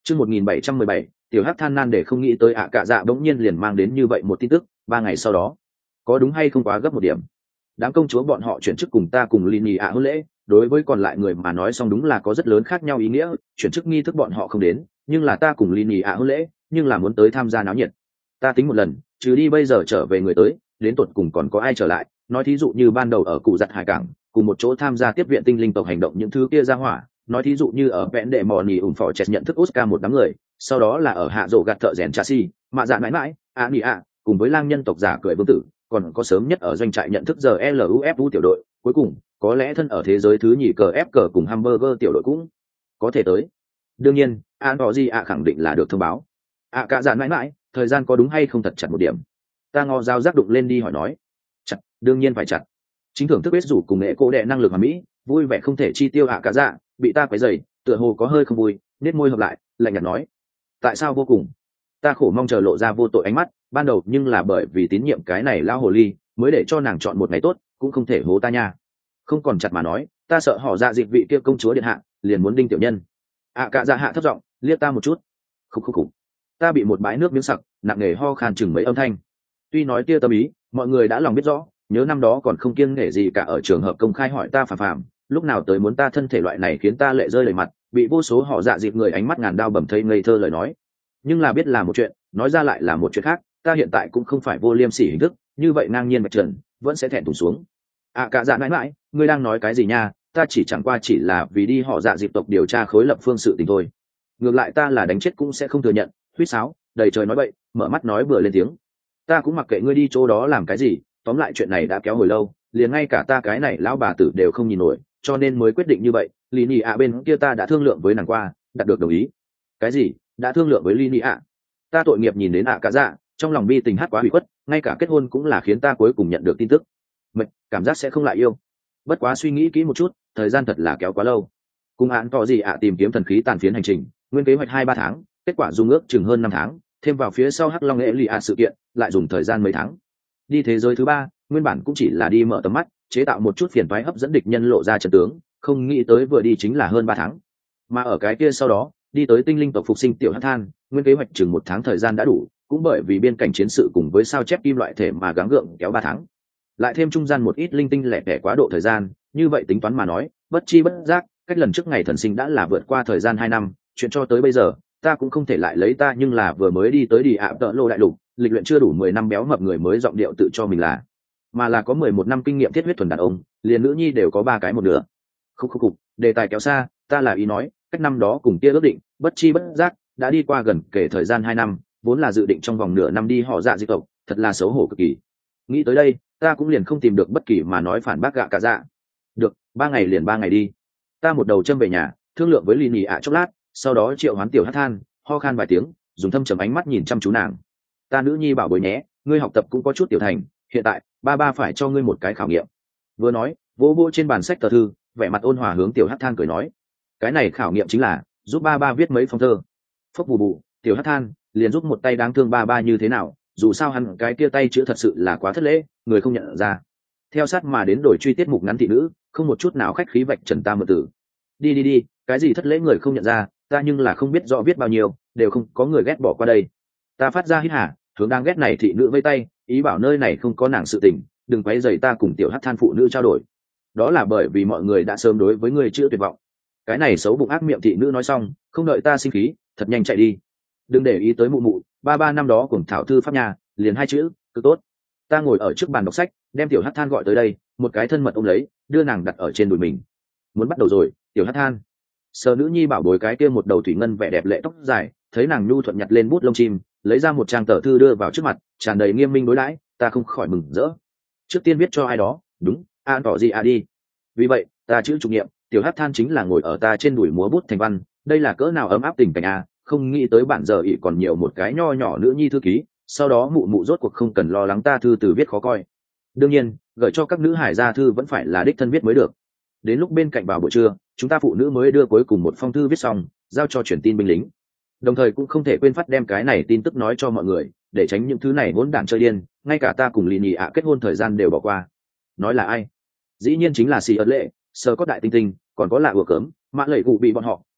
Chương 1717, tiểu hắc than nan để không nghĩ tới ạ cạ dạ bỗng nhiên liền mang đến như vậy một tin tức, 3 ngày sau đó. Có đúng hay không quá gấp một điểm. Đám công chúa bọn họ chuyển chức cùng ta cùng Lini ạ hôn lễ, đối với còn lại người mà nói xong đúng là có rất lớn khác nhau ý nghĩa, chuyển chức nghi thức bọn họ không đến, nhưng là ta cùng Lini ạ hôn lễ, nhưng là muốn tới tham gia náo nhiệt. Ta tính một lần, trừ đi bây giờ trở về người tới, đến tột cùng còn có ai trở lại, nói thí dụ như ban đầu ở cụ giặt hải cảng, cùng một chỗ tham gia tiếp viện tinh linh tộc hành động những thứ kia ra hỏa, nói thí dụ như ở vẽn đệ mò nỉ ủng phò chẹt nhận thức Oscar một đám người, sau đó là ở hạ rổ gạt thợ rèn chassis mạ dạ mãi mãi a nỉ ạ cùng với lang nhân tộc giả cười vương tử, còn có sớm nhất ở doanh trại nhận thức giờ lufu tiểu đội, cuối cùng có lẽ thân ở thế giới thứ nhì cờ ép cờ cùng hamburger tiểu đội cũng có thể tới. Đương nhiên an có gì ạ khẳng định là được thông báo. ạ cả dạn mãi mãi thời gian có đúng hay không thật chặt một điểm. Ta ngò dao giác đụng lên đi hỏi nói. Chặt, đương nhiên phải chặt. Chính thưởng thức biết rủ cùng nghệ cô đệ năng lực hoàn mỹ, vui vẻ không thể chi tiêu ạ cả dạ, bị ta quấy rầy, tựa hồ có hơi không vui, nét môi hợp lại, lạnh nhạt nói. Tại sao vô cùng? Ta khổ mong chờ lộ ra vô tội ánh mắt, ban đầu nhưng là bởi vì tín nhiệm cái này lao hồ ly, mới để cho nàng chọn một ngày tốt, cũng không thể hố ta nha. Không còn chặt mà nói, ta sợ họ dạ dịp vị kia công chúa điện hạ, liền muốn đinh tiểu nhân. ạ cả dạ hạ thấp giọng, liếc ta một chút. Khục. Ta bị một bãi nước miếng sặc, nặng nề ho khan chừng mấy âm thanh. Tuy nói tia tâm ý, mọi người đã lòng biết rõ, nhớ năm đó còn không kiêng nể gì cả ở trường hợp công khai hỏi ta phàm lúc nào tới muốn ta thân thể loại này khiến ta lệ rơi đầy mặt, bị vô số họ dạ dịp người ánh mắt ngàn đao bầm thây ngây thơ lời nói. Nhưng là biết là một chuyện, nói ra lại là một chuyện khác, ta hiện tại cũng không phải vô liêm sỉ hình thức, như vậy ngang nhiên bạch trần, vẫn sẽ thẹn thùng xuống. Cả dạ mãi, ngươi đang nói cái gì nha, ta chỉ chẳng qua chỉ là vì đi họ dạ dịp tộc điều tra khối lập phương sự tình thôi. Ngược lại ta là đánh chết cũng sẽ không thừa nhận, huýt sáo, đầy trời nói bậy, mở mắt nói bừa lên tiếng. Ta cũng mặc kệ ngươi đi chỗ đó làm cái gì, tóm lại chuyện này đã kéo hồi lâu, liền ngay cả ta cái này lão bà tử đều không nhìn nổi, cho nên mới quyết định như vậy. Lini ạ bên kia ta đã thương lượng với nàng qua, đạt được đồng ý. Cái gì? Đã thương lượng với Lini ạ? Ta tội nghiệp nhìn đến ạ cả dạ, trong lòng bi tình hát quá hủy khuất, ngay cả kết hôn cũng là khiến ta cuối cùng nhận được tin tức. Mệt, cảm giác sẽ không lại yêu. Bất quá suy nghĩ kỹ một chút, thời gian thật là kéo quá lâu. Cùng án tỏ gì ạ tìm kiếm thần khí tàn phiến hành trình, nguyên kế hoạch 2-3 tháng, kết quả dung ước chừng hơn 5 tháng, thêm vào phía sau hắc long nghệ lì ạ sự kiện, lại dùng thời gian mấy tháng. Đi thế giới thứ 3, nguyên bản cũng chỉ là đi mở tầm mắt, chế tạo một chút phiền toái hấp dẫn địch nhân lộ ra trận tướng, không nghĩ tới vừa đi chính là hơn 3 tháng. Mà ở cái kia sau đó, đi tới tinh linh tộc phục sinh tiểu hắc than, nguyên kế hoạch chừng 1 tháng thời gian đã đủ, cũng bởi vì biên cảnh chiến sự cùng với sao chép kim loại thể mà gắng gượng kéo 3 tháng. Lại thêm trung gian một ít linh tinh lẻ tẻ quá độ thời gian, như vậy tính toán mà nói, bất chi bất giác, cách lần trước ngày thần sinh đã là vượt qua thời gian 2 năm, chuyện cho tới bây giờ, ta cũng không thể lại lấy ta nhưng là vừa mới đi tới đi ạ tợ lô đại lục, lịch luyện chưa đủ 10 năm béo mập người mới giọng điệu tự cho mình là, mà là có 11 năm kinh nghiệm thiết huyết thuần đàn ông, liền nữ nhi đều có 3 cái một nửa. Khục, đề tài kéo xa, ta là ý nói, cách năm đó cùng kia ước định, bất chi bất giác, đã đi qua gần kể thời gian 2 năm, vốn là dự định trong vòng nửa năm đi họ dạ di tộc, thật là xấu hổ cực kỳ. Nghĩ tới đây, ta cũng liền không tìm được bất kỳ mà nói phản bác gạ cả dạ. Được, 3 ngày liền 3 ngày đi. Ta một đầu châm về nhà, thương lượng với Lini ạ chốc lát, sau đó triệu hoán tiểu hát than, ho khan vài tiếng, dùng thâm trầm ánh mắt nhìn chăm chú nàng. Ta nữ nhi bảo bối nhé, ngươi học tập cũng có chút tiểu thành, hiện tại ba phải cho ngươi một cái khảo nghiệm. Vừa nói, vỗ trên bàn sách tờ thư, vẻ mặt ôn hòa hướng tiểu hát than cười nói, cái này khảo nghiệm chính là giúp ba viết mấy phong thơ. Phốc bù, tiểu hát than liền giúp một tay đáng thương ba như thế nào, dù sao hắn cái kia tay chữ thật sự là quá thất lễ, người không nhận ra. Theo sát mà đến đổi truy tiết mục ngắn thị nữ, không một chút nào khách khí vạch trần ta mượn tử. Đi, cái gì thất lễ người không nhận ra, ta nhưng là không biết rõ viết bao nhiêu, đều không có người ghét bỏ qua đây. Ta phát ra hít hả, hướng đang ghét này thị nữ vây tay, ý bảo nơi này không có nàng sự tình, đừng quấy rầy ta cùng tiểu hát than phụ nữ trao đổi. Đó là bởi vì mọi người đã sớm đối với người chưa tuyệt vọng. Cái này xấu bụng ác miệng thị nữ nói xong, không đợi ta sinh khí, thật nhanh chạy đi. Đừng để ý tới mụ, ba năm đó cùng thảo thư pháp nhà, liền 2 chữ, cứ tốt. Ta ngồi ở trước bàn đọc sách, đem tiểu hát than gọi tới đây, một cái thân mật ôm lấy, đưa nàng đặt ở trên đùi mình. Muốn bắt đầu rồi, tiểu hát than. Sờ nữ nhi bảo bối cái kia một đầu thủy ngân vẻ đẹp lệ tóc dài, thấy nàng nhu thuận nhặt lên bút lông chim, lấy ra một trang tờ thư đưa vào trước mặt, tràn đầy nghiêm minh đối đãi, ta không khỏi mừng rỡ. Trước tiên viết cho ai đó, đúng, an tỏ gì đi. Vì vậy, ta chữ chủ nhiệm, tiểu hát than chính là ngồi ở ta trên đùi múa bút thành văn, đây là cỡ nào ấm áp tình cảnh a, không nghĩ tới bản giờ ỷ còn nhiều một cái nho nhỏ nữ nhi thư ký, sau đó mụ rốt cuộc không cần lo lắng ta thư từ viết khó coi. Đương nhiên, gửi cho các nữ hải gia thư vẫn phải là đích thân viết mới được. Đến lúc bên cạnh vào buổi trưa, chúng ta phụ nữ mới đưa cuối cùng một phong thư viết xong, giao cho truyền tin binh lính. Đồng thời cũng không thể quên phát đem cái này tin tức nói cho mọi người, để tránh những thứ này hỗn đản chơi điên, ngay cả ta cùng Lini ạ kết hôn thời gian đều bỏ qua. Nói là ai? Dĩ nhiên chính là Xì ớt lệ, sờ có đại tinh tinh, còn có lạ ủa cớm, mã lẩy cụ bị bọn họ,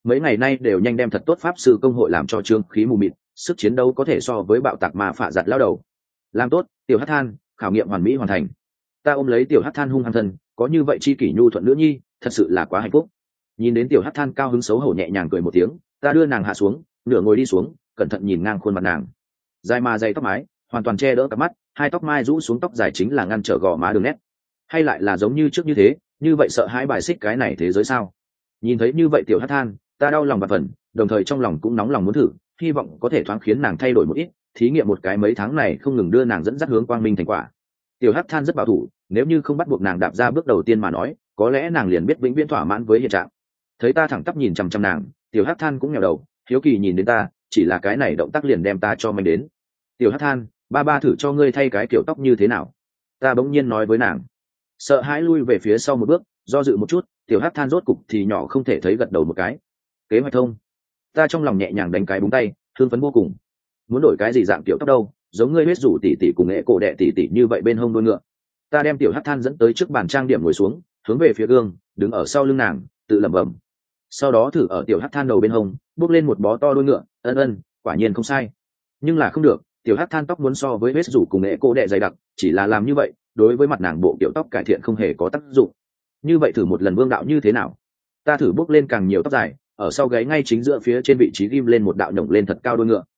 mấy ngày nay đều nhanh đem thật tốt pháp sư công hội làm cho trương khí mù mịt, sức chiến đấu có thể so với bạo tạc mà phạ giặt lao đầu. Làm tốt, tiểu hắc than, khảo nghiệm hoàn mỹ hoàn thành. Ta ôm lấy tiểu hắc than hung hăng thân, có như vậy chi kỷ nhu thuận nữ nhi, thật sự là quá hạnh phúc. Nhìn đến tiểu hắc than cao hứng xấu hổ nhẹ nhàng cười một tiếng, ta đưa nàng hạ xuống, nửa ngồi đi xuống, cẩn thận nhìn ngang khuôn mặt nàng. Dài mà dày tóc mái, hoàn toàn che đỡ cả mắt, hai tóc mai rũ xuống tóc dài chính là ngăn trở gò má đường nét. Hay lại là giống như trước như thế, như vậy sợ hãi bài xích cái này thế giới sao? Nhìn thấy như vậy tiểu hắc than, ta đau lòng và phần, đồng thời trong lòng cũng nóng lòng muốn thử, hy vọng có thể thoáng khiến nàng thay đổi một ít, thí nghiệm một cái mấy tháng này không ngừng đưa nàng dẫn dắt hướng quang minh thành quả. Tiểu hắc than rất bảo thủ, nếu như không bắt buộc nàng đạp ra bước đầu tiên mà nói, có lẽ nàng liền biết vĩnh viễn thỏa mãn với hiện trạng. Thấy ta thẳng tắp nhìn chằm chằm nàng, tiểu hắc than cũng nghèo đầu, hiếu kỳ nhìn đến ta, chỉ là cái này động tác liền đem ta cho mình đến. Tiểu hắc than, ba thử cho ngươi thay cái kiểu tóc như thế nào? Ta bỗng nhiên nói với nàng. Sợ hãi lui về phía sau một bước, do dự một chút, tiểu hắc than rốt cục thì nhỏ không thể thấy gật đầu một cái. Kế hoạch thông. Ta trong lòng nhẹ nhàng đánh cái búng tay, hưng phấn vô cùng. Muốn đổi cái gì dạng tiểu tóc đâu, giống ngươi biết rủ tỷ tỷ cùng nghệ cổ đệ tỷ tỷ như vậy bên hông đuôi ngựa. Ta đem tiểu hắc than dẫn tới trước bàn trang điểm ngồi xuống, hướng về phía gương, đứng ở sau lưng nàng, tự lẩm bẩm. Sau đó thử ở tiểu hắc than đầu bên hông, bước lên một bó to đuôi ngựa, quả nhiên không sai. Nhưng là không được, tiểu hắc than tóc muốn so với vết rủ cùng nghệ cô đệ dày đặc, chỉ là làm như vậy đối với mặt nàng bộ kiểu tóc cải thiện không hề có tác dụng. Như vậy thử một lần vương đạo như thế nào? Ta thử bước lên càng nhiều tóc dài, ở sau gáy ngay chính giữa phía trên vị trí ghim lên một đạo nhổng lên thật cao đuôi ngựa.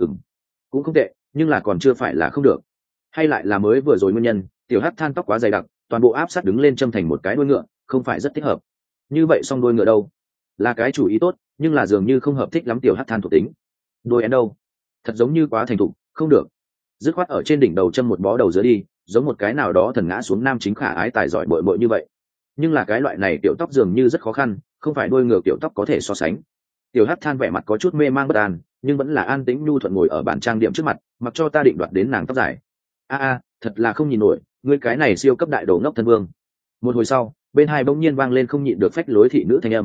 Cũng không tệ, nhưng là còn chưa phải là không được. Hay lại là mới vừa rồi nguyên nhân, tiểu hắc than tóc quá dày đặc, toàn bộ áp sát đứng lên châm thành một cái đuôi ngựa, không phải rất thích hợp. Như vậy xong đuôi ngựa đâu? Là cái chủ ý tốt, nhưng là dường như không hợp thích lắm tiểu hắc than thuộc tính. Đuôi én đâu? Thật giống như quá thành thục, không được. Dứt khoát ở trên đỉnh đầu châm một bó đầu dưới đi, giống một cái nào đó thần ngã xuống nam chính khả ái tài giỏi bội bội như vậy. Nhưng là cái loại này tiểu tóc dường như rất khó khăn, không phải đuôi ngựa tiểu tóc có thể so sánh. Tiểu hắc than vẻ mặt có chút mê mang bất an, nhưng vẫn là an tĩnh nhu thuận ngồi ở bàn trang điểm trước mặt, mặc cho ta định đoạt đến nàng tóc dài. Thật là không nhìn nổi, ngươi cái này siêu cấp đại đồ ngốc thân vương. Một hồi sau, bên hai bỗng nhiên vang lên không nhịn được phách lối thị nữ thanh âm.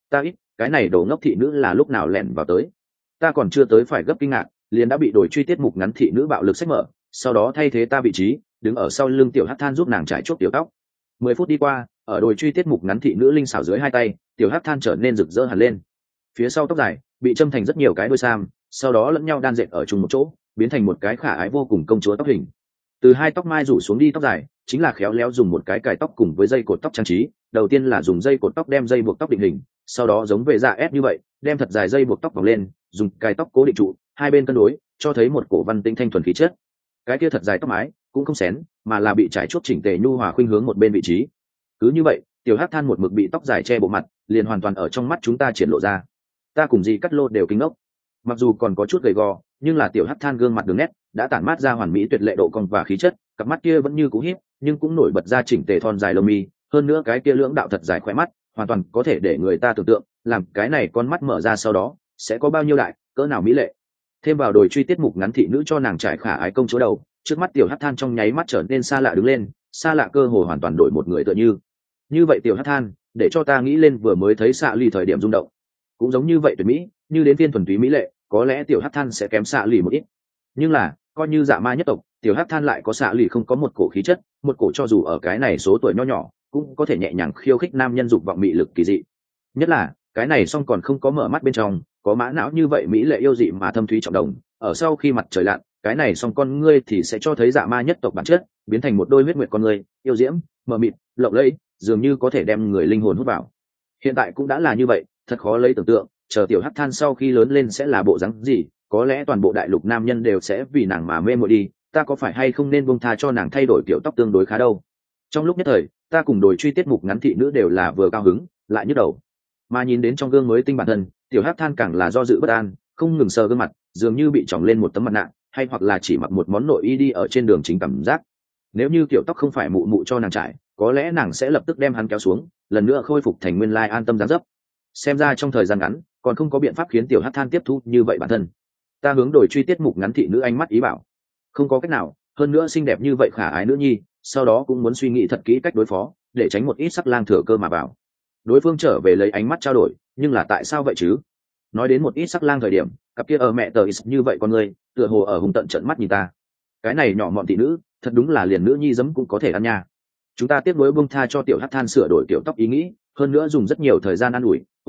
Cái này đồ ngốc thị nữ là lúc nào lẻn vào tới? Ta còn chưa tới phải gấp kinh ngạc, liền đã bị đổi truy tiết mục ngắn thị nữ bạo lực sách mở, sau đó thay thế ta vị trí, đứng ở sau lưng tiểu hắc than giúp nàng trải chuốt tiểu tóc. 10 phút đi qua, ở đồi truy tiết mục ngắn thị nữ linh xảo dưới hai tay, tiểu hắc than trở nên rực rỡ hẳn lên. Phía sau tóc dài bị châm thành rất nhiều cái đuôi sam, sau đó lẫn nhau đan dệt ở chung một chỗ, biến thành một cái khả ái vô cùng công chúa tóc hình. Từ hai tóc mai rủ xuống đi tóc dài, chính là khéo léo dùng một cái cài tóc cùng với dây cột tóc trang trí. Đầu tiên là dùng dây cột tóc đem dây buộc tóc định hình, sau đó giống về dạ ép như vậy, đem thật dài dây buộc tóc vòng lên, dùng cài tóc cố định trụ, hai bên cân đối, cho thấy một cổ văn tinh thanh thuần khí chất. Cái kia thật dài tóc mái cũng không xén, mà là bị trải chuốt chỉnh tề nhu hòa khuynh hướng một bên vị trí. Cứ như vậy, tiểu hắc than một mực bị tóc dài che bộ mặt, liền hoàn toàn ở trong mắt chúng ta triển lộ ra. Ta cùng dì cắt lô đều kinh ngốc. Mặc dù còn có chút gầy gò, nhưng là tiểu hắc than gương mặt đường nét đã tản mát ra hoàn mỹ tuyệt lệ độ cong và khí chất, cặp mắt kia vẫn như cú híp, nhưng cũng nổi bật ra chỉnh tề thon dài lông mi, hơn nữa cái kia lưỡng đạo thật dài khỏe mắt, hoàn toàn có thể để người ta tưởng tượng, làm cái này con mắt mở ra sau đó sẽ có bao nhiêu đại, cỡ nào mỹ lệ. Thêm vào đồi truy tiết mục ngắn thị nữ cho nàng trải khả ái công chúa đầu, trước mắt tiểu hắc than trong nháy mắt trở nên xa lạ đứng lên, xa lạ cơ hồ hoàn toàn đổi một người tựa như vậy tiểu hắc than, để cho ta nghĩ lên vừa mới thấy xạ lì thời điểm rung động. Cũng giống như vậy tuyệt mỹ, như đến viên thuần túy mỹ lệ, có lẽ tiểu hắc than sẽ kém xạ lì một ít. Nhưng là, coi như dạ ma nhất tộc, tiểu hắc than lại có xạ lì không có một cổ khí chất, một cổ cho dù ở cái này số tuổi nho nhỏ, cũng có thể nhẹ nhàng khiêu khích nam nhân dục vọng mị lực kỳ dị. Nhất là, cái này song còn không có mở mắt bên trong, có mã não như vậy mỹ lệ yêu dị mà thâm thúy trọng đồng, ở sau khi mặt trời lặn, cái này song con ngươi thì sẽ cho thấy dạ ma nhất tộc bản chất, biến thành một đôi huyết nguyệt con ngươi, yêu diễm, mờ mịt, lộng lẫy, dường như có thể đem người linh hồn hút vào. Hiện tại cũng đã là như vậy, thật khó lấy tưởng tượng, chờ tiểu hắc than sau khi lớn lên sẽ là bộ dáng gì, có lẽ toàn bộ đại lục nam nhân đều sẽ vì nàng mà mê muội đi, ta có phải hay không nên buông tha cho nàng thay đổi kiểu tóc tương đối khá đâu. Trong lúc nhất thời, ta cùng đồi truy tiết mục ngắn thị nữ đều là vừa cao hứng, lại nhức đầu. Mà nhìn đến trong gương mới tinh bản thân, tiểu hắc than càng là do dự bất an, không ngừng sờ gương mặt, dường như bị tròng lên một tấm mặt nạ, hay hoặc là chỉ mặc một món nội y đi ở trên đường chính cảm giác. Nếu như kiểu tóc không phải mụ mụ cho nàng trải, có lẽ nàng sẽ lập tức đem hắn kéo xuống, lần nữa khôi phục thành nguyên lai an tâm dáng dấp. Xem ra trong thời gian ngắn, còn không có biện pháp khiến tiểu hắc than tiếp thu như vậy bản thân. Ta hướng đổi truy tiết mục ngắn thị nữ ánh mắt ý bảo, không có cách nào, hơn nữa xinh đẹp như vậy khả ái nữ nhi, sau đó cũng muốn suy nghĩ thật kỹ cách đối phó, để tránh một ít sắc lang thừa cơ mà vào. Đối phương trở về lấy ánh mắt trao đổi, nhưng là tại sao vậy chứ? Nói đến một ít sắc lang thời điểm, cặp kia ở mẹ tờ như vậy con người, tựa hồ ở hùng tận trận mắt nhìn ta. Cái này nhỏ mọn thị nữ, thật đúng là liền nữ nhi giấm cũng có thể ăn nha. Chúng ta tiếp nối buông tha cho tiểu hắc than sửa đổi kiểu tóc ý nghĩ, hơn nữa dùng rất nhiều thời gian ăn ủi, ôm ấp,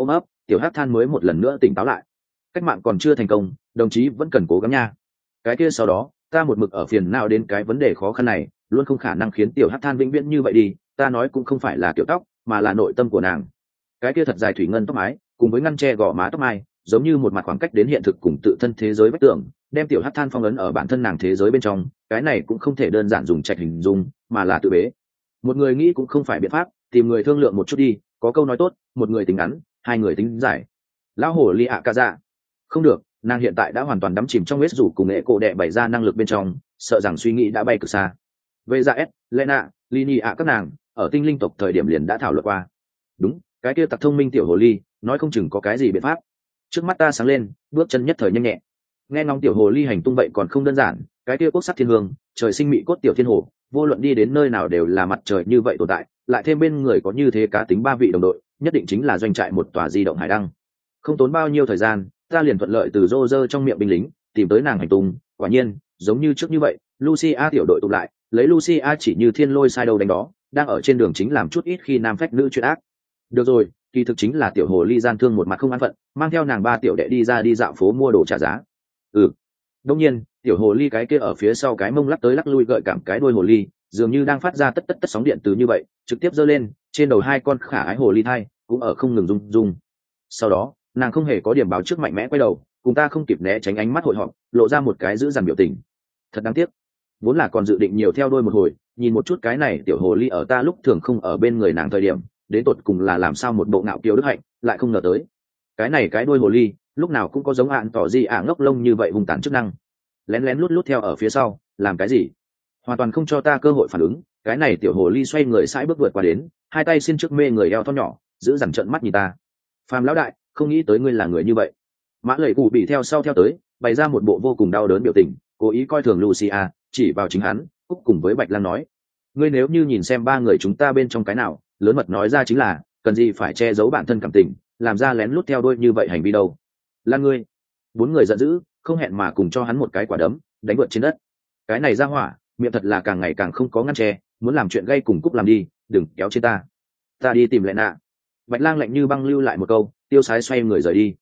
tiểu hắc than mới một lần nữa tỉnh táo lại. Cách mạng còn chưa thành công, đồng chí vẫn cần cố gắng nha. Cái kia sau đó ta một mực ở phiền nào đến cái vấn đề khó khăn này, luôn không khả năng khiến tiểu hắc than vĩnh viễn như vậy đi. Ta nói cũng không phải là kiểu tóc, mà là nội tâm của nàng. Cái kia thật dài thủy ngân tóc mái cùng với ngăn che gò má tóc mai, giống như một mặt khoảng cách đến hiện thực cùng tự thân thế giới vách tường, đem tiểu hắc than phong ấn ở bản thân nàng thế giới bên trong. Cái này cũng không thể đơn giản dùng trạch hình dung, mà là tự bế. Một người nghĩ cũng không phải biện pháp, tìm người thương lượng một chút đi. Có câu nói tốt, một người tính ngắn, hai người tính dài. Lão hổ ly ạ ca dạ. Không được, nàng hiện tại đã hoàn toàn đắm chìm trong huyết rủ cùng nghệ cổ đệ bày ra năng lực bên trong, sợ rằng suy nghĩ đã bay cực xa. Về ra s lena lini ạ các nàng ở tinh linh tộc thời điểm liền đã thảo luận qua. Đúng, cái kia tặc thông minh tiểu hồ ly nói không chừng có cái gì biện pháp. Trước mắt ta sáng lên, bước chân nhất thời nhanh nhẹ. Nghe ngóng tiểu hồ ly hành tung vậy còn không đơn giản, cái kia quốc sắc thiên hương, trời sinh mị cốt tiểu thiên hồ, vô luận đi đến nơi nào đều là mặt trời như vậy tồn tại, lại thêm bên người có như thế cá tính ba vị đồng đội, nhất định chính là doanh trại một tòa di động hải đăng. Không tốn bao nhiêu thời gian, ta liền thuận lợi từ Roger trong miệng binh lính tìm tới nàng hành tung. Quả nhiên, giống như trước như vậy, Lucia tiểu đội tụ lại, lấy Lucia chỉ như thiên lôi sai đầu đánh đó, đang ở trên đường chính làm chút ít khi nam phách nữ chuyện ác. Được rồi, kỳ thực chính là tiểu hồ ly gian thương một mặt không an phận, mang theo nàng ba tiểu đệ đi ra đi dạo phố mua đồ trả giá. Đương nhiên, tiểu hồ ly cái kia ở phía sau cái mông lắc tới lắc lui gợi cảm cái đuôi hồ ly, dường như đang phát ra tất sóng điện từ như vậy, trực tiếp giơ lên, trên đầu hai con khả ái hồ ly thai cũng ở không ngừng rung rung. Sau đó, nàng không hề có điểm báo trước mạnh mẽ quay đầu, cùng ta không kịp né tránh ánh mắt hội họp, lộ ra một cái giữ dằn biểu tình. Thật đáng tiếc, vốn là còn dự định nhiều theo đôi một hồi, nhìn một chút cái này tiểu hồ ly ở ta lúc thường không ở bên người nàng thời điểm, đến tột cùng là làm sao một bộ ngạo kiêu đức hạnh, lại không ngờ tới. Cái này cái đuôi hồ ly, lúc nào cũng có giống ạn tỏ gì ngốc lông như vậy hung tàn chức năng. Lén lén lút lút theo ở phía sau, làm cái gì? Hoàn toàn không cho ta cơ hội phản ứng. Cái này tiểu hồ ly xoay người sải bước vượt qua đến, hai tay xin trước mê người eo thon nhỏ, giữ dằn trợn mắt nhìn ta. Phàm lão đại, không nghĩ tới ngươi là người như vậy. Mã Lệ Cụ bị theo sau theo tới, bày ra một bộ vô cùng đau đớn biểu tình, cố ý coi thường Lucia, chỉ vào chính hắn, Cúc cùng với Bạch Lan nói: ngươi nếu như nhìn xem ba người chúng ta bên trong cái nào, lớn mật nói ra chính là, cần gì phải che giấu bản thân cảm tình, làm ra lén lút theo đuôi như vậy hành vi đâu. Lan ngươi. Bốn người giận dữ, không hẹn mà cùng cho hắn một cái quả đấm, đánh vượt trên đất. Cái này ra hỏa, miệng thật là càng ngày càng không có ngăn che, muốn làm chuyện gây cùng Cúc làm đi, đừng kéo trên ta. Ta đi tìm Lệ Nạ. Bạch Lang lạnh như băng lưu lại một câu, tiêu sái xoay người rời đi.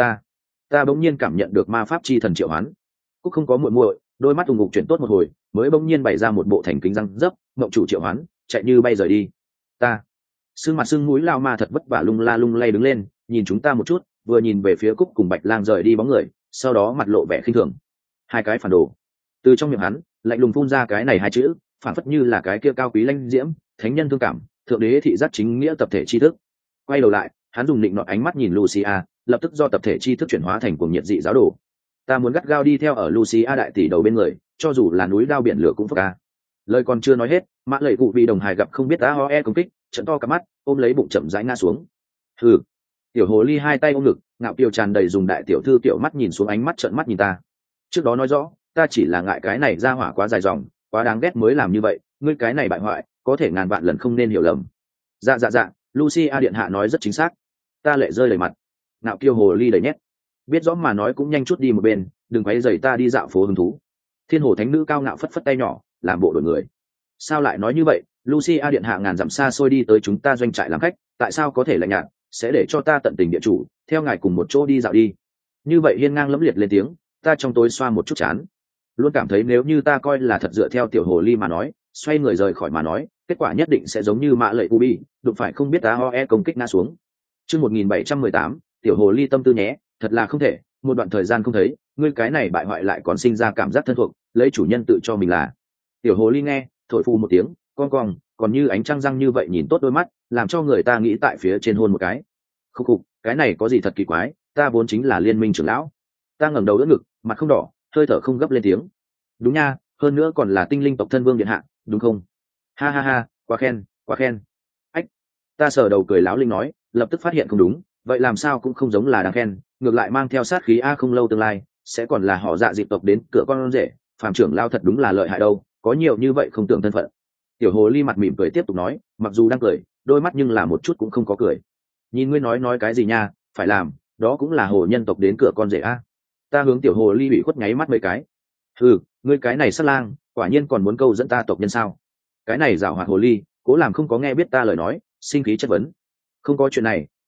Ta bỗng nhiên cảm nhận được ma pháp chi thần triệu hoán. Cúc không có muội muội, đôi mắt ù ngục chuyển tốt một hồi, mới bỗng nhiên bày ra một bộ thành kính răng dấp, mộng chủ triệu hoán, chạy như bay rời đi. Ta sưng mặt sưng mũi lao ma thật vất vả lung la lung lay đứng lên, nhìn chúng ta một chút, vừa nhìn về phía Cúc cùng Bạch Lang rời đi bóng người, sau đó mặt lộ vẻ khinh thường. Hai cái phản đồ. Từ trong miệng hắn lạnh lùng phun ra cái này hai chữ, phản phất như là cái kia cao quý lãnh diễm, thánh nhân thương cảm, thượng đế thị giác chính nghĩa tập thể tri thức. Quay đầu lại, hắn dùng định nọ ánh mắt nhìn Lucia, lập tức do tập thể tri thức chuyển hóa thành cuồng nhiệt dị giáo đồ. Ta muốn gắt gao đi theo ở Lucia đại tỷ đầu bên người, cho dù là núi đao biển lửa cũng phức ca. Lời còn chưa nói hết, Mã Lệ Cụ vì đồng hài gặp không biết AOE công kích, trận to cả mắt, ôm lấy bụng chậm rãi ngã xuống. Hừ. Tiểu hồ ly hai tay ôm ngực, ngạo kiều tràn đầy dùng đại tiểu thư tiểu mắt nhìn xuống, ánh mắt trợn mắt nhìn ta. Trước đó nói rõ, ta chỉ là ngại cái này ra hỏa quá dài dòng, quá đáng ghét mới làm như vậy, ngươi cái này bại hoại, có thể ngàn vạn lần không nên hiểu lầm. Dạ, Lucia điện hạ nói rất chính xác. Ta lệ rơi đầy mặt. Ngạo kiêu hồ ly đầy nhét. Biết rõ mà nói cũng nhanh chút đi một bên, đừng quấy rầy ta đi dạo phố hứng thú. Thiên hồ thánh nữ cao ngạo phất phất tay nhỏ, làm bộ đổi người. Sao lại nói như vậy? Lucia điện hạ ngàn dặm xa xôi đi tới chúng ta doanh trại làm khách, tại sao có thể lạnh nhạt, sẽ để cho ta tận tình địa chủ, theo ngài cùng một chỗ đi dạo đi. Như vậy hiên ngang lẫm liệt lên tiếng, ta trong tối xoa một chút chán. Luôn cảm thấy nếu như ta coi là thật dựa theo tiểu hồ ly mà nói, xoay người rời khỏi mà nói, kết quả nhất định sẽ giống như Mã Lệ Ubi, đụng phải không biết AOE công kích ngã xuống. Chương 1718, tiểu hồ ly tâm tư nhé, thật là không thể, một đoạn thời gian không thấy, ngươi cái này bại hoại lại còn sinh ra cảm giác thân thuộc, lấy chủ nhân tự cho mình là. Tiểu hồ ly nghe, thổi phu một tiếng, con cong, còn như ánh trăng răng như vậy nhìn tốt đôi mắt, làm cho người ta nghĩ tại phía trên hôn một cái. Khúc khục, cái này có gì thật kỳ quái, ta vốn chính là liên minh trưởng lão. Ta ngẩng đầu đỡ ngực, mặt không đỏ, hơi thở không gấp lên tiếng. Đúng nha, hơn nữa còn là tinh linh tộc thân vương điện hạ, đúng không? Ha ha ha, quá khen, quá khen. Ách, ta sờ đầu cười láo linh nói, lập tức phát hiện không đúng, vậy làm sao cũng không giống là đáng khen, ngược lại mang theo sát khí không lâu tương lai sẽ còn là họ dạ dịp tộc đến cửa con rể, phàm trưởng lao thật đúng là lợi hại đâu, có nhiều như vậy không tưởng thân phận. Tiểu hồ ly mặt mỉm cười tiếp tục nói, mặc dù đang cười, đôi mắt nhưng là một chút cũng không có cười. Nhìn ngươi nói cái gì nha, phải làm, đó cũng là hồ nhân tộc đến cửa con rể a. Ta hướng tiểu hồ ly bị khuất nháy mắt mấy cái. Ngươi cái này sát lang, quả nhiên còn muốn câu dẫn ta tộc nhân sao? Cái này giảo hoạt hồ ly, cố làm không có nghe biết ta lời nói, sinh khí chất vấn. Không có chuyện này,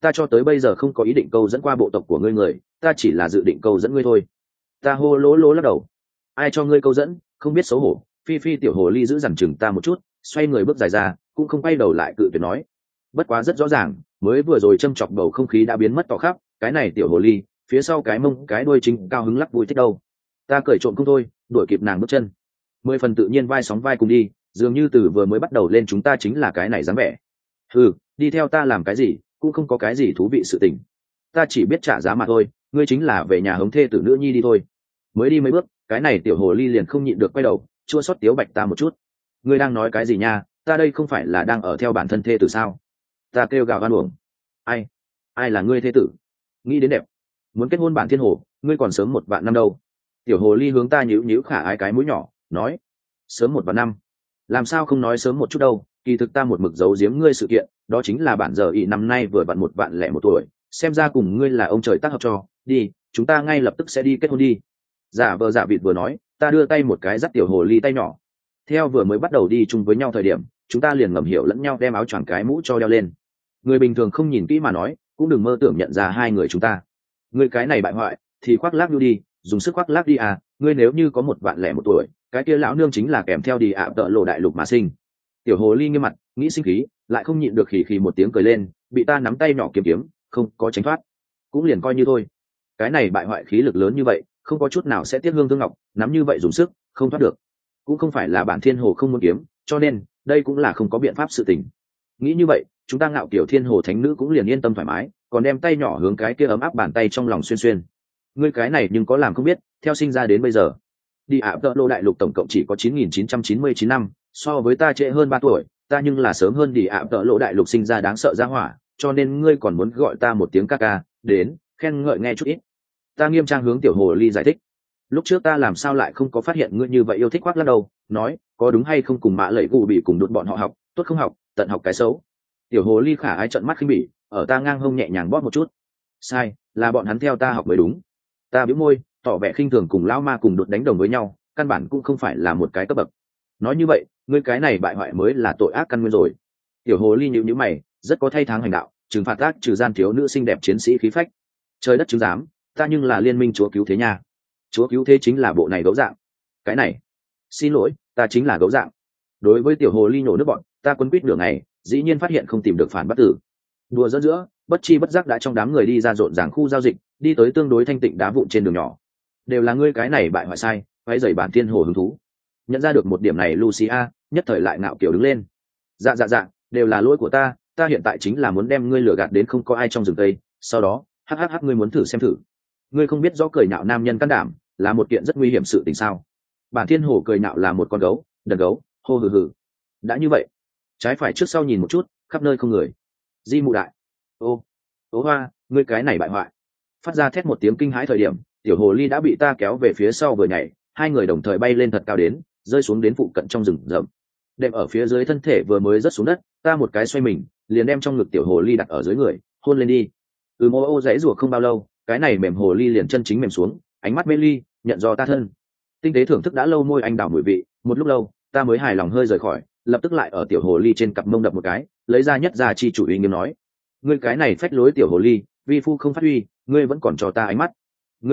ta cho tới bây giờ không có ý định câu dẫn qua bộ tộc của ngươi người, ta chỉ là dự định câu dẫn ngươi thôi. Ta hô lỗ lỗ lắc đầu. Ai cho ngươi câu dẫn, không biết xấu hổ. Phi Phi tiểu hồ ly giữ dằn chừng ta một chút, xoay người bước dài ra, cũng không quay đầu lại cự tuyệt nói. Bất quá rất rõ ràng, mới vừa rồi châm chọc bầu không khí đã biến mất tỏ khắp, cái này tiểu hồ ly phía sau cái mông cái đuôi chính cao hứng lắc vui thích đâu. Ta cởi trộm không thôi, đuổi kịp nàng bước chân, 10 phần tự nhiên vai sóng vai cùng đi, dường như từ vừa mới bắt đầu lên chúng ta chính là cái này dáng vẻ. Đi theo ta làm cái gì, cũng không có cái gì thú vị sự tình, ta chỉ biết trả giá mà thôi, ngươi chính là về nhà hống thê tử nữ nhi đi thôi. Mới đi mấy bước, cái này tiểu hồ ly liền không nhịn được quay đầu, chua xót tiếu bạch ta một chút. Ngươi đang nói cái gì nha, ta đây không phải là đang ở theo bản thân thê tử sao? Ta kêu gào oan uổng. Ai là ngươi thê tử? Nghĩ đến đẹp, muốn kết hôn bản thiên hồ, ngươi còn sớm 1 vạn năm đâu. Tiểu hồ ly hướng ta nhíu nhíu khả ái cái mũi nhỏ, nói sớm 1 vạn năm, làm sao không nói sớm một chút đâu. Kỳ thực ta một mực giấu giếm ngươi sự kiện, đó chính là bản giờ ỷ năm nay vừa vặn 1.001 tuổi, xem ra cùng ngươi là ông trời tác hợp cho. Đi, chúng ta ngay lập tức sẽ đi kết hôn đi. Giả vờ giả vịt vừa nói, ta đưa tay một cái dắt tiểu hồ ly tay nhỏ. Theo vừa mới bắt đầu đi chung với nhau thời điểm, chúng ta liền ngầm hiểu lẫn nhau đem áo choàng cái mũ cho đeo lên. Người bình thường không nhìn kỹ mà nói, cũng đừng mơ tưởng nhận ra hai người chúng ta. Ngươi cái này bại hoại, thì khoác lác đi, dùng sức khoác lác đi à, ngươi nếu như có 1.001 tuổi, cái kia lão nương chính là kèm theo đi ạ tợ lộ đại lục mà sinh. Tiểu hồ ly nghiêm mặt, nghĩ sinh khí, lại không nhịn được khì khì một tiếng cười lên, bị ta nắm tay nhỏ kiếm kiếm, không có tránh thoát, cũng liền coi như thôi. Cái này bại hoại khí lực lớn như vậy, không có chút nào sẽ tiếc hương thương ngọc, nắm như vậy dùng sức, không thoát được. Cũng không phải là bản thiên hồ không muốn kiếm, cho nên đây cũng là không có biện pháp sự tình. Nghĩ như vậy, chúng ta ngạo kiểu thiên hồ thánh nữ cũng liền yên tâm thoải mái, còn đem tay nhỏ hướng cái kia ấm áp bàn tay trong lòng xuyên xuyên. Ngươi cái này nhưng có làm không biết, theo sinh ra đến bây giờ, đi ạ tợ lô đại lục tổng cộng chỉ có 9.999 năm, so với ta trễ hơn 3 tuổi, ta nhưng là sớm hơn đi ạ tợ lô đại lục sinh ra đáng sợ ra hỏa, cho nên ngươi còn muốn gọi ta một tiếng ca ca, đến khen ngợi nghe chút ít. Ta nghiêm trang hướng tiểu hồ ly giải thích. Lúc trước ta làm sao lại không có phát hiện ngươi như vậy yêu thích khoác lác đâu, nói có đúng hay không cùng mã lẩy gù bị cùng đột bọn họ học, tốt không học, tận học cái xấu. Tiểu hồ ly khả ái trợn mắt khinh bỉ, ở ta ngang hông nhẹ nhàng bóp một chút. Sai, là bọn hắn theo ta học mới đúng. Ta bĩu môi, tỏ vẻ khinh thường cùng lão ma cùng đột đánh đồng với nhau, căn bản cũng không phải là một cái cấp bậc. Nói như vậy, ngươi cái này bại hoại mới là tội ác căn nguyên rồi. Tiểu hồ ly nhíu nhíu mày, rất có thay tháng hành đạo, trừng phạt ác trừ gian thiếu nữ xinh đẹp chiến sĩ khí phách. Trời đất chứng giám, ta nhưng là liên minh chúa cứu thế nha. Chúa cứu thế chính là bộ này gấu dạng. Cái này, xin lỗi, ta chính là gấu dạng. Đối với tiểu hồ ly nhổ nước bọn, ta quấn quýt nửa ngày, dĩ nhiên phát hiện không tìm được phản bất tử. Đùa giỡn giữa, bất chi bất giác đã trong đám người đi ra rộn ràng khu giao dịch, đi tới tương đối thanh tịnh đá vụn trên đường nhỏ. Đều là ngươi cái này bại hoại sai, váy giày bản thiên hồ hứng thú. Nhận ra được một điểm này Lucia, nhất thời lại ngạo kiểu đứng lên. Dạ, đều là lỗi của ta hiện tại chính là muốn đem ngươi lừa gạt đến không có ai trong rừng tây, sau đó, hắc ngươi muốn thử xem thử. Ngươi không biết rõ cười nhạo nam nhân can đảm là một kiện rất nguy hiểm sự tình sao? Bản thiên hồ cười nhạo là một con gấu, đần gấu, hô hừ hừ. Đã như vậy, trái phải trước sau nhìn một chút, khắp nơi không người. Di mụ đại, ô hoa, ngươi cái này bại hoại. Phát ra thét một tiếng kinh hãi thời điểm, tiểu hồ ly đã bị ta kéo về phía sau vừa nhảy, hai người đồng thời bay lên thật cao đến, rơi xuống đến phụ cận trong rừng rậm. Đệm ở phía dưới thân thể vừa mới rớt xuống đất, ta một cái xoay mình, liền đem trong ngực tiểu hồ ly đặt ở dưới người, hôn lên đi. Ô dãy rủa không bao lâu, cái này mềm hồ ly liền chân chính mềm xuống, ánh mắt mê ly, nhận do ta thân. Tinh tế thưởng thức đã lâu môi anh đào mùi vị, một lúc lâu, ta mới hài lòng hơi rời khỏi, lập tức lại ở tiểu hồ ly trên cặp mông đập một cái, lấy ra nhất ra chi chủ uy nghiêm nói: ngươi cái này phách lối tiểu hồ ly, vi phu không phát huy, ngươi vẫn còn cho ta ánh mắt.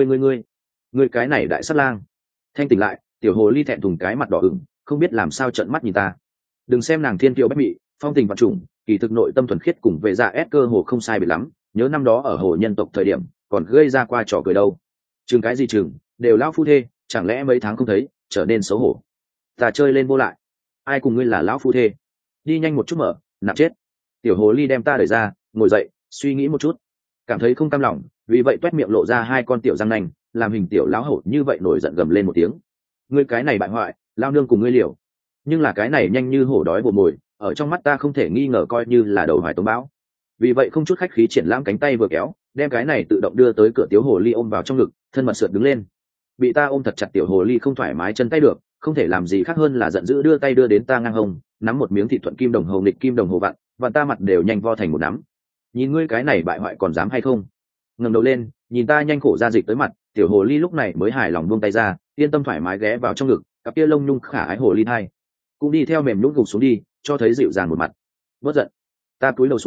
Ngươi cái này đại sát lang. Thanh tỉnh lại, tiểu hồ ly thẹn thùng cái mặt đỏ ửng, không biết làm sao trợn mắt nhìn ta. Đừng xem nàng thiên kiều bách mị, phong tình vạn trùng, kỳ thực nội tâm thuần khiết cùng vệ dạ ép cơ hồ không sai biệt lắm. Nhớ năm đó ở hồ nhân tộc thời điểm, còn gây ra qua trò cười đâu. Chừng cái gì chừng, đều lão phu thê, chẳng lẽ mấy tháng không thấy, trở nên xấu hổ. Ta chơi lên vô lại. Ai cùng ngươi là lão phu thê? Đi nhanh một chút mở, nạp chết. Tiểu hồ ly đem ta đẩy ra, ngồi dậy, suy nghĩ một chút, cảm thấy không cam lòng, vì vậy toét miệng lộ ra hai con tiểu răng nanh, làm hình tiểu lão hổ như vậy nổi giận gầm lên một tiếng. Ngươi cái này bại hoại, lao nương cùng ngươi liều. Nhưng là cái này nhanh như hổ đói vồ mồi, ở trong mắt ta không thể nghi ngờ coi như là đầu hoài tống bão. Vì vậy không chút khách khí triển lãm cánh tay vừa kéo, đem cái này tự động đưa tới cửa tiểu hồ ly ôm vào trong ngực, thân mật sượt đứng lên. Bị ta ôm thật chặt tiểu hồ ly không thoải mái chân tay được, không thể làm gì khác hơn là giận dữ đưa tay đưa đến ta ngang hông, nắm một miếng thịt thuận kim đồng hồ nghịch kim đồng hồ vặn, và ta mặt đều nhanh vo thành một nắm. Nhìn ngươi cái này bại hoại còn dám hay không? Ngẩng đầu lên, nhìn ta nhanh khổ ra dịch tới mặt, tiểu hồ ly lúc này mới hài lòng buông tay ra, yên tâm thoải mái ghé vào trong ngực, cặp kia lông nhung khả ái hồ ly thai cũng đi theo mềm nhũn gục xuống đi, cho thấy dịu dàng một mặt. Bớt giận. Ta cúi đầu xuống,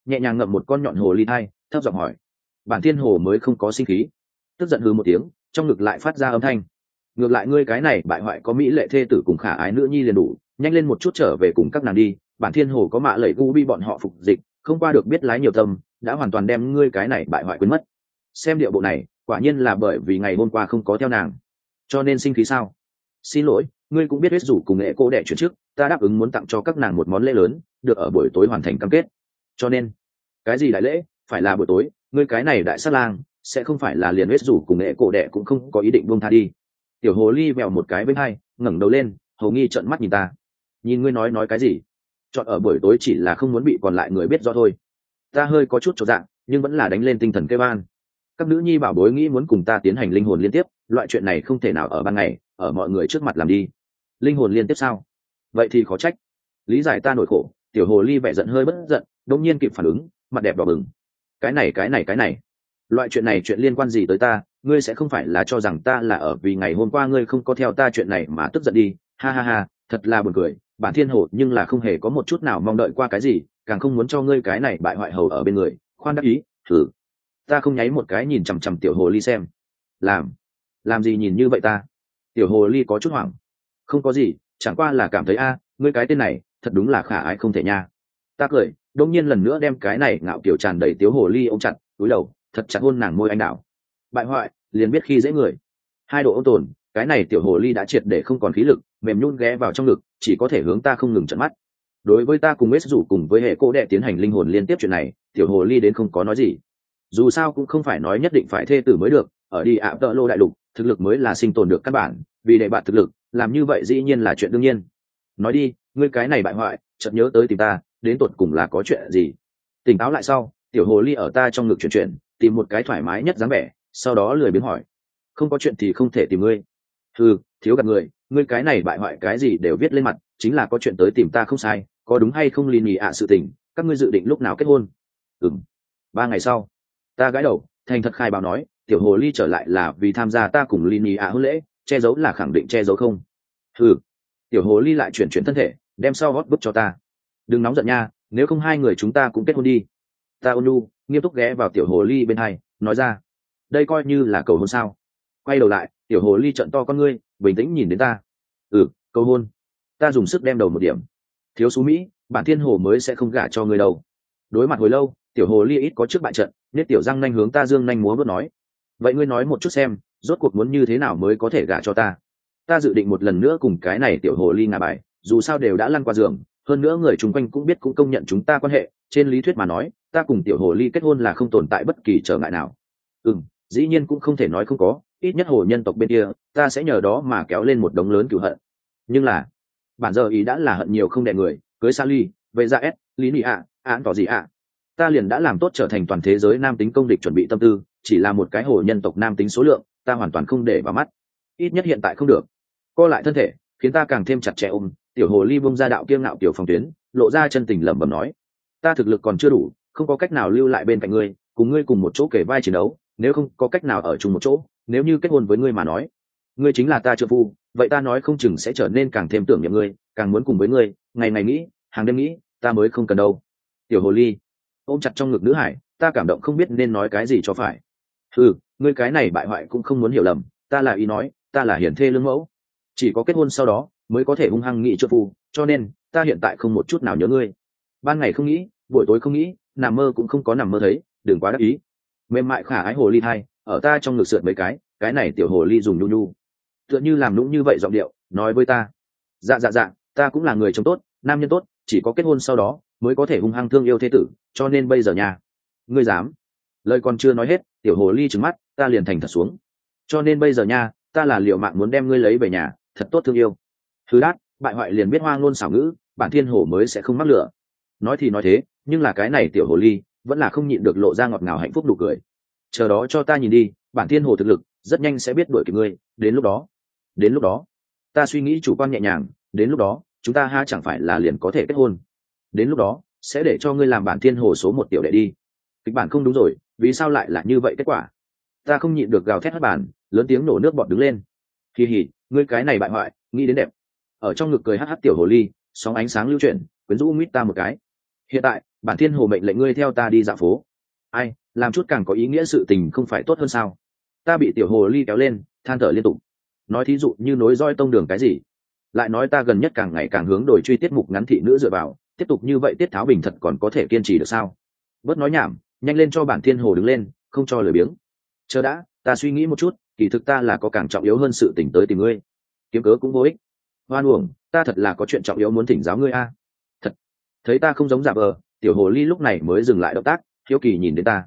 nhẹ nhàng ngậm một con nhọn hồ ly thai, thấp giọng hỏi. Bản thiên hồ mới không có sinh khí, tức giận hừ một tiếng, trong ngực lại phát ra âm thanh. Ngược lại ngươi cái này bại hoại có mỹ lệ thê tử cùng khả ái nữ nhi liền đủ, nhanh lên một chút trở về cùng các nàng đi. Bản thiên hồ có mạ lẩy gu bi bọn họ phục dịch, không qua được biết lái nhiều tâm, đã hoàn toàn đem ngươi cái này bại hoại quên mất. Xem điệu bộ này, quả nhiên là bởi vì ngày hôm qua không có theo nàng, cho nên sinh khí sao? Xin lỗi, ngươi cũng biết huyết rủ cùng nghệ cô đẻ chuyển trước, ta đáp ứng muốn tặng cho các nàng một món lễ lớn, được ở buổi tối hoàn thành cam kết. Cho nên, cái gì đại lễ, phải là buổi tối, ngươi cái này đại sát lang, sẽ không phải là liền huyết rủ cùng nghệ cổ đẻ cũng không có ý định buông tha đi. Tiểu hồ ly vèo một cái bên hai, ngẩng đầu lên, hầu nghi trợn mắt nhìn ta. Nhìn ngươi nói cái gì? Chọn ở buổi tối chỉ là không muốn bị còn lại người biết rõ thôi. Ta hơi có chút chột dạ, nhưng vẫn là đánh lên tinh thần kêu van. Các nữ nhi bảo bối nghĩ muốn cùng ta tiến hành linh hồn liên tiếp, loại chuyện này không thể nào ở ban ngày, ở mọi người trước mặt làm đi. Linh hồn liên tiếp sao? Vậy thì khó trách. Lý giải ta nỗi khổ. Tiểu hồ ly vẻ giận hơi bất giận, đột nhiên kịp phản ứng, mặt đẹp đỏ bừng. Cái này, loại chuyện này chuyện liên quan gì tới ta? Ngươi sẽ không phải là cho rằng ta là ở vì ngày hôm qua ngươi không có theo ta chuyện này mà tức giận đi? Ha ha ha, thật là buồn cười. Bản thiên hồ nhưng là không hề có một chút nào mong đợi qua cái gì, càng không muốn cho ngươi cái này bại hoại hầu ở bên người. Khoan đắc ý, thử. Ta không nháy một cái nhìn chằm chằm tiểu hồ ly xem. Làm gì nhìn như vậy ta? Tiểu hồ ly có chút hoảng. Không có gì, chẳng qua là cảm thấy ngươi cái tên này thật đúng là khả ái không thể nha. Ta cười, đông nhiên lần nữa đem cái này ngạo kiểu tràn đầy tiểu hồ ly ôm chặt, túi đầu thật chặt hôn nàng môi anh đào. Bại hoại, liền biết khi dễ người. Hai độ ôn tồn, cái này tiểu hồ ly đã triệt để không còn khí lực, mềm nhún ghé vào trong ngực, chỉ có thể hướng ta không ngừng trợn mắt. Đối với ta cùng West rủ cùng với hệ cô đệ tiến hành linh hồn liên tiếp chuyện này, tiểu hồ ly đến không có nói gì. Dù sao cũng không phải nói nhất định phải thê tử mới được, ở đi ạ tợ lô đại lục, thực lực mới là sinh tồn được căn bản, vì để bạn thực lực, làm như vậy dĩ nhiên là chuyện đương nhiên. Nói đi, ngươi cái này bại hoại, chợt nhớ tới tìm ta, đến tột cùng là có chuyện gì? Tỉnh táo lại sau, tiểu hồ ly ở ta trong ngực chuyển, tìm một cái thoải mái nhất dáng vẻ, sau đó lười biếng hỏi. Không có chuyện thì không thể tìm ngươi. Thiếu gạt người, ngươi cái này bại hoại cái gì đều viết lên mặt, chính là có chuyện tới tìm ta không sai, có đúng hay không Lini ạ sự tình, các ngươi dự định lúc nào kết hôn? 3 ngày sau. Ta gãi đầu, thành thật khai báo nói, tiểu hồ ly trở lại là vì tham gia ta cùng Lini ạ hôn lễ, che giấu là khẳng định che giấu không? Tiểu hồ ly lại chuyển thân thể, đem sau gót bức cho ta. Đừng nóng giận nha, nếu không hai người chúng ta cũng kết hôn đi. Ta ôn nhu, nghiêm túc ghé vào tiểu hồ ly bên hai, nói ra. Đây coi như là cầu hôn sao? Quay đầu lại, tiểu hồ ly trợn to con ngươi, bình tĩnh nhìn đến ta. Cầu hôn. Ta dùng sức đem đầu một điểm. Thiếu xú Mỹ, bản thiên hồ mới sẽ không gả cho người đâu. Đối mặt hồi lâu, tiểu hồ ly ít có trước bại trận, nết tiểu răng nanh hướng ta dương nanh múa bước nói. Vậy ngươi nói một chút xem, rốt cuộc muốn như thế nào mới có thể gả cho ta? Ta dự định một lần nữa cùng cái này tiểu hồ ly ngả bài, dù sao đều đã lăn qua giường, hơn nữa người chung quanh cũng biết cũng công nhận chúng ta quan hệ, trên lý thuyết mà nói, ta cùng tiểu hồ ly kết hôn là không tồn tại bất kỳ trở ngại nào. Dĩ nhiên cũng không thể nói không có, ít nhất hồ nhân tộc bên kia, ta sẽ nhờ đó mà kéo lên một đống lớn cửu hận. Nhưng là, bản giờ ý đã là hận nhiều không đè người, cưới Sally, về ra S, lý nị ạ, án tỏ gì ạ. Ta liền đã làm tốt trở thành toàn thế giới nam tính công địch chuẩn bị tâm tư, chỉ là một cái hồ nhân tộc nam tính số lượng, ta hoàn toàn không để vào mắt. Ít nhất hiện tại không được. Co lại thân thể, khiến ta càng thêm chặt chẽ ôm, tiểu hồ ly bung ra đạo kiêng ngạo tiểu phòng tuyến, lộ ra chân tình lẩm bẩm nói. Ta thực lực còn chưa đủ, không có cách nào lưu lại bên cạnh ngươi, cùng ngươi cùng một chỗ kể vai chiến đấu, nếu không có cách nào ở chung một chỗ, nếu như kết hôn với ngươi mà nói, ngươi chính là ta trợ phu, vậy ta nói không chừng sẽ trở nên càng thêm tưởng niệm ngươi, càng muốn cùng với ngươi, ngày ngày nghĩ, hàng đêm nghĩ, ta mới không cần đâu. Tiểu hồ ly ôm chặt trong ngực nữ hải, ta cảm động không biết nên nói cái gì cho phải. Ngươi cái này bại hoại cũng không muốn hiểu lầm, ta là ý nói, ta là hiển thê lương mẫu, chỉ có kết hôn sau đó mới có thể hung hăng nghị trợ phu, cho nên ta hiện tại không một chút nào nhớ ngươi. Ban ngày không nghĩ, buổi tối không nghĩ, nằm mơ cũng không có nằm mơ thấy, đừng quá đắc ý. Mềm mại khả ái hồ ly thai ở ta trong ngực sượt mấy cái này tiểu hồ ly dùng nhu tựa như làm nũng như vậy giọng điệu nói với ta. Dạ, ta cũng là người chồng tốt, nam nhân tốt, chỉ có kết hôn sau đó mới có thể hung hăng thương yêu thế tử, cho nên bây giờ nhà ngươi dám. Lời còn chưa nói hết, tiểu hồ ly trừng mắt, ta liền thành thật xuống. Cho nên bây giờ nha, ta là liều mạng muốn đem ngươi lấy về nhà, thật tốt thương yêu. Đát, bại hoại liền biết hoa ngôn xảo ngữ, bản thiên hồ mới sẽ không mắc lửa. Nói thì nói thế, nhưng là cái này tiểu hồ ly vẫn là không nhịn được lộ ra ngọt ngào hạnh phúc nụ cười. Chờ đó cho ta nhìn đi, bản thiên hồ thực lực rất nhanh sẽ biết đuổi kịp ngươi, đến lúc đó ta suy nghĩ chủ quan nhẹ nhàng, đến lúc đó chúng ta chẳng phải là liền có thể kết hôn. Đến lúc đó sẽ để cho ngươi làm bản thiên hồ số 1 tiểu đệ đi. Kịch bản không đúng rồi, vì sao lại là như vậy kết quả? Ta không nhịn được gào thét hất bàn, lớn tiếng nổ nước bọt đứng lên. Kỳ hỉ, ngươi cái này bại hoại, nghĩ đến đẹp. Ở trong ngực cười hắc hắc tiểu hồ ly, sóng ánh sáng lưu chuyển, quyến rũ mít ta một cái. Hiện tại bản thiên hồ mệnh lệnh ngươi theo ta đi dạo phố. Ai, làm chút càng có ý nghĩa sự tình không phải tốt hơn sao? Ta bị tiểu hồ ly kéo lên, than thở liên tục. Nói thí dụ như nối roi tông đường cái gì, lại nói ta gần nhất càng ngày càng hướng đổi truy tiết mục ngắn thị nữ dựa vào, tiếp tục như vậy tiết tháo bình thật còn có thể kiên trì được sao? Bớt nói nhảm, nhanh lên cho bản thiên hồ đứng lên, không cho lười biếng. Chờ đã, ta suy nghĩ một chút, kỳ thực ta là có càng trọng yếu hơn sự tình tới tìm ngươi. Kiếm cớ cũng vô ích. Hoan uổng, ta thật là có chuyện trọng yếu muốn thỉnh giáo ngươi a. Thật. Thấy ta không giống giả vờ, tiểu hồ ly lúc này mới dừng lại động tác, hiếu kỳ nhìn đến ta.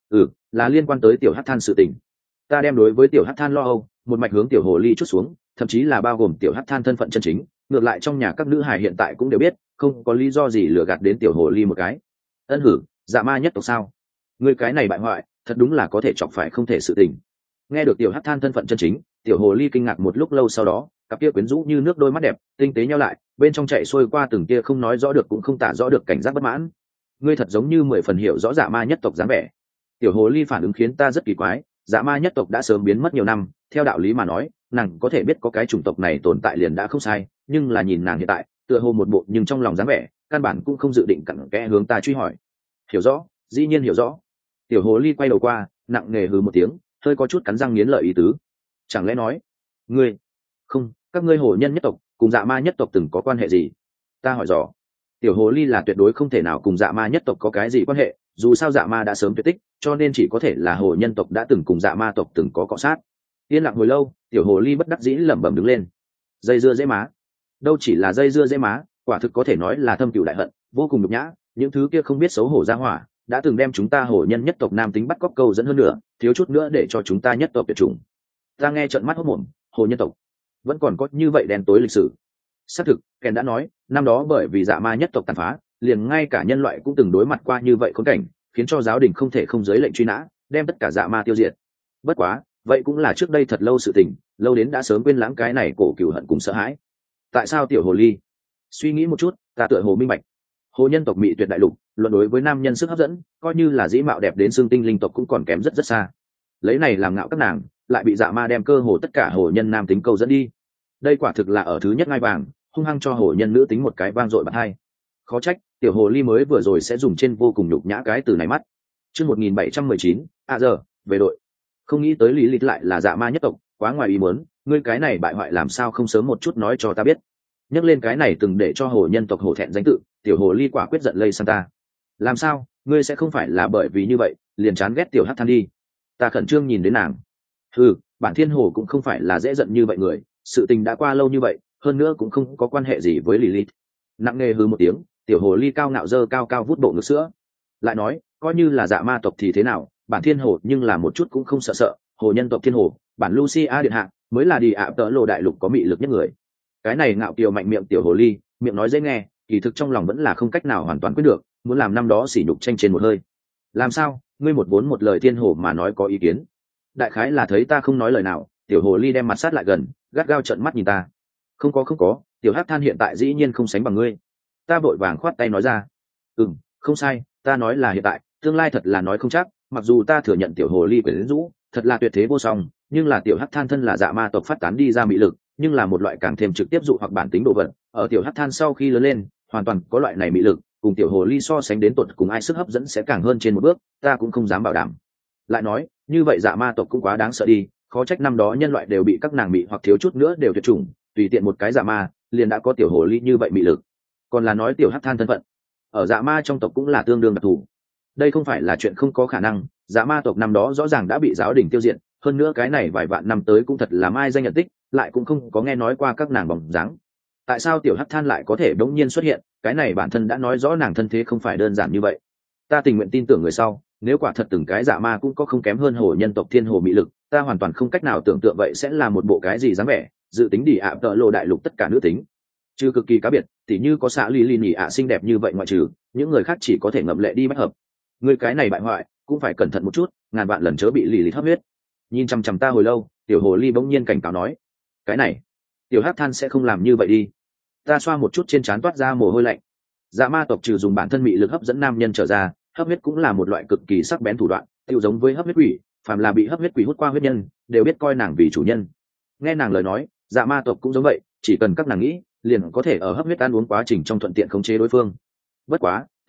Là liên quan tới tiểu hắc than sự tình. Ta đem đối với tiểu hắc than lo âu một mạch hướng tiểu hồ ly chút xuống, thậm chí là bao gồm tiểu hắc than thân phận chân chính. Ngược lại trong nhà các nữ hài hiện tại cũng đều biết, không có lý do gì lừa gạt đến tiểu hồ ly một cái. Ân hử, dạ ma nhất tộc sao? Ngươi cái này bại hoại, thật đúng là có thể chọc phải không thể sự tình. Nghe được tiểu hắc than thân phận chân chính, tiểu hồ ly kinh ngạc một lúc lâu, sau đó cặp kia quyến rũ như nước đôi mắt đẹp tinh tế nhau lại, bên trong chạy xuôi qua từng kia không nói rõ được cũng không tả rõ được cảnh giác bất mãn. Ngươi thật giống như 10 phần hiểu rõ dạ ma nhất tộc dáng vẻ. Tiểu hồ ly phản ứng khiến ta rất kỳ quái, dạ ma nhất tộc đã sớm biến mất nhiều năm, theo đạo lý mà nói nàng có thể biết có cái chủng tộc này tồn tại liền đã không sai, nhưng là nhìn nàng hiện tại tựa hồ một bộ nhưng trong lòng dáng vẻ căn bản cũng không dự định cặn kẽ hướng ta truy hỏi. Hiểu rõ, dĩ nhiên hiểu rõ. Tiểu hồ ly quay đầu qua, nặng nề hừ một tiếng, hơi có chút cắn răng nghiến lợi ý tứ. Chẳng lẽ nói ngươi không, các ngươi hồ nhân nhất tộc cùng dạ ma nhất tộc từng có quan hệ gì? Ta hỏi dò. Tiểu hồ ly là tuyệt đối không thể nào cùng dạ ma nhất tộc có cái gì quan hệ, dù sao dạ ma đã sớm tuyệt tích, cho nên chỉ có thể là hồ nhân tộc đã từng cùng dạ ma tộc từng có cọ sát. Yên lặng hồi lâu, tiểu hồ ly bất đắc dĩ lẩm bẩm đứng lên. Dây dưa dễ má. Đâu chỉ là dây dưa dễ má, quả thực có thể nói là thâm cửu đại hận, vô cùng nhục nhã. Những thứ kia không biết xấu hổ ra hỏa đã từng đem chúng ta hồ nhân nhất tộc nam tính bắt cóc câu dẫn hơn nữa, thiếu chút nữa để cho chúng ta nhất tộc tuyệt chủng. Ta nghe trợn mắt hốt mồm, hồ nhân tộc vẫn còn có như vậy đen tối lịch sử. Xác thực, Ken đã nói, năm đó bởi vì dạ ma nhất tộc tàn phá, liền ngay cả nhân loại cũng từng đối mặt qua như vậy khốn cảnh, khiến cho giáo đình không thể không giới lệnh truy nã, đem tất cả dạ ma tiêu diệt. Bất quá, vậy cũng là trước đây thật lâu sự tình, lâu đến đã sớm quên lãng cái này cổ cừu hận cùng sợ hãi. Tại sao tiểu hồ ly? Suy nghĩ một chút, ta tựa hồ minh bạch. Hồ nhân tộc Mỹ tuyệt đại lục, luận đối với nam nhân sức hấp dẫn, coi như là dĩ mạo đẹp đến xương tinh linh tộc cũng còn kém rất rất xa. Lấy này làm ngạo các nàng, lại bị dạ ma đem cơ hồ tất cả hồ nhân nam tính câu dẫn đi. Đây quả thực là ở thứ nhất ngai vàng, hung hăng cho hồ nhân nữ tính một cái vang dội bật hai. Khó trách tiểu hồ ly mới vừa rồi sẽ dùng trên vô cùng nhục nhã cái từ này mắt. Chương 1719, giờ về đội. Không nghĩ tới lý lịch lại là dạ ma nhất tộc, quá ngoài ý muốn, ngươi cái này bại hoại làm sao không sớm một chút nói cho ta biết. Nhắc lên cái này từng để cho hồ nhân tộc hổ thẹn danh tự, tiểu hồ ly quả quyết giận lây sang ta. Làm sao, ngươi sẽ không phải là bởi vì như vậy liền chán ghét tiểu hắc than đi? Ta khẩn trương nhìn đến nàng. Bản thiên hồ cũng không phải là dễ giận như vậy người, sự tình đã qua lâu như vậy, hơn nữa cũng không có quan hệ gì với Lilith. Nặng nề hừ một tiếng, tiểu hồ ly cao ngạo dơ cao cao vút bộ ngực sữa. Lại nói, coi như là dạ ma tộc thì thế nào, bản thiên hồ nhưng là một chút cũng không sợ sợ, hồ nhân tộc thiên hồ, bản Lucia điện hạ, mới là đi ạ tợ lộ đại lục có mị lực nhất người. Cái này ngạo kiều mạnh miệng tiểu hồ ly, miệng nói dễ nghe, kỳ thực trong lòng vẫn là không cách nào hoàn toàn quyết được, muốn làm năm đó sỉ nhục tranh trên một hơi. Làm sao, ngươi một vốn một lời thiên hồ mà nói có ý kiến? Đại khái là thấy ta không nói lời nào, tiểu hồ ly đem mặt sát lại gần, gắt gao trợn mắt nhìn ta. Không có, tiểu hắc than hiện tại dĩ nhiên không sánh bằng ngươi. Ta vội vàng khoát tay nói ra. Không sai, ta nói là hiện tại, tương lai thật là nói không chắc. Mặc dù ta thừa nhận tiểu hồ ly quyến rũ thật là tuyệt thế vô song, nhưng là tiểu hắc than thân là dạ ma tộc phát tán đi ra mị lực, nhưng là một loại càng thêm trực tiếp dụ hoặc bản tính đồ vật. Ở tiểu hắc than sau khi lớn lên, hoàn toàn có loại này mị lực, cùng tiểu hồ ly so sánh đến tột cùng ai sức hấp dẫn sẽ càng hơn trên một bước, ta cũng không dám bảo đảm. Lại nói, như vậy dạ ma tộc cũng quá đáng sợ đi, khó trách năm đó nhân loại đều bị các nàng mị hoặc thiếu chút nữa đều tuyệt chủng, tùy tiện một cái dạ ma liền đã có tiểu hồ ly như vậy mị lực. Còn là nói tiểu hắc than thân phận ở dạ ma trong tộc cũng là tương đương đặc thù. Đây không phải là chuyện không có khả năng, dạ ma tộc năm đó rõ ràng đã bị giáo đình tiêu diệt, hơn nữa cái này vài vạn năm tới cũng thật là mai danh nhận tích, lại cũng không có nghe nói qua các nàng bóng dáng. Tại sao tiểu hắc than lại có thể đống nhiên xuất hiện? Cái này bản thân đã nói rõ nàng thân thế không phải đơn giản như vậy. Ta tình nguyện tin tưởng người sau, nếu quả thật từng cái dạ ma cũng có không kém hơn hồ nhân tộc thiên hồ mị lực, ta hoàn toàn không cách nào tưởng tượng vậy sẽ là một bộ cái gì dáng vẻ. Dự tính đi ạ tợ lộ đại lục tất cả nữ tính, trừ cực kỳ cá biệt, tỉ như có xã Lý nhỉ ạ xinh đẹp như vậy ngoại trừ, những người khác chỉ có thể ngậm lệ đi bách hợp. Người cái này bại hoại, cũng phải cẩn thận một chút, ngàn vạn lần chớ bị Lilith hấp huyết. Nhìn chằm chằm ta hồi lâu, tiểu hồ ly bỗng nhiên cảnh cáo nói, cái này, tiểu hắc than sẽ không làm như vậy đi. Ta xoa một chút trên trán toát ra mồ hôi lạnh. Dạ ma tộc trừ dùng bản thân mị lực hấp dẫn nam nhân trở ra, hấp huyết cũng là một loại cực kỳ sắc bén thủ đoạn, tiêu giống với hấp huyết quỷ, phàm là bị hấp huyết quỷ hút qua huyết nhân, đều biết coi nàng vì chủ nhân. Nghe nàng lời nói, dạ ma tộc cũng giống vậy, chỉ cần các nàng nghĩ, liền có thể ở hấp huyết ăn uống quá trình trong thuận tiện khống chế đối phương. Bất quá,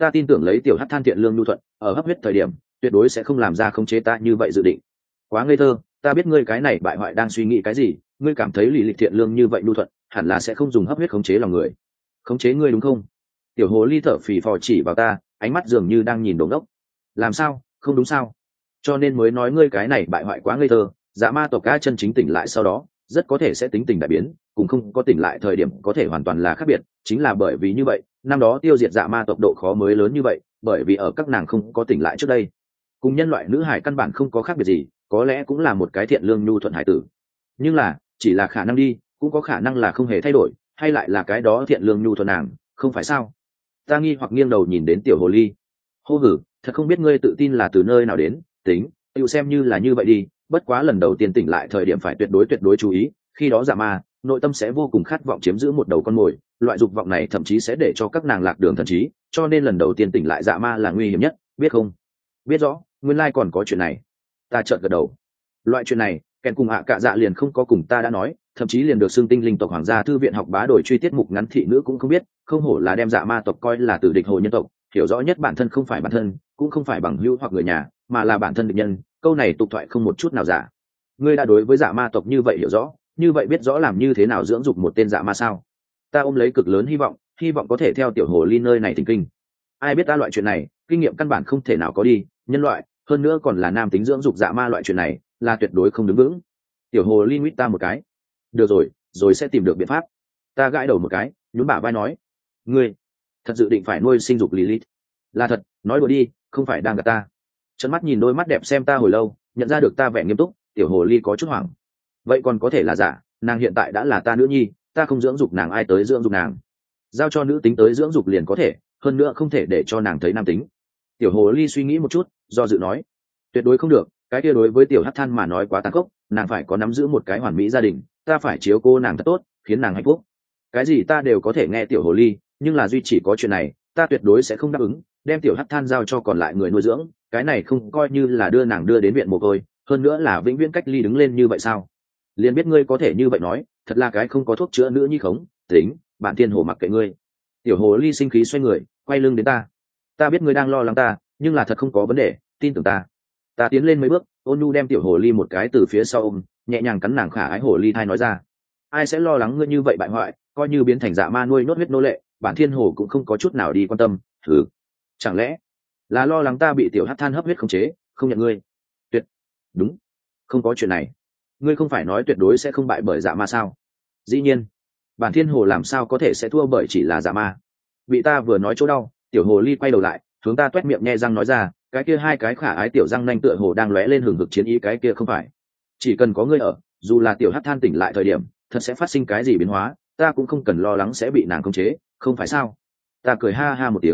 ta tin tưởng lấy tiểu hắc than thiện lương nhu thuận ở hấp huyết thời điểm tuyệt đối sẽ không làm ra khống chế ta như vậy dự định. Quá ngây thơ, ta biết ngươi cái này bại hoại đang suy nghĩ cái gì. Ngươi cảm thấy lì lịch thiện lương như vậy nhu thuận hẳn là sẽ không dùng hấp huyết khống chế lòng người. Khống chế ngươi đúng không? Tiểu hồ ly thở phì phò chỉ vào ta, ánh mắt dường như đang nhìn đống đốc. Làm sao không đúng sao? Cho nên mới nói ngươi cái này bại hoại quá ngây thơ. Dạ ma tộc ca chân chính tỉnh lại sau đó rất có thể sẽ tính tình đại biến, cũng không có tỉnh lại thời điểm có thể hoàn toàn là khác biệt. Chính là bởi vì như vậy năm đó tiêu diệt dạ ma tộc độ khó mới lớn như vậy, bởi vì ở các nàng không có tỉnh lại trước đây, cùng nhân loại nữ hải căn bản không có khác biệt gì, có lẽ cũng là một cái thiện lương nhu thuận hải tử, nhưng là chỉ là khả năng đi, cũng có khả năng là không hề thay đổi, hay lại là cái đó thiện lương nhu thuận nàng, không phải sao? Ta nghi hoặc nghiêng đầu nhìn đến tiểu hồ ly. Hô hử, thật không biết ngươi tự tin là từ nơi nào đến. Tính tự xem như là như vậy đi, bất quá lần đầu tiên tỉnh lại thời điểm phải tuyệt đối chú ý, khi đó dạ ma nội tâm sẽ vô cùng khát vọng chiếm giữ một đầu con mồi, loại dục vọng này thậm chí sẽ để cho các nàng lạc đường thần trí, cho nên lần đầu tiên tỉnh lại dạ ma là nguy hiểm nhất, biết không? Biết rõ, nguyên lai còn có chuyện này. Ta chợt gật đầu. Loại chuyện này kèn cùng cạ dạ liền không có cùng ta đã nói, thậm chí liền được xưng tinh linh tộc hoàng gia thư viện học bá đổi truy tiết mục ngắn thị nữ cũng không biết, không hổ là đem dạ ma tộc coi là tử địch hồ nhân tộc, hiểu rõ nhất bản thân không phải bản thân, cũng không phải bằng hữu hoặc người nhà, mà là bản thân địch nhân. Câu này tục thoại không một chút nào giả. Ngươi đã đối với dạ ma tộc như vậy hiểu rõ, như vậy biết rõ làm như thế nào dưỡng dục một tên dạ ma sao? Ta ôm lấy cực lớn hy vọng có thể theo tiểu hồ ly nơi này thỉnh kinh. Ai biết ta loại chuyện này kinh nghiệm căn bản không thể nào có đi, nhân loại hơn nữa còn là nam tính dưỡng dục dạ ma loại chuyện này là tuyệt đối không đứng vững. Tiểu hồ ly nguyết ta một cái. Được rồi sẽ tìm được biện pháp. Ta gãi đầu một cái, nhún bả vai nói, ngươi thật dự định phải nuôi sinh dục Lilith? Là thật, nói đùa đi, không phải đang gạt ta. Trấn mắt nhìn đôi mắt đẹp xem ta hồi lâu, nhận ra được ta vẻ nghiêm túc, tiểu hồ ly có chút hoảng. Vậy còn có thể là giả, nàng hiện tại đã là ta nữ nhi, ta không dưỡng dục nàng ai tới dưỡng dục nàng? Giao cho nữ tính tới dưỡng dục liền có thể, hơn nữa không thể để cho nàng thấy nam tính. Tiểu hồ ly suy nghĩ một chút, do dự nói, tuyệt đối không được, cái kia đối với tiểu hắc than mà nói quá tàn khốc, nàng phải có nắm giữ một cái hoàn mỹ gia đình, ta phải chiếu cô nàng thật tốt, khiến nàng hạnh phúc. Cái gì ta đều có thể nghe tiểu hồ ly, nhưng là duy chỉ có chuyện này ta tuyệt đối sẽ không đáp ứng, đem tiểu hắc than giao cho còn lại người nuôi dưỡng, cái này không coi như là đưa nàng đưa đến viện mồ côi, hơn nữa là vĩnh viễn cách ly đứng lên như vậy sao? Liền biết ngươi có thể như vậy nói, thật là cái không có thuốc chữa nữa nhi khống. Tính, bạn thiên hồ mặc kệ ngươi. Tiểu hồ ly sinh khí xoay người, quay lưng đến ta. Ta biết ngươi đang lo lắng ta, nhưng là thật không có vấn đề, tin tưởng ta. Ta tiến lên mấy bước, ôn nhu đem tiểu hồ ly một cái từ phía sau ôm, nhẹ nhàng cắn nàng khả ái hồ ly thai nói ra, ai sẽ lo lắng ngươi như vậy bại hoại, coi như biến thành dạ ma nuôi nốt huyết nô lệ, bản thiên hồ cũng không có chút nào đi quan tâm. Thử, chẳng lẽ là lo lắng ta bị tiểu hắc than hấp huyết khống chế, không nhận ngươi? Tuyệt đúng, không có chuyện này. Ngươi không phải nói tuyệt đối sẽ không bại bởi dạ ma sao? Dĩ nhiên, bản thiên hồ làm sao có thể sẽ thua bởi chỉ là dạ ma? Bị ta vừa nói chỗ đau, tiểu hồ ly quay đầu lại, hướng ta toét miệng nhe răng nói ra, cái kia hai cái khả ái tiểu răng nanh tựa hồ đang lóe lên hừng hực chiến ý, cái kia không phải. Chỉ cần có ngươi ở, dù là tiểu hắc than tỉnh lại thời điểm thật sẽ phát sinh cái gì biến hóa, ta cũng không cần lo lắng sẽ bị nàng khống chế, không phải sao? Ta cười ha ha một tiếng.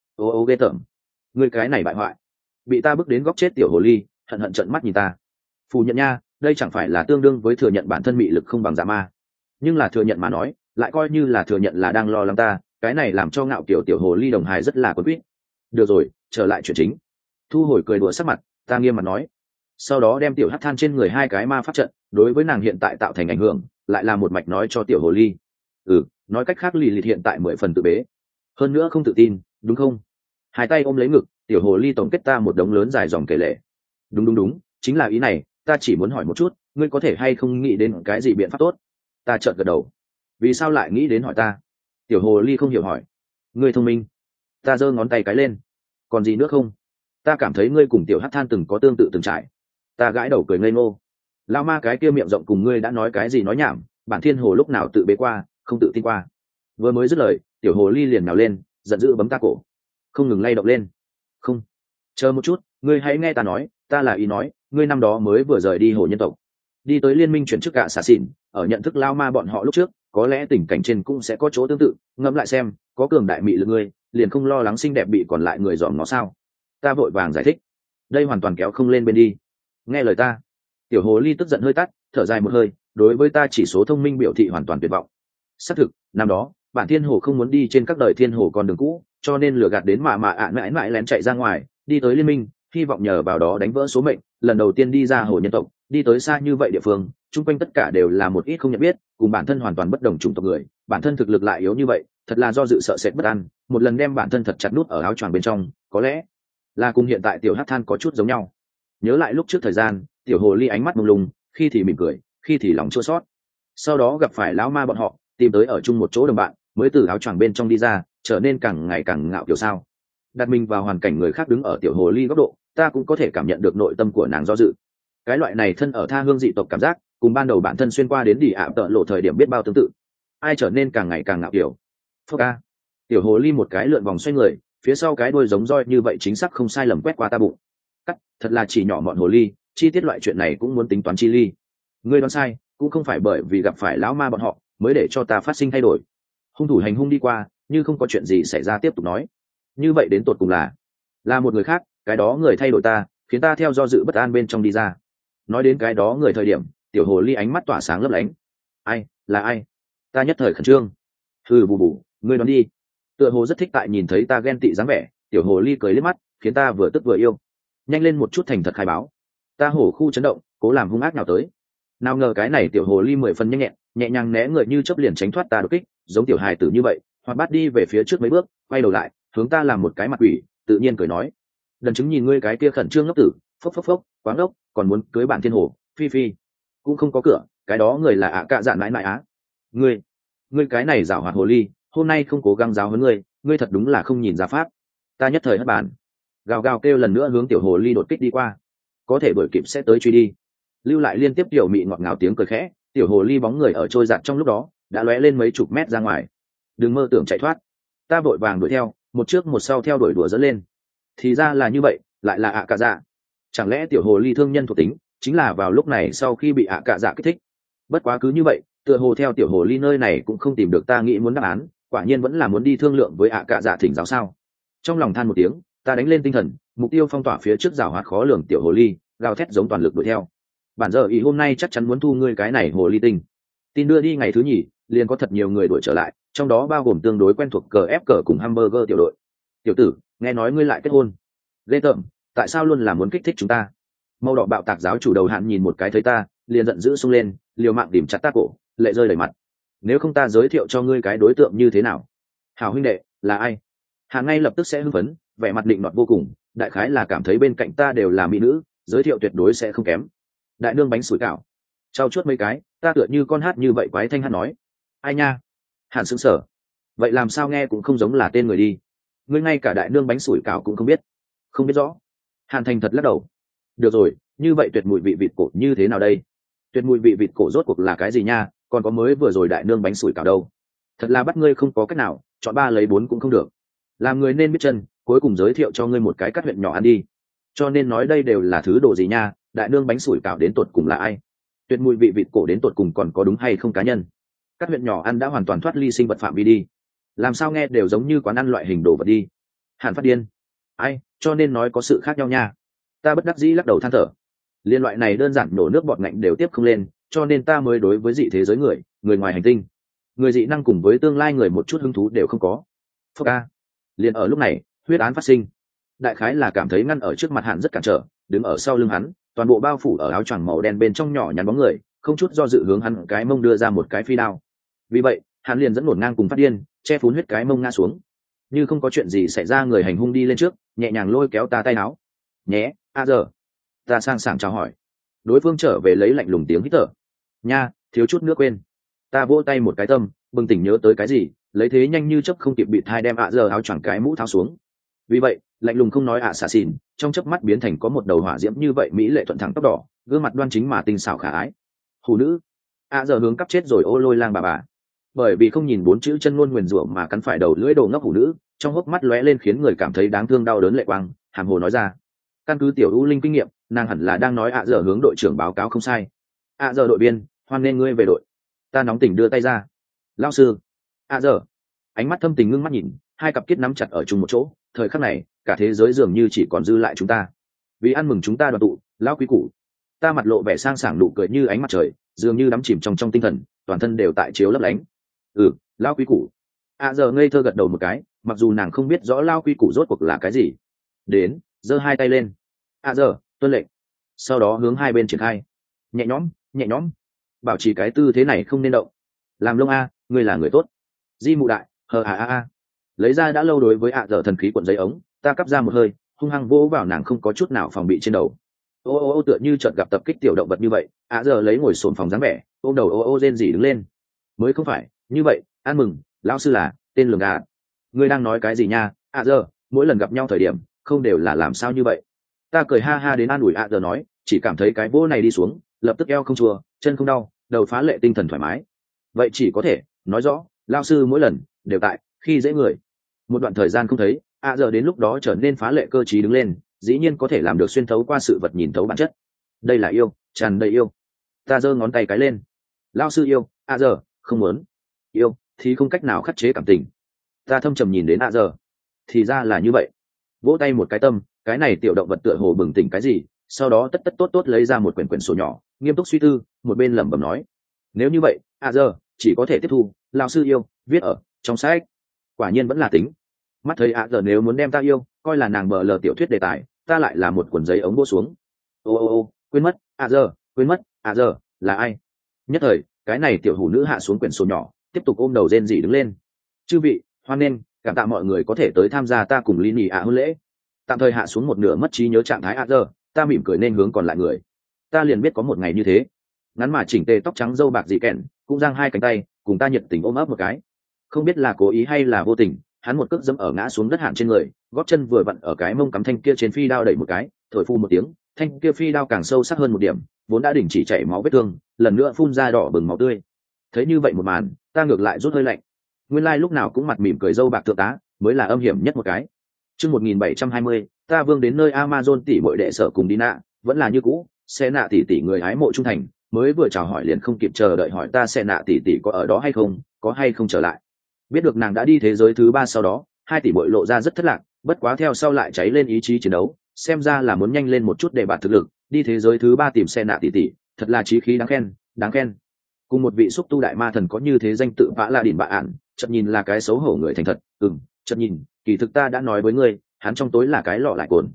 Ô ghê tởm, ngươi cái này bại hoại. Bị ta bước đến góc chết tiểu hồ ly hận hận trợn mắt nhìn ta. Phủ nhận nha, đây chẳng phải là tương đương với thừa nhận bản thân mị lực không bằng dạ ma? Nhưng là thừa nhận mà nói lại coi như là thừa nhận là đang lo lắng ta, cái này làm cho ngạo kiểu tiểu hồ ly đồng hài rất là quấn quýt. Được rồi, trở lại chuyện chính. Thu hồi cười đùa sắc mặt, ta nghiêm mặt nói, sau đó đem tiểu hắc than trên người hai cái ma pháp trận đối với nàng hiện tại tạo thành ảnh hưởng lại là một mạch nói cho tiểu hồ ly. Nói cách khác Lilith hiện tại 10 phần tự bế, hơn nữa không tự tin, đúng không? Hai tay ôm lấy ngực, tiểu hồ ly tổng kết ta một đống lớn dài dòng kể lể. Đúng, chính là ý này, ta chỉ muốn hỏi một chút, ngươi có thể hay không nghĩ đến cái gì biện pháp tốt? Ta chợt gật đầu. Vì sao lại nghĩ đến hỏi ta? Tiểu hồ ly không hiểu hỏi. Ngươi thông minh. Ta giơ ngón tay cái lên. Còn gì nữa không? Ta cảm thấy ngươi cùng tiểu hắc than từng có tương tự từng trải. Ta gãi đầu cười ngây ngô. Lao ma cái kia miệng rộng cùng ngươi đã nói cái gì nói nhảm, bản thiên hồ lúc nào tự bế qua, không tự tin qua. Vừa mới dứt lời, tiểu hồ ly liền nào lên, giận dữ bấm ta cổ, không ngừng lay động lên. Không, chờ một chút, ngươi hãy nghe ta nói, ta là ý nói, ngươi năm đó mới vừa rời đi hồ nhân tộc, đi tới liên minh chuyển chức gạ xả xỉn, ở nhận thức Lao ma bọn họ lúc trước, có lẽ tình cảnh trên cũng sẽ có chỗ tương tự. Ngẫm lại xem, có cường đại mị lực ngươi, liền không lo lắng xinh đẹp bị còn lại người dòm nó sao? Ta vội vàng giải thích, đây hoàn toàn kéo không lên bên đi. Nghe lời ta. Tiểu hồ ly tức giận hơi tắt, thở dài một hơi, đối với ta chỉ số thông minh biểu thị hoàn toàn tuyệt vọng. Xác thực, năm đó bản thiên hồ không muốn đi trên các đời thiên hồ con đường cũ, cho nên lừa gạt đến mãi lén chạy ra ngoài, đi tới liên minh, hy vọng nhờ vào đó đánh vỡ số mệnh, lần đầu tiên đi ra hồ nhân tộc, đi tới xa như vậy địa phương, chung quanh tất cả đều là một ít không nhận biết, cùng bản thân hoàn toàn bất đồng chủng tộc người, bản thân thực lực lại yếu như vậy, thật là do dự sợ sệt bất an, một lần đem bản thân thật chặt nút ở áo choàng bên trong, có lẽ là cùng hiện tại tiểu hắc than có chút giống nhau. Nhớ lại lúc trước thời gian, tiểu hồ ly ánh mắt mông lung, khi thì mỉm cười, khi thì lòng chua xót. Sau đó gặp phải lão ma bọn họ, tìm tới ở chung một chỗ đồng bạn, mới từ áo choàng bên trong đi ra, trở nên càng ngày càng ngạo kiểu sao. Đặt mình vào hoàn cảnh người khác đứng ở tiểu hồ ly góc độ, ta cũng có thể cảm nhận được nội tâm của nàng do dự. Cái loại này thân ở tha hương dị tộc cảm giác, cùng ban đầu bản thân xuyên qua đến đi ạ tợ lộ thời điểm biết bao tương tự. Ai trở nên càng ngày càng ngạo kiểu. Phốc a. Tiểu hồ ly một cái lượn vòng xoay người, phía sau cái đuôi giống roi như vậy chính xác không sai lầm quét qua ta bụng. Cắt, thật là chỉ nhỏ mọn hồ ly, chi tiết loại chuyện này cũng muốn tính toán chi ly. Ngươi đoán sai, cũng không phải bởi vì gặp phải lão ma bọn họ mới để cho ta phát sinh thay đổi. Hung thủ hành hung đi qua, như không có chuyện gì xảy ra tiếp tục nói. Như vậy đến tột cùng là một người khác, cái đó người thay đổi ta, khiến ta theo do dự bất an bên trong đi ra. Nói đến cái đó người thời điểm, tiểu hồ ly ánh mắt tỏa sáng lấp lánh. Ai, là ai? Ta nhất thời khẩn trương. Hừ bù bù, ngươi đoán đi. Tựa hồ rất thích tại nhìn thấy ta ghen tị dáng vẻ, tiểu hồ ly cười liếc mắt, khiến ta vừa tức vừa yêu. Nhanh lên một chút thành thật khai báo. Ta hổ khu chấn động, cố làm hung ác nào tới. Nào ngờ cái này tiểu hồ ly 10 phần nhanh nhẹn, nhẹ nhàng né người như chớp liền tránh thoát ta đột kích, giống tiểu hài tử như vậy, hoặc bắt đi về phía trước mấy bước, quay đầu lại, hướng ta làm một cái mặt quỷ, tự nhiên cười nói: "Đần chứng nhìn ngươi cái kia khẩn trương ngốc tử, phốc phốc phốc, quá ngốc, còn muốn cưới bản thiên hồ, phi phi." Cũng không có cửa, cái đó người là ạ cạ dạn mãi mãi á. Ngươi cái này giảo hoạt hồ ly, hôm nay không cố gắng giáo huấn ngươi thật đúng là không nhìn ra pháp. Ta nhất thời hất bàn, gào gào kêu lần nữa hướng tiểu hồ ly đột kích đi qua. Có thể đuổi kịp sẽ tới truy đi. Lưu lại liên tiếp tiểu mị ngọt ngào tiếng cười khẽ, tiểu hồ ly bóng người ở trôi giạt trong lúc đó đã lóe lên mấy chục mét ra ngoài. Đừng mơ tưởng chạy thoát. Ta vội vàng đuổi theo, một trước một sau theo đuổi đùa dẫn lên. Thì ra là như vậy, lại là ạ cạ dạ. Chẳng lẽ tiểu hồ ly thương nhân thuộc tính chính là vào lúc này sau khi bị ạ cạ dạ kích thích. Bất quá cứ như vậy, tựa hồ theo tiểu hồ ly nơi này cũng không tìm được ta nghĩ muốn đáp án, quả nhiên vẫn là muốn đi thương lượng với ạ cạ dạ thỉnh giáo sao. Trong lòng than một tiếng, ta đánh lên tinh thần, mục tiêu phong tỏa phía trước rào hoạt khó lường tiểu hồ ly, gào thét giống toàn lực đuổi theo. Bản giờ ý hôm nay chắc chắn muốn thu ngươi cái này hồ ly tinh. Tin đưa đi ngày thứ nhì, liền có thật nhiều người đuổi trở lại, trong đó bao gồm tương đối quen thuộc cờ ép cờ cùng hamburger tiểu đội. Tiểu tử, nghe nói ngươi lại kết hôn. Ghê tởm, tại sao luôn là muốn kích thích chúng ta? Màu đỏ bạo tạc giáo chủ đầu hạn nhìn một cái thấy ta, liền giận dữ xông lên, liều mạng điểm chặt ta cổ, lệ rơi đầy mặt. Nếu không ta giới thiệu cho ngươi cái đối tượng như thế nào? Hảo huynh đệ, là ai? Hạn ngay lập tức sẽ hưng phấn, vẻ mặt định nọt vô cùng, đại khái là cảm thấy bên cạnh ta đều là mỹ nữ, giới thiệu tuyệt đối sẽ không kém. Đại nương bánh sủi cảo. Trao chuốt mấy cái, ta tựa như con hát như vậy quái thanh hát nói. Ai nha? Hạn sững sờ. Vậy làm sao nghe cũng không giống là tên người đi. Ngươi ngay cả đại nương bánh sủi cảo cũng không biết. Không biết rõ. Hàn thành thật lắc đầu. Được rồi, như vậy tuyệt mùi vị vịt cổ như thế nào đây? Tuyệt mùi vị vịt cổ rốt cuộc là cái gì nha? Còn có mới vừa rồi đại nương bánh sủi cảo đâu? Thật là bắt ngươi không có cách nào, chọn 3 lấy 4 cũng không được. Làm người nên biết chân, cuối cùng giới thiệu cho ngươi một cái cắt huyện nhỏ ăn đi. Cho nên nói đây đều là thứ đồ gì nha? Đại nương bánh sủi cảo đến tột cùng là ai? Tuyệt mùi vị vịt cổ đến tột cùng còn có đúng hay không cá nhân? Các huyện nhỏ ăn đã hoàn toàn thoát ly sinh vật phạm vi đi. Làm sao nghe đều giống như quán ăn loại hình đồ vật đi. Hàn phát điên. Ai, cho nên nói có sự khác nhau nha. Ta bất đắc dĩ lắc đầu than thở. Liên loại này đơn giản nổ nước bọt ngạnh đều tiếp không lên, cho nên ta mới đối với dị thế giới người ngoài hành tinh, người dị năng cùng với tương lai người một chút hứng thú đều không có. Phốc a. Liên ở lúc này, huyết án phát sinh. Đại khái là cảm thấy ngăn ở trước mặt Hạn rất cản trở, đứng ở sau lưng hắn, toàn bộ bao phủ ở áo choàng màu đen bên trong nhỏ nhắn bóng người, không chút do dự hướng hắn cái mông đưa ra một cái phi đao. Vì vậy, hắn liền dẫn ngổn ngang cùng phát điên, che phún huyết cái mông ngã xuống. Như không có chuyện gì xảy ra, người hành hung đi lên trước, nhẹ nhàng lôi kéo ta tay áo. Nhé, a giờ. Ta sang sảng chào hỏi. Đối phương trở về lấy lạnh lùng tiếng hít thở. Nha, thiếu chút nữa quên. Ta vỗ tay một cái tâm, bừng tỉnh nhớ tới cái gì, lấy thế nhanh như chớp không kịp bịt thai đem giờ áo choàng cái mũ tháo xuống. Vì vậy, lạnh lùng không nói xả xỉn, trong chớp mắt biến thành có một đầu hỏa diễm như vậy mỹ lệ thuận thẳng tóc đỏ, gương mặt đoan chính mà tinh xảo khả ái. Hủ nữ. Giờ hướng cắp chết rồi ô lôi lang bà. Bởi vì không nhìn 4 chữ chân ngôn nguyền rủa mà cắn phải đầu lưỡi đồ ngốc hủ nữ, trong hốc mắt lóe lên khiến người cảm thấy đáng thương đau đớn lệ quang, hàm hồ nói ra. Căn cứ tiểu u linh kinh nghiệm, nàng hẳn là đang nói giờ hướng đội trưởng báo cáo không sai. Giờ đội viên, hoan nên ngươi về đội. Ta nóng tỉnh đưa tay ra. Lao sư. Giờ. Ánh mắt thâm tình ngưng mắt nhìn, hai cặp kết nắm chặt ở chung một chỗ, thời khắc này, cả thế giới dường như chỉ còn dư lại chúng ta. Vì ăn mừng chúng ta đoàn tụ, lão quý củ. Ta mặt lộ vẻ sang sảng nụ cười như ánh mặt trời, dường như đắm chìm trong tinh thần, toàn thân đều tại chiếu lấp lánh. Lão quý củ. Giờ ngây thơ gật đầu một cái, mặc dù nàng không biết rõ lão quý củ rốt cuộc là cái gì. Đến, giơ hai tay lên. Giờ, tuân lệnh. Sau đó hướng hai bên triển khai. Nhẹ nhõm. Bảo trì cái tư thế này không nên động. Làm lông a, ngươi là người tốt. Di mụ đại, Lấy ra đã lâu đối với ạ dở thần khí cuộn giấy ống, ta cắp ra một hơi, hung hăng vỗ vào nàng không có chút nào phòng bị trên đầu. Ô tựa như chợt gặp tập kích tiểu động vật như vậy, ạ dở lấy ngồi xổm phòng dáng vẻ, ôm đầu ô rên rỉ đứng lên. Mới không phải như vậy, ăn mừng lão sư là tên lường gà. Ngươi đang nói cái gì nha? ạ dở, mỗi lần gặp nhau thời điểm không đều là làm sao như vậy? Ta cười ha ha đến an ủi ạ dở nói, chỉ cảm thấy cái vỗ này đi xuống, lập tức eo không chua, chân không đau, đầu phá lệ tinh thần thoải mái. Vậy chỉ có thể nói rõ, lão sư mỗi lần đều tại khi dễ người. Một đoạn thời gian không thấy, ạ dở đến lúc đó trở nên phá lệ cơ trí đứng lên, dĩ nhiên có thể làm được xuyên thấu qua sự vật nhìn thấu bản chất. Đây là yêu, tràn đầy yêu. Ta giơ ngón tay cái lên. Lão sư yêu, ạ dở không muốn. Yêu thì không cách nào khắc chế cảm tình. Ta thâm trầm nhìn đến ạ dở. Thì ra là như vậy. Vỗ tay một cái tâm, cái này tiểu động vật tựa hồ bừng tỉnh cái gì, sau đó tất tốt lấy ra một quyển sổ nhỏ, nghiêm túc suy tư, một bên lẩm bẩm nói: nếu như vậy, ạ dở chỉ có thể tiếp thu lão sư yêu viết ở trong sách. Quả nhiên vẫn là tính. Mắt thấy ạ dở nếu muốn đem ta yêu coi là nàng bờ lờ tiểu thuyết đề tài, ta lại là một cuộn giấy ống bố xuống. Quên mất ạ dở, quên mất ạ dở là ai. Nhất thời cái này tiểu hủ nữ hạ xuống quyển sổ nhỏ, tiếp tục ôm đầu rên rỉ đứng lên. Chư vị hoan nghênh, cảm tạ mọi người có thể tới tham gia ta cùng ly nỉ ạ hôn lễ. Tạm thời hạ xuống một nửa mất trí nhớ trạng thái ạ dở, ta mỉm cười nên hướng còn lại người. Ta liền biết có một ngày như thế. Ngắn mà chỉnh tề tóc trắng râu bạc dị kẹn cũng giang hai cánh tay cùng ta nhiệt tình ôm ấp một cái. Không biết là cố ý hay là vô tình, hắn một cước dẫm ở ngã xuống đất hạn trên người, gót chân vừa vặn ở cái mông cắm thanh kia trên phi đao đẩy một cái, thổi phu một tiếng, thanh kia phi đao càng sâu sắc hơn một điểm, vốn đã đình chỉ chảy máu vết thương, lần nữa phun ra đỏ bừng máu tươi. Thấy như vậy một màn, ta ngược lại rút hơi lạnh. Nguyên lai lúc nào cũng mặt mỉm cười dâu bạc thượng tá mới là âm hiểm nhất một cái. Chương 1720, ta vương đến nơi Amazon tỷ muội đệ sở cùng đi nạ, vẫn là như cũ, xe nạ tỷ người hái mộ trung thành, mới vừa chào hỏi liền không kịp chờ đợi hỏi ta xe nạ tỷ có ở đó hay không, có hay không trở lại. Biết được nàng đã đi thế giới thứ 3 sau đó, hai tỷ muội lộ ra rất thất lạc, bất quá theo sau lại cháy lên ý chí chiến đấu, xem ra là muốn nhanh lên một chút để bạt thực lực, đi thế giới thứ 3 tìm xe nạ tỷ, thật là chí khí đáng khen. Cùng một vị xúc tu đại ma thần có như thế danh tự vã là đỉnh bạ ản, chợt nhìn là cái xấu hổ người thành thật, chợt nhìn, kỳ thực ta đã nói với ngươi, hắn trong tối là cái lọ lại cồn.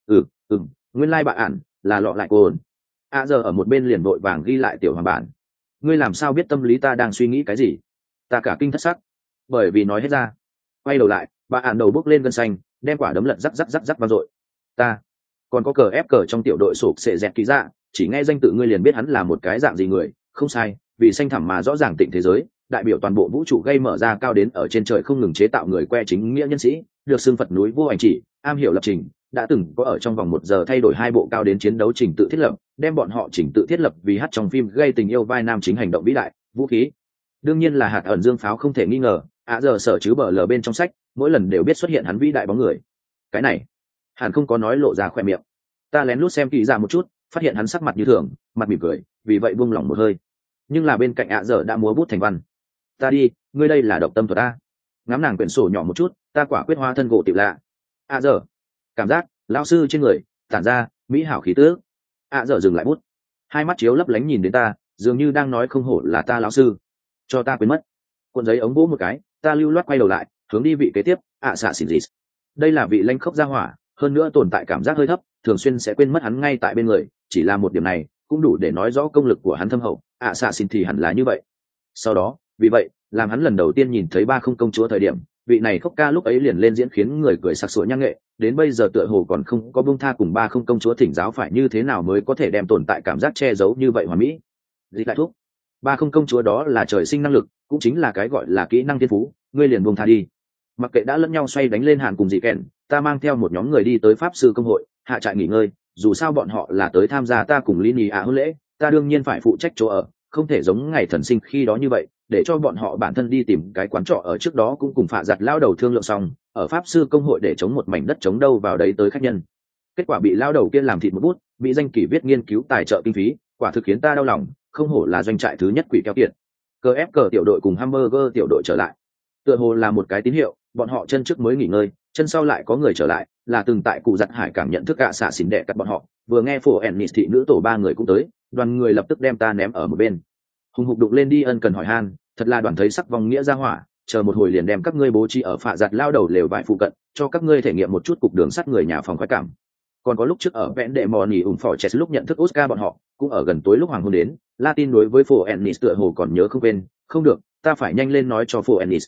Nguyên lai bạ ản là lọ lại cồn. Giờ ở một bên liền vội vàng ghi lại tiểu hoàng bản. Ngươi làm sao biết tâm lý ta đang suy nghĩ cái gì? Ta cả kinh thất sắc, bởi vì nói hết ra. Quay đầu lại, bà ản đầu bước lên gân xanh, đem quả đấm lật rắc vang dội. Ta còn có cờ ép cờ trong tiểu đội sụp sệ dẹt ký dạ, chỉ nghe danh tự ngươi liền biết hắn là một cái dạng gì người. Không sai, vì xanh thẳm mà rõ ràng tịnh thế giới, đại biểu toàn bộ vũ trụ gây mở ra cao đến ở trên trời không ngừng chế tạo người que chính nghĩa nhân sĩ, được xưng Phật núi vô ảnh chỉ, am hiểu lập trình, đã từng có ở trong vòng 1 giờ thay đổi 2 bộ cao đến chiến đấu trình tự thiết lập, đem bọn họ chỉnh tự thiết lập vì hát trong phim gây tình yêu vai nam chính hành động vĩ đại, vũ khí đương nhiên là hạt ẩn dương pháo không thể nghi ngờ. Giờ sở chứ bờ lờ bên trong sách mỗi lần đều biết xuất hiện hắn vĩ đại bóng người. Cái này hẳn không có nói lộ ra khoe miệng. Ta lén lút xem kỳ ra một chút, phát hiện hắn sắc mặt như thường, mặt mỉm cười, vì vậy buông lỏng một hơi. Nhưng là bên cạnh giờ đã múa bút thành văn. Ta đi, ngươi đây là độc tâm thuật ta. Ngắm nàng quyển sổ nhỏ một chút, ta quả quyết hóa thân gỗ tiểu lạ. Giờ cảm giác lão sư trên người tản ra mỹ hảo khí tước. Giờ dừng lại bút, hai mắt chiếu lấp lánh nhìn đến ta, dường như đang nói không hổ là ta lão sư. Cho ta quên mất. Cuộn giấy ống vỗ một cái, ta lưu loát quay đầu lại, hướng đi vị kế tiếp. Xạ xỉn gì. Đây là vị lanh khốc gia hỏa, hơn nữa tồn tại cảm giác hơi thấp, thường xuyên sẽ quên mất hắn ngay tại bên người, chỉ là một điểm này cũng đủ để nói rõ công lực của hắn thâm hậu. Xạ xỉn thì hẳn là như vậy. Sau đó vì vậy làm hắn lần đầu tiên nhìn thấy 30 công chúa thời điểm, vị này khóc ca lúc ấy liền lên diễn khiến người cười sặc sụa nhang nghệ, đến bây giờ tựa hồ còn không có buông tha cùng 30 công chúa thỉnh giáo phải như thế nào mới có thể đem tồn tại cảm giác che giấu như vậy hoàn mỹ. Dịch đại thúc, 30 công chúa đó là trời sinh năng lực, cũng chính là cái gọi là kỹ năng thiên phú, ngươi liền buông tha đi. Mặc kệ đã lẫn nhau xoay đánh lên Hàn cùng dị kèn, ta mang theo một nhóm người đi tới pháp sư công hội hạ trại nghỉ ngơi, dù sao bọn họ là tới tham gia ta cùng Lini ạ hôn lễ, ta đương nhiên phải phụ trách chỗ ở, không thể giống ngày thần sinh khi đó như vậy, để cho bọn họ bản thân đi tìm cái quán trọ ở trước đó cũng cùng phạ giặt lao đầu thương lượng xong, ở pháp sư công hội để chống một mảnh đất chống đâu vào đấy tới khách nhân. Kết quả bị lao đầu kia làm thịt một bút, bị danh kỷ viết nghiên cứu tài trợ kinh phí, quả thực khiến ta đau lòng, không hổ là doanh trại thứ nhất quỷ keo kiệt. Cờ ép cờ tiểu đội cùng hamburger tiểu đội trở lại, tựa hồ là một cái tín hiệu, bọn họ chân trước mới nghỉ ngơi, chân sau lại có người trở lại, là từng tại cụ giặt hải cảm nhận thức gạ xạ xỉn đệ cắt bọn họ, vừa nghe phổ ennis thị nữ tổ 3 người cũng tới, đoàn người lập tức đem ta ném ở một bên. Hùng hục đụng lên đi ân cần hỏi han, thật là đoàn thấy sắc vong nghĩa ra hỏa, chờ một hồi liền đem các ngươi bố trí ở phạ giặt lao đầu lều vải phụ cận, cho các ngươi thể nghiệm một chút cục đường sắt người nhà phòng khoái cảm. Còn có lúc trước ở vẽn đệ mò nỉ ủng phò chess lúc nhận thức Oscar bọn họ, cũng ở gần tối lúc hoàng hôn đến, Latin đối với phổ ennis tựa hồ còn nhớ không quên, không được, ta phải nhanh lên nói cho phổ ennis.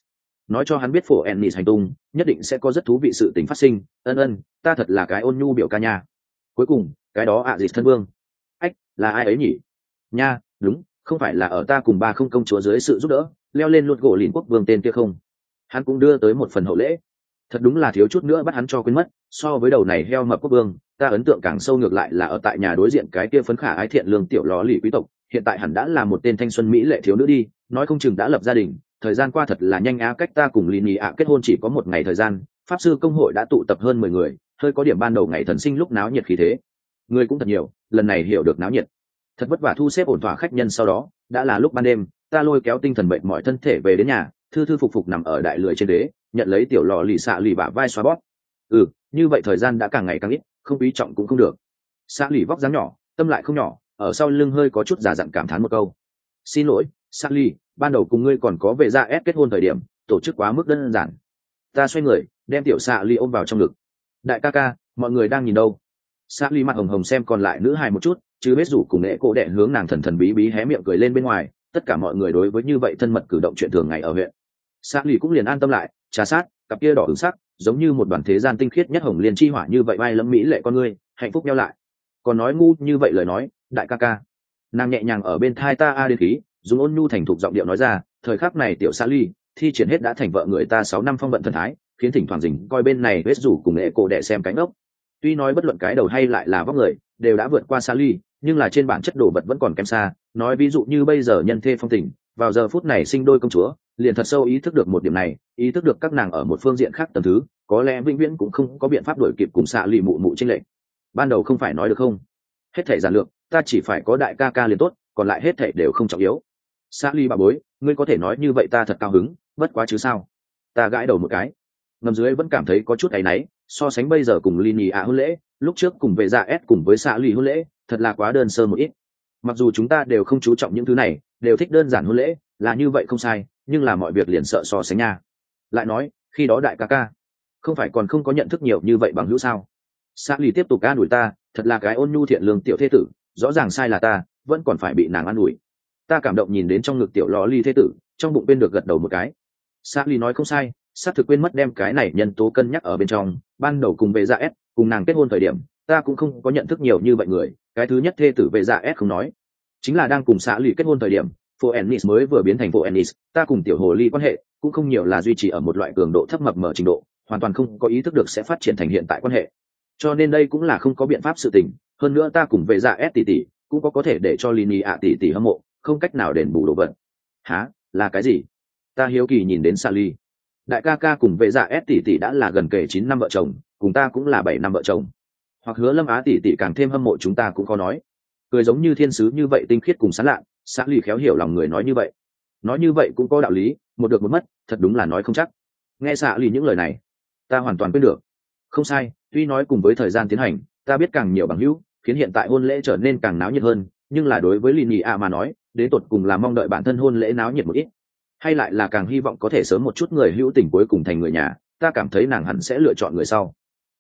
nói cho hắn biết phổ ennis hành tung, nhất định sẽ có rất thú vị sự tình phát sinh. Ta thật là cái ôn nhu biểu ca nha. Cuối cùng cái đó ạ gì thân vương, ách, là ai ấy nhỉ? Nha, đúng, không phải là ở ta cùng ba không công chúa dưới sự giúp đỡ leo lên luật gỗ lìn quốc vương tên kia không? Hắn cũng đưa tới một phần hậu lễ. Thật đúng là thiếu chút nữa bắt hắn cho quên mất. So với đầu này heo mập quốc vương, ta ấn tượng càng sâu ngược lại là ở tại nhà đối diện cái kia phấn khả ái thiện lương tiểu ló lì quý tộc, hiện tại hẳn đã là một tên thanh xuân mỹ lệ thiếu nữ đi, nói không chừng đã lập gia đình. Thời gian qua thật là nhanh á, cách ta cùng Lini ạ kết hôn chỉ có một ngày thời gian, pháp sư công hội đã tụ tập hơn 10 người, hơi có điểm ban đầu ngày thần sinh lúc náo nhiệt khí thế. Người cũng thật nhiều, lần này hiểu được náo nhiệt. Thật vất vả thu xếp ổn thỏa khách nhân, sau đó đã là lúc ban đêm, ta lôi kéo tinh thần mệt mỏi thân thể về đến nhà, thư thư phục phục nằm ở đại lười trên đế, nhận lấy tiểu lò lì xạ lì bả vai xoa bóp. Như vậy thời gian đã càng ngày càng ít, không quý trọng cũng không được. Xạ lì vóc dáng nhỏ, tâm lại không nhỏ, ở sau lưng hơi có chút giả dặn cảm thán một câu. Xin lỗi xạ lì, ban đầu cùng ngươi còn có về ra ép kết hôn thời điểm tổ chức quá mức đơn giản. Ta xoay người đem tiểu xạ lì ôm vào trong ngực. Đại ca ca, mọi người đang nhìn đâu? Xạ lì mặt hồng hồng xem còn lại nữ hài một chút, chứ biết rủ cùng nghệ cô đẻ hướng nàng thần thần bí bí hé miệng cười lên bên ngoài. Tất cả mọi người đối với như vậy thân mật cử động chuyện thường ngày ở huyện. Xạ lì cũng liền an tâm lại, trà sát cặp kia đỏ ứng sắc giống như một đoàn thế gian tinh khiết nhất hồng liên chi hỏa như vậy bay lẫm mỹ lệ con ngươi, hạnh phúc nhau lại. Còn nói ngu như vậy lời nói, đại ca ca. Nàng nhẹ nhàng ở bên thai ta a đến khí, dùng ôn nhu thành thục giọng điệu nói ra, thời khắc này tiểu Sa Ly thi triển hết đã thành vợ người ta 6 năm phong vận thần thái, khiến thỉnh thoảng dình coi bên này vết rủ cùng nghệ cổ đẻ xem cánh ốc. Tuy nói bất luận cái đầu hay lại là vóc người đều đã vượt qua Sa Ly, nhưng là trên bản chất đồ vật vẫn còn kém xa. Nói ví dụ như bây giờ nhân thê phong tình, vào giờ phút này sinh đôi công chúa, liền thật sâu ý thức được một điểm này, ý thức được các nàng ở một phương diện khác tầm thứ, có lẽ vĩnh viễn cũng không có biện pháp đuổi kịp cùng Sa Ly mụ mụ chênh lệch. Ban đầu không phải nói được không? Hết thảy giản lược, ta chỉ phải có đại ca ca liền tốt, còn lại hết thảy đều không trọng yếu. Sa Ly bà bối, ngươi có thể nói như vậy ta thật cao hứng, bất quá chứ sao? Ta gãi đầu một cái, ngầm dưới vẫn cảm thấy có chút áy náy, so sánh bây giờ cùng Lini ạ hôn lễ, lúc trước cùng về dạ S cùng với Sa Ly hôn lễ, thật là quá đơn sơ một ít. Mặc dù chúng ta đều không chú trọng những thứ này, đều thích đơn giản hôn lễ, là như vậy không sai, nhưng là mọi việc liền sợ so sánh nha. Lại nói, khi đó đại ca ca, không phải còn không có nhận thức nhiều như vậy bằng hữu sao? Sa Ly tiếp tục ca đuổi ta, thật là cái ôn nhu thiện lương tiểu thế tử, rõ ràng sai là ta, vẫn còn phải bị nàng an ủi. Ta cảm động nhìn đến trong ngực tiểu lò ly thế tử, trong bụng bên được gật đầu một cái. Sa Ly nói không sai, xác thực quên mất đem cái này nhân tố cân nhắc ở bên trong. Ban đầu cùng về dạ S cùng nàng kết hôn thời điểm, ta cũng không có nhận thức nhiều như vậy người. Cái thứ nhất thê tử về dạ S không nói, chính là đang cùng Sa Ly kết hôn thời điểm, Phố Ennis mới vừa biến thành Phố Ennis, ta cùng tiểu hồ ly quan hệ cũng không nhiều là duy trì ở một loại cường độ thấp mập mờ trình độ, hoàn toàn không có ý thức được sẽ phát triển thành hiện tại quan hệ. Cho nên đây cũng là không có biện pháp sự tình. Hơn nữa ta cùng về dạ S tỷ tỷ cũng có thể để cho Lini ạ tỷ tỷ hâm mộ, không cách nào đền bù đồ vật. Hả? Là cái gì? Ta hiếu kỳ nhìn đến Sa Ly. Đại ca ca cùng về dạ S tỷ tỷ đã là gần kề 9 năm vợ chồng, cùng ta cũng là 7 năm vợ chồng. Hoặc Hứa Lâm Á tỷ tỷ càng thêm hâm mộ chúng ta cũng có nói. Cười giống như thiên sứ như vậy tinh khiết cùng sáng lạ, Sa Ly khéo hiểu lòng người nói như vậy. Nói như vậy cũng có đạo lý, một được một mất, thật đúng là nói không chắc. Nghe Sa Ly những lời này, ta hoàn toàn quên được. Không sai, tuy nói cùng với thời gian tiến hành, ta biết càng nhiều bằng hữu, khiến hiện tại hôn lễ trở nên càng náo nhiệt hơn, nhưng là đối với Lini ạ mà nói, đến tột cùng là mong đợi bản thân hôn lễ náo nhiệt một ít, hay lại là càng hy vọng có thể sớm một chút người hữu tình cuối cùng thành người nhà. Ta cảm thấy nàng hẳn sẽ lựa chọn người sau.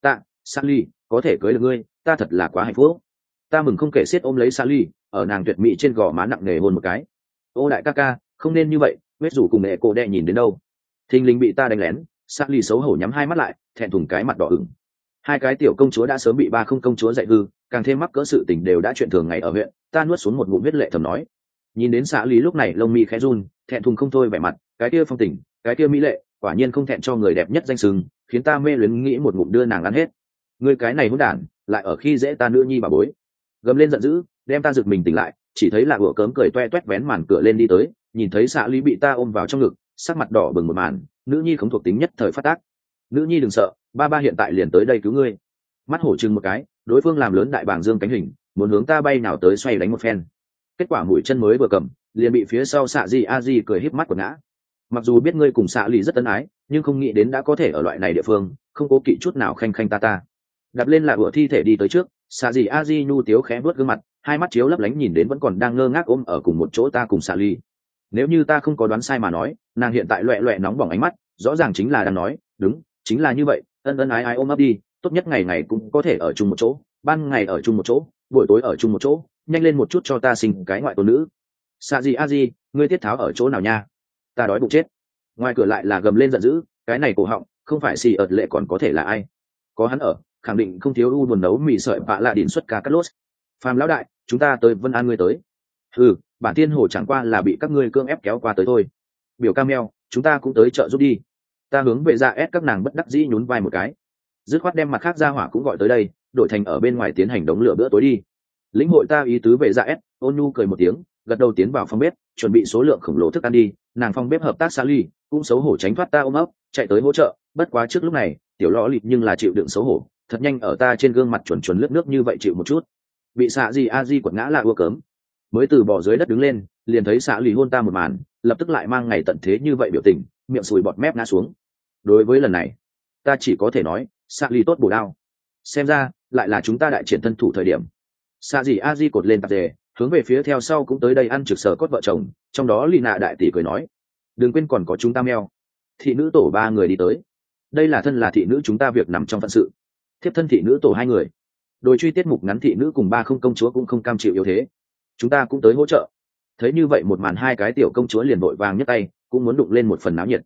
Sally, có thể cưới được ngươi, ta thật là quá hạnh phúc. Ta mừng không kể xiết ôm lấy Sally, ở nàng tuyệt mỹ trên gò má nặng nề hôn một cái. Ô đại ca ca, không nên như vậy, vết rủ cùng mẹ cô đe nhìn đến đâu. Thình lình bị ta đánh lén, Sally xấu hổ nhắm hai mắt lại, thẹn thùng cái mặt đỏ ửng. Hai cái tiểu công chúa đã sớm bị ba không công chúa dạy hư, càng thêm mắc cỡ sự tình đều đã chuyện thường ngày ở huyện. Ta nuốt xuống một ngụm huyết lệ thầm nói. Nhìn đến Sally lúc này lông mi khẽ run, thẹn thùng không thôi vẻ mặt, cái kia phong tình, cái kia mỹ lệ, quả nhiên không thẹn cho người đẹp nhất danh xưng, khiến ta mê luyến nghĩ một ngụm đưa nàng ăn hết. Ngươi cái này hỗn đản, lại ở khi dễ ta nữ nhi bà bối. Gầm lên giận dữ, đem ta giật mình tỉnh lại, chỉ thấy là ủa cớm cười toe toét vén màn cửa lên đi tới, nhìn thấy Sally bị ta ôm vào trong ngực, sắc mặt đỏ bừng một màn, nữ nhi không thuộc tính nhất thời phát tác. Nữ nhi đừng sợ, ba hiện tại liền tới đây cứu ngươi. Mắt hổ trừng một cái, đối phương làm lớn đại bàng dương cánh hình, muốn hướng ta bay nào tới xoay đánh một phen. Kết quả mũi chân mới vừa cầm, liền bị phía sau xạ di a di cười híp mắt quật ngã. Mặc dù biết ngươi cùng xạ lì rất ân ái, nhưng không nghĩ đến đã có thể ở loại này địa phương, không cố kỵ chút nào khanh khanh ta. Đạp lên là ủa thi thể đi tới trước, xạ di a di nhu tiếu khẽ vuốt gương mặt, hai mắt chiếu lấp lánh nhìn đến vẫn còn đang ngơ ngác ôm ở cùng một chỗ ta cùng xạ lì. Nếu như ta không có đoán sai mà nói, nàng hiện tại loẹ loẹ nóng bỏng ánh mắt, rõ ràng chính là đang nói, đúng, chính là như vậy, ân ái ôm ấp đi, tốt nhất ngày ngày cũng có thể ở chung một chỗ, ban ngày ở chung một chỗ, buổi tối ở chung một chỗ, nhanh lên một chút cho ta sinh cái ngoại tôn nữ. Xạ gì a di, ngươi tiết tháo ở chỗ nào nha? Ta đói bụng chết. Ngoài cửa lại là gầm lên giận dữ, cái này cổ họng không phải xì ợt lệ còn có thể là ai? Có hắn ở, khẳng định không thiếu u buồn nấu mì sợi bạ lạ đỉnh xuất ca cắt lốt. Phàm lão đại, chúng ta tới Vân An ngươi tới. Ừ, bản tiên hồ chẳng qua là bị các ngươi cưỡng ép kéo qua tới thôi. Biểu ca meo, chúng ta cũng tới chợ giúp đi. Ta hướng về ra ép các nàng bất đắc dĩ nhún vai một cái, dứt khoát đem mặt khác ra hỏa cũng gọi tới đây, đổi thành ở bên ngoài tiến hành đống lửa bữa tối đi. Lĩnh hội ta ý tứ về ra ép, ôn nhu cười một tiếng, gật đầu tiến vào phòng bếp, chuẩn bị số lượng khổng lồ thức ăn đi. Nàng phòng bếp hợp tác xa ly, cũng xấu hổ tránh thoát ta ôm ấp, chạy tới hỗ trợ. Bất quá trước lúc này, tiểu lõ lịt nhưng là chịu đựng xấu hổ, thật nhanh ở ta trên gương mặt chuẩn chuẩn lướt nước như vậy chịu một chút, bị xạ gì a di quật ngã là ưa cớm. Mới từ bỏ dưới đất đứng lên, liền thấy xạ lì hôn ta một màn, lập tức lại mang ngày tận thế như vậy biểu tình, miệng sùi bọt mép ngã xuống. Đối với lần này, ta chỉ có thể nói xạ lì tốt bổ đao. Xem ra lại là chúng ta đại triển thân thủ thời điểm. Xạ gì a di cột lên tạp dề, hướng về phía theo sau cũng tới đây ăn trực sở cốt vợ chồng, trong đó lì nạ đại tỷ cười nói, đừng quên còn có chúng ta meo. Thị nữ tổ 3 người đi tới, đây là thân là thị nữ chúng ta việc nằm trong phận sự. Thiếp thân thị nữ tổ 2 người, đôi truy tiết mục ngắn thị nữ cùng 3 không công chúa cũng không cam chịu yếu thế, chúng ta cũng tới hỗ trợ. Thấy như vậy một màn, 2 cái tiểu công chúa liền vội vàng nhấc tay, cũng muốn đụng lên một phần náo nhiệt.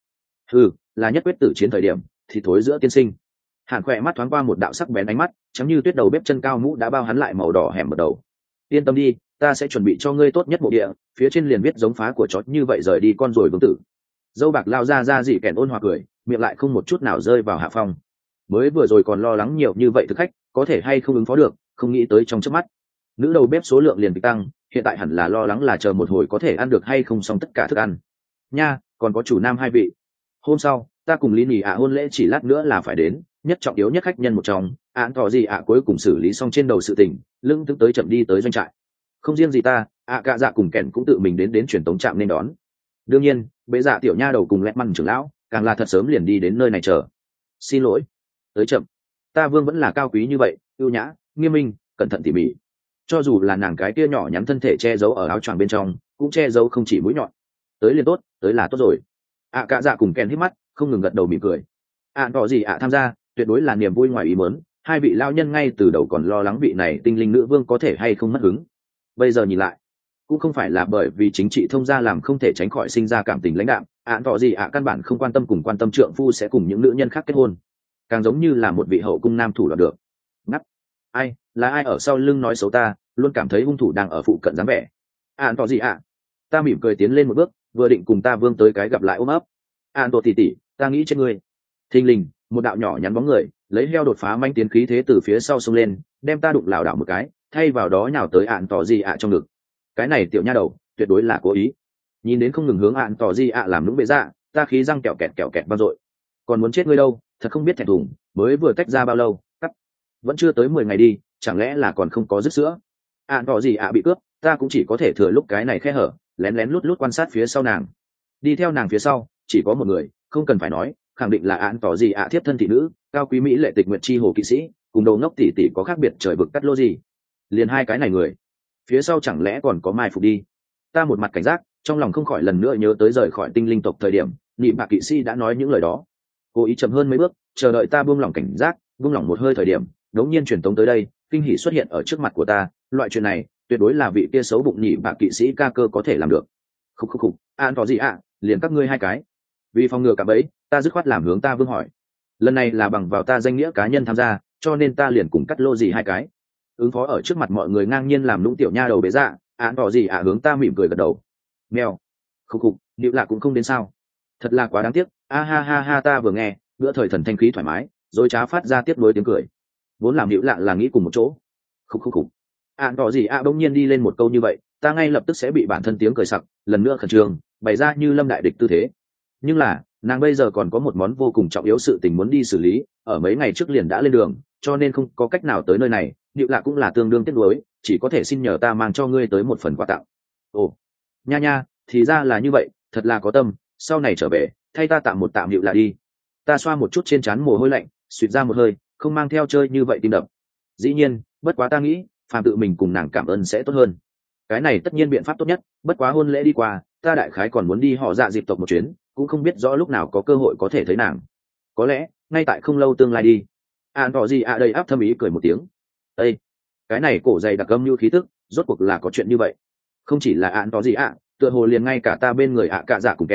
Là nhất quyết tử chiến thời điểm thì thối giữa tiên sinh. Hàn khỏe mắt thoáng qua một đạo sắc bén ánh mắt, chấm như tuyết đầu bếp chân cao mũ đã bao hắn lại màu đỏ hẻm một đầu. Yên tâm đi, ta sẽ chuẩn bị cho ngươi tốt nhất mộ địa, phía trên liền viết giống phá của chó như vậy rời đi con rồi vương tử. Dâu bạc lao ra dị kèn ôn hòa cười, miệng lại không một chút nào rơi vào hạ phong. Mới vừa rồi còn lo lắng nhiều như vậy thực khách có thể hay không ứng phó được, không nghĩ tới trong chớp mắt nữ đầu bếp số lượng liền bị tăng, hiện tại hẳn là lo lắng là chờ một hồi có thể ăn được hay không xong tất cả thức ăn nha. Còn có chủ nam 2 vị. Hôm sau ta cùng lý nỉ ạ hôn lễ chỉ lát nữa là phải đến, nhất trọng yếu nhất khách nhân một trong án tỏ gì ạ cuối cùng xử lý xong trên đầu sự tình, lưng thức tới chậm đi tới doanh trại. Không riêng gì ta, cạ dạ cùng kèn cũng tự mình đến truyền tống trạm nên đón. Đương nhiên bệ dạ tiểu nha đầu cùng lẹt măn trưởng lão càng là thật sớm liền đi đến nơi này chờ. Xin lỗi tới chậm, ta vương vẫn là cao quý như vậy, ưu nhã nghiêm minh cẩn thận tỉ mỉ, cho dù là nàng cái kia nhỏ nhắn thân thể che giấu ở áo choàng bên trong cũng che giấu không chỉ mũi nhọn. Tới liền tốt, tới là tốt rồi. Cạ dạ cùng kèn hít mắt không ngừng gật đầu mỉm cười. Tỏ gì tham gia tuyệt đối là niềm vui ngoài ý muốn. 2 vị lao nhân ngay từ đầu còn lo lắng vị này tinh linh nữ vương có thể hay không mất hứng, bây giờ nhìn lại cũng không phải là bởi vì chính trị thông gia làm không thể tránh khỏi sinh ra cảm tình lãnh đạm. Tỏ gì căn bản không quan tâm cùng quan tâm trượng phu sẽ cùng những nữ nhân khác kết hôn, càng giống như là một vị hậu cung nam thủ đoạt được. Ngắt, ai là ai ở sau lưng nói xấu ta, luôn cảm thấy hung thủ đang ở phụ cận dáng vẻ. Tỏ gì ta mỉm cười tiến lên một bước, vừa định cùng ta vương tới cái gặp lại ôm ấp. Tỏ tỉ tỉ, ta nghĩ trên ngươi. Thình lình một đạo nhỏ nhắn bóng người lấy heo đột phá manh tiến khí thế từ phía sau xông lên, đem ta đụng lảo đảo một cái, thay vào đó nhào tới Tỏ gì trong ngực. Cái này tiểu nha đầu tuyệt đối là cố ý. Nhìn đến không ngừng hướng Tỏ gì làm lũng bệ dạ, ta khí răng kẹo kẹt vang dội. Còn muốn chết ngươi đâu, thật không biết thẹn thùng, mới vừa tách ra bao lâu, cắt vẫn chưa tới 10 ngày đi, chẳng lẽ là còn không có dứt sữa. Tỏ gì bị cướp, ta cũng chỉ có thể thừa lúc cái này khe hở, lén lén lút lút quan sát phía sau nàng. Đi theo nàng phía sau chỉ có một người, không cần phải nói, khẳng định là Tỏ gì thiếp thân thị nữ, cao quý mỹ lệ tịch nguyện chi hồ kỵ sĩ, cùng đầu ngốc tỷ tỷ có khác biệt trời vực cắt lô gì. Liền 2 cái này người, phía sau chẳng lẽ còn có mai phục đi. Ta một mặt cảnh giác, trong lòng không khỏi lần nữa nhớ tới rời khỏi tinh linh tộc thời điểm nhị bạc kỵ sĩ đã nói những lời đó. Cố ý chậm hơn mấy bước, chờ đợi ta buông lỏng cảnh giác, buông lỏng một hơi thời điểm đống nhiên truyền tống tới đây, kinh hỉ xuất hiện ở trước mặt của ta. Loại chuyện này tuyệt đối là vị kia xấu bụng nhị bạc kỵ sĩ ca cơ có thể làm được. Khục Tỏ gì liền các ngươi 2 cái. Vì phòng ngừa cả bấy, ta dứt khoát làm hướng ta vương hỏi. Lần này là bằng vào ta danh nghĩa cá nhân tham gia, cho nên ta liền cùng cắt lô gì 2 cái. Ứng phó ở trước mặt mọi người ngang nhiên làm lũng tiểu nha đầu bế dạ. Tỏ gì hướng ta mỉm cười gật đầu. Mèo. Khục điệu lạ cũng không đến sao. Thật là quá đáng tiếc. Ha ta vừa nghe bữa thời thần thanh khí thoải mái, rồi trá phát ra tiếp nối tiếng cười. Vốn làm điệu lạ là nghĩ cùng một chỗ. Khục Tỏ gì bỗng nhiên đi lên một câu như vậy, ta ngay lập tức sẽ bị bản thân tiếng cười sặc, lần nữa khẩn trương bày ra như lâm đại địch tư thế. Nhưng là nàng bây giờ còn có một món vô cùng trọng yếu sự tình muốn đi xử lý, ở mấy ngày trước liền đã lên đường, cho nên không có cách nào tới nơi này. Điệu lạ cũng là tương đương tiếc nuối, chỉ có thể xin nhờ ta mang cho ngươi tới một phần quà tặng. Ồ nha, thì ra là như vậy, thật là có tâm, sau này trở về thay ta tạm một tạm điệu lạ đi. Ta xoa một chút trên trán mồ hôi lạnh, suýt ra một hơi, không mang theo chơi như vậy tim đập. Dĩ nhiên bất quá ta nghĩ phàm tự mình cùng nàng cảm ơn sẽ tốt hơn. Cái này tất nhiên biện pháp tốt nhất, bất quá hôn lễ đi qua, ta đại khái còn muốn đi họ dạ dịp tộc một chuyến, cũng không biết rõ lúc nào có cơ hội có thể thấy nàng. Có lẽ ngay tại không lâu tương lai đi. Tỏ gì đây áp thâm ý cười một tiếng. Ê, cái này cổ dày đặc âm như khí tức, rốt cuộc là có chuyện như vậy. Không chỉ là Tỏ gì tựa hồ liền ngay cả ta bên người cạ dạ cùng kèn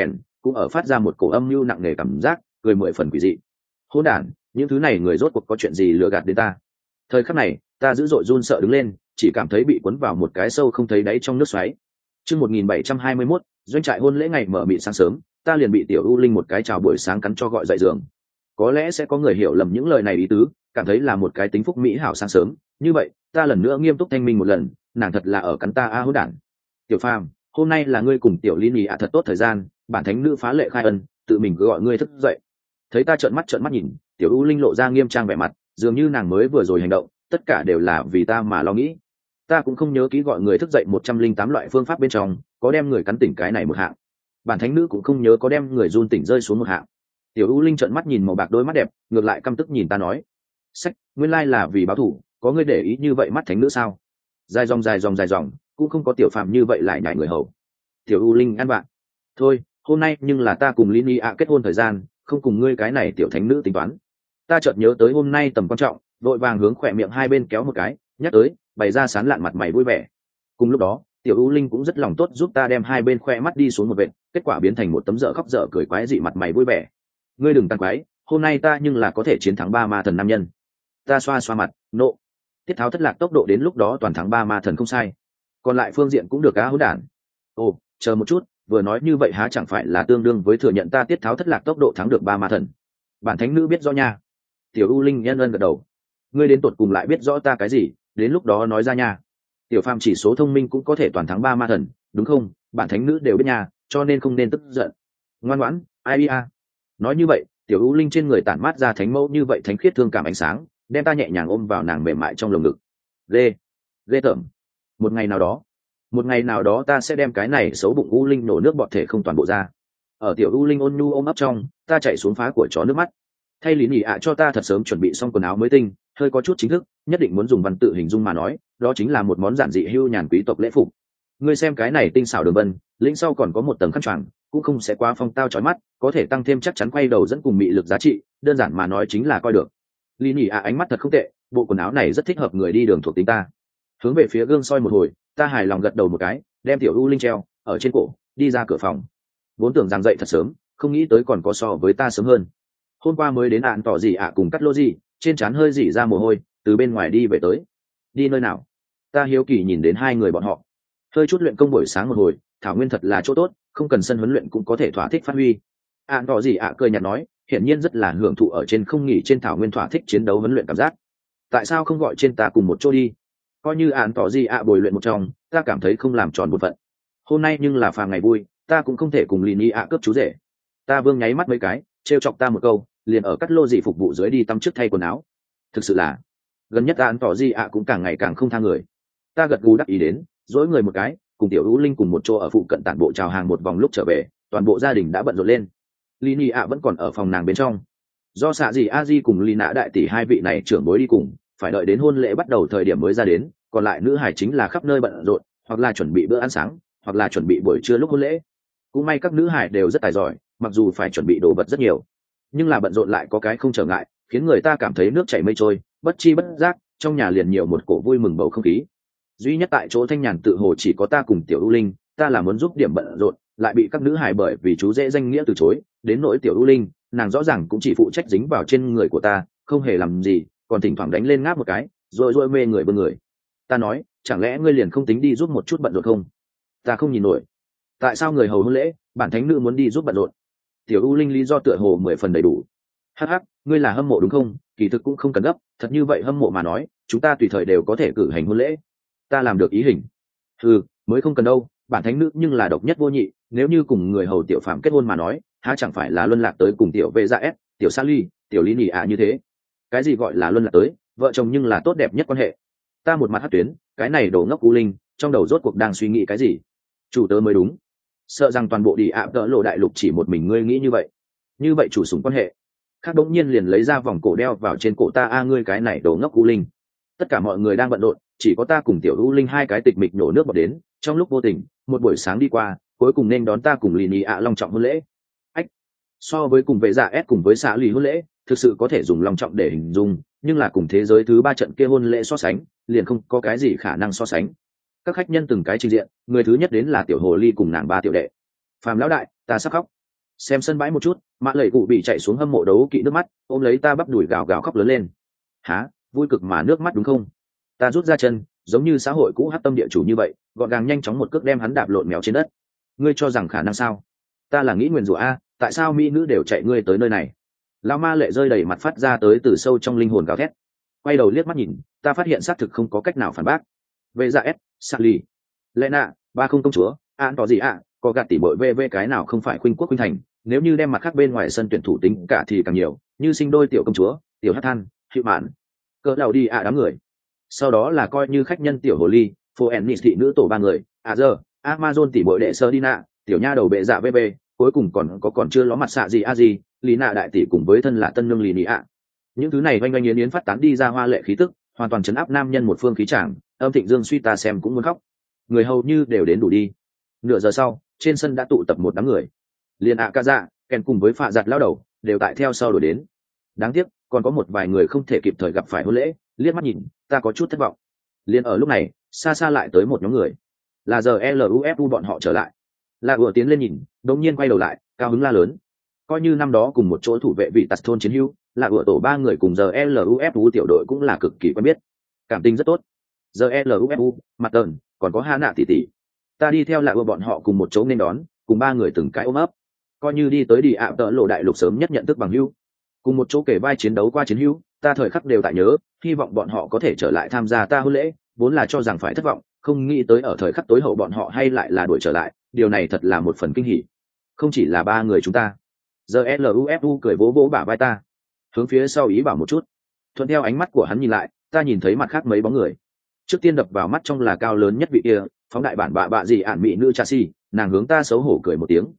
cũng ở phát ra một cổ âm mưu nặng nề cảm giác, cười 10 phần quỷ dị. Hỗn đản, những thứ này người rốt cuộc có chuyện gì lừa gạt đến ta? Thời khắc này, ta dữ dội run sợ đứng lên, chỉ cảm thấy bị cuốn vào một cái sâu không thấy đáy trong nước xoáy. Chương 1721, doanh trại hôn lễ ngày mở mịt sáng sớm, ta liền bị tiểu U Linh một cái chào buổi sáng cắn cho gọi dậy giường. Có lẽ sẽ có người hiểu lầm những lời này ý tứ, cảm thấy là một cái tính phúc mỹ hảo sáng sớm, như vậy, ta lần nữa nghiêm túc thanh minh một lần, nàng thật là ở cắn ta hỗn đản. Tiểu Phàm, hôm nay là ngươi cùng tiểu Ly thật tốt thời gian, bản thánh nữ phá lệ khai ân, tự mình cứ gọi ngươi thức dậy. Thấy ta trợn mắt nhìn, tiểu U Linh lộ ra nghiêm trang vẻ mặt, dường như nàng mới vừa rồi hành động, tất cả đều là vì ta mà lo nghĩ. Ta cũng không nhớ kỹ gọi người thức dậy 108 loại phương pháp bên trong, có đem người cắn tỉnh cái này một hạng. Bản thánh nữ cũng không nhớ có đem người run tỉnh rơi xuống một hạng. Tiểu U Linh trợn mắt nhìn màu bạc đôi mắt đẹp, ngược lại căm tức nhìn ta nói: "Sách, nguyên lai là vì báo thù, có ngươi để ý như vậy mắt thánh nữ sao?" Dài dòng, cũng không có tiểu Phạm như vậy lại nhảy người hầu. Tiểu U Linh ăn bạn. Thôi, hôm nay nhưng là ta cùng Lini kết hôn thời gian, không cùng ngươi cái này tiểu thánh nữ tính toán. Ta chợt nhớ tới hôm nay tầm quan trọng, vội vàng hướng khỏe miệng hai bên kéo một cái, nhắc tới, bày ra sán lạn mặt mày vui vẻ. Cùng lúc đó, tiểu U Linh cũng rất lòng tốt giúp ta đem hai bên khoe mắt đi xuống một vệt, kết quả biến thành một tấm dở khóc dở cười quái dị mặt mày vui vẻ. Ngươi đừng tăng quái, hôm nay ta nhưng là có thể chiến thắng 3 ma thần nam nhân. Ta xoa xoa mặt, nộ. Tiết Tháo thất lạc tốc độ đến lúc đó toàn thắng 3 ma thần không sai. Còn lại phương diện cũng được cá hỗn đản. Ồ, chờ một chút, vừa nói như vậy há chẳng phải là tương đương với thừa nhận ta Tiết Tháo thất lạc tốc độ thắng được 3 ma thần. Bản thánh nữ biết rõ nha. Tiểu U Linh nhân ân gật đầu. Ngươi đến tột cùng lại biết rõ ta cái gì, đến lúc đó nói ra nha. Tiểu Phàm chỉ số thông minh cũng có thể toàn thắng 3 ma thần, đúng không? Bản thánh nữ đều biết nha, cho nên không nên tức giận. Ngoan ngoãn, ai a. Nói như vậy, tiểu U Linh trên người tản mát ra thánh mẫu như vậy thánh khiết thương cảm ánh sáng, đem ta nhẹ nhàng ôm vào nàng mềm mại trong lồng ngực. Ghê tởm. Một ngày nào đó ta sẽ đem cái này xấu bụng U Linh nổ nước bọt thể không toàn bộ ra. Ở tiểu U Linh ôn nhu ôm ấp trong, ta chạy xuống phá của chó nước mắt. Thay lý nhị cho ta thật sớm chuẩn bị xong quần áo mới tinh, hơi có chút chính thức, nhất định muốn dùng văn tự hình dung mà nói, đó chính là một món giản dị hưu nhàn quý tộc lễ phục. Ngươi xem cái này tinh xảo đường vân, lĩnh sau còn có một tầng khăn choàng, cũng không sẽ quá phong tao chói mắt, có thể tăng thêm chắc chắn quay đầu dẫn cùng mị lực giá trị, đơn giản mà nói chính là coi được. Lý nhị ánh mắt thật không tệ, bộ quần áo này rất thích hợp người đi đường thuộc tính ta. Hướng về phía gương soi một hồi, ta hài lòng gật đầu một cái, đem tiểu U Linh treo ở trên cổ, đi ra cửa phòng. Vốn tưởng rằng dậy thật sớm, không nghĩ tới còn có so với ta sớm hơn. Hôm qua mới đến ạn tỏ gì cùng cắt lô gì, trên trán hơi dỉ ra mồ hôi, từ bên ngoài đi về tới. Đi nơi nào? Ta hiếu kỳ nhìn đến hai người bọn họ. Hơi chút luyện công buổi sáng một hồi, thảo nguyên thật là chỗ tốt, không cần sân huấn luyện cũng có thể thỏa thích phát huy. Ạn tỏ gì cười nhạt nói, hiển nhiên rất là hưởng thụ ở trên không nghỉ trên thảo nguyên thỏa thích chiến đấu huấn luyện cảm giác. Tại sao không gọi trên ta cùng một chỗ đi? Coi như ạn tỏ gì bồi luyện một trong, ta cảm thấy không làm tròn bổn phận. Hôm nay nhưng là phàm ngày vui, ta cũng không thể cùng Lini cướp chú rể. Ta vương nháy mắt mấy cái, trêu chọc ta một câu, liền ở cắt lô gì phục vụ dưới đi tắm trước thay quần áo. Thực sự là gần nhất ạn tỏ gì cũng càng ngày càng không tha người. Ta gật gù đắc ý đến, dỗi người một cái, cùng tiểu U Linh cùng một chỗ ở phụ cận tản bộ chào hàng một vòng, lúc trở về toàn bộ gia đình đã bận rộn lên. Lini vẫn còn ở phòng nàng bên trong, do xạ gì a di cùng Lina đại tỷ hai vị này trưởng bối đi cùng, phải đợi đến hôn lễ bắt đầu thời điểm mới ra đến, còn lại nữ hải chính là khắp nơi bận rộn, hoặc là chuẩn bị bữa ăn sáng, hoặc là chuẩn bị buổi trưa lúc hôn lễ. Cũng may các nữ hải đều rất tài giỏi, mặc dù phải chuẩn bị đồ vật rất nhiều, nhưng là bận rộn lại có cái không trở ngại, khiến người ta cảm thấy nước chảy mây trôi, bất chi bất giác trong nhà liền nhiều một cổ vui mừng bầu không khí. Duy nhất tại chỗ thanh nhàn tự hồ chỉ có ta cùng tiểu U Linh, ta là muốn giúp điểm bận rộn, lại bị các nữ hài bởi vì chú dễ danh nghĩa từ chối. Đến nỗi tiểu U Linh, nàng rõ ràng cũng chỉ phụ trách dính vào trên người của ta, không hề làm gì, còn thỉnh thoảng đánh lên ngáp một cái, rồi mê người bưng người. Ta nói, chẳng lẽ ngươi liền không tính đi giúp một chút bận rộn không? Ta không nhìn nổi, tại sao người hầu hôn lễ, bản thánh nữ muốn đi giúp bận rộn? Tiểu U Linh lý do tựa hồ 10 phần đầy đủ. Hắc hắc, ngươi là hâm mộ đúng không? Kỳ thực cũng không cần gấp, thật như vậy hâm mộ mà nói, chúng ta tùy thời đều có thể cử hành hôn lễ. Ta làm được ý hình. Mới không cần đâu, bản thánh nữ nhưng là độc nhất vô nhị, nếu như cùng người hầu tiểu phạm kết hôn mà nói, há chẳng phải là luân lạc tới cùng tiểu vệ dạ ép, tiểu sa ly, tiểu lý nỉ như thế. Cái gì gọi là luân lạc tới, vợ chồng nhưng là tốt đẹp nhất quan hệ. Ta một mặt hát tuyến, cái này đổ ngốc U Linh, trong đầu rốt cuộc đang suy nghĩ cái gì? Chủ tớ mới đúng, sợ rằng toàn bộ đi đỡ lộ đại lục chỉ một mình ngươi nghĩ như vậy chủ sủng quan hệ. Khác đống nhiên liền lấy ra vòng cổ đeo vào trên cổ ta, ngươi cái này đổ ngốc U Linh. Tất cả mọi người đang bận rộn, chỉ có ta cùng tiểu U Linh hai cái tịch mịch nổ nước bọt đến. Trong lúc vô tình, một buổi sáng đi qua, cuối cùng nên đón ta cùng Lini long trọng hôn lễ. So với cùng vệ dạ S cùng với xã lì hôn lễ, thực sự có thể dùng long trọng để hình dung, nhưng là cùng thế giới thứ 3 trận kia hôn lễ so sánh, liền không có cái gì khả năng so sánh. Các khách nhân từng cái trình diện, người thứ nhất đến là tiểu hồ ly cùng nàng ba tiểu đệ. Phàm lão đại, ta sắp khóc. Xem sân bãi một chút, mạ lầy cụ bị chạy xuống hâm mộ đấu kỵ nước mắt, ôm lấy ta bắp đùi gào gào khóc lớn lên. Hả, vui cực mà nước mắt đúng không? Ta rút ra chân, giống như xã hội cũ hắc tâm địa chủ như vậy, gọn gàng nhanh chóng một cước đem hắn đạp lộn mèo trên đất. Ngươi cho rằng khả năng sao? Ta là nghĩ nguyền rủa a, tại sao mỹ nữ đều chạy ngươi tới nơi này? Lão ma lệ rơi đầy mặt phát ra tới từ sâu trong linh hồn gào thét. Quay đầu liếc mắt nhìn, ta phát hiện xác thực không có cách nào phản bác. Về ra s, Sally, Lena, ba không công chúa, an có gì ạ? Có gạt tỉ bội vv cái nào không phải khuynh quốc khuynh thành, nếu như đem mặt khác bên ngoài sân tuyển thủ tính cả thì càng nhiều, như sinh đôi tiểu công chúa, tiểu hát than, hiệu mạn, cỡ đầu đi đám người. Sau đó là coi như khách nhân tiểu hồ ly, phố ennis thị nữ tổ ba người, giờ Amazon tỉ bội đệ sơ đi nạ, tiểu nha đầu bệ dạ vv, cuối cùng còn chưa ló mặt xạ gì gì, lý nạ đại tỷ cùng với thân là tân nương lì nị ạ. Những thứ này oanh oanh yến yến phát tán đi ra hoa lệ khí tức, hoàn toàn chấn áp nam nhân một phương khí tràng, âm thịnh dương suy ta xem cũng muốn khóc. Người hầu như đều đến đủ đi. Nửa giờ sau, trên sân đã tụ tập một đám người. Liên ạ ca dạ, kèn cùng với phạ giặt lao đầu, đều tại theo sau đuổi đến. Đáng tiếc, còn có một vài người không thể kịp thời gặp phải hôn lễ, liếc mắt nhìn, ta có chút thất vọng. Liên ở lúc này, xa xa lại tới một nhóm người. Là giờ LUFU bọn họ trở lại. Là vừa tiến lên nhìn, đột nhiên quay đầu lại, cao hứng la lớn. Coi như năm đó cùng một chỗ thủ vệ vị tạt thôn chiến hữu, là vừa tổ ba người cùng giờ LUFU tiểu đội cũng là cực kỳ quen biết. Cảm tình rất tốt. Giờ LUFU, mặt tờn, còn có Hana tỷ tỷ. Ta đi theo là vừa bọn họ cùng một chỗ nên đón, cùng ba người từng cái ôm ấp. Coi như đi tới đi ạ tợ lộ đại lục sớm nhất nhận thức bằng hữu. Cùng một chỗ kể vai chiến đấu qua chiến hữu, ta thời khắc đều tại nhớ, hy vọng bọn họ có thể trở lại tham gia ta hôn lễ, vốn là cho rằng phải thất vọng, không nghĩ tới ở thời khắc tối hậu bọn họ hay lại là đuổi trở lại, điều này thật là một phần kinh hỉ. Không chỉ là ba người chúng ta. Giờ LUFU cười vỗ vỗ bả vai ta, hướng phía sau ý bảo một chút. Thuận theo ánh mắt của hắn nhìn lại, ta nhìn thấy mặt khác mấy bóng người. Trước tiên đập vào mắt trong là cao lớn nhất vị kia, phóng đại bản bạ gì ản mỹ nữ Chassi, nàng hướng ta xấu hổ cười một tiếng,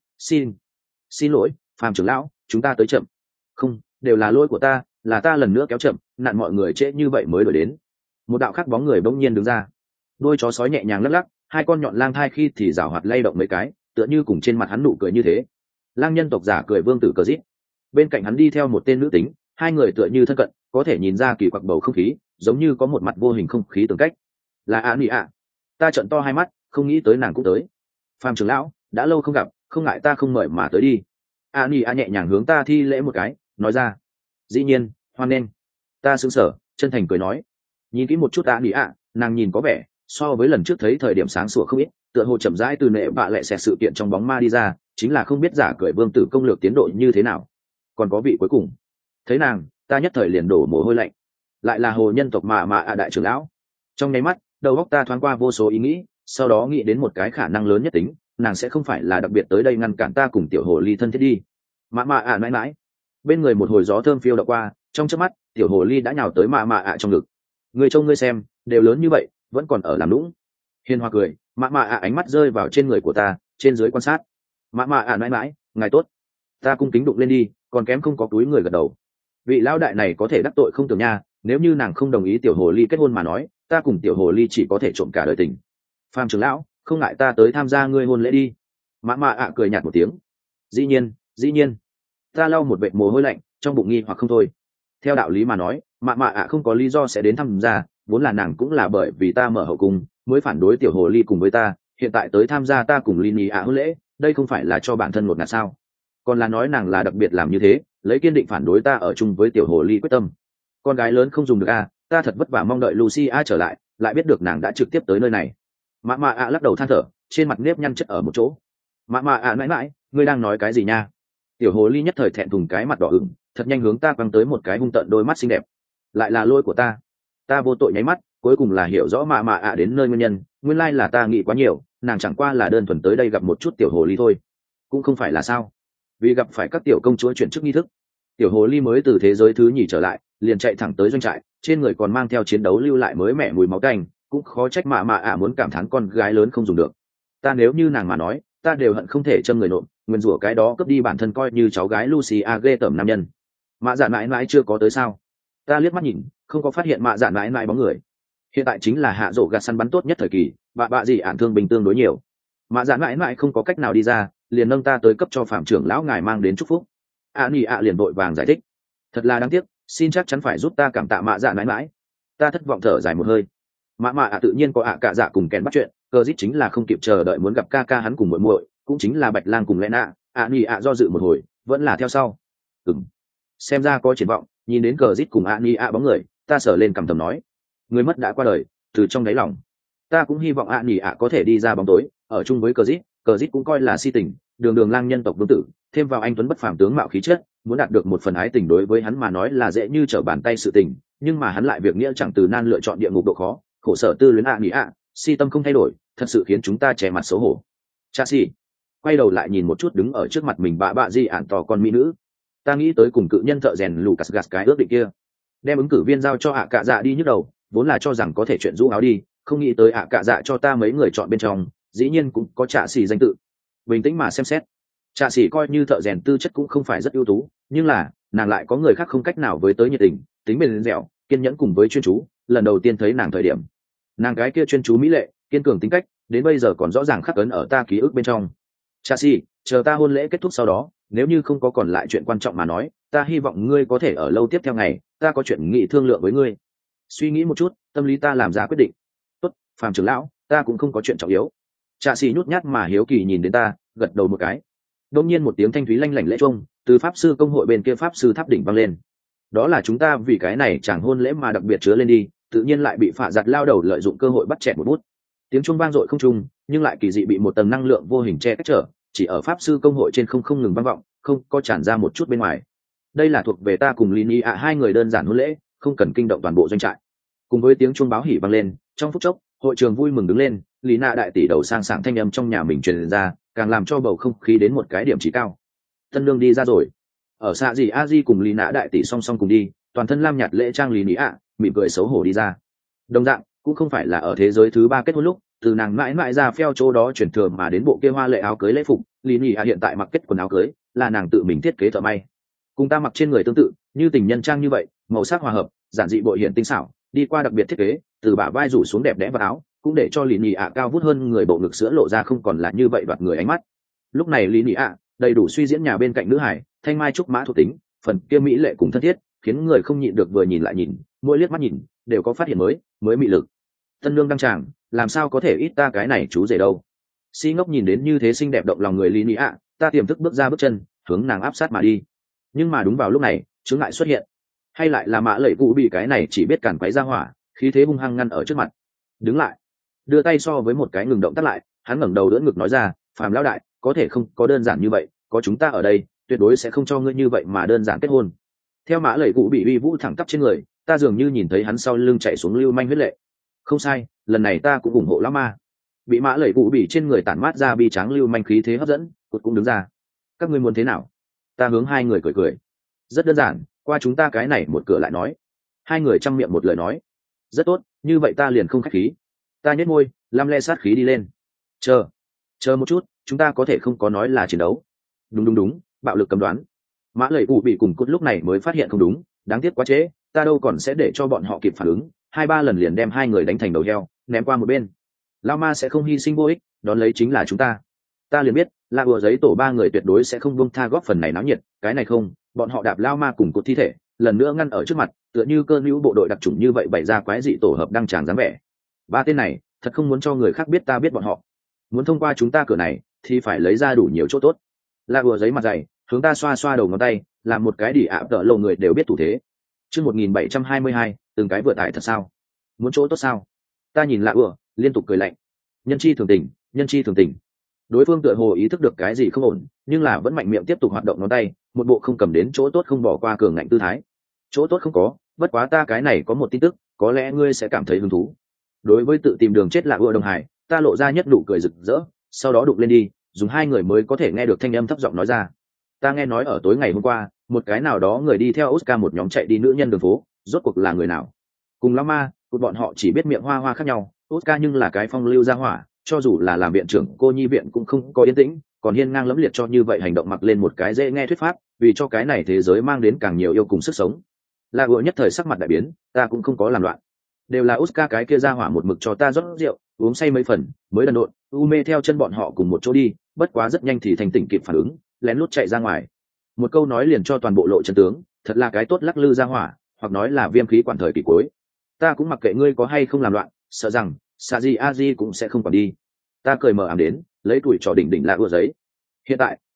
xin lỗi, Phàm trưởng lão, chúng ta tới chậm. Không, đều là lỗi của ta, là ta lần nữa kéo chậm, nạn mọi người trễ như vậy mới đuổi đến. Một đạo khác bóng người bỗng nhiên đứng ra, đôi chó sói nhẹ nhàng lắc lắc, hai con nhọn lang thai khi thì rảo hoạt lay động mấy cái, tựa như cùng trên mặt hắn nụ cười như thế. Lang nhân tộc giả cười vương tử cờ rít, bên cạnh hắn đi theo một tên nữ tính, hai người tựa như thân cận, có thể nhìn ra kỳ quặc bầu không khí, giống như có một mặt vô hình không khí tương cách. Là An Nị ạ. Ta trợn to hai mắt, không nghĩ tới nàng cũng tới. Phàm trưởng lão, đã lâu không gặp, không ngại ta không mời mà tới đi. An Nị ạ nhẹ nhàng hướng ta thi lễ một cái, nói ra. Dĩ nhiên, hoan nghênh. Ta sững sờ, chân thành cười nói. Nhìn kỹ một chút An Nị ạ, nàng nhìn có vẻ so với lần trước thấy thời điểm sáng sủa không ít, tựa hồ chậm rãi từ nệ bạ lẹ xẹt sự kiện trong bóng ma đi ra, chính là không biết giả cười vương tử công lược tiến độ như thế nào. Còn có vị cuối cùng, thấy nàng, ta nhất thời liền đổ mồ hôi lạnh. Lại là hồ nhân tộc mà đại trưởng lão. Trong nháy mắt, đầu óc ta thoáng qua vô số ý nghĩ, sau đó nghĩ đến một cái khả năng lớn nhất tính, nàng sẽ không phải là đặc biệt tới đây ngăn cản ta cùng tiểu hồ ly thân thiết đi. Mãi mãi. Bên người một hồi gió thơm phiêu đậu qua, trong chớp mắt, tiểu hồ ly đã nhào tới trong ngực. Người trông ngươi xem, đều lớn như vậy, vẫn còn ở làm lũng. Hiền Hoa cười, ánh mắt rơi vào trên người của ta, trên dưới quan sát. Mãi mãi, ngài tốt. Ta cung kính đụng lên đi, còn kém không có túi người gật đầu. Vị lão đại này có thể đắc tội không tưởng nha, nếu như nàng không đồng ý tiểu hồ ly kết hôn mà nói, ta cùng tiểu hồ ly chỉ có thể trộm cả đời tình. Phàm trưởng lão, không ngại ta tới tham gia ngươi hôn lễ đi. Cười nhạt một tiếng. Dĩ nhiên. Ta lau một vệt mồ hôi lạnh, trong bụng nghi hoặc không thôi. Theo đạo lý mà nói, không có lý do sẽ đến tham gia, vốn là nàng cũng là bởi vì ta mở hậu cung mới phản đối tiểu hồ ly cùng với ta, hiện tại tới tham gia ta cùng Lini hôn lễ, đây không phải là cho bản thân một ngạt sao? Còn là nói nàng là đặc biệt làm như thế, lấy kiên định phản đối ta ở chung với tiểu hồ ly quyết tâm. Con gái lớn không dùng được ta thật vất vả mong đợi Lucia trở lại biết được nàng đã trực tiếp tới nơi này. Lắc đầu than thở, trên mặt nếp nhăn chất ở một chỗ. Mãi, ngươi đang nói cái gì nha? Tiểu hồ ly nhất thời thẹn thùng cái mặt đỏ ửng, thật nhanh hướng ta quăng tới một cái hung tợn đôi mắt xinh đẹp. Lại là lỗi của ta. Ta vô tội nháy mắt, cuối cùng là hiểu rõ đến nơi nguyên nhân, nguyên lai là ta nghĩ quá nhiều, nàng chẳng qua là đơn thuần tới đây gặp một chút tiểu hồ ly thôi. Cũng không phải là sao? Vì gặp phải các tiểu công chúa chuyển chức nghi thức, tiểu hồ ly mới từ thế giới thứ nhì trở lại, liền chạy thẳng tới doanh trại, trên người còn mang theo chiến đấu lưu lại mới mẻ mùi máu tanh, cũng khó trách muốn cảm thán con gái lớn không dùng được. Ta nếu như nàng mà nói, ta đều hận không thể châm người nộm, nguyên rủa cái đó cướp đi bản thân coi như cháu gái Lucia ghê tởm nam nhân. Mãi chưa có tới sao? Ta liếc mắt nhìn, không có phát hiện mãi bóng người. Hiện tại chính là hạ rổ gạt săn bắn tốt nhất thời kỳ, bạ gì ản thương bình tương đối nhiều. Mãi không có cách nào đi ra, liền nâng ta tới cấp cho phạm trưởng lão ngài mang đến chúc phúc. Liền vội vàng giải thích. Thật là đáng tiếc, xin chắc chắn phải giúp ta cảm tạ mãi. Ta thất vọng thở dài một hơi. Tự nhiên có cả dạ cùng kèn bắt chuyện, cờ dít chính là không kịp chờ đợi muốn gặp ca hắn cùng muội muội, cũng chính là Bạch Lang cùng Lena, ạ nỉ ạ do dự một hồi vẫn là theo sau. Xem ra có triển vọng. Nhìn đến cờ rít cùng ạ nỉ ạ bóng người, ta sờ lên cằm thầm nói, người mất đã qua đời. Từ trong đáy lòng ta cũng hy vọng ạ nỉ ạ có thể đi ra bóng tối, ở chung với cờ rít cũng coi là si tình, đường đường lang nhân tộc vương tử, thêm vào anh tuấn bất phàm tướng mạo khí chất, muốn đạt được một phần ái tình đối với hắn mà nói là dễ như trở bàn tay sự tình, nhưng mà hắn lại việc nghĩa chẳng từ nan lựa chọn địa ngục độ khó, khổ sở tư luyến ạ nỉ ạ, si tâm không thay đổi, thật sự khiến chúng ta che mặt xấu hổ. Cha si quay đầu lại nhìn một chút đứng ở trước mặt mình bạ di ản tỏ con mỹ nữ, ta nghĩ tới cùng cự nhân thợ rèn Lucas gạt cái ước định kia, đem ứng cử viên giao cho ạ cạ dạ đi nhức đầu, vốn là cho rằng có thể chuyện rũ áo đi, không nghĩ tới ạ cạ dạ cho ta mấy người chọn bên trong, dĩ nhiên cũng có Trạ Sĩ danh tự. Bình tĩnh mà xem xét, Trạ Sĩ coi như thợ rèn tư chất cũng không phải rất ưu tú, nhưng là nàng lại có người khác không cách nào với tới nhiệt tình, tính bền dẻo, kiên nhẫn cùng với chuyên chú. Lần đầu tiên thấy nàng thời điểm, nàng cái kia chuyên chú mỹ lệ, kiên cường tính cách, đến bây giờ còn rõ ràng khắc ấn ở ta ký ức bên trong. Trạ Sĩ, chờ ta hôn lễ kết thúc sau đó, nếu như không có còn lại chuyện quan trọng mà nói, ta hy vọng ngươi có thể ở lâu tiếp theo ngày, ta có chuyện nghị thương lượng với ngươi. Suy nghĩ một chút, tâm lý ta làm ra quyết định. Tốt, Phàm trưởng lão, ta cũng không có chuyện trọng yếu. Trạ Sĩ nhút nhát mà hiếu kỳ nhìn đến ta, gật đầu một cái. Đột nhiên một tiếng thanh thúy lanh lảnh lễ chuông từ pháp sư công hội bên kia pháp sư tháp đỉnh vang lên. Đó là chúng ta vì cái này chẳng hôn lễ mà đặc biệt chứa lên đi, tự nhiên lại bị phạ giặt lao đầu lợi dụng cơ hội bắt chẹt một bút. Tiếng chuông vang dội không trung, nhưng lại kỳ dị bị một tầng năng lượng vô hình che cách trở, chỉ ở pháp sư công hội trên không ngừng vang vọng, không có tràn ra một chút bên ngoài. Đây là thuộc về ta cùng Lini ạ hai người đơn giản hôn lễ, không cần kinh động toàn bộ doanh trại. Cùng với tiếng chuông báo hỉ vang lên, trong phút chốc hội trường vui mừng đứng lên, lý nạ đại tỷ đầu sang sảng thanh âm trong nhà mình truyền ra, càng làm cho bầu không khí đến một cái điểm chỉ cao. Tân lương đi ra rồi. Ở xạ gì a di cùng lý nạ đại tỷ song song cùng đi, toàn thân lam nhạt lễ trang lý nị ạ mỉm cười xấu hổ đi ra. Đồng dạng cũng không phải là ở thế giới thứ ba kết hôn lúc, từ nàng mãi mãi ra phèo chỗ đó chuyển thừa mà đến bộ kia hoa lệ áo cưới lễ phục, lý nị ạ hiện tại mặc kết quần áo cưới là nàng tự mình thiết kế thợ may, cùng ta mặc trên người tương tự, như tình nhân trang như vậy, màu sắc hòa hợp, giản dị bội hiện tinh xảo, đi qua đặc biệt thiết kế, từ bả vai rủ xuống đẹp đẽ vào áo, cũng để cho lý nị ạ cao vút hơn người, bộ ngực sữa lộ ra không còn là như vậy đoạt người ánh mắt. Lúc này lý nị ạ đầy đủ suy diễn nhà bên cạnh nữ hải, thanh mai trúc mã thuộc tính, phần kia mỹ lệ cùng thân thiết, khiến người không nhịn được vừa nhìn lại nhìn, mỗi liếc mắt nhìn đều có phát hiện mới mị lực. Tân lương đăng tràng, làm sao có thể ít ta cái này chú rể đâu. Si ngốc nhìn đến như thế xinh đẹp động lòng người lý nị ạ, ta tiềm thức bước ra bước chân hướng nàng áp sát mà đi. Nhưng mà đúng vào lúc này chướng ngại xuất hiện, hay lại là mã lẩy cụ bị cái này chỉ biết cản quấy ra hỏa, khí thế hung hăng ngăn ở trước mặt. Đứng lại, đưa tay so với một cái ngừng động tắt lại, hắn ngẩng đầu đỡ ngực nói ra, Phàm lão đại, có thể không có đơn giản như vậy, có chúng ta ở đây tuyệt đối sẽ không cho ngươi như vậy mà đơn giản kết hôn. Theo mã lẩy cụ bị uy vũ thẳng tắp trên người, ta dường như nhìn thấy hắn sau lưng chạy xuống lưu manh huyết lệ. Không sai, lần này ta cũng ủng hộ lão ma. Bị mã lẩy cụ bị trên người tản mát ra bi tráng lưu manh khí thế hấp dẫn, cũng đứng ra. Các ngươi muốn thế nào? Ta hướng hai người cười. Rất đơn giản, qua chúng ta cái này một cửa lại nói. Hai người chăm miệng một lời nói. Rất tốt, như vậy ta liền không khách khí. Ta nhếch môi, lam le sát khí đi lên. Chờ một chút, chúng ta có thể không có nói là chiến đấu. Đúng, bạo lực cấm đoán. Mã lẩy cụ bị cùng cút lúc này mới phát hiện không đúng, đáng tiếc quá trễ, ta đâu còn sẽ để cho bọn họ kịp phản ứng, 2-3 lần liền đem hai người đánh thành đầu heo, ném qua một bên. Lao ma sẽ không hy sinh vô ích, đón lấy chính là chúng ta. Ta liền biết, là ùa giấy tổ ba người tuyệt đối sẽ không buông tha góp phần này náo nhiệt, cái này không, bọn họ đạp Lao ma cùng cột thi thể, lần nữa ngăn ở trước mặt, tựa như cơn lũ bộ đội đặc chủng như vậy bày ra quái dị tổ hợp đăng tràng dáng vẻ. Ba tên này, thật không muốn cho người khác biết ta biết bọn họ. Muốn thông qua chúng ta cửa này, thì phải lấy ra đủ nhiều chỗ tốt. Là ùa giấy mặt dày, hướng ta xoa đầu ngón tay, làm một cái đỉ ạ tợ lộ người đều biết thủ thế. Chương 1722, từng cái vừa tải thật sao? Muốn chỗ tốt sao? Ta nhìn Lạ ùa, liên tục cười lạnh. Nhân chi thường tình. Đối phương tựa hồ ý thức được cái gì không ổn, nhưng là vẫn mạnh miệng tiếp tục hoạt động ngón tay, một bộ không cầm đến chỗ tốt không bỏ qua cường ngạnh tư thái. Chỗ tốt không có, bất quá ta cái này có một tin tức, có lẽ ngươi sẽ cảm thấy hứng thú. Đối với tự tìm đường chết Lạ ùa đồng hải, ta lộ ra nhất nụ cười rực rỡ, sau đó đụng lên đi, dùng hai người mới có thể nghe được thanh âm thấp giọng nói ra. Ta nghe nói ở tối ngày hôm qua, một cái nào đó người đi theo Oscar một nhóm chạy đi nữ nhân đường phố, rốt cuộc là người nào? Cùng lắm ma, của bọn họ chỉ biết miệng hoa khác nhau, Oscar nhưng là cái phong lưu gia hỏa, cho dù là làm viện trưởng cô nhi viện cũng không có yên tĩnh, còn hiên ngang lẫm liệt cho như vậy hành động mặc lên một cái dễ nghe thuyết pháp, vì cho cái này thế giới mang đến càng nhiều yêu cùng sức sống. Là gỗ nhất thời sắc mặt đại biến, ta cũng không có làm loạn, đều là Oscar cái kia gia hỏa một mực cho ta rót rượu, uống say mấy phần, mới đần độn, u mê theo chân bọn họ cùng một chỗ đi, bất quá rất nhanh thì thành tỉnh kịp phản ứng, lén lút chạy ra ngoài. Một câu nói liền cho toàn bộ lộ chân tướng, thật là cái tốt lắc lư gia hỏa, hoặc nói là viêm khí quản thời kỳ cuối. Ta cũng mặc kệ ngươi có hay không làm loạn, sợ rằng Saji Aji cũng sẽ không còn đi. Ta cười mờ ám đến, lấy tuổi trò đỉnh Lạ ùa giấy. Hiện tại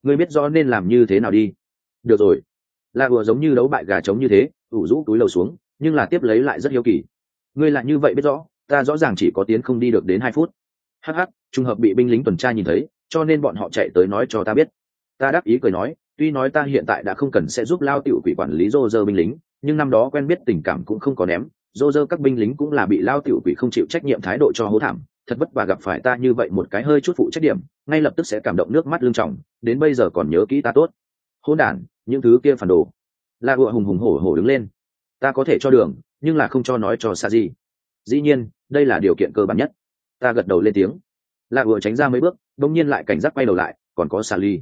ngươi biết rõ nên làm như thế nào đi. Được rồi. Là vừa giống như đấu bại gà trống như thế, ủ rũ túi lầu xuống, nhưng là tiếp lấy lại rất hiếu kỳ. Ngươi lại như vậy biết rõ, ta rõ ràng chỉ có tiến không đi được đến 2 phút. Hắc hắc, trùng hợp bị binh lính tuần tra nhìn thấy, cho nên bọn họ chạy tới nói cho ta biết. Ta đáp ý cười nói, tuy nói ta hiện tại đã không cần sẽ giúp lao tiểu quỷ quản lý Roger binh lính, nhưng năm đó quen biết tình cảm cũng không có ném. Roger các binh lính cũng là bị lao tiểu quỷ không chịu trách nhiệm thái độ cho hố thảm, thật vất vả gặp phải ta như vậy một cái hơi chút phụ trách điểm, ngay lập tức sẽ cảm động nước mắt lưng tròng, đến bây giờ còn nhớ kỹ ta tốt. Hỗn đản, những thứ kia phản đồ. La Gua hùng hùng hổ hổ đứng lên. Ta có thể cho đường, nhưng là không cho nói cho Sa Di. Dĩ nhiên, đây là điều kiện cơ bản nhất. Ta gật đầu lên tiếng. La Gua tránh ra mấy bước, đống nhiên lại cảnh giác quay đầu lại, còn có Sally.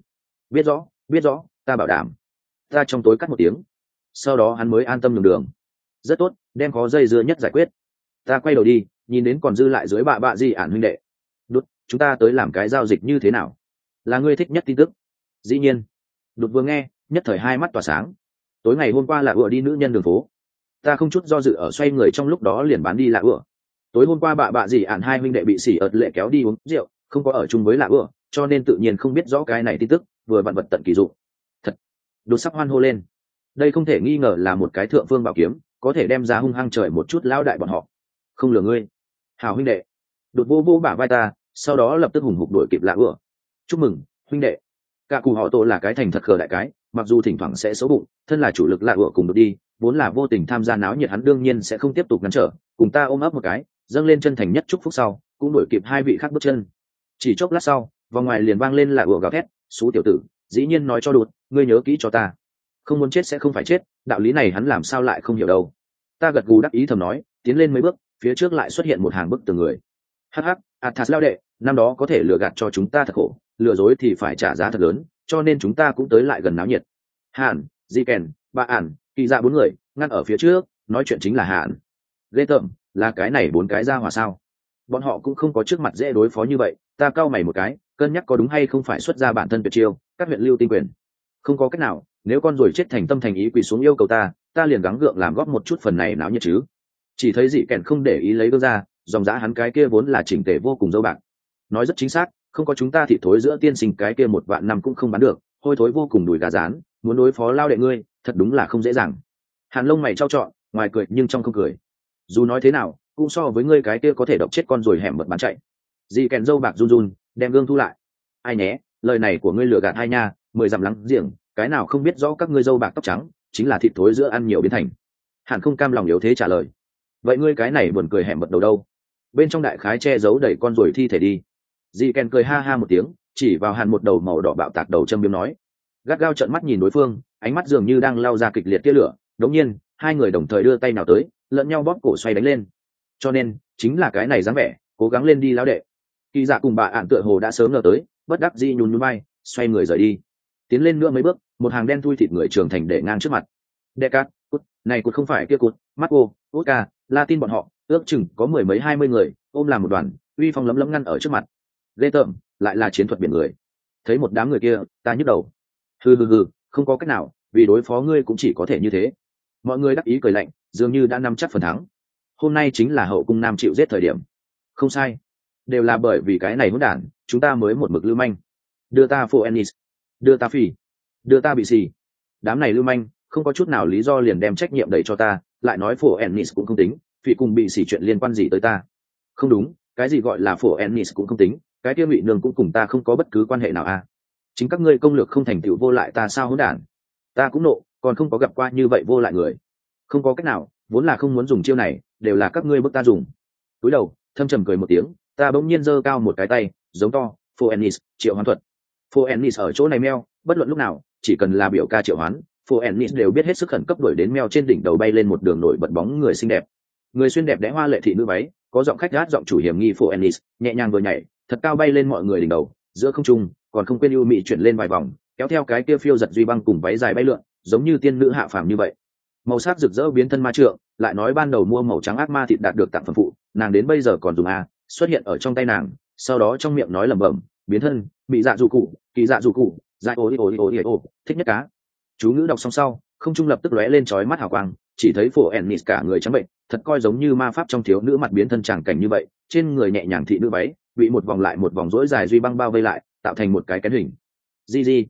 Biết rõ, ta bảo đảm. Ta trong tối cắt một tiếng. Sau đó hắn mới an tâm nhường đường. Rất tốt, đem khó dây dưa nhất giải quyết. Ta quay đầu đi, nhìn đến còn dư lại dưới bạ Di ản huynh đệ. Đút, chúng ta tới làm cái giao dịch như thế nào? Là ngươi thích nhất tin tức. Dĩ nhiên. Đút vừa nghe, nhất thời hai mắt tỏa sáng. Tối ngày hôm qua là ựa đi nữ nhân đường phố. Ta không chút do dự ở xoay người trong lúc đó liền bán đi là ựa. Tối hôm qua bạ Di ản hai huynh đệ bị xỉ ợt lệ kéo đi uống rượu, không có ở chung với là ựa, cho nên tự nhiên không biết rõ cái này tin tức, vừa vặn vật tận kỳ dụng. Thật. Đột sắp hoan hô lên. Đây không thể nghi ngờ là một cái thượng phương bảo kiếm, có thể đem ra hung hăng trời một chút lão đại bọn họ. Không lừa ngươi. Hảo huynh đệ. Đột vô vô bả vai ta, sau đó lập tức hùng hục đuổi kịp lạ ựa. Chúc mừng, huynh đệ. Cả cụ họ tổ là cái thành thật khờ đại cái, mặc dù thỉnh thoảng sẽ xấu bụng, thân là chủ lực lạ ựa cùng đột đi, vốn là vô tình tham gia náo nhiệt hắn đương nhiên sẽ không tiếp tục ngăn trở, cùng ta ôm ấp một cái, dâng lên chân thành nhất chúc phúc sau, cũng đuổi kịp hai vị khác bước chân. Chỉ chốc lát sau, vòng ngoài liền vang lên lạ ựa gào thét, "Sú tiểu tử, dĩ nhiên nói cho đột, ngươi nhớ kỹ cho ta. Không muốn chết sẽ không phải chết, đạo lý này hắn làm sao lại không hiểu đâu." Ta gật gù đắc ý thầm nói, tiến lên mấy bước, phía trước lại xuất hiện một hàng bức tường người. Hắc hắc, Athas lao đệ, năm đó có thể lừa gạt cho chúng ta thật khổ, lừa dối thì phải trả giá thật lớn, cho nên chúng ta cũng tới lại gần náo nhiệt. Hàn, Di Kèn, Ba Ản, Kỳ Dạ bốn người ngăn ở phía trước, nói chuyện chính là Hàn. Ghê tởm, là cái này bốn cái ra hòa sao? Bọn họ cũng không có trước mặt dễ đối phó như vậy, ta cau mày một cái, cân nhắc có đúng hay không phải xuất ra bản thân tuyệt chiêu, các huyện lưu tinh quyền. Không có cách nào, nếu con rồi chết thành tâm thành ý quỳ xuống yêu cầu ta liền gắng gượng làm góp một chút phần này náo nhiệt chứ. Chỉ thấy Dị Kèn không để ý lấy gương ra, dòng dã hắn cái kia vốn là chỉnh tề vô cùng dâu bạc. Nói rất chính xác, không có chúng ta thì thối giữa tiên sinh cái kia 1.000 năm cũng không bán được, hôi thối vô cùng đùi gà rán, muốn đối phó lao đệ ngươi, thật đúng là không dễ dàng. Hàn lông mày trao trọn, ngoài cười nhưng trong không cười. Dù nói thế nào, cũng so với ngươi cái kia có thể độc chết con rồi hẻm mật bán chạy. Dị Kèn dâu bạc run run, đem gương thu lại. Ai nhé, lời này của ngươi lừa gạt hai nha, 10 dặm lắng giềng, cái nào không biết rõ các ngươi dâu bạc tóc trắng, chính là thịt thối giữa ăn nhiều biến thành. Hàn không cam lòng yếu thế trả lời. Vậy ngươi cái này buồn cười hẻm mật đầu đâu? Bên trong đại khái che giấu đẩy con rồi thi thể đi. Dị Kèn cười ha ha một tiếng, chỉ vào Hàn một đầu màu đỏ bạo tạc đầu châm biếm nói. Gắt gao trợn mắt nhìn đối phương, ánh mắt dường như đang lao ra kịch liệt tia lửa. Đống nhiên, hai người đồng thời đưa tay nào tới, lẫn nhau bóp cổ xoay đánh lên. Cho nên, chính là cái này dáng vẻ, cố gắng lên đi lão đệ. Kỳ Dạ cùng bà ạn tựa hồ đã sớm ngờ tới, bất đắc dĩ nhún nhún vai, xoay người rời đi. Tiến lên nữa mấy bước, một hàng đen thui thịt người trưởng thành để ngang trước mặt. Decat, cút, này cút không phải kia cút, Marco, Oscar, Latin bọn họ, ước chừng có 10 mấy 20 người, ôm làm một đoàn, uy phong lấm lấm ngăn ở trước mặt. Ghê tởm, lại là chiến thuật biển người. Thấy một đám người kia, ta nhức đầu. Hừ, không có cách nào, vì đối phó ngươi cũng chỉ có thể như thế. Mọi người đắc ý cười lạnh, dường như đã nắm chắc phần thắng. Hôm nay chính là hậu cung nam chịu giết thời điểm. Không sai, đều là bởi vì cái này hỗn đản, chúng ta mới một mực lưu manh. Đưa ta phụ Ennis, đưa ta phỉ, đưa ta bị xì. Đám này lưu manh, không có chút nào lý do liền đem trách nhiệm đẩy cho ta, lại nói phụ Ennis cũng không tính, phỉ cùng bị xỉ chuyện liên quan gì tới ta. Không đúng, cái gì gọi là phụ Ennis cũng không tính, cái kia Ngụy Nương cũng cùng ta không có bất cứ quan hệ nào à? Chính các ngươi công lược không thành tựu vô lại ta sao hỗn đản? Ta cũng nộ, còn không có gặp qua như vậy vô lại người. Không có cách nào, vốn là không muốn dùng chiêu này, đều là các ngươi bức ta dùng. Cúi đầu, thâm trầm cười một tiếng, ta bỗng nhiên giơ cao một cái tay, giống to, phụ Ennis, triệu hoán thuật. Phụ Ennis ở chỗ này meo, bất luận lúc nào, chỉ cần là biểu ca triệu hoán, phụ Ennis đều biết hết sức khẩn cấp đuổi đến meo trên đỉnh đầu bay lên một đường nổi bật bóng người xinh đẹp. Người xuyên đẹp đẽ hoa lệ thị nữ váy, có giọng khách gát giọng chủ hiểm nghi phụ Ennis, nhẹ nhàng vừa nhảy, thật cao bay lên mọi người đỉnh đầu, giữa không trung, còn không quên ưu mị chuyển lên vài vòng, kéo theo cái kia phiêu giật duy băng cùng váy dài bay lượn, giống như tiên nữ hạ phàm như vậy. Màu sắc rực rỡ biến thân ma trượng, lại nói ban đầu mua màu trắng ác ma thịt đạt được tặng phẩm phụ, nàng đến bây giờ còn dùng xuất hiện ở trong tay nàng, sau đó trong miệng nói lẩm bẩm, biến thân, bị dạ dụ cụ, kỳ dạ dụ cụ, dại ô, thích nhất cá. Chú ngữ đọc xong sau, không trung lập tức lóe lên chói mắt hào quang, chỉ thấy phổ Ennis cả người trắng bệnh, thật coi giống như ma pháp trong thiếu nữ mặt biến thân tràng cảnh như vậy, trên người nhẹ nhàng thị nữ váy, bị một vòng lại một vòng rỗi dài duy băng bao vây lại, tạo thành một cái kén hình. Di,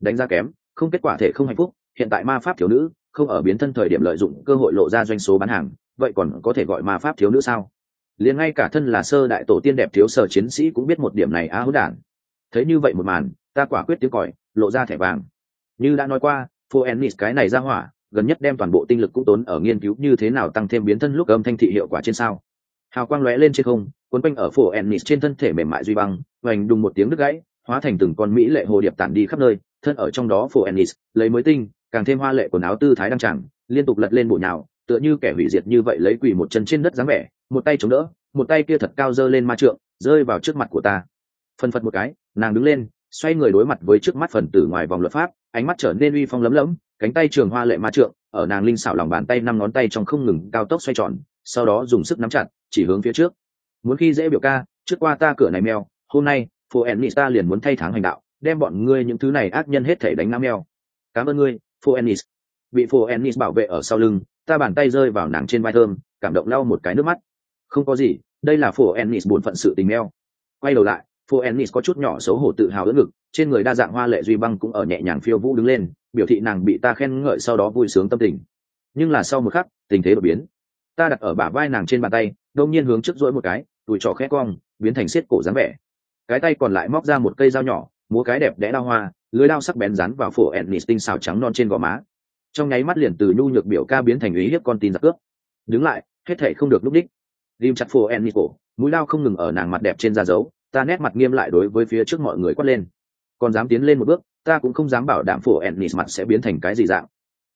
đánh giá kém, không kết quả thể không hạnh phúc. Hiện tại ma pháp thiếu nữ không ở biến thân thời điểm lợi dụng cơ hội lộ ra doanh số bán hàng, vậy còn có thể gọi ma pháp thiếu nữ sao? Liền ngay cả thân là sơ đại tổ tiên đẹp thiếu sở chiến sĩ cũng biết một điểm này hỗn đản. Thấy như vậy một màn, ta quả quyết tiếng còi, lộ ra thẻ vàng. Như đã nói qua, Phoenix cái này ra hỏa, gần nhất đem toàn bộ tinh lực cũng tốn ở nghiên cứu như thế nào tăng thêm biến thân lúc âm thanh thị hiệu quả trên sao. Hào quang lóe lên trên không, cuốn quanh ở Phoenix trên thân thể mềm mại duy băng, vành đùng một tiếng đứt gãy, hóa thành từng con mỹ lệ hồ điệp tản đi khắp nơi, thân ở trong đó Phoenix, lấy mới tinh, càng thêm hoa lệ quần áo tư thái đăng tràng, liên tục lật lên bổ nhào, tựa như kẻ hủy diệt như vậy lấy quỳ một chân trên đất dáng vẻ, một tay chống đỡ, một tay kia thật cao giơ lên ma trượng, rơi vào trước mặt của ta. Phân phật một cái, nàng đứng lên, xoay người đối mặt với trước mắt phần tử ngoài vòng luật pháp, ánh mắt trở nên uy phong lấm lẫm, cánh tay trường hoa lệ ma trượng, ở nàng linh xảo lòng bàn tay năm ngón tay trong không ngừng cao tốc xoay tròn, sau đó dùng sức nắm chặt, chỉ hướng phía trước. Muốn khi dễ biểu ca, trước qua ta cửa này mèo, hôm nay, Phoenix ta liền muốn thay tháng hành đạo, đem bọn ngươi những thứ này ác nhân hết thể đánh nam mèo. Cảm ơn ngươi, Phoenix. Bị Phoenix bảo vệ ở sau lưng, ta bàn tay rơi vào nàng trên vai thơm, cảm động lau một cái nước mắt. Không có gì, đây là Phoenix buồn phận sự tình mèo. Quay đầu lại, Phoenix có chút nhỏ xấu hổ tự hào ưỡn ngực, trên người đa dạng hoa lệ duy băng cũng ở nhẹ nhàng phiêu vũ đứng lên, biểu thị nàng bị ta khen ngợi sau đó vui sướng tâm tình. Nhưng là sau một khắc, tình thế đột biến. Ta đặt ở bả vai nàng trên bàn tay, đột nhiên hướng trước duỗi một cái, đùi trỏ khẽ cong, biến thành xiết cổ dáng vẻ. Cái tay còn lại móc ra một cây dao nhỏ, múa cái đẹp đẽ đao hoa, lưỡi dao sắc bén rắn vào Phoenix tinh xào trắng non trên gò má. Trong nháy mắt liền từ nhu nhược biểu ca biến thành ý hiếp con tin giặc cướp. Đứng lại, hết thảy không được lúc đích. Lim chặt Phoenix cổ, mũi dao không ngừng ở nàng mặt đẹp trên da dấu, ta nét mặt nghiêm lại đối với phía trước mọi người quát lên. Còn dám tiến lên một bước, ta cũng không dám bảo đảm Phoenix mặt sẽ biến thành cái gì dạng.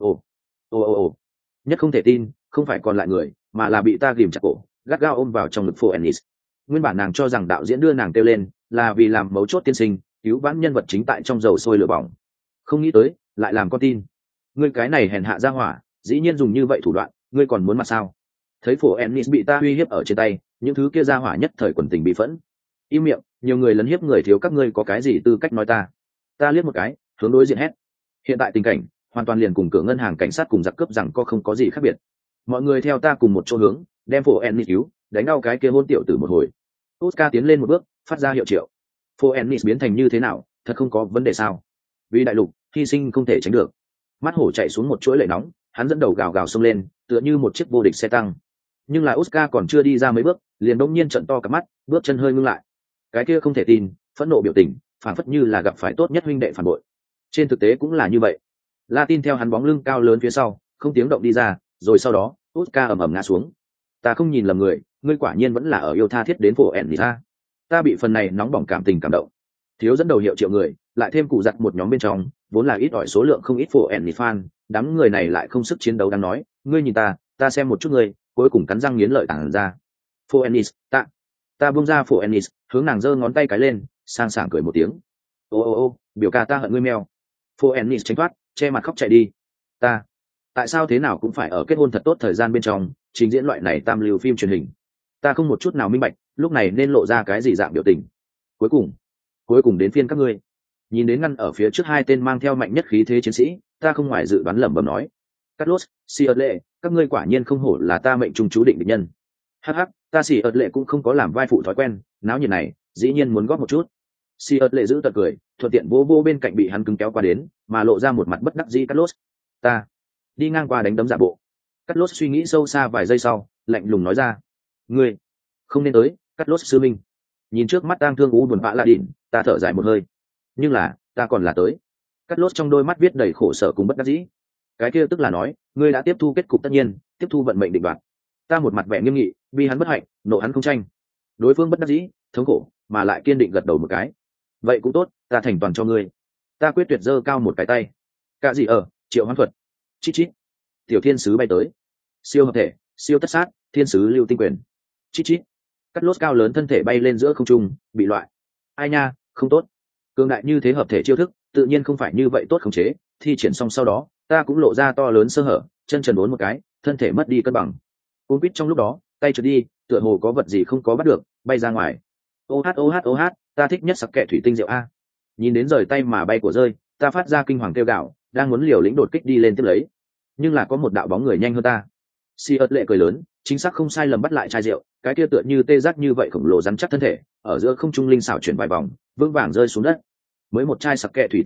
Ồ. Nhất không thể tin, không phải còn lại người, mà là bị ta ghìm chặt cổ, gắt gao ôm vào trong ngực Phoenix. Nguyên bản nàng cho rằng đạo diễn đưa nàng kêu lên, là vì làm mấu chốt tiên sinh, cứu vãn nhân vật chính tại trong dầu sôi lửa bỏng. Không nghĩ tới, lại làm con tin. Ngươi cái này hèn hạ ra hỏa, dĩ nhiên dùng như vậy thủ đoạn, ngươi còn muốn mặt sao? Thấy Phoenix bị ta uy hiếp ở trên tay, những thứ kia ra hỏa nhất thời quần tình bị phẫn. Im miệng, nhiều người lấn hiếp người thiếu các ngươi có cái gì tư cách nói ta? Ta liếc một cái, hướng đối diện hét. Hiện tại tình cảnh, hoàn toàn liền cùng cửa ngân hàng cảnh sát cùng giặc cướp rằng không có gì khác biệt. Mọi người theo ta cùng một chỗ hướng, đem Phoenix cứu, đánh đau cái kia hôn tiểu tử một hồi. Oscar tiến lên một bước, phát ra hiệu triệu. Phoenix biến thành như thế nào, thật không có vấn đề sao? Vì đại lục, hy sinh không thể tránh được. Mắt hổ chạy xuống một chuỗi lệ nóng, hắn dẫn đầu gào gào xông lên, tựa như một chiếc vô địch xe tăng. Nhưng là Oscar còn chưa đi ra mấy bước, liền bỗng nhiên trợn to cả mắt, bước chân hơi ngưng lại. Cái kia không thể tin, phẫn nộ biểu tình, phản phất như là gặp phải tốt nhất huynh đệ phản bội. Trên thực tế cũng là như vậy. Latin theo hắn bóng lưng cao lớn phía sau, không tiếng động đi ra, rồi sau đó, Oscar ầm ầm ngã xuống. Ta không nhìn lầm người, ngươi quả nhiên vẫn là ở yêu tha thiết đến Phoenix. Ta bị phần này nóng bỏng cảm tình cảm động. Thiếu dẫn đầu hiệu triệu người, lại thêm cụ giặt một nhóm bên trong, vốn là ít ỏi số lượng không ít Phoenix fan, đám người này lại không sức chiến đấu đang nói, ngươi nhìn ta xem một chút ngươi, cuối cùng cắn răng nghiến lợi tàng ra. Phoenix, ta buông ra Phoenix, hướng nàng giơ ngón tay cái lên, sang sảng cười một tiếng. Ô, biểu ca ta hận ngươi mèo. Phoenix tránh thoát, che mặt khóc chạy đi. Tại sao thế nào cũng phải ở kết hôn thật tốt thời gian bên trong trình diễn loại này tam lưu phim truyền hình? Ta không một chút nào minh bạch, lúc này nên lộ ra cái gì dạng biểu tình. Cuối cùng đến phiên các ngươi. Nhìn đến ngăn ở phía trước hai tên mang theo mạnh nhất khí thế chiến sĩ, ta không ngoài dự đoán lẩm bẩm nói. Carlos, Siợt các ngươi quả nhiên không hổ là ta mệnh trung chú định địch nhân. Hắc, ta Siợt cũng không có làm vai phụ thói quen, náo nhiệt này, dĩ nhiên muốn góp một chút. Siợt giữ tật cười, thuận tiện vô bên cạnh bị hắn cứng kéo qua đến, mà lộ ra một mặt bất đắc dĩ. Carlos, ta đi ngang qua đánh đấm giả bộ. Carlos suy nghĩ sâu xa vài giây sau, lạnh lùng nói ra. Ngươi không nên tới, Carlos sư minh. Nhìn trước mắt tang thương u buồn bã lạ đỉnh, ta thở dài một hơi. Nhưng là, ta còn là tới. Carlos trong đôi mắt viết đầy khổ sở cùng bất đắc dĩ. Cái kia tức là nói, ngươi đã tiếp thu kết cục tất nhiên, tiếp thu vận mệnh định đoạt. Ta một mặt vẻ nghiêm nghị, vì hắn bất hạnh, nộ hắn không tranh. Đối phương bất đắc dĩ, thống khổ, mà lại kiên định gật đầu một cái. Vậy cũng tốt, ta thành toàn cho ngươi. Ta quyết tuyệt giơ cao một cái tay. Cả gì ở, triệu hoán thuật. Chít. Tiểu thiên sứ bay tới. Siêu hợp thể, siêu tất sát, thiên sứ lưu tinh quyền. Chít. Cắt lốt cao lớn thân thể bay lên giữa không trung, bị loại. Ai nha, không tốt. Cường đại như thế hợp thể chiêu thức, tự nhiên không phải như vậy tốt khống chế. Thi triển xong sau đó, ta cũng lộ ra to lớn sơ hở, chân trần uốn một cái, thân thể mất đi cân bằng. Cuốn quýt trong lúc đó, tay trượt đi, tựa hồ có vật gì không có bắt được, bay ra ngoài. Ô hát, ta thích nhất sặc kệ thủy tinh rượu a. Nhìn đến rời tay mà bay của rơi, ta phát ra kinh hoàng kêu gào, đang muốn liều lĩnh đột kích đi lên tiếp lấy. Nhưng là có một đạo bóng người nhanh hơn ta. Siợt cười lớn, chính xác không sai lầm bắt lại chai rượu, cái kia tựa như tê giác như vậy khổng lồ rắn chắc thân thể, ở giữa không trung linh xảo chuyển vài vòng, vững vàng rơi xuống đất. Mới một chai sặc kệ thủy tinh rượu,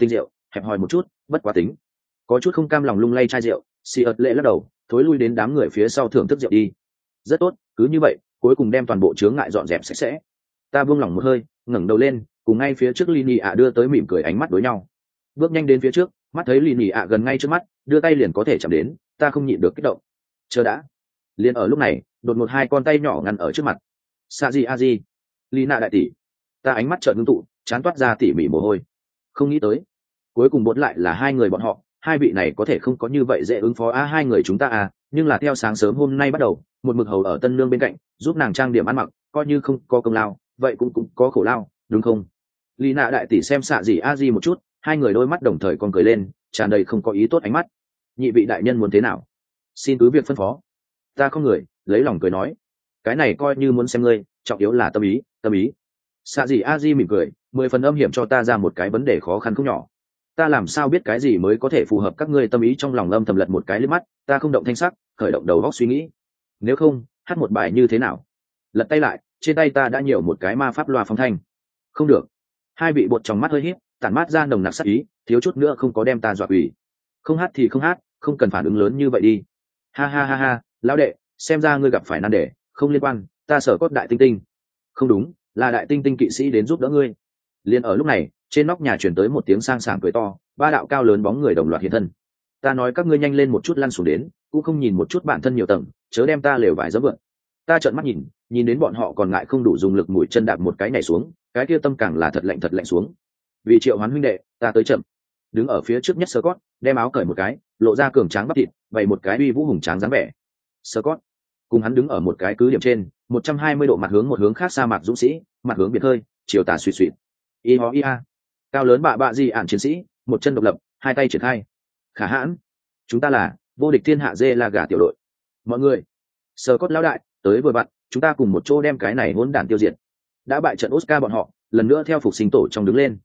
hẹp hòi một chút, bất quá tính. Có chút không cam lòng lung lay chai rượu, xì ợt lệ lắc đầu, thối lui đến đám người phía sau thưởng thức rượu đi. Rất tốt, cứ như vậy, cuối cùng đem toàn bộ chướng ngại dọn dẹp sạch sẽ. Ta buông lỏng một hơi, ngẩng đầu lên, cùng ngay phía trước Lini ạ đưa tới mỉm cười, ánh mắt đối nhau. Bước nhanh đến phía trước, mắt thấy Lini ạ gần ngay trước mắt, đưa tay liền có thể chạm đến, ta không nhịn được kích động. Chờ đã. Liền ở lúc này, đột ngột hai con tay nhỏ ngăn ở trước mặt. Sa di a di, Lina đại tỷ. Ta ánh mắt trợn ngưng tụ, chán toát ra tỉ mỉ mồ hôi. Không nghĩ tới, cuối cùng bột lại là hai người bọn họ, hai vị này có thể không có như vậy dễ ứng phó hai người chúng ta nhưng là theo sáng sớm hôm nay bắt đầu, một mực hầu ở tân nương bên cạnh, giúp nàng trang điểm ăn mặc, coi như không có công lao, vậy cũng có khổ lao, đúng không? Lina đại tỷ xem xạ gì a di một chút, hai người đôi mắt đồng thời còn cười lên, tràn đầy không có ý tốt ánh mắt. Nhị vị đại nhân muốn thế nào? Xin cứ việc phân phó. Ta không người, lấy lòng cười nói, cái này coi như muốn xem ngươi, trọng yếu là tâm ý, tâm ý. Xạ gì a di mỉm cười, 10 phần âm hiểm cho ta ra một cái vấn đề khó khăn không nhỏ. Ta làm sao biết cái gì mới có thể phù hợp các ngươi tâm ý? Trong lòng âm thầm lật một cái liếc mắt, ta không động thanh sắc, khởi động đầu óc suy nghĩ. Nếu không, hát một bài như thế nào? Lật tay lại, trên tay ta đã nhiều một cái ma pháp loa phóng thanh. Không được. Hai vị bột trong mắt hơi híp, tản mát ra nồng nặc sắc ý, thiếu chút nữa không có đem ta dọa ủy. Không hát thì không hát, không cần phản ứng lớn như vậy đi. Ha ha ha ha, lão đệ, xem ra ngươi gặp phải nan đề, không liên quan, ta sở cốt đại tinh tinh. Không đúng, là đại tinh tinh kỵ sĩ đến giúp đỡ ngươi. Liên ở lúc này, trên nóc nhà truyền tới một tiếng sang sảng cười to, ba đạo cao lớn bóng người đồng loạt hiện thân. Ta nói các ngươi nhanh lên một chút lăn xuống đến, cũng không nhìn một chút bản thân nhiều tầng, chớ đem ta lều vải dẫm vượn. Ta trợn mắt nhìn đến bọn họ còn ngại không đủ dùng lực mũi chân đạp một cái nhảy xuống, cái kia tâm càng là thật lạnh xuống. Vì Triệu Hoán huynh đệ, ta tới chậm. Đứng ở phía trước nhất Scott, đem áo cởi một cái, lộ ra cường tráng bắp thịt, bày một cái uy vũ hùng tráng dáng vẻ. Scott cùng hắn đứng ở một cái cứ điểm trên 120 độ mặt hướng một hướng khác, sa mạc dũng sĩ, mặt hướng biển hơi, chiều tà suy suy. Ia cao lớn bạ gì ản chiến sĩ, một chân độc lập, hai tay triển khai. Khả hãn, chúng ta là vô địch thiên hạ dê la gà tiểu đội. Mọi người, Scott lão đại, tới vừa vặn, chúng ta cùng một chỗ đem cái này hỗn đản tiêu diệt. Đã bại trận Oscar bọn họ, lần nữa theo phục sinh tổ trong đứng lên.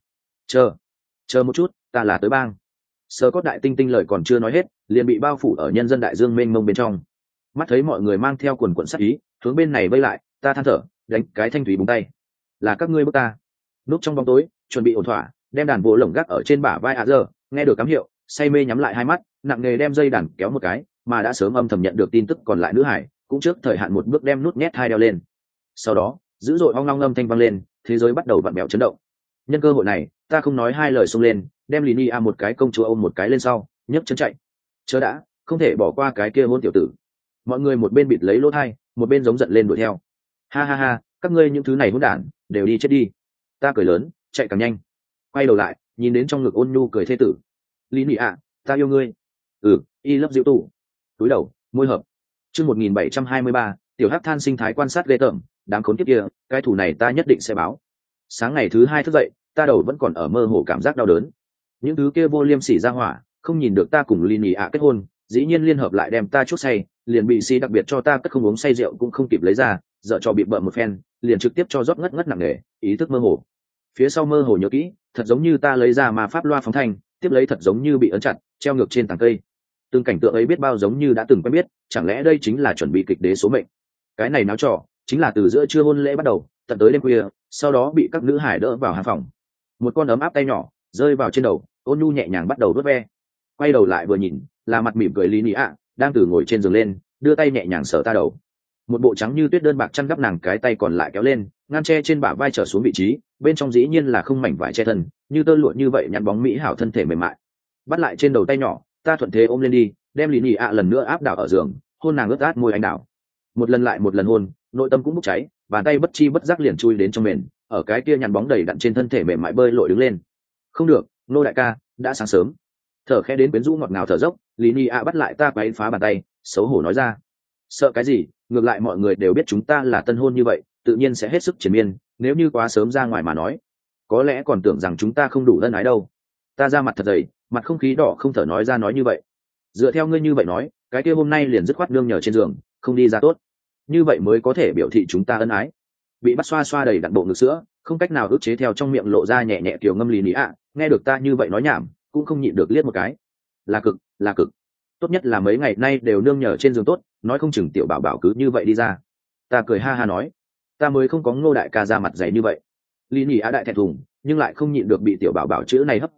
Chờ một chút, ta là tới bang. Scott đại tinh tinh lời còn chưa nói hết, liền bị bao phủ ở nhân dân đại dương mênh mông bên trong. Mắt thấy mọi người mang theo quần quần sát ý, hướng bên này vây lại, ta than thở, đánh cái thanh thủy búng tay. Là các ngươi bức ta. Núp trong bóng tối, chuẩn bị ổn thỏa, đem đàn bộ lồng gác ở trên bả vai giờ, nghe được cám hiệu, say mê nhắm lại hai mắt, nặng nghề đem dây đàn kéo một cái, mà đã sớm âm thầm nhận được tin tức còn lại nữ hải, cũng trước thời hạn một bước đem nút nhét hai đeo lên. Sau đó, dữ dội ong long âm thanh vang lên, thế giới bắt đầu vặn vẹo chấn động. Nhân cơ hội này, ta không nói hai lời xông lên, đem Linia một cái công chúa ôm một cái lên sau, nhấc chân chạy. Chớ đã, không thể bỏ qua cái kia hôn tiểu tử. Mọi người một bên bịt lấy lỗ thai, một bên giống giận lên đuổi theo. Ha ha ha, các ngươi những thứ này hỗn đản, đều đi chết đi. Ta cười lớn, chạy càng nhanh. Quay đầu lại, nhìn đến trong ngực ôn nhu cười thê tử. Linia, ta yêu ngươi. Y love diệu tủ. Túi đầu, môi hợp. Chương 1723, tiểu hắc than sinh thái quan sát ghê tởm, đám khốn kiếp kia, cái thủ này ta nhất định sẽ báo. Sáng ngày thứ hai thức dậy, ta đầu vẫn còn ở mơ hồ cảm giác đau đớn. Những thứ kia vô liêm sỉ ra hỏa, không nhìn được ta cùng Linia kết hôn, dĩ nhiên liên hợp lại đem ta chuốc say, liền bị si đặc biệt cho ta cất không uống say rượu cũng không kịp lấy ra, dợ cho bị bợm một phen, liền trực tiếp cho rót ngất nặng nề, ý thức mơ hồ. Phía sau mơ hồ nhớ kỹ, thật giống như ta lấy ra mà pháp loa phóng thanh, tiếp lấy thật giống như bị ấn chặt, treo ngược trên tảng cây. Từng cảnh tượng ấy biết bao giống như đã từng quen biết, chẳng lẽ đây chính là chuẩn bị kịch đế số mệnh? Cái này náo trò, chính là từ giữa trưa hôn lễ bắt đầu, tận tới đêm khuya, sau đó bị các nữ hải đỡ vào hàng phòng. Một con ấm áp tay nhỏ rơi vào trên đầu, ôn nhu nhẹ nhàng bắt đầu đốt ve. Quay đầu lại vừa nhìn, là mặt mỉm cười Linia, đang từ ngồi trên giường lên, đưa tay nhẹ nhàng sờ ta đầu. Một bộ trắng như tuyết đơn bạc chăn gấp nàng cái tay còn lại kéo lên, ngăn che trên bả vai trở xuống vị trí, bên trong dĩ nhiên là không mảnh vải che thân, như tơ lụa như vậy nhăn bóng mỹ hảo thân thể mềm mại. Bắt lại trên đầu tay nhỏ, ta thuận thế ôm lên đi, đem Linia lần nữa áp đảo ở giường, hôn nàng ướt át môi anh đảo. Một lần lại một lần hôn, nội tâm cũng bốc cháy, bàn tay bất chi bất giác liền chui đến trong mền, ở cái kia nhăn bóng đầy đặn trên thân thể mềm mại bơi lội đứng lên. Không được, nô đại ca, đã sáng sớm. Thở khẽ đến quyến rũ ngọt ngào thở dốc, Linia bắt lại ta quấy phá bàn tay, xấu hổ nói ra. Sợ cái gì, ngược lại mọi người đều biết chúng ta là tân hôn như vậy, tự nhiên sẽ hết sức triền miên, nếu như quá sớm ra ngoài mà nói, có lẽ còn tưởng rằng chúng ta không đủ ân ái đâu. Ta ra mặt thật dày, mặt không khí đỏ không thở nói ra nói như vậy. Dựa theo ngươi như vậy nói, cái kia hôm nay liền dứt khoát nương nhờ trên giường, không đi ra tốt. Như vậy mới có thể biểu thị chúng ta ân ái. Bị bắt xoa xoa đầy đặn bộ ngực sữa, không cách nào ức chế theo trong miệng lộ ra nhẹ nhẹ tiểu ngâm Linia, nghe được ta như vậy nói nhảm, cũng không nhịn được liếc một cái. Là cực. Tốt nhất là mấy ngày nay đều nương nhờ trên giường tốt, nói không chừng tiểu bảo bảo cứ như vậy đi ra. Ta cười ha ha nói, ta mới không có Ngô đại ca ra mặt dày như vậy. Linia đại thẹn thùng, nhưng lại không nhịn được bị tiểu bảo bảo chữ này hấp dẫn,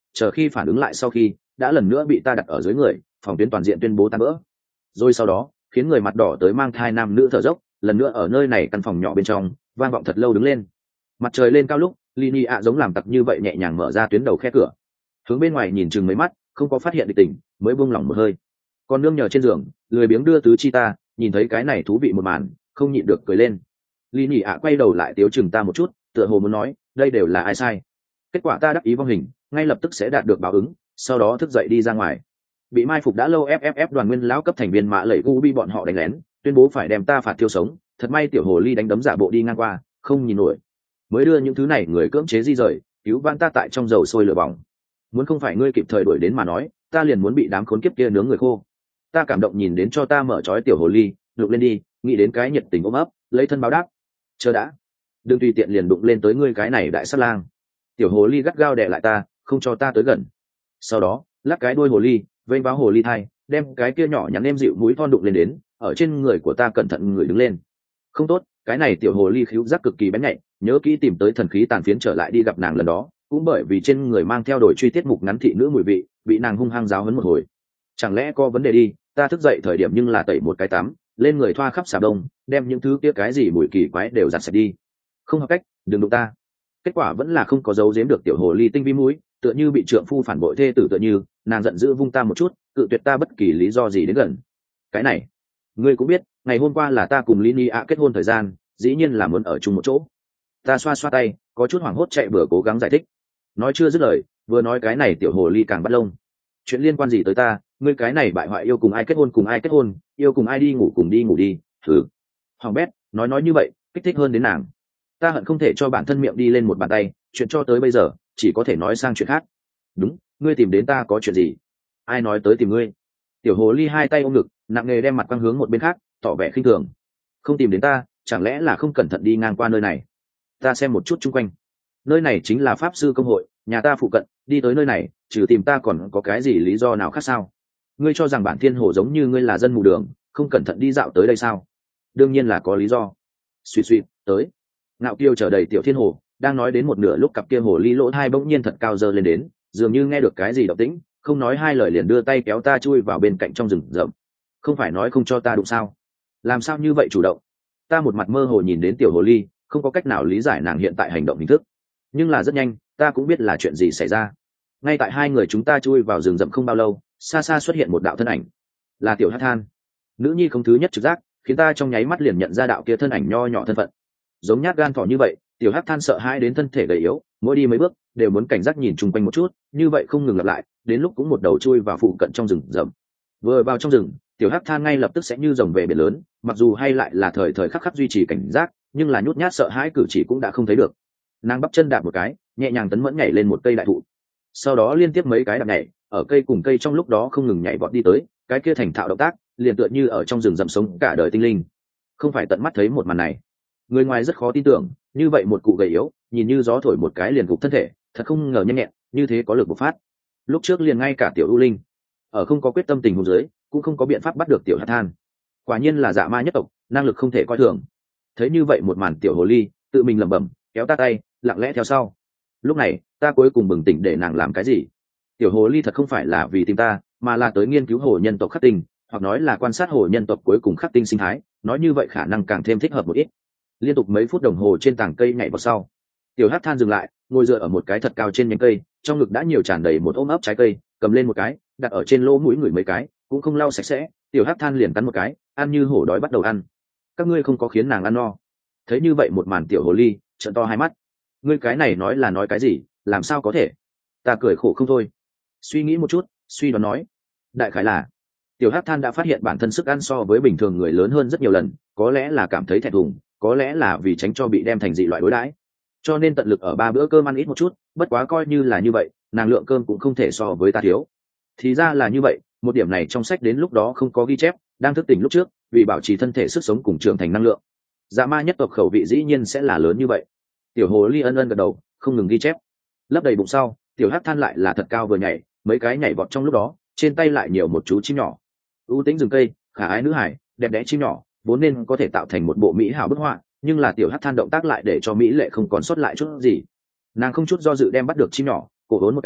chờ khi phản ứng lại sau khi đã lần nữa bị ta đặt ở dưới người, phòng tuyến toàn diện tuyên bố tan vỡ. Rồi sau đó khiến người mặt đỏ tới mang thai nam nữ thở dốc, lần nữa ở nơi này căn phòng nhỏ bên trong vang vọng thật lâu đứng lên. Mặt trời lên cao lúc Lini ạ giống làm tặc như vậy nhẹ nhàng mở ra tuyến đầu khe cửa, hướng bên ngoài nhìn chừng mấy mắt, không có phát hiện địch tình mới buông lỏng một hơi. Còn nương nhờ trên giường lười biếng đưa tứ chi ta, nhìn thấy cái này thú vị một màn không nhịn được cười lên. Lini ạ quay đầu lại tiếu chừng ta một chút, tựa hồ muốn nói đây đều là ai sai. Kết quả ta đắc ý vong hình, ngay lập tức sẽ đạt được báo ứng, sau đó thức dậy đi ra ngoài. Bị mai phục đã lâu FFF đoàn nguyên lão cấp thành viên mã lẩy Ubi bọn họ đánh lén, tuyên bố phải đem ta phạt thiêu sống. Thật may tiểu hồ ly đánh đấm giả bộ đi ngang qua, không nhìn nổi, mới đưa những thứ này người cưỡng chế di rời, cứu vãn ta tại trong dầu sôi lửa bỏng. Muốn không phải ngươi kịp thời đuổi đến mà nói, ta liền muốn bị đám khốn kiếp kia nướng người khô. Ta cảm động nhìn đến cho ta mở trói tiểu hồ ly, đụng lên đi, nghĩ đến cái nhiệt tình ôm ấp, lấy thân báo đáp. Chờ đã, đừng tùy tiện liền đụng lên tới ngươi cái này đại sát lang. Tiểu hồ ly gắt gao đè lại ta, không cho ta tới gần. Sau đó lắc cái đuôi hồ ly, vênh báo hồ ly thai, đem cái kia nhỏ nhắn êm dịu mũi thon đụng lên đến, ở trên người của ta cẩn thận người đứng lên. Không tốt, cái này tiểu hồ ly khíu giác cực kỳ bén nhạy, nhớ kỹ tìm tới thần khí tàn phiến trở lại đi gặp nàng lần đó, cũng bởi vì trên người mang theo đổi truy tiết mục ngắn thị nữ mùi vị, bị nàng hung hăng giáo huấn một hồi. Chẳng lẽ có vấn đề đi? Ta thức dậy thời điểm nhưng là tẩy một cái tắm, lên người thoa khắp xà đông, đem những thứ kia cái gì mùi kỳ quái đều giặt sạch đi. Không hợp cách, đừng đụng ta. Kết quả vẫn là không có giấu giếm được tiểu hồ ly tinh vi mũi, tựa như bị trượng phu phản bội thê tử tựa như, nàng giận dữ vung ta một chút, cự tuyệt ta bất kỳ lý do gì đến gần. Cái này, ngươi cũng biết, ngày hôm qua là ta cùng Lini ạ kết hôn thời gian, dĩ nhiên là muốn ở chung một chỗ. Ta xoa xoa tay, có chút hoảng hốt chạy bừa cố gắng giải thích. Nói chưa dứt lời, vừa nói cái này tiểu hồ ly càng bắt lông. Chuyện liên quan gì tới ta, ngươi cái này bại hoại yêu cùng ai kết hôn cùng ai kết hôn, yêu cùng ai đi ngủ cùng đi ngủ đi, thử. Hoàng bét, nói như vậy, kích thích hơn đến nàng. Ta hận không thể cho bản thân miệng đi lên một bàn tay, chuyện cho tới bây giờ, chỉ có thể nói sang chuyện khác. Đúng, ngươi tìm đến ta có chuyện gì? Ai nói tới tìm ngươi? Tiểu hồ ly hai tay ôm ngực, nặng nề đem mặt quang hướng một bên khác, tỏ vẻ khinh thường. Không tìm đến ta, chẳng lẽ là không cẩn thận đi ngang qua nơi này? Ta xem một chút chung quanh. Nơi này chính là pháp sư công hội, nhà ta phụ cận, đi tới nơi này, trừ tìm ta còn có cái gì lý do nào khác sao? Ngươi cho rằng bản thiên hồ giống như ngươi là dân mù đường, không cẩn thận đi dạo tới đây sao? Đương nhiên là có lý do. Suýt suýt, tới. Ngạo kiêu chở đầy tiểu thiên hồ, đang nói đến một nửa lúc cặp kia hồ ly lỗ thai bỗng nhiên thật cao dơ lên đến, dường như nghe được cái gì động tĩnh, không nói hai lời liền đưa tay kéo ta chui vào bên cạnh trong rừng rậm. Không phải nói không cho ta đụng sao? Làm sao như vậy chủ động? Ta một mặt mơ hồ nhìn đến tiểu hồ ly, không có cách nào lý giải nàng hiện tại hành động hình thức. Nhưng là rất nhanh, ta cũng biết là chuyện gì xảy ra. Ngay tại hai người chúng ta chui vào rừng rậm không bao lâu, xa xa xuất hiện một đạo thân ảnh, là tiểu Hắc Than. Nữ nhi không thứ nhất trực giác, khiến ta trong nháy mắt liền nhận ra đạo kia thân ảnh nho nhỏ thân phận. Giống nhát gan thỏ như vậy, tiểu Hắc Than sợ hãi đến thân thể gầy yếu, mỗi đi mấy bước đều muốn cảnh giác nhìn chung quanh một chút, như vậy không ngừng lặp lại, đến lúc cũng một đầu chui vào phụ cận trong rừng rậm. Vừa vào trong rừng, tiểu Hắc Than ngay lập tức sẽ như rồng về biển lớn, mặc dù hay lại là thời thời khắc khắc duy trì cảnh giác, nhưng là nhút nhát sợ hãi cử chỉ cũng đã không thấy được. Nàng bắp chân đạp một cái, nhẹ nhàng tấn mẫn nhảy lên một cây đại thụ, sau đó liên tiếp mấy cái đạp nhảy, ở cây cùng cây trong lúc đó không ngừng nhảy vọt đi tới, cái kia thành thạo động tác, liền tựa như ở trong rừng rậm sống cả đời tinh linh. Không phải tận mắt thấy một màn này, người ngoài rất khó tin tưởng, như vậy một cụ gầy yếu, nhìn như gió thổi một cái liền gục thân thể, thật không ngờ nhanh nhẹn, như thế có lực bộc phát. Lúc trước liền ngay cả tiểu U Linh, ở không có quyết tâm tình huống dưới, cũng không có biện pháp bắt được tiểu Hắc Than. Quả nhiên là dạ ma nhất tộc, năng lực không thể coi thường. Thấy như vậy một màn, tiểu hồ ly tự mình lẩm bẩm, kéo ta tay, lặng lẽ theo sau. Lúc này, ta cuối cùng bừng tỉnh để nàng làm cái gì. Tiểu hồ ly thật không phải là vì tìm ta, mà là tới nghiên cứu hồ nhân tộc khắc tinh, hoặc nói là quan sát hồ nhân tộc cuối cùng khắc tinh sinh thái, nói như vậy khả năng càng thêm thích hợp một ít. Liên tục mấy phút đồng hồ trên tảng cây nhảy vào sau, tiểu Hắc Than dừng lại, ngồi dựa ở một cái thật cao trên nhánh cây, trong ngực đã nhiều tràn đầy một ôm ấp trái cây, cầm lên một cái, đặt ở trên lỗ mũi ngửi mấy cái, cũng không lau sạch sẽ, tiểu Hắc Than liền cắn một cái, ăn như hổ đói bắt đầu ăn. Các ngươi không có khiến nàng ăn no? Thấy như vậy một màn, tiểu hồ ly trợn to hai mắt. Ngươi cái này nói là nói cái gì, làm sao có thể? Ta cười khổ không thôi. Suy nghĩ một chút, suy đoán nói, đại khái là tiểu Hắc Than đã phát hiện bản thân sức ăn so với bình thường người lớn hơn rất nhiều lần, có lẽ là cảm thấy thẹn thùng, có lẽ là vì tránh cho bị đem thành dị loại đối đãi, cho nên tận lực ở 3 bữa cơm ăn ít một chút. Bất quá coi như là như vậy, nàng lượng cơm cũng không thể so với ta thiếu. Thì ra là như vậy, một điểm này trong sách đến lúc đó không có ghi chép, đang thức tỉnh lúc trước, vì bảo trì thân thể sức sống cùng trưởng thành năng lượng. Dạ ma nhất tộc khẩu vị dĩ nhiên sẽ là lớn như vậy. Tiểu hồ ly ân ân gật đầu, không ngừng ghi chép. Lấp đầy bụng sau, tiểu Hắc Than lại là thật cao vừa nhảy, mấy cái nhảy vọt trong lúc đó, trên tay lại nhiều một chú chim nhỏ. U tĩnh rừng cây, khả ái nữ hải, đẹp đẽ chim nhỏ, vốn nên có thể tạo thành một bộ mỹ hảo bức họa, nhưng là tiểu Hắc Than động tác lại để cho mỹ lệ không còn sót lại chút gì. Nàng không chút do dự đem bắt được chim nhỏ, cổ vốn một cái,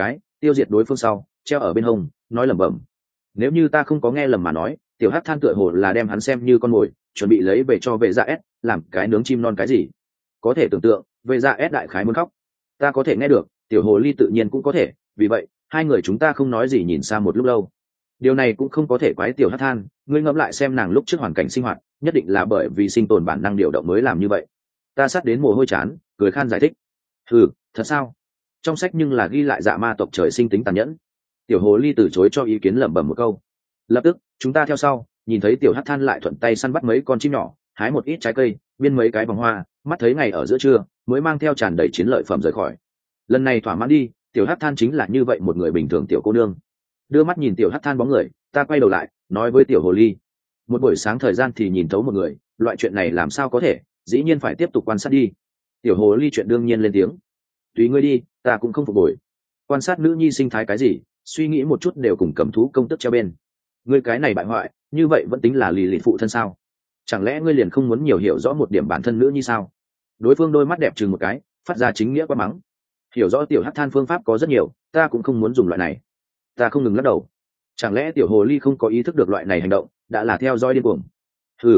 tiêu diệt đối phương sau treo ở bên hông nói lẩm bẩm. Nếu như ta không có nghe lầm mà nói, tiểu hắc than tựa hồ là đem hắn xem như con mồi, chuẩn bị lấy về cho vệ dạ s làm cái nướng chim non cái gì. Có thể tưởng tượng vệ dạ s đại khái muốn khóc. Ta có thể nghe được, tiểu hồ ly tự nhiên cũng có thể, vì vậy hai người chúng ta không nói gì nhìn xa một lúc lâu. Điều này cũng không có thể quái tiểu hắc than, ngươi ngẫm lại xem nàng lúc trước hoàn cảnh sinh hoạt, nhất định là bởi vì sinh tồn bản năng điều động mới làm như vậy. Ta sát đến mồ hôi chán, cười khan giải thích. Ừ, thật sao? Trong sách nhưng là ghi lại dạ ma tộc trời sinh tính tàn nhẫn. Tiểu hồ ly từ chối cho ý kiến, lẩm bẩm một câu. Lập tức chúng ta theo sau, nhìn thấy tiểu hắc than lại thuận tay săn bắt mấy con chim nhỏ, hái một ít trái cây, biên mấy cái vòng hoa, mắt thấy ngày ở giữa trưa mới mang theo tràn đầy chiến lợi phẩm rời khỏi. Lần này thỏa mãn đi, tiểu hắc than chính là như vậy một người bình thường tiểu cô nương. Đưa mắt nhìn tiểu hắc than bóng người, ta quay đầu lại nói với tiểu hồ ly, một buổi sáng thời gian thì nhìn thấu một người, loại chuyện này làm sao có thể, dĩ nhiên phải tiếp tục quan sát đi. Tiểu hồ ly chuyện đương nhiên lên tiếng, tùy ngươi đi, ta cũng không phục hồi. Quan sát nữ nhi sinh thái cái gì, suy nghĩ một chút đều cùng cầm thú công tức treo bên. Ngươi cái này bại hoại, như vậy vẫn tính là lì lì phụ thân sao? Chẳng lẽ ngươi liền không muốn nhiều hiểu rõ một điểm bản thân nữ nhi sao? Đối phương đôi mắt đẹp chừng một cái, phát ra chính nghĩa quá mắng. Hiểu rõ tiểu hắc than phương pháp có rất nhiều, ta cũng không muốn dùng loại này. Ta không ngừng lắc đầu. Chẳng lẽ tiểu hồ ly không có ý thức được loại này hành động đã là theo dõi điên cuồng? Hừ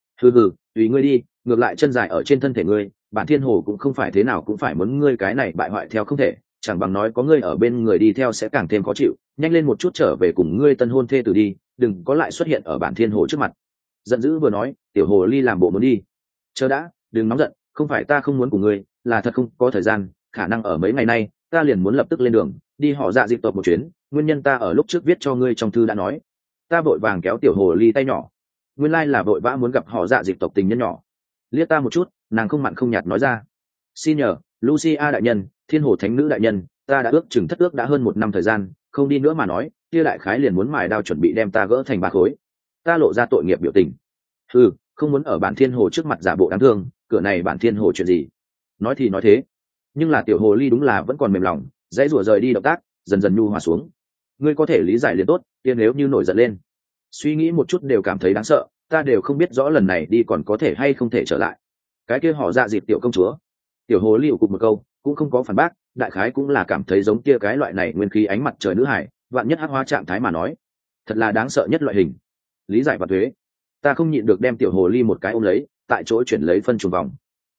tùy ngươi đi, ngược lại chân dài ở trên thân thể ngươi, bản thiên hồ cũng không phải thế nào cũng phải muốn ngươi cái này bại hoại theo không thể, chẳng bằng nói có ngươi ở bên người đi theo sẽ càng thêm khó chịu, nhanh lên một chút trở về cùng ngươi tân hôn thê tử đi, đừng có lại xuất hiện ở bản thiên hồ trước mặt. Giận dữ vừa nói, tiểu hồ ly làm bộ muốn đi. Chờ đã, đừng nóng giận, không phải ta không muốn cùng ngươi, là thật không có thời gian, khả năng ở mấy ngày nay ta liền muốn lập tức lên đường đi họ dạ dịch tộc một chuyến, nguyên nhân ta ở lúc trước viết cho ngươi trong thư đã nói. Ta vội vàng kéo tiểu hồ ly tay nhỏ, nguyên lai là vội vã muốn gặp họ dạ dịch tộc tình nhân nhỏ. Liếc ta một chút, nàng không mặn không nhạt nói ra, xin nhờ Lucia đại nhân, thiên hồ thánh nữ đại nhân, ta đã ước chừng thất ước đã hơn 1 năm thời gian, không đi nữa mà nói kia đại khái liền muốn mài đao chuẩn bị đem ta gỡ thành 3 khối. Ta lộ ra tội nghiệp biểu tình. Không muốn ở bản thiên hồ trước mặt giả bộ đáng thương, cửa này bản thiên hồ chuyện gì? Nói thì nói thế, nhưng là tiểu hồ ly đúng là vẫn còn mềm lòng, dãy rủa rời đi động tác dần dần nhu hòa xuống. Ngươi có thể lý giải liền tốt, kia nếu như nổi giận lên, suy nghĩ một chút đều cảm thấy đáng sợ, ta đều không biết rõ lần này đi còn có thể hay không thể trở lại. Cái kia họ dạ dịp tiểu công chúa. Tiểu hồ ly cục một câu cũng không có phản bác, đại khái cũng là cảm thấy giống kia cái loại này nguyên khí ánh mặt trời nữ hải, vạn nhất hắc hóa trạng thái mà nói, thật là đáng sợ nhất loại hình. Lý giải và thuế. Ta không nhịn được đem tiểu hồ ly một cái ôm lấy, tại chỗ chuyển lấy phân trùng vòng.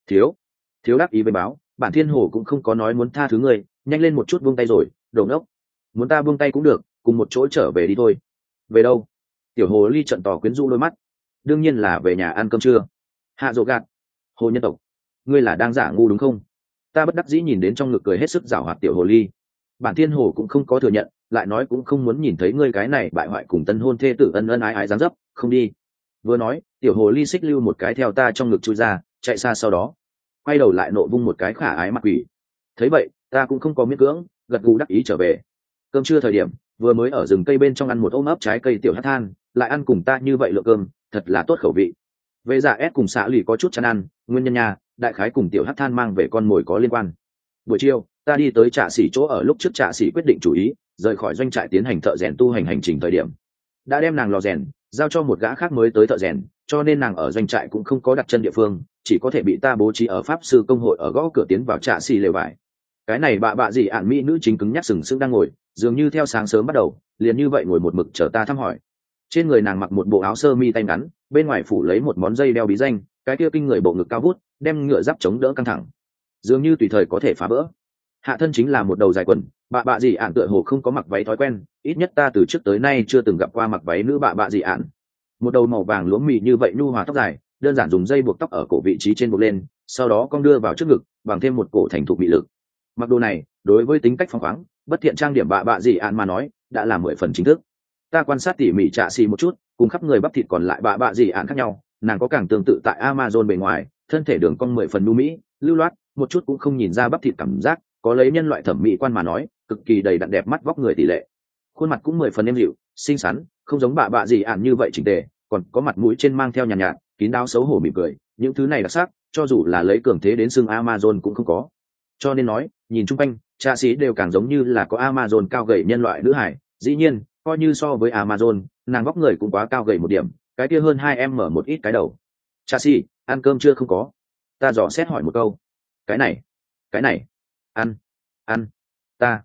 Thiếu đáp ý với báo, bản thiên hồ cũng không có nói muốn tha thứ ngươi, nhanh lên một chút buông tay rồi, đồ ngốc. Muốn ta buông tay cũng được, cùng một chỗ trở về đi thôi. Về đâu? Tiểu hồ ly trận tỏ quyến rũ đôi mắt. Đương nhiên là về nhà ăn cơm trưa. Hạ dỗ gạt. Hồ nhân tộc, ngươi là đang giả ngu đúng không? Ta bất đắc dĩ nhìn đến trong ngực cười hết sức giảo hoạt tiểu hồ ly. Bản thiên hồ cũng không có thừa nhận, lại nói cũng không muốn nhìn thấy ngươi cái này bại hoại cùng tân hôn thê tử ân ân ái ái dáng dấp, không đi. Vừa nói, tiểu hồ ly xích lưu một cái theo ta trong ngực chui ra, chạy xa, sau đó quay đầu lại nộ vung một cái khả ái mặt quỷ. Thấy vậy, ta cũng không có miễn cưỡng, gật gù đắc ý trở về. Cơm trưa thời điểm, vừa mới ở rừng cây bên trong ăn một ôm ấp trái cây tiểu hát than, lại ăn cùng ta như vậy lượng cơm, thật là tốt khẩu vị. Về dạ ép cùng xã lì có chút chán ăn, nguyên nhân nhà đại khái cùng tiểu hát than mang về con mồi có liên quan. Buổi chiều, ta đi tới trạ sĩ chỗ ở, lúc trước trạ sĩ quyết định chủ ý rời khỏi doanh trại tiến hành thợ rèn tu hành hành trình thời điểm, đã đem nàng lò rèn giao cho một gã khác mới tới thợ rèn, cho nên nàng ở doanh trại cũng không có đặt chân địa phương, chỉ có thể bị ta bố trí ở pháp sư công hội ở gõ cửa tiến vào trạ sĩ lều vải. Cái này bạ gì ạn mỹ nữ chính cứng nhắc sừng sững đang ngồi, dường như theo sáng sớm bắt đầu liền như vậy ngồi một mực chờ ta thăm hỏi. Trên người nàng mặc một bộ áo sơ mi tay ngắn, bên ngoài phủ lấy một món dây đeo bí danh, cái kia kinh người bộ ngực cao vút, đem ngựa giáp chống đỡ căng thẳng, dường như tùy thời có thể phá vỡ. Hạ thân chính là một đầu dài quần, bạ gì ạn tựa hồ không có mặc váy thói quen, ít nhất ta từ trước tới nay chưa từng gặp qua mặc váy nữ bạ gì ạn. Một đầu màu vàng lúa mì như vậy nhu hòa tóc dài, đơn giản dùng dây buộc tóc ở cổ vị trí trên buộc lên, sau đó cong đưa vào trước ngực, bằng thêm một cổ thành thục bị lực. Mặc đồ này, đối với tính cách phóng khoáng, bất thiện trang điểm bạ gì ạn mà nói, đã là 10 phần chính thức. Ta quan sát tỉ mỉ trạ xì một chút, cùng khắp người bắp thịt còn lại bạ gì ạn khác nhau, nàng có càng tương tự tại Amazon bề ngoài, thân thể đường cong 10 phần nu mỹ, lưu loát, một chút cũng không nhìn ra bắp thịt cảm giác, có lấy nhân loại thẩm mỹ quan mà nói, cực kỳ đầy đặn đẹp mắt vóc người tỷ lệ. Khuôn mặt cũng 10 phần êm dịu, xinh xắn, không giống bạ gì ạn như vậy chỉnh tề, còn có mặt mũi trên mang theo nhàn nhạt, kín đáo xấu hổ mỉm cười, những thứ này đặc sắc, cho dù là lấy cường thế đến xưng Amazon cũng không có. Cho nên nói, nhìn chung quanh, trạ sĩ đều càng giống như là có Amazon cao gầy nhân loại nữ hải. Dĩ nhiên, coi như so với Amazon, nàng vóc người cũng quá cao gầy một điểm, cái kia hơn 2 em mở một ít cái đầu. Trạ sĩ, ăn cơm chưa không có? Ta dò xét hỏi một câu. Cái này, ăn, ta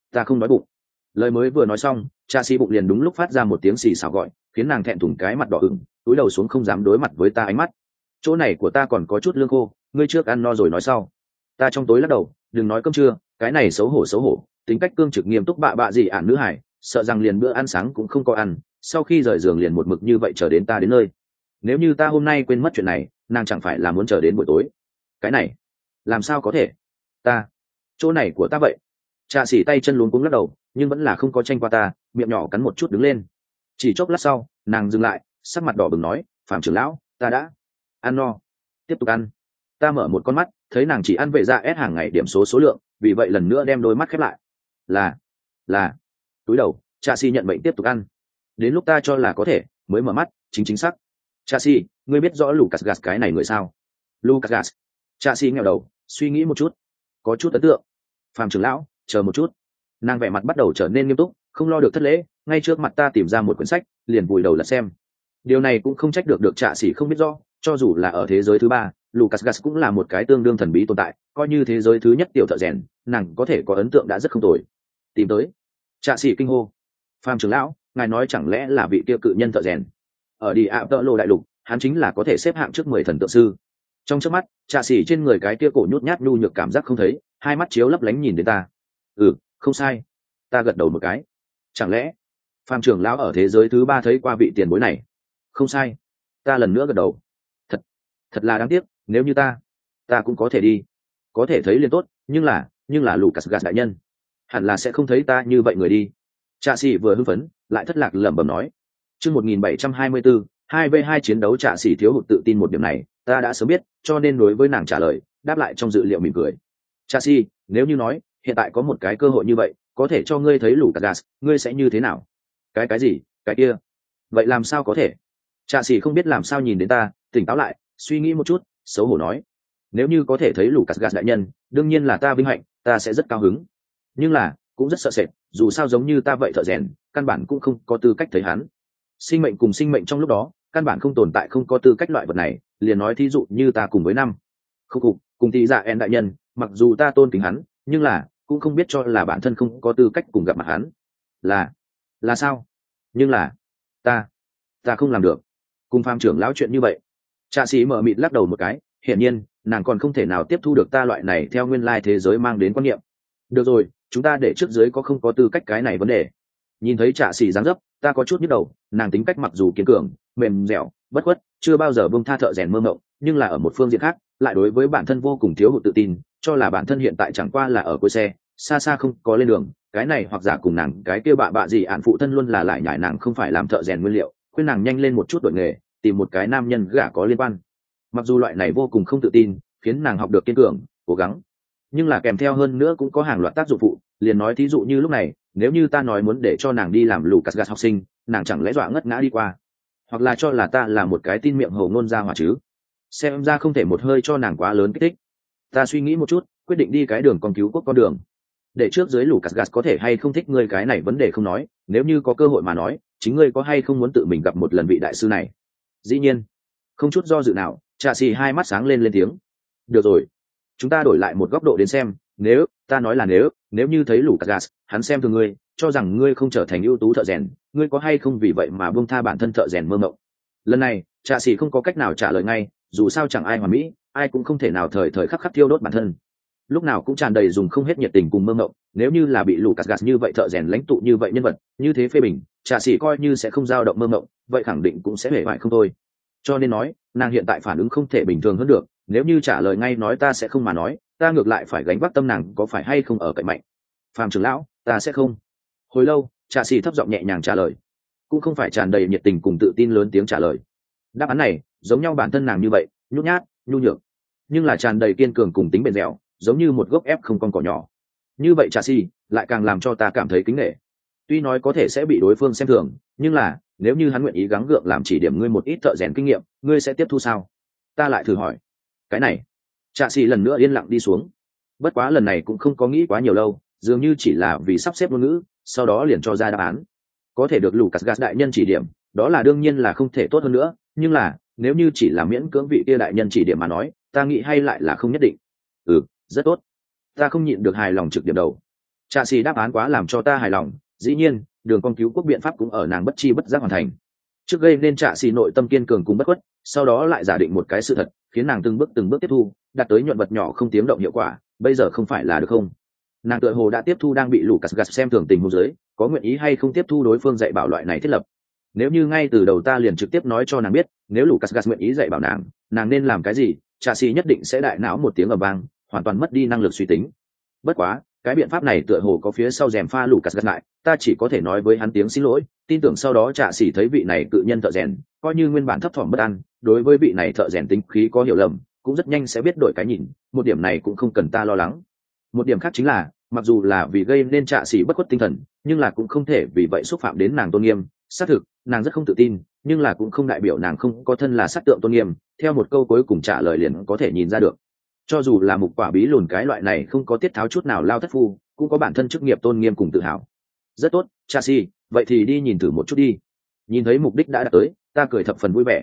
ta không đói bụng. Lời mới vừa nói xong, cha xì bụng liền đúng lúc phát ra một tiếng xì xào gọi, khiến nàng thẹn thùng cái mặt đỏ ửng, túi đầu xuống không dám đối mặt với ta ánh mắt. Chỗ này của ta còn có chút lương khô, ngươi trước ăn no rồi nói sau. Ta trong tối lắc đầu, đừng nói cơm trưa, cái này xấu hổ, tính cách cương trực nghiêm túc bạ gì ản nữ hải, sợ rằng liền bữa ăn sáng cũng không có ăn, sau khi rời giường liền một mực như vậy chờ đến ta đến nơi. Nếu như ta hôm nay quên mất chuyện này, nàng chẳng phải là muốn chờ đến buổi tối. Cái này làm sao có thể? Ta chỗ này của ta vậy. Trà xỉ tay chân luống cuống lắc đầu, nhưng vẫn là không có tranh qua ta, miệng nhỏ cắn một chút đứng lên. Chỉ chốc lát sau, nàng dừng lại, sắc mặt đỏ bừng nói, Phạm trưởng lão, ta đã ăn no, tiếp tục ăn. Ta mở một con mắt, thấy nàng chỉ ăn vệ dạ ép hàng ngày điểm số lượng, vì vậy lần nữa đem đôi mắt khép lại. Là túi đầu, Trà xỉ nhận mệnh tiếp tục ăn. Đến lúc ta cho là có thể, mới mở mắt, chính xác. Trà xỉ, ngươi biết rõ Lucas Gas cái này người sao? Lucas Gas. Trà xỉ nghèo đầu, suy nghĩ một chút, có chút ấn tượng. Phạm trưởng lão, chờ một chút. Nàng vẻ mặt bắt đầu trở nên nghiêm túc, không lo được thất lễ, ngay trước mặt ta tìm ra một quyển sách, liền vùi đầu lật xem. Điều này cũng không trách được Trạ Sĩ không biết rõ, cho dù là ở thế giới thứ ba, Lucas Gas cũng là một cái tương đương thần bí tồn tại, coi như thế giới thứ nhất tiểu thợ rèn, nàng có thể có ấn tượng đã rất không tồi. Tìm tới. Trạ Sĩ kinh hô. Phạm trưởng lão, ngài nói chẳng lẽ là vị kia cự nhân thợ rèn? Ở đi ạ tợ lộ đại lục, hắn chính là có thể xếp hạng trước 10 thần tượng sư. Trong chớp mắt, Trạ Sĩ trên người cái kia cổ nhút nhát nhu nhược cảm giác không thấy, hai mắt chiếu lấp lánh nhìn đến ta. Không sai. Ta gật đầu một cái. Chẳng lẽ Phạm trưởng lão ở thế giới thứ ba thấy qua vị tiền bối này? Không sai. Ta lần nữa gật đầu. Thật là đáng tiếc, nếu như ta cũng có thể đi, có thể thấy liền tốt, nhưng là Lucas Gas đại nhân hẳn là sẽ không thấy ta như vậy người đi. Trạ Sĩ vừa hưng phấn lại thất lạc lẩm bẩm nói. Chương 1724, 2v2 chiến đấu. Trạ Sĩ thiếu hụt tự tin một điểm này ta đã sớm biết, cho nên đối với nàng trả lời đáp lại trong dự liệu mỉm cười. Trạ Sĩ, nếu như nói hiện tại có một cái cơ hội như vậy có thể cho ngươi thấy Lucas Gas, ngươi sẽ như thế nào? Cái gì? Cái kia? Vậy làm sao có thể? Trạ Sĩ không biết làm sao nhìn đến ta, tỉnh táo lại, suy nghĩ một chút, xấu hổ nói. Nếu như có thể thấy Lucas Gas đại nhân, đương nhiên là ta vinh hạnh, ta sẽ rất cao hứng. Nhưng là, cũng rất sợ sệt, dù sao giống như ta vậy thợ rèn, căn bản cũng không có tư cách thấy hắn. Sinh mệnh cùng sinh mệnh trong lúc đó, căn bản không tồn tại không có tư cách loại vật này, liền nói thí dụ như ta cùng với năm. Không cùng thì dạ en đại nhân, mặc dù ta tôn kính hắn, nhưng là cũng không biết cho là bản thân không có tư cách cùng gặp mặt hắn. Là sao? Nhưng là ta không làm được cùng Phạm trưởng lão chuyện như vậy. Trạ Sĩ mở mịt lắc đầu một cái, hiển nhiên nàng còn không thể nào tiếp thu được ta loại này theo nguyên lai thế giới mang đến quan niệm. Được rồi, chúng ta để trước dưới có không có tư cách cái này vấn đề. Nhìn thấy Trạ Sĩ dáng dấp, ta có chút nhức đầu, nàng tính cách mặc dù kiên cường, mềm dẻo, bất khuất, chưa bao giờ buông tha thợ rèn mơ mộng, nhưng là ở một phương diện khác, lại đối với bản thân vô cùng thiếu hụt tự tin, cho là bản thân hiện tại chẳng qua là ở cuối xe, xa xa không có lên đường. Cái này hoặc giả cùng nàng cái kia bạ gì ạn phụ thân luôn là lại nhải nàng không phải làm thợ rèn nguyên liệu, khuyên nàng nhanh lên một chút đổi nghề, tìm một cái nam nhân gả có liên quan. Mặc dù loại này vô cùng không tự tin, khiến nàng học được kiên cường, cố gắng, nhưng là kèm theo hơn nữa cũng có hàng loạt tác dụng phụ. Liền nói thí dụ như lúc này, nếu như ta nói muốn để cho nàng đi làm Lucas Gas học sinh, nàng chẳng lẽ dọa ngất ngã đi qua, hoặc là cho là ta là một cái tin miệng hầu ngôn ra hỏa chứ. Xem ra không thể một hơi cho nàng quá lớn kích thích. Ta suy nghĩ một chút, quyết định đi cái đường con cứu quốc con đường. Để trước dưới Lucas Gas có thể hay không thích ngươi cái này vấn đề không nói, nếu như có cơ hội mà nói, chính ngươi có hay không muốn tự mình gặp một lần vị đại sư này? Dĩ nhiên. Không chút do dự nào, Trạ Sĩ hai mắt sáng lên tiếng. Được rồi, chúng ta đổi lại một góc độ đến xem, nếu như thấy Lucas Gas, hắn xem thường ngươi, cho rằng ngươi không trở thành ưu tú thợ rèn, ngươi có hay không vì vậy mà buông tha bản thân thợ rèn mơ mộng? Lần này, Trạ Sĩ không có cách nào trả lời ngay, dù sao chẳng ai hoàn mỹ, ai cũng không thể nào thời khắc thiêu đốt bản thân, lúc nào cũng tràn đầy dùng không hết nhiệt tình cùng mơ mộng. Nếu như là bị Lucas Gas như vậy thợ rèn lãnh tụ như vậy nhân vật như thế phê bình, Trạ Sĩ coi như sẽ không dao động mơ mộng, vậy khẳng định cũng sẽ hề bại không thôi. Cho nên nói, nàng hiện tại phản ứng không thể bình thường hơn được. Nếu như trả lời ngay nói ta sẽ không mà nói, ta ngược lại phải gánh vác tâm nàng có phải hay không ở cạnh mạnh. Phạm trưởng lão, ta sẽ không. Hồi lâu, Trạ Sĩ thấp giọng nhẹ nhàng trả lời, cũng không phải tràn đầy nhiệt tình cùng tự tin lớn tiếng trả lời. Đáp án này giống nhau bản thân nàng như vậy, nhút nhát, nhu nhược, nhưng là tràn đầy kiên cường cùng tính bền dẻo, giống như một gốc ép không con cỏ nhỏ. Như vậy Trạ Sĩ lại càng làm cho ta cảm thấy kính nể. Tuy nói có thể sẽ bị đối phương xem thường, nhưng là nếu như hắn nguyện ý gắng gượng làm chỉ điểm ngươi một ít thợ rèn kinh nghiệm, ngươi sẽ tiếp thu sao? Ta lại thử hỏi. Cái này. Trạ Sĩ lần nữa yên lặng đi xuống. Bất quá lần này cũng không có nghĩ quá nhiều lâu, dường như chỉ là vì sắp xếp ngôn ngữ, sau đó liền cho ra đáp án. Có thể được Lucas Gas đại nhân chỉ điểm, đó là đương nhiên là không thể tốt hơn nữa, nhưng là nếu như chỉ là miễn cưỡng vị kia đại nhân chỉ điểm mà nói, ta nghĩ hay lại là không nhất định. Rất tốt. Ta không nhịn được hài lòng trực điểm đầu. Trạ xì đáp án quá làm cho ta hài lòng, dĩ nhiên đường con cứu quốc biện pháp cũng ở nàng bất chi bất giác hoàn thành. Trước gây nên trạ xì nội tâm kiên cường cùng bất khuất, sau đó lại giả định một cái sự thật, khiến nàng từng bước tiếp thu, đạt tới nhuận vật nhỏ không tiếng động hiệu quả. Bây giờ không phải là được không? Nàng tựa hồ đã tiếp thu đang bị Lucas gạt xem thường tình huống dưới, có nguyện ý hay không tiếp thu đối phương dạy bảo loại này thiết lập. Nếu như ngay từ đầu ta liền trực tiếp nói cho nàng biết, nếu Lucas gạt nguyện ý dạy bảo nàng nên làm cái gì, trạ xì nhất định sẽ đại não một tiếng ầm vang, hoàn toàn mất đi năng lực suy tính. Bất quá cái biện pháp này tựa hồ có phía sau rèm pha Lucas gạt lại, ta chỉ có thể nói với hắn tiếng xin lỗi, tin tưởng sau đó trạ xì thấy vị này cự nhân thợ rèn coi như nguyên bản thấp thỏm bất an, đối với vị này thợ rèn tính khí có hiểu lầm, cũng rất nhanh sẽ biết đổi cái nhìn, một điểm này cũng không cần ta lo lắng. Một điểm khác chính là, mặc dù là vì gây nên trạ xì bất khuất tinh thần, nhưng là cũng không thể vì vậy xúc phạm đến nàng tôn nghiêm. Xác thực nàng rất không tự tin, nhưng là cũng không đại biểu nàng không có thân là sát tượng tôn nghiêm, theo một câu cuối cùng trả lời liền có thể nhìn ra được. Cho dù là mục quả bí lùn cái loại này không có tiết tháo chút nào lao thất phu, cũng có bản thân chức nghiệp tôn nghiêm cùng tự hào. Rất tốt, Chelsea, vậy thì đi nhìn thử một chút đi. Nhìn thấy mục đích đã đạt tới, ta cười thập phần vui vẻ.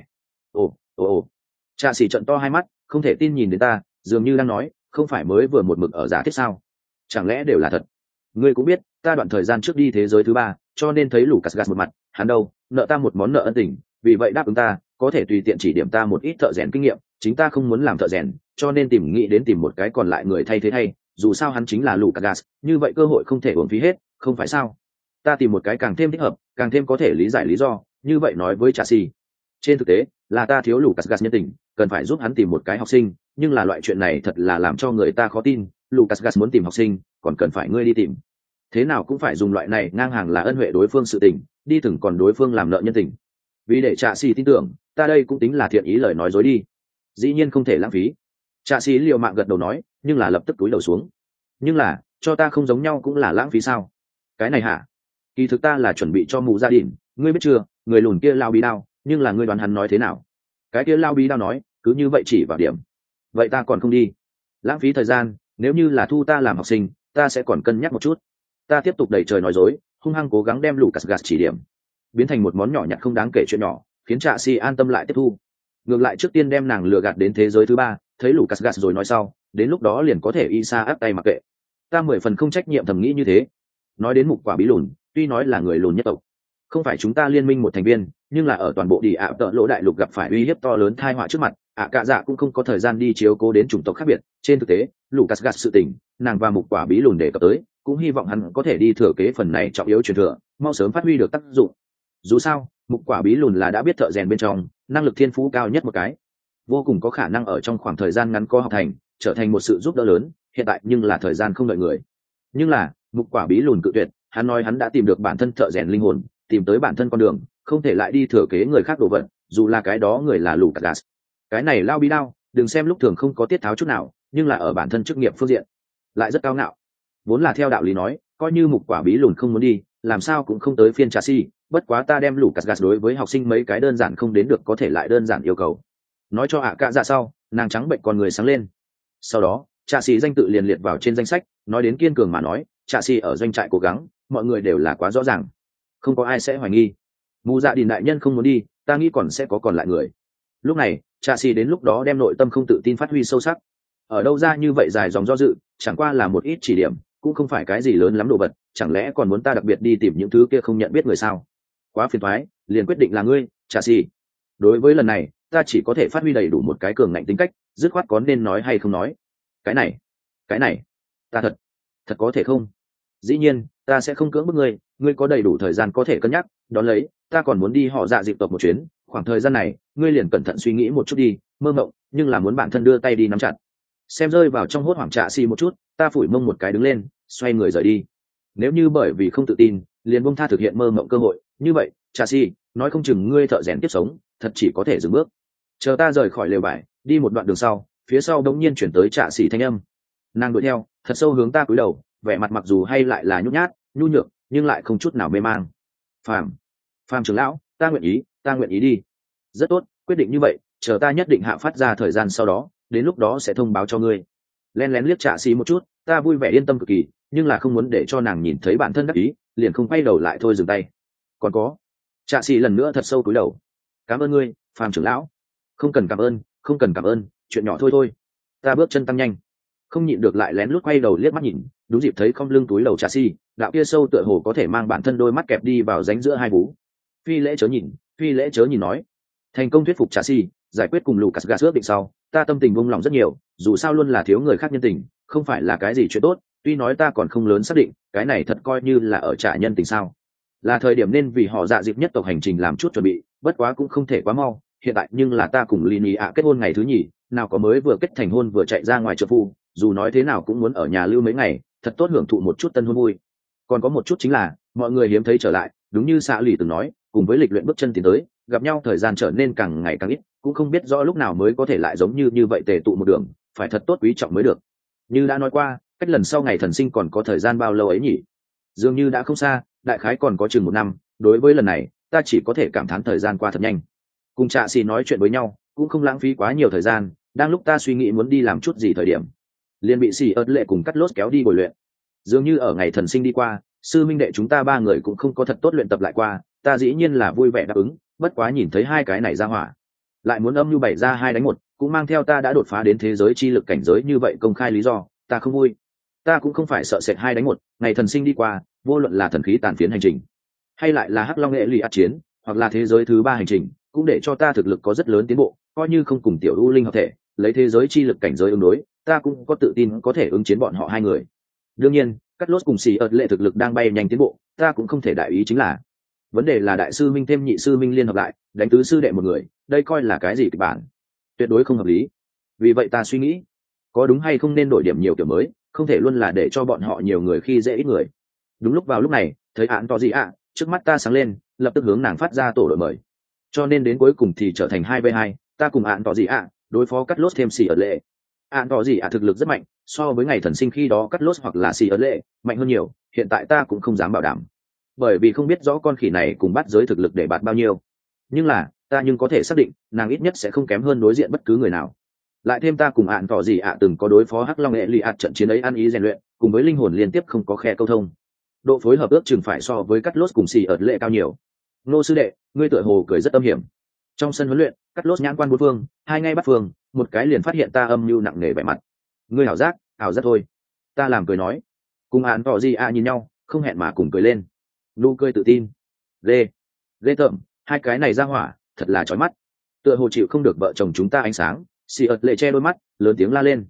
Ồ. Chelsea trợn to hai mắt, không thể tin nhìn đến ta, dường như đang nói, không phải mới vừa một mực ở giả thiết sao? Chẳng lẽ đều là thật? Ngươi cũng biết, ta đoạn thời gian trước đi thế giới thứ ba, cho nên thấy Lucas gạt một mặt, hắn đâu, nợ ta một món nợ ân tình, vì vậy đáp ứng ta, có thể tùy tiện chỉ điểm ta một ít thợ rèn kinh nghiệm, chính ta không muốn làm thợ rèn, cho nên nghĩ đến tìm một cái còn lại người thay thế thay, dù sao hắn chính là Lucas, như vậy cơ hội không thể uổng phí hết, không phải sao? Ta tìm một cái càng thêm thích hợp, càng thêm có thể lý giải lý do, như vậy nói với Chelsea. Trên thực tế, là ta thiếu Lucas nhân tình, cần phải giúp hắn tìm một cái học sinh, nhưng là loại chuyện này thật là làm cho người ta khó tin, Lucas muốn tìm học sinh, còn cần phải ngươi đi tìm. Thế nào cũng phải dùng loại này ngang hàng là ân huệ đối phương sự tình, đi thừng còn đối phương làm nợ nhân tình. Vì để Chelsea tin tưởng, ta đây cũng tính là thiện ý lời nói dối đi. Dĩ nhiên không thể lãng phí. Chelsea liều mạng gật đầu nói, nhưng là lập tức túi đầu xuống. Nhưng là, cho ta không giống nhau cũng là lãng phí sao? Cái này hả? Kỳ thực ta là chuẩn bị cho mụ gia đình, ngươi biết chưa, người lùn kia lao bí đao, nhưng là ngươi đoán hắn nói thế nào? Cái kia lao bí đao nói, cứ như vậy chỉ vào điểm. Vậy ta còn không đi. Lãng phí thời gian, nếu như là thu ta làm học sinh, ta sẽ còn cân nhắc một chút. Ta tiếp tục đẩy trời nói dối, hung hăng cố gắng đem Lucas gạt chỉ điểm, biến thành một món nhỏ nhặt không đáng kể chuyện nhỏ, khiến Chelsea an tâm lại tiếp thu. Ngược lại trước tiên đem nàng lừa gạt đến thế giới thứ ba, thấy Lucas gạt rồi nói sau, đến lúc đó liền có thể y sa áp tay mặc kệ. Ta 10 phần không trách nhiệm thầm nghĩ như thế. Nói đến mục quả bí lùn, tuy nói là người lùn nhất tộc, không phải chúng ta liên minh một thành viên, nhưng là ở toàn bộ đi ạ tợ lỗ đại lục gặp phải uy hiếp to lớn tai họa trước mặt, cạ dạ cũng không có thời gian đi chiếu cố đến chủng tộc khác biệt. Trên thực tế, Lucas gạt sự tình, nàng và mục quả bí lùn đề cập tới, cũng hy vọng hắn có thể đi thừa kế phần này trọng yếu truyền thừa, mau sớm phát huy được tác dụng. Dù sao, mục quả bí lùn là đã biết thợ rèn bên trong, năng lực thiên phú cao nhất một cái, vô cùng có khả năng ở trong khoảng thời gian ngắn có học thành, trở thành một sự giúp đỡ lớn. Hiện tại nhưng là thời gian không đợi người. Nhưng là mục quả bí lùn cự tuyệt, hắn nói hắn đã tìm được bản thân thợ rèn linh hồn, tìm tới bản thân con đường, không thể lại đi thừa kế người khác đồ vật, dù là cái đó người là Lucas. Cái này lao bí đao, đừng xem lúc thường không có tiết tháo chút nào, nhưng là ở bản thân chức nghiệp phương diện lại rất cao ngạo. Vốn là theo đạo lý nói, coi như mục quả bí lùn không muốn đi, làm sao cũng không tới phiên Chelsea, bất quá ta đem Lucas đối với học sinh mấy cái đơn giản không đến được có thể lại đơn giản yêu cầu. Nói cho cạ dạ sau, nàng trắng bệnh con người sáng lên. Sau đó, Chelsea danh tự liền liệt vào trên danh sách, nói đến kiên cường mà nói, Chelsea ở doanh trại cố gắng, mọi người đều là quá rõ ràng, không có ai sẽ hoài nghi. Mù dạ đình đại nhân không muốn đi, ta nghĩ còn sẽ có còn lại người. Lúc này, Chelsea đến lúc đó đem nội tâm không tự tin phát huy sâu sắc. Ở đâu ra như vậy dài dòng do dự, chẳng qua là một ít chỉ điểm, cũng không phải cái gì lớn lắm đồ vật, chẳng lẽ còn muốn ta đặc biệt đi tìm những thứ kia không nhận biết người sao? Quá phiền toái, liền quyết định là ngươi, Chelsea. Đối với lần này, ta chỉ có thể phát huy đầy đủ một cái cường ngạnh tính cách, dứt khoát có nên nói hay không nói. Cái này, ta thật có thể không? Dĩ nhiên, ta sẽ không cưỡng bức ngươi, ngươi có đầy đủ thời gian có thể cân nhắc, đón lấy, ta còn muốn đi họ dạ dịp tộc một chuyến, khoảng thời gian này, ngươi liền cẩn thận suy nghĩ một chút đi, mơ mộng, nhưng là muốn bản thân đưa tay đi nắm chặt. Xem rơi vào trong hốt hoảng Chelsea một chút, ta phủi mông một cái đứng lên, xoay người rời đi. Nếu như bởi vì không tự tin, liền buông tha thực hiện mơ mộng cơ hội, như vậy, Chelsea, nói không chừng ngươi thợ rèn tiếp sống, thật chỉ có thể dừng bước. Chờ ta rời khỏi lều vải, đi một đoạn đường sau, phía sau đống nhiên chuyển tới Chelsea thanh âm. Nàng đuổi theo, thật sâu hướng ta cúi đầu, vẻ mặt mặc dù hay lại là nhút nhát, nhu nhược, nhưng lại không chút nào mê mang. Phàm trưởng lão, ta nguyện ý đi. Rất tốt, quyết định như vậy, chờ ta nhất định hạ phát ra thời gian sau đó, đến lúc đó sẽ thông báo cho ngươi. Lén lén liếc Chelsea một chút, ta vui vẻ yên tâm cực kỳ, nhưng là không muốn để cho nàng nhìn thấy bản thân đắc ý, liền không quay đầu lại thôi dừng tay. Còn có, Chelsea lần nữa thật sâu cúi đầu. Cảm ơn ngươi, Phàm trưởng lão. Không cần cảm ơn, chuyện nhỏ thôi. Ta bước chân tăng nhanh, không nhịn được lại lén lút quay đầu liếc mắt nhìn, đúng dịp thấy không lưng túi đầu trà si, đạo kia sâu tựa hồ có thể mang bản thân đôi mắt kẹp đi vào rãnh giữa hai vú. Phi lễ chớ nhìn, phi lễ chớ nhìn nói. Thành công thuyết phục trà si, giải quyết cùng Lucas gas ước định sau, ta tâm tình buông lòng rất nhiều, dù sao luôn là thiếu người khác nhân tình, không phải là cái gì chuyện tốt, tuy nói ta còn không lớn xác định, cái này thật coi như là ở trả nhân tình sao. Là thời điểm nên vì họ dạ dịp nhất tộc hành trình làm chút chuẩn bị, bất quá cũng không thể quá mau, hiện tại nhưng là ta cùng Lini ạ kết hôn ngày thứ nhì, nào có mới vừa kết thành hôn vừa chạy ra ngoài trợ phu, dù nói thế nào cũng muốn ở nhà lưu mấy ngày, thật tốt hưởng thụ một chút tân hôn vui. Còn có một chút chính là, mọi người hiếm thấy trở lại, đúng như Sa Lì từng nói, cùng với lịch luyện bước chân tiến tới, gặp nhau thời gian trở nên càng ngày càng ít, cũng không biết rõ lúc nào mới có thể lại giống như vậy tề tụ một đường, phải thật tốt quý trọng mới được. Như đã nói qua, cách lần sau ngày thần sinh còn có thời gian bao lâu ấy nhỉ? Dường như đã không xa, đại khái còn có chừng 1 năm, đối với lần này, ta chỉ có thể cảm thán thời gian qua thật nhanh. Cùng Trạ Xỉ nói chuyện với nhau, cũng không lãng phí quá nhiều thời gian, đang lúc ta suy nghĩ muốn đi làm chút gì thời điểm, liền bị Xỉ ớt lệ cùng cắt lốt kéo đi bồi luyện. Dường như ở ngày thần sinh đi qua, sư minh đệ chúng ta 3 người cũng không có thật tốt luyện tập lại qua, ta dĩ nhiên là vui vẻ đáp ứng, bất quá nhìn thấy hai cái này ra hỏa, lại muốn âm như 7 ra 2 đánh 1, cũng mang theo ta đã đột phá đến thế giới chi lực cảnh giới như vậy công khai lý do, ta không vui. Ta cũng không phải sợ sệt 2 đánh 1, ngày thần sinh đi qua, vô luận là thần khí tàn phiến hành trình, hay lại là hắc long nghệ lì át chiến, hoặc là thế giới thứ 3 hành trình, cũng để cho ta thực lực có rất lớn tiến bộ, coi như không cùng tiểu u linh hợp thể, lấy thế giới chi lực cảnh giới ứng đối, ta cũng có tự tin có thể ứng chiến bọn họ 2 người. Đương nhiên, cắt lốt cùng xì ợt lệ thực lực đang bay nhanh tiến bộ, ta cũng không thể đại ý chính là vấn đề là đại sư minh thêm nhị sư minh liên hợp lại đánh tứ sư đệ một người, đây coi là cái gì kịch bản, tuyệt đối không hợp lý. Vì vậy ta suy nghĩ, có đúng hay không nên đổi điểm nhiều kiểu mới, không thể luôn là để cho bọn họ nhiều người khi dễ ít người. Đúng lúc vào lúc này, thấy án to gì ạ, trước mắt ta sáng lên, lập tức hướng nàng phát ra tổ đội mời, cho nên đến cuối cùng thì trở thành 2v2, ta cùng án to gì ạ đối phó cắt lốt thêm xì ợt lệ. Án to gì ạ thực lực rất mạnh, so với ngày thần sinh khi đó cắt lốt hoặc là xì ớt lệ mạnh hơn nhiều, hiện tại ta cũng không dám bảo đảm, bởi vì không biết rõ con khỉ này cùng bắt giới thực lực để bạt bao nhiêu, nhưng là ta nhưng có thể xác định nàng ít nhất sẽ không kém hơn đối diện bất cứ người nào. Lại thêm ta cùng ạn tỏ gì ạ từng có đối phó hắc long nghệ lì ạt trận chiến ấy ăn ý rèn luyện, cùng với linh hồn liên tiếp không có khe câu thông, độ phối hợp ước chừng phải so với cắt lốt cùng xì ợt lệ cao nhiều. Nô sư đệ, ngươi tựa hồ cười rất âm hiểm. Trong sân huấn luyện, cắt lốt nhãn quan bốn phương, hai ngay bắt phương, một cái liền phát hiện ta âm mưu nặng nề vẻ mặt. Ngươi ảo giác thôi. Ta làm cười nói. Cùng ạn tỏ gì ạ nhìn nhau, không hẹn mà cùng cười lên. Nụ cười tự tin. Ghê tởm, hai cái này ra hỏa, thật là chói mắt. Tựa hồ chịu không được vợ chồng chúng ta ánh sáng, xì ợt lệ che đôi mắt, lớn tiếng la lên.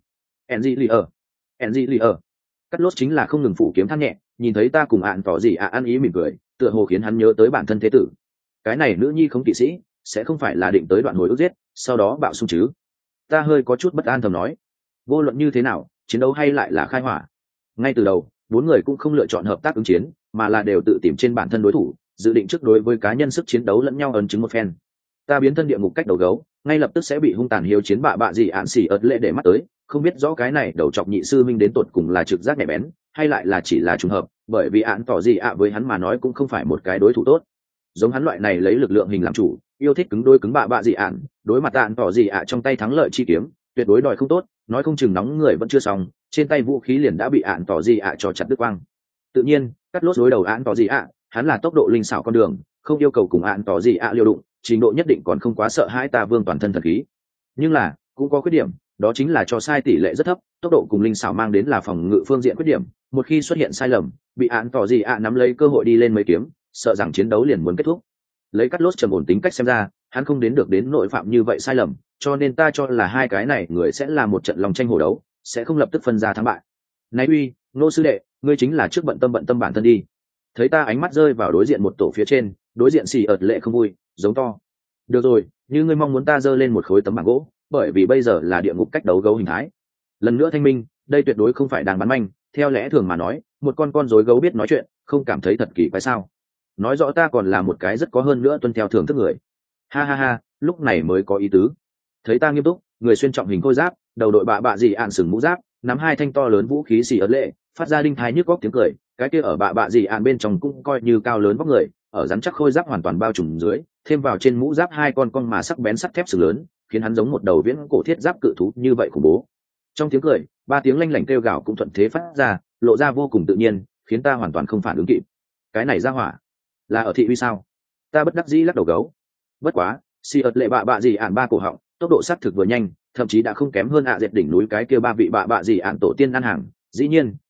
Enzy lì ở. Cắt lốt chính là không ngừng phủ kiếm than nhẹ, nhìn thấy ta cùng ạn tỏ gì ạ ăn ý mỉm cười, tựa hồ khiến hắn nhớ tới bản thân thế tử. Cái này nữ nhi không kỵ sĩ, sẽ không phải là định tới đoạn hồi ước giết, sau đó bạo xung chứ? Ta hơi có chút bất an thầm nói. Vô luận như thế nào, chiến đấu hay lại là khai hỏa. Ngay từ đầu, 4 người cũng không lựa chọn hợp tác ứng chiến, mà là đều tự tìm trên bản thân đối thủ, dự định trước đối với cá nhân sức chiến đấu lẫn nhau ấn chứng một phen. Ta biến thân địa ngục cách đầu gấu, ngay lập tức sẽ bị hung tàn hiếu chiến bạ gì ạn xỉ ớt lệ để mắt tới, không biết rõ cái này đầu chọc nhị sư minh đến tột cùng là trực giác nhạy bén, hay lại là chỉ là trùng hợp, bởi vì ạn tỏ gì ạ với hắn mà nói cũng không phải một cái đối thủ tốt. Giống hắn loại này lấy lực lượng hình làm chủ, yêu thích cứng đôi cứng bạ gì ạn, đối mặt ạn tỏ gì ạ trong tay thắng lợi chi kiếm, tuyệt đối đòi không tốt, nói không chừng nóng người vẫn chưa xong, trên tay vũ khí liền đã bị ạn tỏ gì ạ cho chặt đứt quang. Tự nhiên, cắt lốt đối đầu ạn tỏ gì ạ, hắn là tốc độ linh xảo con đường, không yêu cầu cùng ạn tỏ gì ạ liều đụng, trình độ nhất định còn không quá sợ hãi ta vương toàn thân thần khí. Nhưng là cũng có khuyết điểm, đó chính là cho sai tỷ lệ rất thấp, tốc độ cùng linh xảo mang đến là phòng ngự phương diện khuyết điểm, một khi xuất hiện sai lầm, bị ạn tỏ gì ạ nắm lấy cơ hội đi lên mấy kiếm, sợ rằng chiến đấu liền muốn kết thúc. Lấy cắt lốt trầm ổn tính cách xem ra, hắn không đến được đến nội phạm như vậy sai lầm, cho nên ta cho là hai cái này người sẽ là một trận lòng tranh hổ đấu, sẽ không lập tức phân ra thắng bại. Này uy, nô sư đệ, ngươi chính là trước bận tâm bản thân đi. Thấy ta ánh mắt rơi vào đối diện một tổ phía trên, đối diện xì ợt lệ không vui, giống to. Được rồi, như ngươi mong muốn ta giơ lên một khối tấm bảng gỗ, bởi vì bây giờ là địa ngục cách đấu gấu hình thái. Lần nữa thanh minh, đây tuyệt đối không phải đang bán manh, theo lẽ thường mà nói, một con rối gấu biết nói chuyện, không cảm thấy thật kỳ quái sao? Nói rõ ta còn là một cái rất có hơn nữa tuân theo thưởng thức người. Ha ha ha, lúc này mới có ý tứ. Thấy ta nghiêm túc, người xuyên trọng hình khôi giáp, đầu đội bạ gì ạn sừng mũ giáp, nắm hai thanh to lớn vũ khí xì ớt lệ, phát ra đinh thái nhức góc tiếng cười, cái kia ở bạ gì ạn bên trong cũng coi như cao lớn vóc người, ở rắn chắc khôi giáp hoàn toàn bao trùm dưới, thêm vào trên mũ giáp hai con mà sắc bén sắt thép sừng lớn, khiến hắn giống một đầu viễn cổ thiết giáp cự thú như vậy khủng bố. Trong tiếng cười, 3 tiếng lanh lảnh kêu gào cũng thuận thế phát ra, lộ ra vô cùng tự nhiên, khiến ta hoàn toàn không phản ứng kịp. Cái này ra hỏa, là ở thị uy sao? Ta bất đắc dĩ lắc đầu gấu. Bất quá, xì ớt lệ bạ gì ạn 3 cổ họng, tốc độ sát thực vừa nhanh, thậm chí đã không kém hơn dệt đỉnh núi cái kia 3 vị bạ gì ạn tổ tiên ăn hàng. Dĩ nhiên,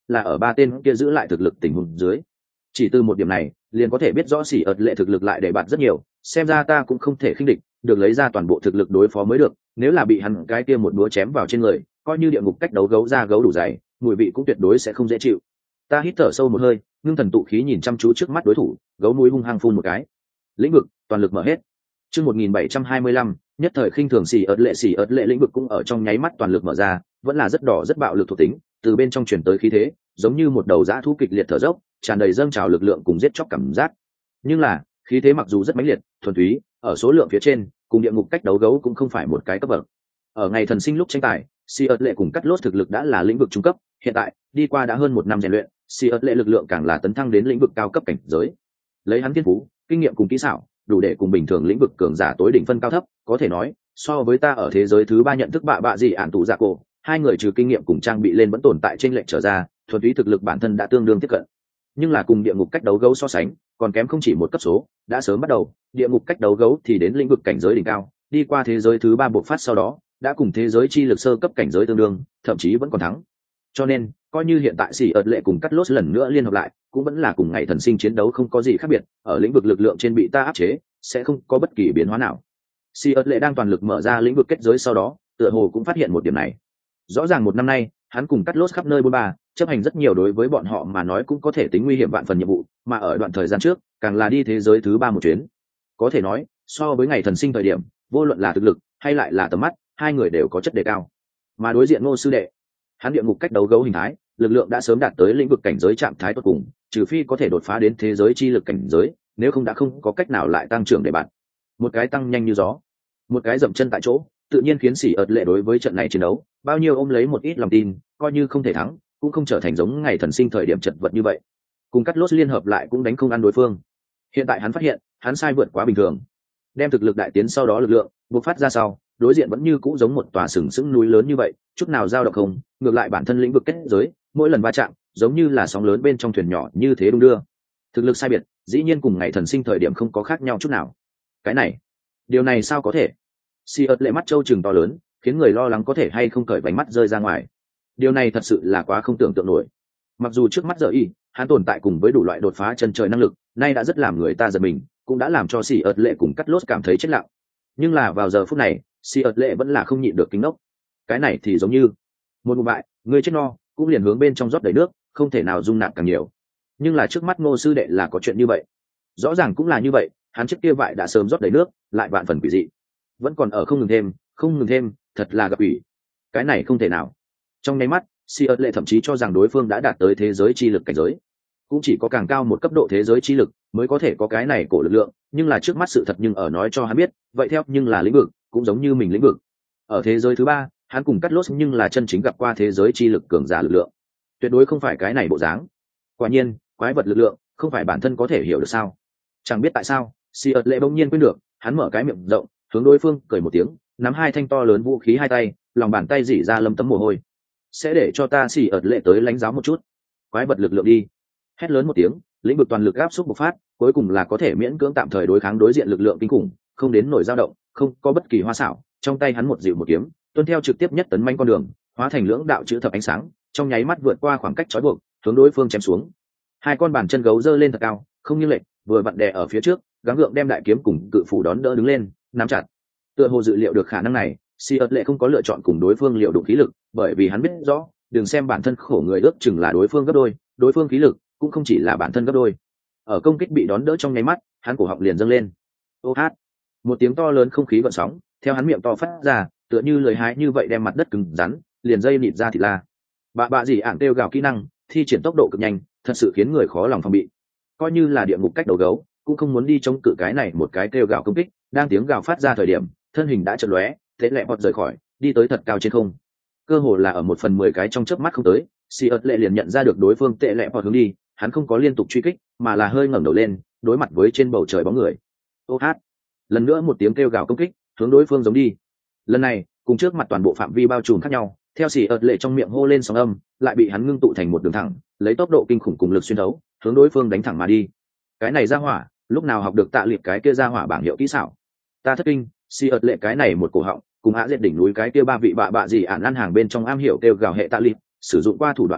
là ở ba tên kia giữ lại thực lực tình huống dưới. Chỉ từ một điểm này liền có thể biết rõ xỉ ợt lệ thực lực lại để bạt rất nhiều, xem ra ta cũng không thể khinh địch, được lấy ra toàn bộ thực lực đối phó mới được. Nếu là bị hắn cái kia một đũa chém vào trên người, coi như địa ngục cách đấu gấu ra gấu đủ dày, mùi vị cũng tuyệt đối sẽ không dễ chịu. Ta hít thở sâu một hơi, ngưng thần tụ khí nhìn chăm chú trước mắt đối thủ, gấu núi hung hăng phun một cái. Lĩnh vực toàn lực mở hết. Chương 1725, nhất thời khinh thường xỉ ợt lệ lĩnh vực cũng ở trong nháy mắt toàn lực mở ra, vẫn là rất đỏ rất bạo lực thuộc tính, từ bên trong truyền tới khí thế, giống như một đầu dã thú kịch liệt thở dốc, tràn đầy dâng trào lực lượng cùng giết chóc cảm giác. Nhưng là, khí thế mặc dù rất mãnh liệt, thuần túy, ở số lượng phía trên, cùng địa ngục cách đấu gấu cũng không phải một cái cấp bậc. Ở ngày thần sinh lúc tranh tài, xỉ ợt lệ cùng cắt lốt thực lực đã là lĩnh vực trung cấp, hiện tại, đi qua đã hơn một năm rèn luyện, xỉ ợt lệ lực lượng càng là tấn thăng đến lĩnh vực cao cấp cảnh giới. Lấy hắn thiên phú, kinh nghiệm cùng kỹ xảo, đủ để cùng bình thường lĩnh vực cường giả tối đỉnh phân cao thấp, có thể nói so với ta ở thế giới thứ ba nhận thức bạ gì ản tụ dạ cổ, hai người trừ kinh nghiệm cùng trang bị lên vẫn tồn tại trên lệnh trở ra, thuần túy thực lực bản thân đã tương đương tiếp cận. Nhưng là cùng địa ngục cách đấu gấu so sánh, còn kém không chỉ một cấp số, đã sớm bắt đầu, địa ngục cách đấu gấu thì đến lĩnh vực cảnh giới đỉnh cao, đi qua thế giới thứ ba bộc phát sau đó, đã cùng thế giới chi lực sơ cấp cảnh giới tương đương, thậm chí vẫn còn thắng. Cho nên, coi như hiện tại xỉ ợt lệ cùng cắt lốt lần nữa liên hợp lại, cũng vẫn là cùng ngày thần sinh chiến đấu không có gì khác biệt, ở lĩnh vực lực lượng trên bị ta áp chế, sẽ không có bất kỳ biến hóa nào. xỉ ợt lệ đang toàn lực mở ra lĩnh vực kết giới sau đó, tựa hồ cũng phát hiện một điểm này. Rõ ràng một năm nay, hắn cùng cắt lốt khắp nơi bôn ba, chấp hành rất nhiều đối với bọn họ mà nói cũng có thể tính nguy hiểm vạn phần nhiệm vụ, mà ở đoạn thời gian trước, càng là đi thế giới thứ ba một chuyến. Có thể nói, so với ngày thần sinh thời điểm, vô luận là thực lực hay lại là tầm mắt, hai người đều có chất đề cao. Mà đối diện Ngô sư đệ, hắn địa ngục cách đấu gấu hình thái, lực lượng đã sớm đạt tới lĩnh vực cảnh giới trạng thái tốt cùng, trừ phi có thể đột phá đến thế giới chi lực cảnh giới, nếu không đã không có cách nào lại tăng trưởng để bạn. Một cái tăng nhanh như gió, một cái dậm chân tại chỗ, tự nhiên khiến xỉ ợt lệ đối với trận này chiến đấu, bao nhiêu ôm lấy một ít lòng tin, coi như không thể thắng, cũng không trở thành giống ngày thần sinh thời điểm chật vật như vậy. Cùng cắt lốt liên hợp lại cũng đánh không ăn đối phương. Hiện tại hắn phát hiện, hắn sai vượt quá bình thường. Đem thực lực đại tiến sau đó lực lượng bộc phát ra sau, đối diện vẫn như cũ giống một tòa sừng sững núi lớn như vậy, chút nào dao động không, ngược lại bản thân lĩnh vực kết giới, mỗi lần va chạm, giống như là sóng lớn bên trong thuyền nhỏ như thế đung đưa. Thực lực sai biệt, dĩ nhiên cùng ngày thần sinh thời điểm không có khác nhau chút nào. Cái này, điều này sao có thể? xỉ ợt lệ mắt trâu trừng to lớn, khiến người lo lắng có thể hay không cởi bánh mắt rơi ra ngoài. Điều này thật sự là quá không tưởng tượng nổi. Mặc dù trước mắt giờ y, hắn tồn tại cùng với đủ loại đột phá chân trời năng lực, nay đã rất làm người ta giật mình, cũng đã làm cho xỉ ợt lệ cùng cắt lốt cảm thấy chết lặng. Nhưng là vào giờ phút này, xỉ ợt lệ vẫn là không nhịn được kính nốc. Cái này thì giống như một ngụm bại, người chết no, cũng liền hướng bên trong rót đầy nước, không thể nào dung nạp càng nhiều. Nhưng là trước mắt Ngô sư đệ là có chuyện như vậy, rõ ràng cũng là như vậy, hắn trước kia vại đã sớm rót đầy nước, lại vạn phần quỷ dị, vẫn còn ở không ngừng thêm, thật là gặp ủy. Cái này không thể nào. Trong nháy mắt, xỉ ợt lệ thậm chí cho rằng đối phương đã đạt tới thế giới chi lực cảnh giới, cũng chỉ có càng cao một cấp độ thế giới chi lực mới có thể có cái này cổ lực lượng. Nhưng là trước mắt sự thật nhưng ở nói cho hắn biết, vậy theo nhưng là lĩnh vực cũng giống như mình lĩnh vực. Ở thế giới thứ ba, hắn cùng cắt lốt nhưng là chân chính gặp qua thế giới chi lực cường giả lực lượng, tuyệt đối không phải cái này bộ dáng. Quả nhiên, quái vật lực lượng không phải bản thân có thể hiểu được sao? Chẳng biết tại sao, xỉ ợt lệ bỗng nhiên quên được, hắn mở cái miệng rộng, hướng đối phương cười một tiếng, nắm hai thanh to lớn vũ khí hai tay, lòng bàn tay dỉ ra lâm tấm mồ hôi. Sẽ để cho ta xỉ ợt lệ tới lãnh giáo một chút. Quái vật lực lượng đi. Hét lớn một tiếng, lĩnh vực toàn lực áp xúc bộc phát, cuối cùng là có thể miễn cưỡng tạm thời đối kháng đối diện lực lượng kinh khủng, không đến nổi dao động, không có bất kỳ hoa xảo. Trong tay hắn một dịu một kiếm, tuân theo trực tiếp nhất tấn manh con đường, hóa thành lưỡng đạo chữ thập ánh sáng, trong nháy mắt vượt qua khoảng cách trói buộc, hướng đối phương chém xuống. Hai con bàn chân gấu giơ lên thật cao, không nghiêng lệch, vừa vặn đè ở phía trước, gắng gượng đem đại kiếm cùng cự phủ đón đỡ đứng lên, nắm chặt. Tựa hồ dự liệu được khả năng này, xỉ ợt lệ không có lựa chọn cùng đối phương liệu đủ khí lực, bởi vì hắn biết rõ, đừng xem bản thân khổ người ước chừng là đối phương gấp đôi, đối phương khí lực cũng không chỉ là bản thân gấp đôi. Ở công kích bị đón đỡ trong nháy mắt, hắn cổ họng liền dâng lên. Ô hát, một tiếng to lớn không khí gợn sóng theo hắn miệng to phát ra, tựa như lời hái như vậy đem mặt đất cứng rắn liền dây nịt ra thịt la. Bạ gì ảng kêu gào kỹ năng thi triển tốc độ cực nhanh, thật sự khiến người khó lòng phòng bị. Coi như là địa ngục cách đầu gấu cũng không muốn đi chống cự cái này một cái kêu gào công kích. Đang tiếng gào phát ra thời điểm, thân hình đã chợt lóe, thế lẹ bọt rời khỏi, đi tới thật cao trên không. Cơ hồ là ở 1/10 cái trong chớp mắt không tới, xỉ ợt lệ liền nhận ra được đối phương tệ lẹ bọt hướng đi, hắn không có liên tục truy kích, mà là hơi ngẩng đầu lên, đối mặt với trên bầu trời bóng người. Ô hát, lần nữa một tiếng kêu gào công kích, hướng đối phương giống đi. Lần này, cùng trước mặt toàn bộ phạm vi bao trùm khác nhau, theo xỉ ợt lệ trong miệng hô lên sóng âm, lại bị hắn ngưng tụ thành một đường thẳng, lấy tốc độ kinh khủng cùng lực xuyên thấu, hướng đối phương đánh thẳng mà đi. Cái này ra hỏa, lúc nào học được tạ liệt cái kia ra hỏa bảng hiệu kỹ xảo? Ta thất kinh, xỉ ợt lệ cái này một cổ họng, cùng Á Diệt đỉnh núi cái kia ba vị bạ gì ản ăn hàng bên trong am hiểu kêu gào hệ tạ liệt, sử dụng qua thủ đoạn công kích,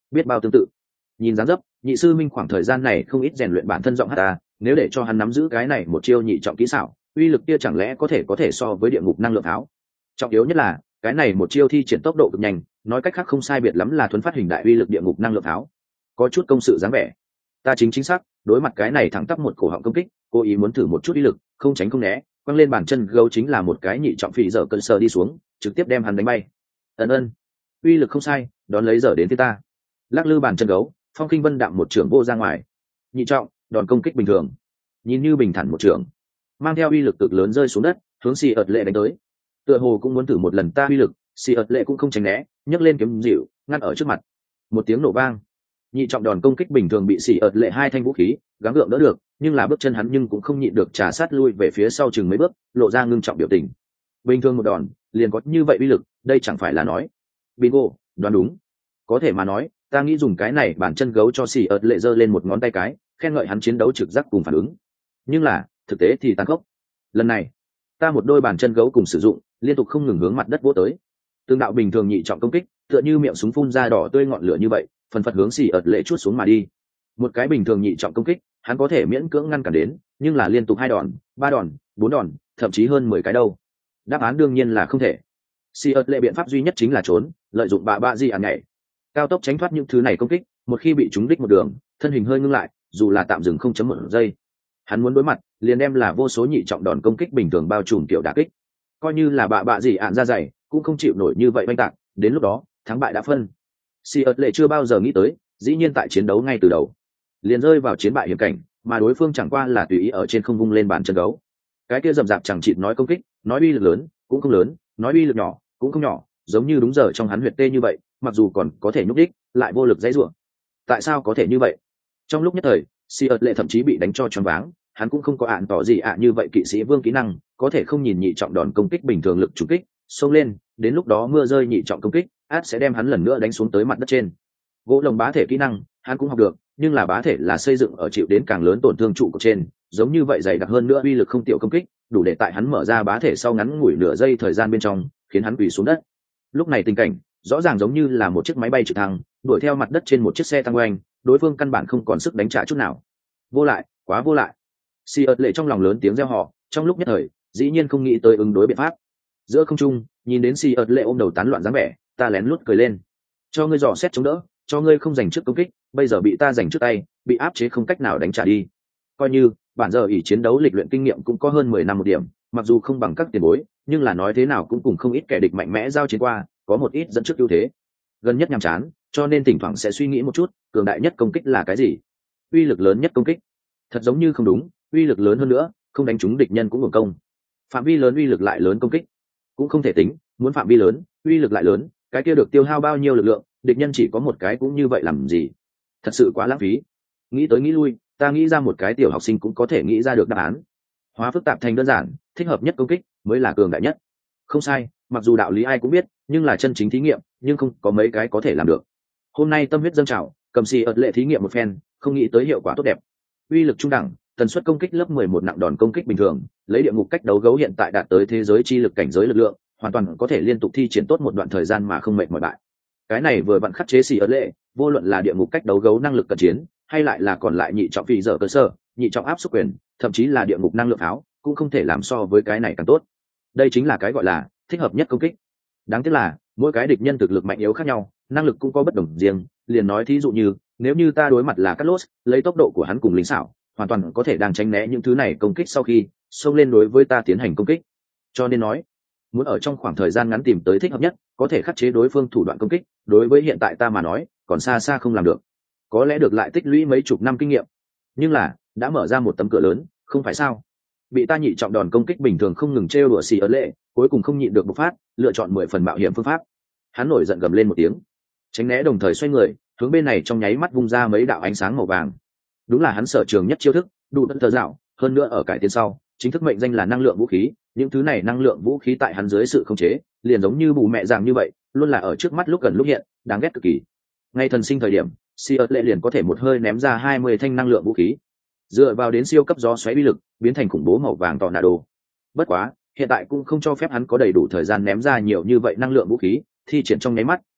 biết bao tương tự. Nhìn dáng dấp, nhị sư minh khoảng thời gian này không ít rèn luyện bản thân giọng hát ta, nếu để cho hắn nắm giữ cái này một chiêu nhị trọng kỹ xảo, uy lực kia chẳng lẽ có thể so với địa ngục năng lượng tháo. Trọng yếu nhất là cái này một chiêu thi triển tốc độ cực nhanh, nói cách khác không sai biệt lắm là thuấn phát hình đại uy lực địa ngục năng lượng tháo. Có chút công sự dáng vẻ. Ta chính xác đối mặt cái này thẳng tắp một cổ họng công kích, cố ý muốn thử một chút uy lực, không tránh không né, quăng lên bàn chân gấu chính là một cái nhị trọng phỉ dở cơn sờ đi xuống, trực tiếp đem hắn đánh bay. Ân, uy lực không sai, đón lấy giờ đến phía ta. Lắc lư bàn chân gấu, Phong Kinh Vân đạm một trưởng vô ra ngoài. Nhị trọng, đòn công kích bình thường, nhìn như bình thản một trưởng, mang theo uy lực cực lớn rơi xuống đất, hướng xì ợt lệ đánh tới. Tựa hồ cũng muốn thử một lần ta uy lực, xì ợt lệ cũng không tránh né, nhấc lên kiếm dịu, ngăn ở trước mặt. Một tiếng nổ vang, nhị trọng đòn công kích bình thường bị xì ợt lệ hai thanh vũ khí gắng gượng đỡ được, nhưng là bước chân hắn nhưng cũng không nhịn được trà sát lui về phía sau chừng mấy bước, lộ ra ngưng trọng biểu tình. Bình thường một đòn liền có như vậy uy lực, đây chẳng phải là nói bingo, đoán đúng. Có thể mà nói, ta nghĩ dùng cái này bản chân gấu cho xì ợt lệ giơ lên một ngón tay cái, khen ngợi hắn chiến đấu trực giác cùng phản ứng. Nhưng là thực tế thì tàn khốc. Lần này ta một đôi bàn chân gấu cùng sử dụng, liên tục không ngừng hướng mặt đất vỗ tới. Tương đạo bình thường nhị trọng công kích, tựa như miệng súng phun ra đỏ tươi ngọn lửa như vậy, phần phật hướng xì ợt lệ chuốt xuống mà đi. Một cái bình thường nhị trọng công kích, hắn có thể miễn cưỡng ngăn cản đến, nhưng là liên tục 2 đòn, 3 đòn, 4 đòn, thậm chí hơn 10 cái đâu. Đáp án đương nhiên là không thể. Xì ợt lệ biện pháp duy nhất chính là trốn, lợi dụng bạ di ạn nhảy, cao tốc tránh thoát những thứ này công kích. Một khi bị trúng đích một đường, thân hình hơi ngưng lại, dù là tạm dừng 0.1 giây, hắn muốn đối mặt liền đem là vô số nhị trọng đòn công kích bình thường bao trùm kiểu đả kích. Coi như là bạ gì ạn ra dày cũng không chịu nổi như vậy oanh tạc, đến lúc đó thắng bại đã phân. Si ớt lệ chưa bao giờ nghĩ tới, dĩ nhiên tại chiến đấu ngay từ đầu liền rơi vào chiến bại hiểm cảnh, mà đối phương chẳng qua là tùy ý ở trên không vung lên bàn chân gấu. Cái kia rậm rạp chẳng chịt nói công kích, nói uy lực lớn cũng không lớn, nói uy lực nhỏ cũng không nhỏ, giống như đúng giờ trong hắn huyệt tê như vậy, mặc dù còn có thể nhúc đích lại vô lực dãy rủa. Tại sao có thể như vậy? Trong lúc nhất thời, Si ớt lệ thậm chí bị đánh cho choáng váng. Hắn cũng không có ạn tỏ gì như vậy kỵ sĩ vương kỹ năng, có thể không nhìn nhị trọng đòn công kích bình thường lực chủ kích xông lên, đến lúc đó mưa rơi nhị trọng công kích át sẽ đem hắn lần nữa đánh xuống tới mặt đất trên. Gỗ lồng bá thể kỹ năng hắn cũng học được, nhưng là bá thể là xây dựng ở chịu đến càng lớn tổn thương trụ cột trên, giống như vậy dày đặc hơn nữa uy lực không tiểu công kích đủ để tại hắn mở ra bá thể sau ngắn ngủi nửa giây thời gian bên trong khiến hắn quỳ xuống đất. Lúc này tình cảnh rõ ràng giống như là một chiếc máy bay trực thăng đuổi theo mặt đất trên một chiếc xe tăng oanh, đối phương căn bản không còn sức đánh trả chút nào. Vô lại, quá vô lại. Si ớt lệ trong lòng lớn tiếng reo hò, trong lúc nhất thời dĩ nhiên không nghĩ tới ứng đối biện pháp. Giữa không trung nhìn đến Si ớt lệ ôm đầu tán loạn dáng vẻ, ta lén lút cười lên. Cho ngươi dò xét chống đỡ, cho ngươi không giành trước công kích, bây giờ bị ta giành trước tay, bị áp chế không cách nào đánh trả đi. Coi như bản giờ ỷ chiến đấu lịch luyện kinh nghiệm cũng có hơn 10 năm một điểm, mặc dù không bằng các tiền bối, nhưng là nói thế nào cũng cùng không ít kẻ địch mạnh mẽ giao chiến qua, có một ít dẫn trước ưu thế. Gần nhất nhàm chán, cho nên thỉnh thoảng sẽ suy nghĩ một chút, cường đại nhất công kích là cái gì, uy lực lớn nhất công kích. Thật giống như không đúng, uy lực lớn hơn nữa không đánh trúng địch nhân cũng hưởng công, phạm vi lớn uy lực lại lớn công kích cũng không thể tính, muốn phạm vi lớn uy lực lại lớn, cái kia được tiêu hao bao nhiêu lực lượng, địch nhân chỉ có một cái cũng như vậy làm gì, thật sự quá lãng phí. Nghĩ tới nghĩ lui, ta nghĩ ra một cái tiểu học sinh cũng có thể nghĩ ra được đáp án. Hóa phức tạp thành đơn giản, thích hợp nhất công kích mới là cường đại nhất. Không sai, mặc dù đạo lý ai cũng biết, nhưng là chân chính thí nghiệm nhưng không có mấy cái có thể làm được. Hôm nay tâm huyết dâng trào, cầm Si ớt lệ thí nghiệm một phen, không nghĩ tới hiệu quả tốt đẹp. Uy lực trung đẳng, tần suất công kích lớp 11 nặng đòn công kích bình thường, lấy địa ngục cách đấu gấu hiện tại đạt tới thế giới chi lực cảnh giới lực lượng, hoàn toàn có thể liên tục thi triển tốt một đoạn thời gian mà không mệt mỏi bại. Cái này vừa vặn khắc chế Si ớt lệ, vô luận là địa ngục cách đấu gấu năng lực cận chiến, hay lại là còn lại nhị trọng phi dở cơ sở, nhị trọng áp xúc quyền, thậm chí là địa ngục năng lượng pháo, cũng không thể làm so với cái này càng tốt. Đây chính là cái gọi là thích hợp nhất công kích. Đáng tiếc là mỗi cái địch nhân thực lực mạnh yếu khác nhau, năng lực cũng có bất đồng riêng. Liền nói thí dụ như nếu như ta đối mặt là Carlos, lấy tốc độ của hắn cùng lính xảo, hoàn toàn có thể đang tránh né những thứ này công kích sau khi xông lên đối với ta tiến hành công kích. Cho nên nói, muốn ở trong khoảng thời gian ngắn tìm tới thích hợp nhất, có thể khắc chế đối phương thủ đoạn công kích, đối với hiện tại ta mà nói, còn xa xa không làm được. Có lẽ được lại tích lũy mấy chục năm kinh nghiệm, nhưng là đã mở ra một tấm cửa lớn, không phải sao? Bị ta nhị trọng đòn công kích bình thường không ngừng trêu đùa Si ớt lệ, cuối cùng không nhịn được bộc phát, lựa chọn 10 phần mạo hiểm phương pháp. Hắn nổi giận gầm lên một tiếng, tránh né đồng thời xoay người, hướng bên này trong nháy mắt vung ra mấy đạo ánh sáng màu vàng. Đúng là hắn sở trường nhất chiêu thức, đủ đất thờ dạo, hơn nữa ở cải tiến sau, chính thức mệnh danh là năng lượng vũ khí. Những thứ này năng lượng vũ khí tại hắn dưới sự khống chế, liền giống như bù mẹ dạng như vậy, luôn là ở trước mắt lúc gần lúc hiện, đáng ghét cực kỳ. Ngay thần sinh thời điểm, Si ớt lệ liền có thể một hơi ném ra 20 thanh năng lượng vũ khí, dựa vào đến siêu cấp gió xoáy uy lực, biến thành khủng bố màu vàng tọa nạ đồ. Bất quá hiện tại cũng không cho phép hắn có đầy đủ thời gian ném ra nhiều như vậy năng lượng vũ khí, thi triển trong nháy mắt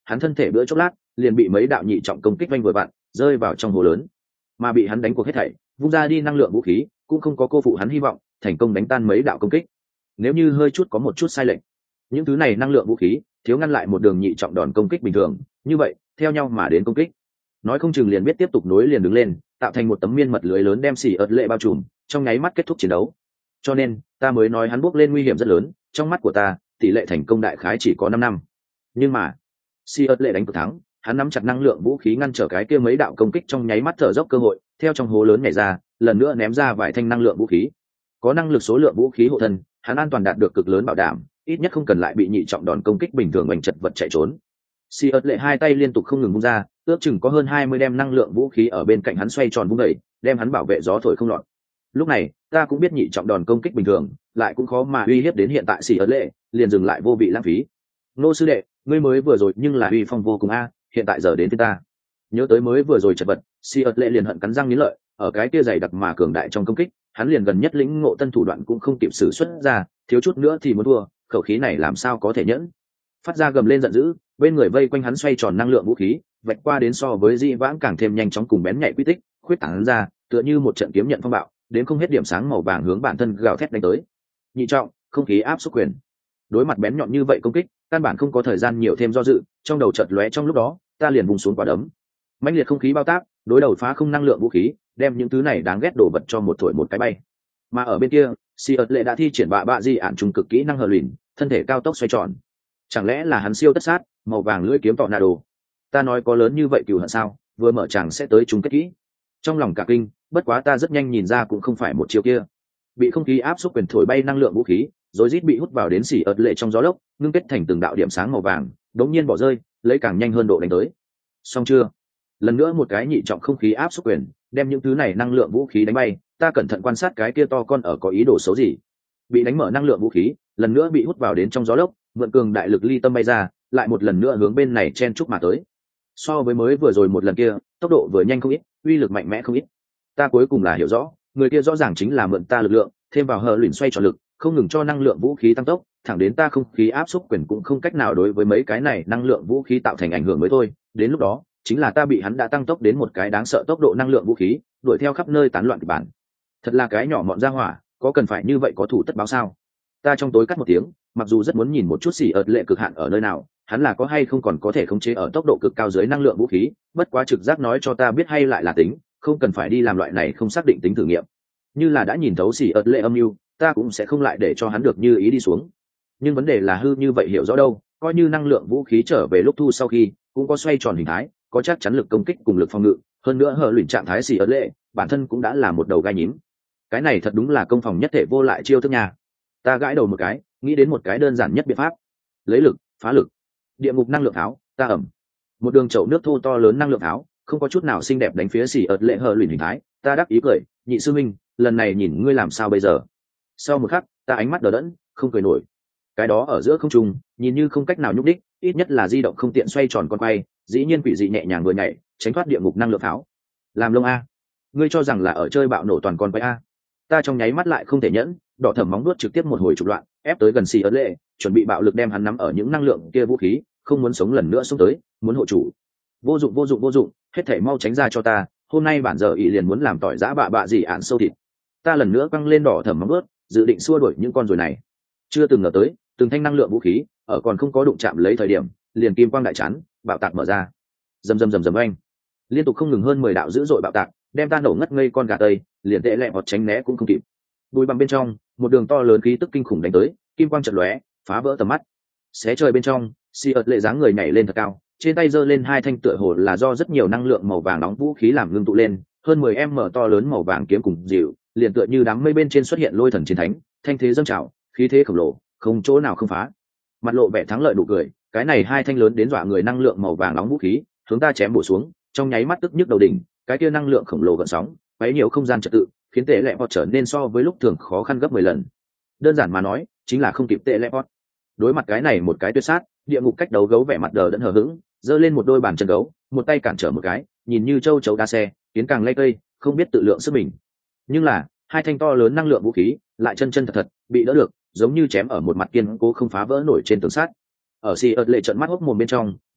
hắn thân thể bữa chốc lát liền bị mấy đạo nhị trọng công kích vanh vừa vặn rơi vào trong hồ lớn, mà bị hắn đánh cuộc hết thảy vung ra đi năng lượng vũ khí cũng không có cô phụ hắn hy vọng thành công đánh tan mấy đạo công kích. Nếu như hơi chút có một chút sai lệch, những thứ này năng lượng vũ khí thiếu ngăn lại một đường nhị trọng đòn công kích bình thường như vậy theo nhau mà đến công kích, nói không chừng liền biết tiếp tục nối liền đứng lên tạo thành một tấm miên mật lưới lớn đem xỉ ớt lệ bao trùm trong nháy mắt kết thúc chiến đấu. Cho nên ta mới nói hắn bước lên nguy hiểm rất lớn, trong mắt của ta tỷ lệ thành công đại khái chỉ có 5 năm. Nhưng mà xỉ ớt lệ đánh cực thắng, hắn nắm chặt năng lượng vũ khí ngăn trở cái kia mấy đạo công kích trong nháy mắt thở dốc cơ hội, theo trong hố lớn nhảy ra lần nữa ném ra vài thanh năng lượng vũ khí. Có năng lực số lượng vũ khí hộ thân, hắn an toàn đạt được cực lớn bảo đảm, ít nhất không cần lại bị nhị trọng đòn công kích bình thường oanh chật vật chạy trốn. Si ớt lệ hai tay liên tục không ngừng vung ra, ước chừng có hơn 20 đem năng lượng vũ khí ở bên cạnh hắn xoay tròn vung đẩy, đem hắn bảo vệ gió thổi không lọt. Lúc này ta cũng biết nhị trọng đòn công kích bình thường lại cũng khó mà uy hiếp đến hiện tại Si ớt lệ, liền dừng lại vô vị lãng phí. Nô sư đệ, ngươi mới vừa rồi nhưng là uy phong vô cùng a, hiện tại giờ đến phía ta. Nhớ tới mới vừa rồi chật vật, Si ớt lệ liền hận cắn răng nghiến lợi, ở cái kia dày đặc mà cường đại trong công kích, hắn liền gần nhất lĩnh ngộ tân thủ đoạn cũng không kịp sử xuất ra, thiếu chút nữa thì muốn thua, khẩu khí này làm sao có thể nhẫn. Phát ra gầm lên giận dữ, bên người vây quanh hắn xoay tròn năng lượng vũ khí vạch qua đến so với di vãng càng thêm nhanh chóng cùng bén nhạy quy tích khuyết tảng ra tựa như một trận kiếm nhận phong bạo, đến không hết điểm sáng màu vàng hướng bản thân gào thét đánh tới. Nhị trọng không khí áp xúc quyền, đối mặt bén nhọn như vậy công kích căn bản không có thời gian nhiều thêm do dự, trong đầu chợt lóe trong lúc đó ta liền vùng xuống quả đấm, mãnh liệt không khí bao tác đối đầu phá không năng lượng vũ khí đem những thứ này đáng ghét đổ vật cho một thổi một cái bay. Mà ở bên kia Si ớt lệ đã thi triển bạ di ản trùng cực kỹ năng hờ lìn, thân thể cao tốc xoay tròn. Chẳng lẽ là hắn siêu tất sát màu vàng lưỡi kiếm tọ nạ đồ? Ta nói có lớn như vậy cừu hận sao, vừa mở chàng sẽ tới chung kết kỹ. Trong lòng cả kinh, bất quá ta rất nhanh nhìn ra cũng không phải một chiều kia. Bị không khí áp xúc quyền thổi bay năng lượng vũ khí rồi rít bị hút vào đến xỉ ớt lệ trong gió lốc, ngưng kết thành từng đạo điểm sáng màu vàng đống nhiên bỏ rơi, lấy càng nhanh hơn độ đánh tới. Xong chưa? Lần nữa một cái nhị trọng không khí áp xúc quyền đem những thứ này năng lượng vũ khí đánh bay. Ta cẩn thận quan sát cái kia to con ở có ý đồ xấu gì. Bị đánh mở năng lượng vũ khí lần nữa bị hút vào đến trong gió lốc, mượn cường đại lực ly tâm bay ra, lại một lần nữa hướng bên này chen chúc mà tới. So với mới vừa rồi một lần kia tốc độ vừa nhanh không ít, uy lực mạnh mẽ không ít. Ta cuối cùng là hiểu rõ, người kia rõ ràng chính là mượn ta lực lượng thêm vào hờ luyện xoay tròn lực, không ngừng cho năng lượng vũ khí tăng tốc, thẳng đến ta không khí áp xúc quyền cũng không cách nào đối với mấy cái này năng lượng vũ khí tạo thành ảnh hưởng mới thôi. Đến lúc đó chính là ta bị hắn đã tăng tốc đến một cái đáng sợ tốc độ năng lượng vũ khí đuổi theo khắp nơi tán loạn kịch bản. Thật là cái nhỏ mọn ra hỏa, có cần phải như vậy có thủ tất báo sao? Ta trong tối cắt một tiếng, mặc dù rất muốn nhìn một chút xỉ ợt lệ cực hạn ở nơi nào, hắn là có hay không còn có thể khống chế ở tốc độ cực cao dưới năng lượng vũ khí, bất quá trực giác nói cho ta biết hay lại là tính, không cần phải đi làm loại này không xác định tính thử nghiệm. Như là đã nhìn thấu xỉ ợt lệ âm mưu, ta cũng sẽ không lại để cho hắn được như ý đi xuống. Nhưng vấn đề là hư như vậy hiểu rõ đâu, coi như năng lượng vũ khí trở về lúc thu sau khi cũng có xoay tròn hình thái, có chắc chắn lực công kích cùng lực phòng ngự, hơn nữa hở luyện trạng thái xỉ ợt lệ bản thân cũng đã là một đầu gai nhím. Cái này thật đúng là công phòng nhất thể vô lại chiêu thức nhà. Ta gãi đầu một cái, nghĩ đến một cái đơn giản nhất biện pháp: lấy lực phá lực. Địa ngục năng lượng tháo. Ta ẩm một đường chậu nước thô to lớn năng lượng tháo, không có chút nào xinh đẹp đánh phía xỉ ợt lệ hờ luyện hình thái. Ta đáp ý cười: nhị sư minh, lần này nhìn ngươi làm sao bây giờ? Sau một khắc ta ánh mắt đờ đẫn, không cười nổi. Cái đó ở giữa không trung nhìn như không cách nào nhúc đích, ít nhất là di động không tiện xoay tròn con quay, dĩ nhiên quỷ dị nhẹ nhàng vừa nhảy tránh thoát địa ngục năng lượng tháo. Làm lông a, ngươi cho rằng là ở chơi bạo nổ toàn con quay a? Ta trong nháy mắt lại không thể nhẫn, đỏ thẩm móng đuốt trực tiếp một hồi trục loạn, ép tới gần xì ớt lệ, chuẩn bị bạo lực đem hắn nắm ở những năng lượng kia vũ khí, không muốn sống lần nữa xuống tới, muốn hộ chủ. Vô dụng vô dụng vô dụng, hết thảy mau tránh ra cho ta, hôm nay bản giờ ỷ liền muốn làm tỏi giã bạ gì ạn sâu thịt. Ta lần nữa quăng lên đỏ thẩm móng đuốt, dự định xua đuổi những con ruồi này. Chưa từng ngờ tới, từng thanh năng lượng vũ khí, ở còn không có đụng chạm lấy thời điểm, liền kim quang đại chắn, bạo tạc mở ra. Rầm rầm rầm rầm oanh. Liên tục không ngừng hơn 10 đạo dữ dội bạo tạc, đem ta nổ ngất ngây con gà tây, liền tệ lẹ vọt tránh né cũng không kịp. Bùi bằng bên trong một đường to lớn khí tức kinh khủng đánh tới, kim quang chợt lóe phá vỡ tầm mắt. Xé trời bên trong si ợt lệ dáng người nhảy lên thật cao, trên tay giơ lên hai thanh tựa hồ là do rất nhiều năng lượng màu vàng nóng vũ khí làm ngưng tụ lên, hơn 10 m to lớn màu vàng kiếm cùng dịu liền tựa như đám mây bên trên xuất hiện lôi thần chiến thánh, thanh thế dâng trào, khí thế khổng lồ không chỗ nào không phá. Mặt lộ vẻ thắng lợi nụ cười, cái này hai thanh lớn đến dọa người năng lượng màu vàng nóng vũ khí hướng ta chém bổ xuống, trong nháy mắt tức nhức đầu đỉnh, cái kia năng lượng khổng lồ gợn sóng quấy nhiều không gian trật tự, khiến tệ lệ vọt trở nên so với lúc thường khó khăn gấp 10 lần. Đơn giản mà nói chính là không kịp tệ lệ vọt. Đối mặt cái này một cái tuyệt sát, địa ngục cách đấu gấu vẻ mặt đờ đẫn hờ hững, giơ lên một đôi bàn chân gấu, một tay cản trở một cái, nhìn như châu chấu đa xe, tiến càng lay cây, không biết tự lượng sức mình. Nhưng là hai thanh to lớn năng lượng vũ khí lại chân chân thật thật bị đỡ được, giống như chém ở một mặt kiên cố không phá vỡ nổi trên tường sắt. Ở si ợt lệ trợn mắt hốc mồm bên trong,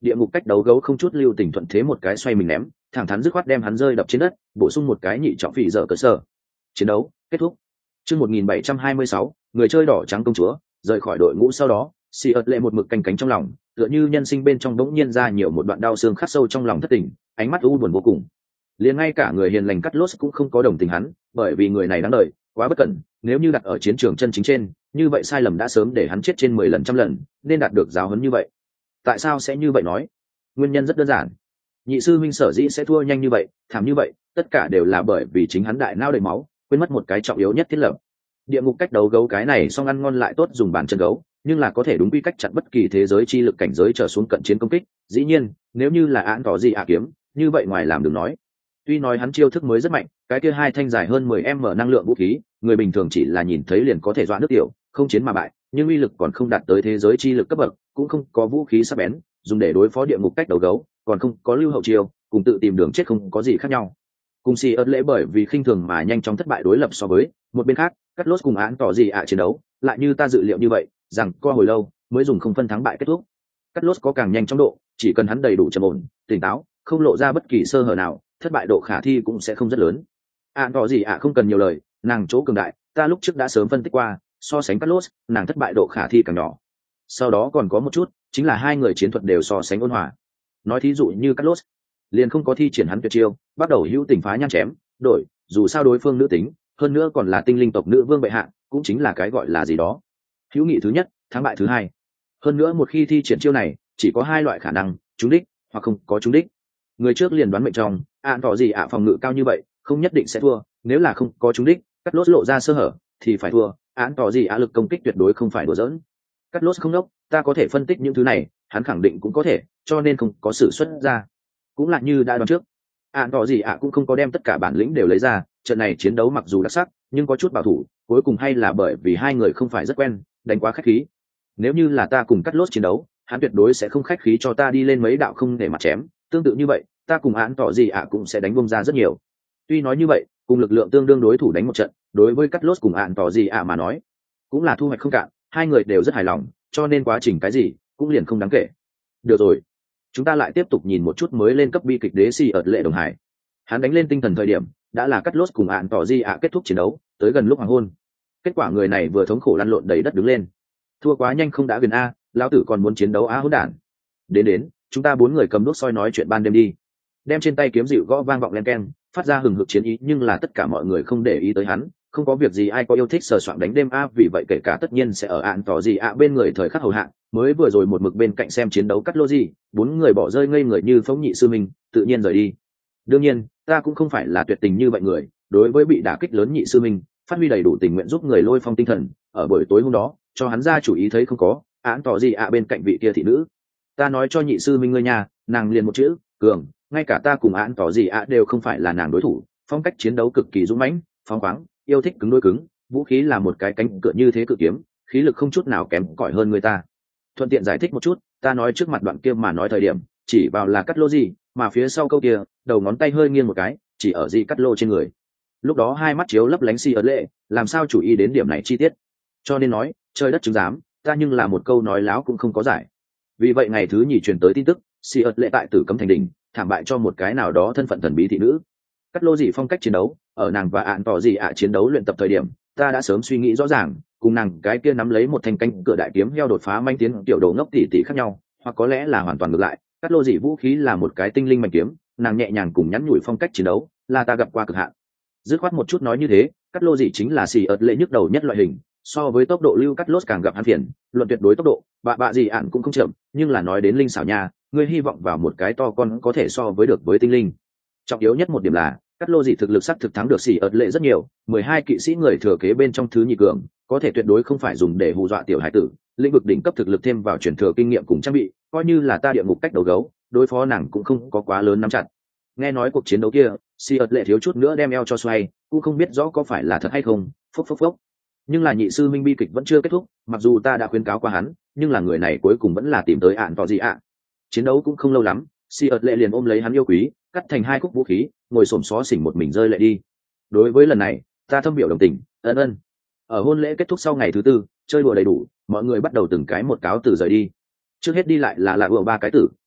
địa ngục cách đấu gấu không chút lưu tình thuận thế một cái xoay mình ném, thẳng thắn dứt khoát đem hắn rơi đập trên đất, bổ sung một cái nhị trọng phỉ dở cơ sở. Chiến đấu kết thúc. Chương 1726, người chơi đỏ trắng công chúa, rời khỏi đội ngũ sau đó, Siợt lệ một mực canh cánh trong lòng, tựa như nhân sinh bên trong bỗng nhiên ra nhiều một đoạn đau xương khắc sâu trong lòng thất tình, ánh mắt u buồn vô cùng. Liền ngay cả người hiền lành Cắt Lốt cũng không có đồng tình hắn, bởi vì người này đáng đời, quá bất cẩn, nếu như đặt ở chiến trường chân chính trên, như vậy sai lầm đã sớm để hắn chết trên 10 lần trăm lần, nên đạt được giáo huấn như vậy. Tại sao sẽ như vậy nói? Nguyên nhân rất đơn giản. Nhị sư huynh sở dĩ sẽ thua nhanh như vậy, thảm như vậy, tất cả đều là bởi vì chính hắn đại não đầy máu, quên mất một cái trọng yếu nhất thiết lập. Địa ngục cách đấu gấu cái này song ăn ngon lại tốt dùng bàn chân gấu, nhưng là có thể đúng quy cách chặn bất kỳ thế giới chi lực cảnh giới trở xuống cận chiến công kích. Dĩ nhiên, nếu như là án tỏ gì kiếm, như vậy ngoài làm đừng nói. Tuy nói hắn chiêu thức mới rất mạnh, cái kia hai thanh dài hơn 10m năng lượng vũ khí, người bình thường chỉ là nhìn thấy liền có thể dọa nước tiểu, không chiến mà bại, nhưng uy lực còn không đạt tới thế giới chi lực cấp bậc, cũng không có vũ khí sắc bén, dùng để đối phó địa ngục cách đấu gấu, còn không có lưu hậu chiêu, cùng tự tìm đường chết không có gì khác nhau. Cùng si ớt lễ bởi vì khinh thường mà nhanh chóng thất bại đối lập so với một bên khác, Cắt Lốt cùng án tỏ gì chiến đấu, lại như ta dự liệu như vậy, rằng qua hồi lâu mới dùng không phân thắng bại kết thúc. Cắt Lốt có càng nhanh trong độ, chỉ cần hắn đầy đủ trầm ổn, tỉnh táo, không lộ ra bất kỳ sơ hở nào, thất bại độ khả thi cũng sẽ không rất lớn. Án tỏ gì không cần nhiều lời, nàng chỗ cường đại, ta lúc trước đã sớm phân tích qua, so sánh Cắt Lốt, nàng thất bại độ khả thi càng nhỏ. Sau đó còn có một chút, chính là hai người chiến thuật đều so sánh ôn hòa. Nói thí dụ như Cắt Lốt, liền không có thi triển hắn tuyệt chiêu, bắt đầu hữu tình phá nhan chém, đổi, dù sao đối phương nữ tính, hơn nữa còn là tinh linh tộc nữ vương bệ hạ, cũng chính là cái gọi là gì đó. Hữu nghị thứ nhất, thắng bại thứ hai. Hơn nữa một khi thi triển chiêu này, chỉ có hai loại khả năng, trúng đích hoặc không có trúng đích. Người trước liền đoán mệnh trong, tỏ gì phòng ngự cao như vậy, không nhất định sẽ thua, nếu là không có trúng đích, Cắt Lốt lộ ra sơ hở thì phải thua, tỏ gì lực công kích tuyệt đối không phải đùa giỡn. Cắt Lốt không đốc, ta có thể phân tích những thứ này, hắn khẳng định cũng có thể, cho nên không có sự xuất ra. Cũng là như đã đoán trước, tỏ gì cũng không có đem tất cả bản lĩnh đều lấy ra, trận này chiến đấu mặc dù đặc sắc, nhưng có chút bảo thủ, cuối cùng hay là bởi vì hai người không phải rất quen, đánh quá khách khí. Nếu như là ta cùng Cắt Lốt chiến đấu, hắn tuyệt đối sẽ không khách khí cho ta đi lên mấy đạo không để mặt chém, tương tự như vậy, ta cùng tỏ gì cũng sẽ đánh bông ra rất nhiều. Tuy nói như vậy, cùng lực lượng tương đương đối thủ đánh một trận, đối với Cắt Lốt cùng tỏ gì mà nói, cũng là thu hoạch không cạn, hai người đều rất hài lòng, cho nên quá trình cái gì cũng liền không đáng kể. Được rồi, chúng ta lại tiếp tục nhìn một chút mới lên cấp bi kịch đế Siợt lệ Đồng Hải. Hắn đánh lên tinh thần thời điểm, đã là Cắt Lốt cùng tỏ gì kết thúc chiến đấu, tới gần lúc hoàng hôn. Kết quả người này vừa thống khổ lăn lộn đầy đất đứng lên. Thua quá nhanh không đã gần a, lão tử còn muốn chiến đấu hỗn đản. Đến, chúng ta bốn người cầm đuốc soi nói chuyện ban đêm đi. Đem trên tay kiếm dịu gõ vang vọng len keng, phát ra hừng hực chiến ý, nhưng là tất cả mọi người không để ý tới hắn, không có việc gì ai có yêu thích sờ soạng đánh đêm vì vậy kể cả tất nhiên sẽ ở tỏ gì bên người thời khắc hầu hạ, mới vừa rồi một mực bên cạnh xem chiến đấu Cắt Lô gì, bốn người bỏ rơi ngây người như phóng nhị sư mình, tự nhiên rời đi. Đương nhiên, ta cũng không phải là tuyệt tình như vậy người, đối với bị đả kích lớn nhị sư mình, phát huy đầy đủ tình nguyện giúp người lôi phong tinh thần, ở buổi tối hôm đó, cho hắn ra chủ ý thấy không có, tỏ gì bên cạnh vị kia thị nữ. Ta nói cho nhị sư minh ngươi nhà, nàng liền một chữ, cường, ngay cả ta cùng tỏ gì đều không phải là nàng đối thủ, phong cách chiến đấu cực kỳ dũng mãnh, phóng khoáng, yêu thích cứng đối cứng, vũ khí là một cái cánh cửa như thế cự kiếm, khí lực không chút nào kém cỏi hơn người ta. Thuận tiện giải thích một chút, ta nói trước mặt đoạn kia mà nói thời điểm, chỉ vào là Cắt Lô gì, mà phía sau câu kia, đầu ngón tay hơi nghiêng một cái, chỉ ở gì Cắt Lô trên người. Lúc đó hai mắt chiếu lấp lánh Siợt lệ, làm sao chú ý đến điểm này chi tiết. Cho nên nói, trời đất chứng giám, ta nhưng là một câu nói láo cũng không có giải. Vì vậy ngày thứ nhì truyền tới tin tức, Siợt lệ tại Tử Cấm Thành đỉnh, thảm bại cho một cái nào đó thân phận thần bí thị nữ. Cắt Lô gì phong cách chiến đấu, ở nàng và tỏ gì chiến đấu luyện tập thời điểm, ta đã sớm suy nghĩ rõ ràng, cùng nàng cái kia nắm lấy một thanh cánh cửa đại kiếm heo đột phá manh tiến tiểu đồ ngốc tỉ tỉ khác nhau, hoặc có lẽ là hoàn toàn ngược lại. Cắt Lô gì vũ khí là một cái tinh linh mảnh kiếm, nàng nhẹ nhàng cùng nhắn nhủi phong cách chiến đấu, là ta gặp qua cực hạn. Dứt khoát một chút nói như thế, Cắt Lô gì chính là Siợt lệ nhức đầu nhất loại hình, so với tốc độ lưu Cắt Lốt càng gặp hắn phiền, luận tuyệt đối tốc độ, bạ gì cũng không chậm, nhưng là nói đến linh xảo nha, ngươi hy vọng vào một cái to con có thể so với được với tinh linh. Trọng yếu nhất một điểm là Cắt Lô gì thực lực sắc thực thắng được Siợt lệ rất nhiều, 12 kỵ sĩ người thừa kế bên trong thứ nhì cường, có thể tuyệt đối không phải dùng để hù dọa tiểu hải tử, lĩnh vực đỉnh cấp thực lực thêm vào truyền thừa kinh nghiệm cùng trang bị, coi như là ta địa ngục cách đầu gấu, đối phó nàng cũng không có quá lớn nắm chặt. Nghe nói cuộc chiến đấu kia, Siợt lệ thiếu chút nữa đem eo cho xoay, cũng không biết rõ có phải là thật hay không, phốc. Nhưng là nhị sư minh bi kịch vẫn chưa kết thúc, mặc dù ta đã khuyến cáo qua hắn, nhưng là người này cuối cùng vẫn là tìm tới tỏ gì Chiến đấu cũng không lâu lắm, Siợt lệ liền ôm lấy hắn yêu quý, cắt thành hai khúc vũ khí, ngồi xổm xó xỉnh một mình rơi lệ đi. Đối với lần này, ta thâm biểu đồng tình, ân. Ở hôn lễ kết thúc sau ngày thứ tư, chơi đùa đầy đủ, mọi người bắt đầu từng cái một cáo từ rời đi. Trước hết đi lại là ủa ba cái tử,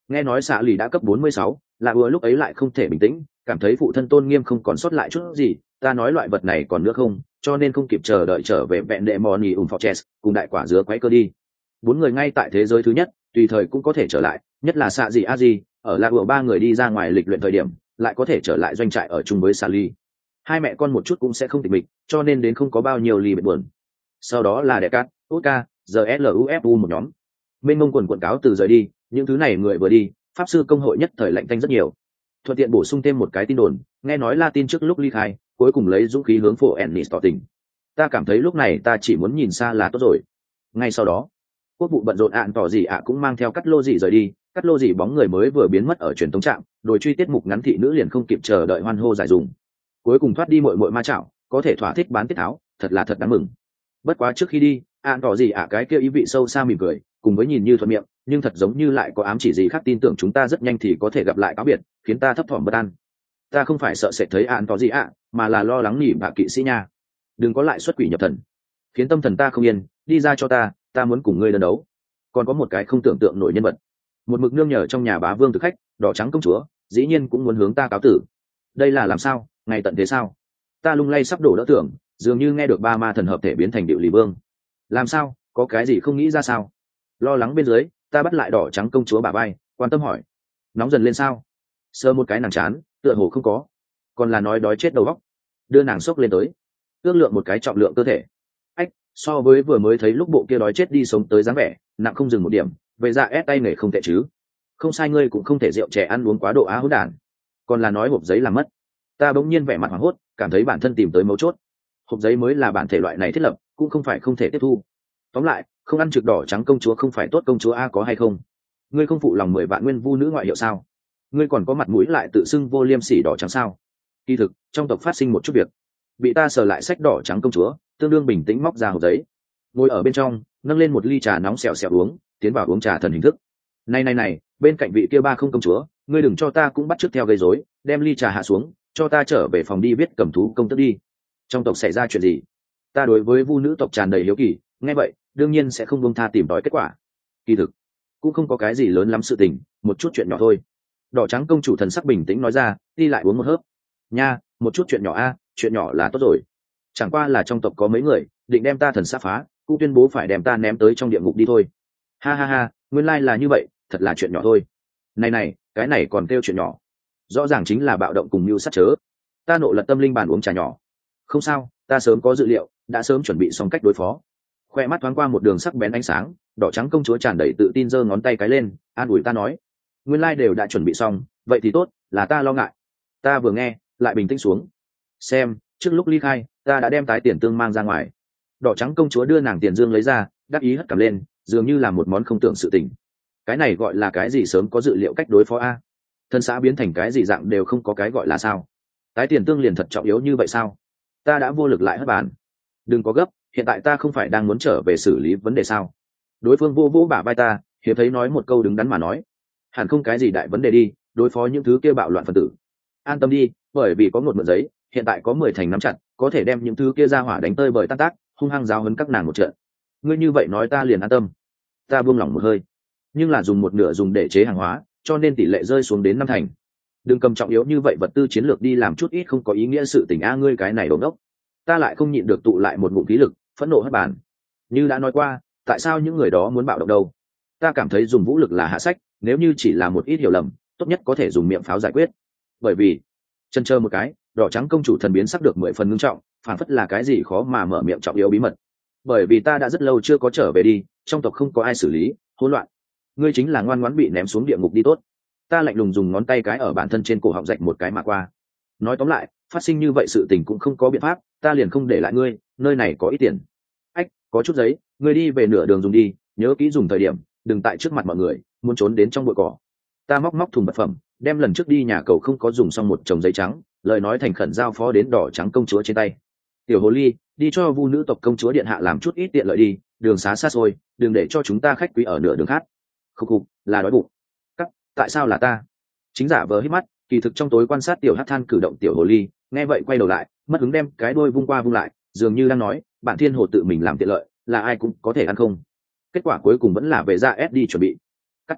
Nghe nói xạ lì đã cấp 46, là ưa lúc ấy lại không thể bình tĩnh, cảm thấy phụ thân tôn nghiêm không còn sót lại chút gì. Ta nói loại vật này còn nữa không, cho nên không kịp chờ đợi trở về vẹn đệ mò nỉ Fortress cùng đại quả dứa quấy cơ đi. Bốn người ngay tại thế giới thứ nhất, tùy thời cũng có thể trở lại, nhất là xạ gì a gì, ở là ưa ba người đi ra ngoài lịch luyện thời điểm, lại có thể trở lại doanh trại ở chung với xạ lì. Hai mẹ con một chút cũng sẽ không tịch mịch, cho nên đến không có bao nhiêu lì bệt buồn. Sau đó là đệ cát, Oscar, giờ SLUFU một nhóm. Bên mông quần quần cáo từ rời đi, những thứ này người vừa đi, pháp sư công hội nhất thời lạnh tanh rất nhiều. Thuận tiện bổ sung thêm một cái tin đồn, nghe nói Latin trước lúc ly khai, cuối cùng lấy dũng khí hướng phố Ennis tỏ tình. Ta cảm thấy lúc này ta chỉ muốn nhìn xa là tốt rồi. Ngay sau đó, quốc vụ bận rộn ạn tỏ gì ạ cũng mang theo cắt lô gì rời đi, cắt lô gì bóng người mới vừa biến mất ở truyền thống trạm, đồi truy tiết mục ngắn thị nữ liền không kịp chờ đợi hoan hô giải dùng. Cuối cùng thoát đi muội muội ma chảo, có thể thỏa thích bán tiết tháo, thật là thật đáng mừng. Bất quá trước khi đi, ạn tỏ gì ạ cái kia ý vị sâu xa mỉm cười, cùng với nhìn như thuận miệng, nhưng thật giống như lại có ám chỉ gì khác, tin tưởng chúng ta rất nhanh thì có thể gặp lại cáo biệt, khiến ta thấp thỏm bất an. Ta không phải sợ sẽ thấy ạn tỏ gì ạ, mà là lo lắng nhỉ bà kỵ sĩ nha. Đừng có lại xuất quỷ nhập thần, khiến tâm thần ta không yên, đi ra cho ta muốn cùng ngươi đơn đấu. Còn có một cái không tưởng tượng nổi nhân vật, một mực nương nhờ trong nhà bá vương thực khách, đỏ trắng công chúa, dĩ nhiên cũng muốn hướng ta cáo tử. Đây là làm sao, ngày tận thế sao? Ta lung lay sắp đổ đỡ tưởng, dường như nghe được ba ma thần hợp thể biến thành điệu lì vương. Làm sao, có cái gì không nghĩ ra sao? Lo lắng bên dưới, ta bắt lại đỏ trắng công chúa bả vai, quan tâm hỏi: nóng dần lên sao? Sơ một cái nàng chán, tựa hồ không có, còn là nói đói chết đầu óc. Đưa nàng xốc lên tới, ước lượng một cái trọng lượng cơ thể. Ách, so với vừa mới thấy lúc bộ kia đói chết đi sống tới dáng vẻ, nặng không dừng một điểm, vậy ra ép tay nghề không tệ chứ? Không sai, ngươi cũng không thể rượu chè ăn uống quá độ á hỗn đản. Còn là nói hộp giấy làm mất. Ta bỗng nhiên vẻ mặt hoảng hốt, cảm thấy bản thân tìm tới mấu chốt. Hộp giấy mới là bản thể loại này thiết lập, cũng không phải không thể tiếp thu. Tóm lại, không ăn trực đỏ trắng công chúa không phải tốt công chúa a, có hay không? Ngươi không phụ lòng 10 vạn nguyên vu nữ ngoại hiệu sao? Ngươi còn có mặt mũi lại tự xưng vô liêm sỉ đỏ trắng sao? Kỳ thực, trong tộc phát sinh một chút việc, bị ta sờ lại sách đỏ trắng công chúa, tương đương bình tĩnh móc ra hộp giấy, ngồi ở bên trong, nâng lên một ly trà nóng xèo xèo uống, tiến vào uống trà thần hình thức. Này, bên cạnh vị kia ba không công chúa, ngươi đừng cho ta cũng bắt chước theo gây rối, đem ly trà hạ xuống, cho ta trở về phòng đi viết cầm thú công tước đi. Trong tộc xảy ra chuyện gì? Ta đối với vu nữ tộc tràn đầy hiếu kỳ, nghe vậy, đương nhiên sẽ không buông tha tìm tòi kết quả. Kỳ thực, cũng không có cái gì lớn lắm sự tình, một chút chuyện nhỏ thôi. Đỏ trắng công chủ thần sắc bình tĩnh nói ra, đi lại uống một hớp. Nha, một chút chuyện nhỏ a, chuyện nhỏ là tốt rồi. Chẳng qua là trong tộc có mấy người định đem ta thần sát phá, cũng tuyên bố phải đem ta ném tới trong địa ngục đi thôi. Ha ha ha, nguyên lai là như vậy, thật là chuyện nhỏ thôi. Này, cái này còn kêu chuyện nhỏ? Rõ ràng chính là bạo động cùng mưu sát chớ. Ta nộ lật tâm linh bàn uống trà nhỏ. Không sao, ta sớm có dự liệu, đã sớm chuẩn bị xong cách đối phó. Khoe mắt thoáng qua một đường sắc bén ánh sáng, đỏ trắng công chúa tràn đầy tự tin giơ ngón tay cái lên, an ủi ta nói: nguyên lai đều đã chuẩn bị xong, vậy thì tốt, là ta lo ngại. Ta vừa nghe, lại bình tĩnh xuống. Xem, trước lúc ly khai, ta đã đem tái tiền tương mang ra ngoài. Đỏ trắng công chúa đưa nàng tiền dương lấy ra, đắc ý hất cằm lên, dường như là một món không tưởng sự tình. Cái này gọi là cái gì sớm có dự liệu cách đối phó a? Thân xã biến thành cái gì dạng đều không có cái gọi là sao? Tái tiền tương liền thật trọng yếu như vậy sao? Ta đã vô lực lại hất bàn. Đừng có gấp, hiện tại ta không phải đang muốn trở về xử lý vấn đề sao? Đối phương vô bả vai ta, hiếm thấy nói một câu đứng đắn mà nói: hẳn không cái gì đại vấn đề đi, đối phó những thứ kia bạo loạn phân tử. An tâm đi, bởi vì có một mượn giấy, hiện tại có 10 thành nắm chặt, có thể đem những thứ kia ra hỏa đánh tơi bời tan tác, hung hăng giáo huấn các nàng một trận. Ngươi như vậy nói ta liền an tâm. Ta buông lỏng một hơi, nhưng là dùng một nửa dùng để chế hàng hóa, cho nên tỷ lệ rơi xuống đến 5 thành. Đừng cầm trọng yếu như vậy vật tư chiến lược đi làm chút ít không có ý nghĩa sự tình a, ngươi cái này đống đốc. Ta lại không nhịn được tụ lại một ngụm khí lực, phẫn nộ hất bàn. Như đã nói qua, tại sao những người đó muốn bạo động đâu? Ta cảm thấy dùng vũ lực là hạ sách, nếu như chỉ là một ít hiểu lầm, tốt nhất có thể dùng miệng pháo giải quyết. Bởi vì, chân chờ một cái, đỏ trắng công chủ thần biến sắc được 10 phần ngưng trọng, phản phất là cái gì khó mà mở miệng trọng yếu bí mật. Bởi vì ta đã rất lâu chưa có trở về đi, trong tộc không có ai xử lý, hỗn loạn. Ngươi chính là ngoan ngoãn bị ném xuống địa ngục đi tốt. Ta lạnh lùng dùng ngón tay cái ở bản thân trên cổ họng rạch một cái mà qua. Nói tóm lại, phát sinh như vậy sự tình cũng không có biện pháp, ta liền không để lại ngươi, nơi này có ít tiền. Ách, có chút giấy, ngươi đi về nửa đường dùng đi, nhớ kỹ dùng thời điểm, đừng tại trước mặt mọi người, muốn trốn đến trong bụi cỏ. Ta móc thùng vật phẩm, đem lần trước đi nhà cầu không có dùng xong một chồng giấy trắng, lời nói thành khẩn giao phó đến đỏ trắng công chúa trên tay. Tiểu hồ ly, đi cho vu nữ tộc công chúa điện hạ làm chút ít tiện lợi đi, đường xá xa xôi, đừng để cho chúng ta khách quý ở nửa đường khác. Khục, là đói bụng. Tại sao là ta? Chính giả vờ hít mắt, kỳ thực trong tối quan sát tiểu hắc than cử động tiểu hồ ly, nghe vậy quay đầu lại, mất hứng đem cái đuôi vung qua vung lại, dường như đang nói, bản thiên hồ tự mình làm tiện lợi, là ai cũng có thể ăn không. Kết quả cuối cùng vẫn là về ra ép đi chuẩn bị.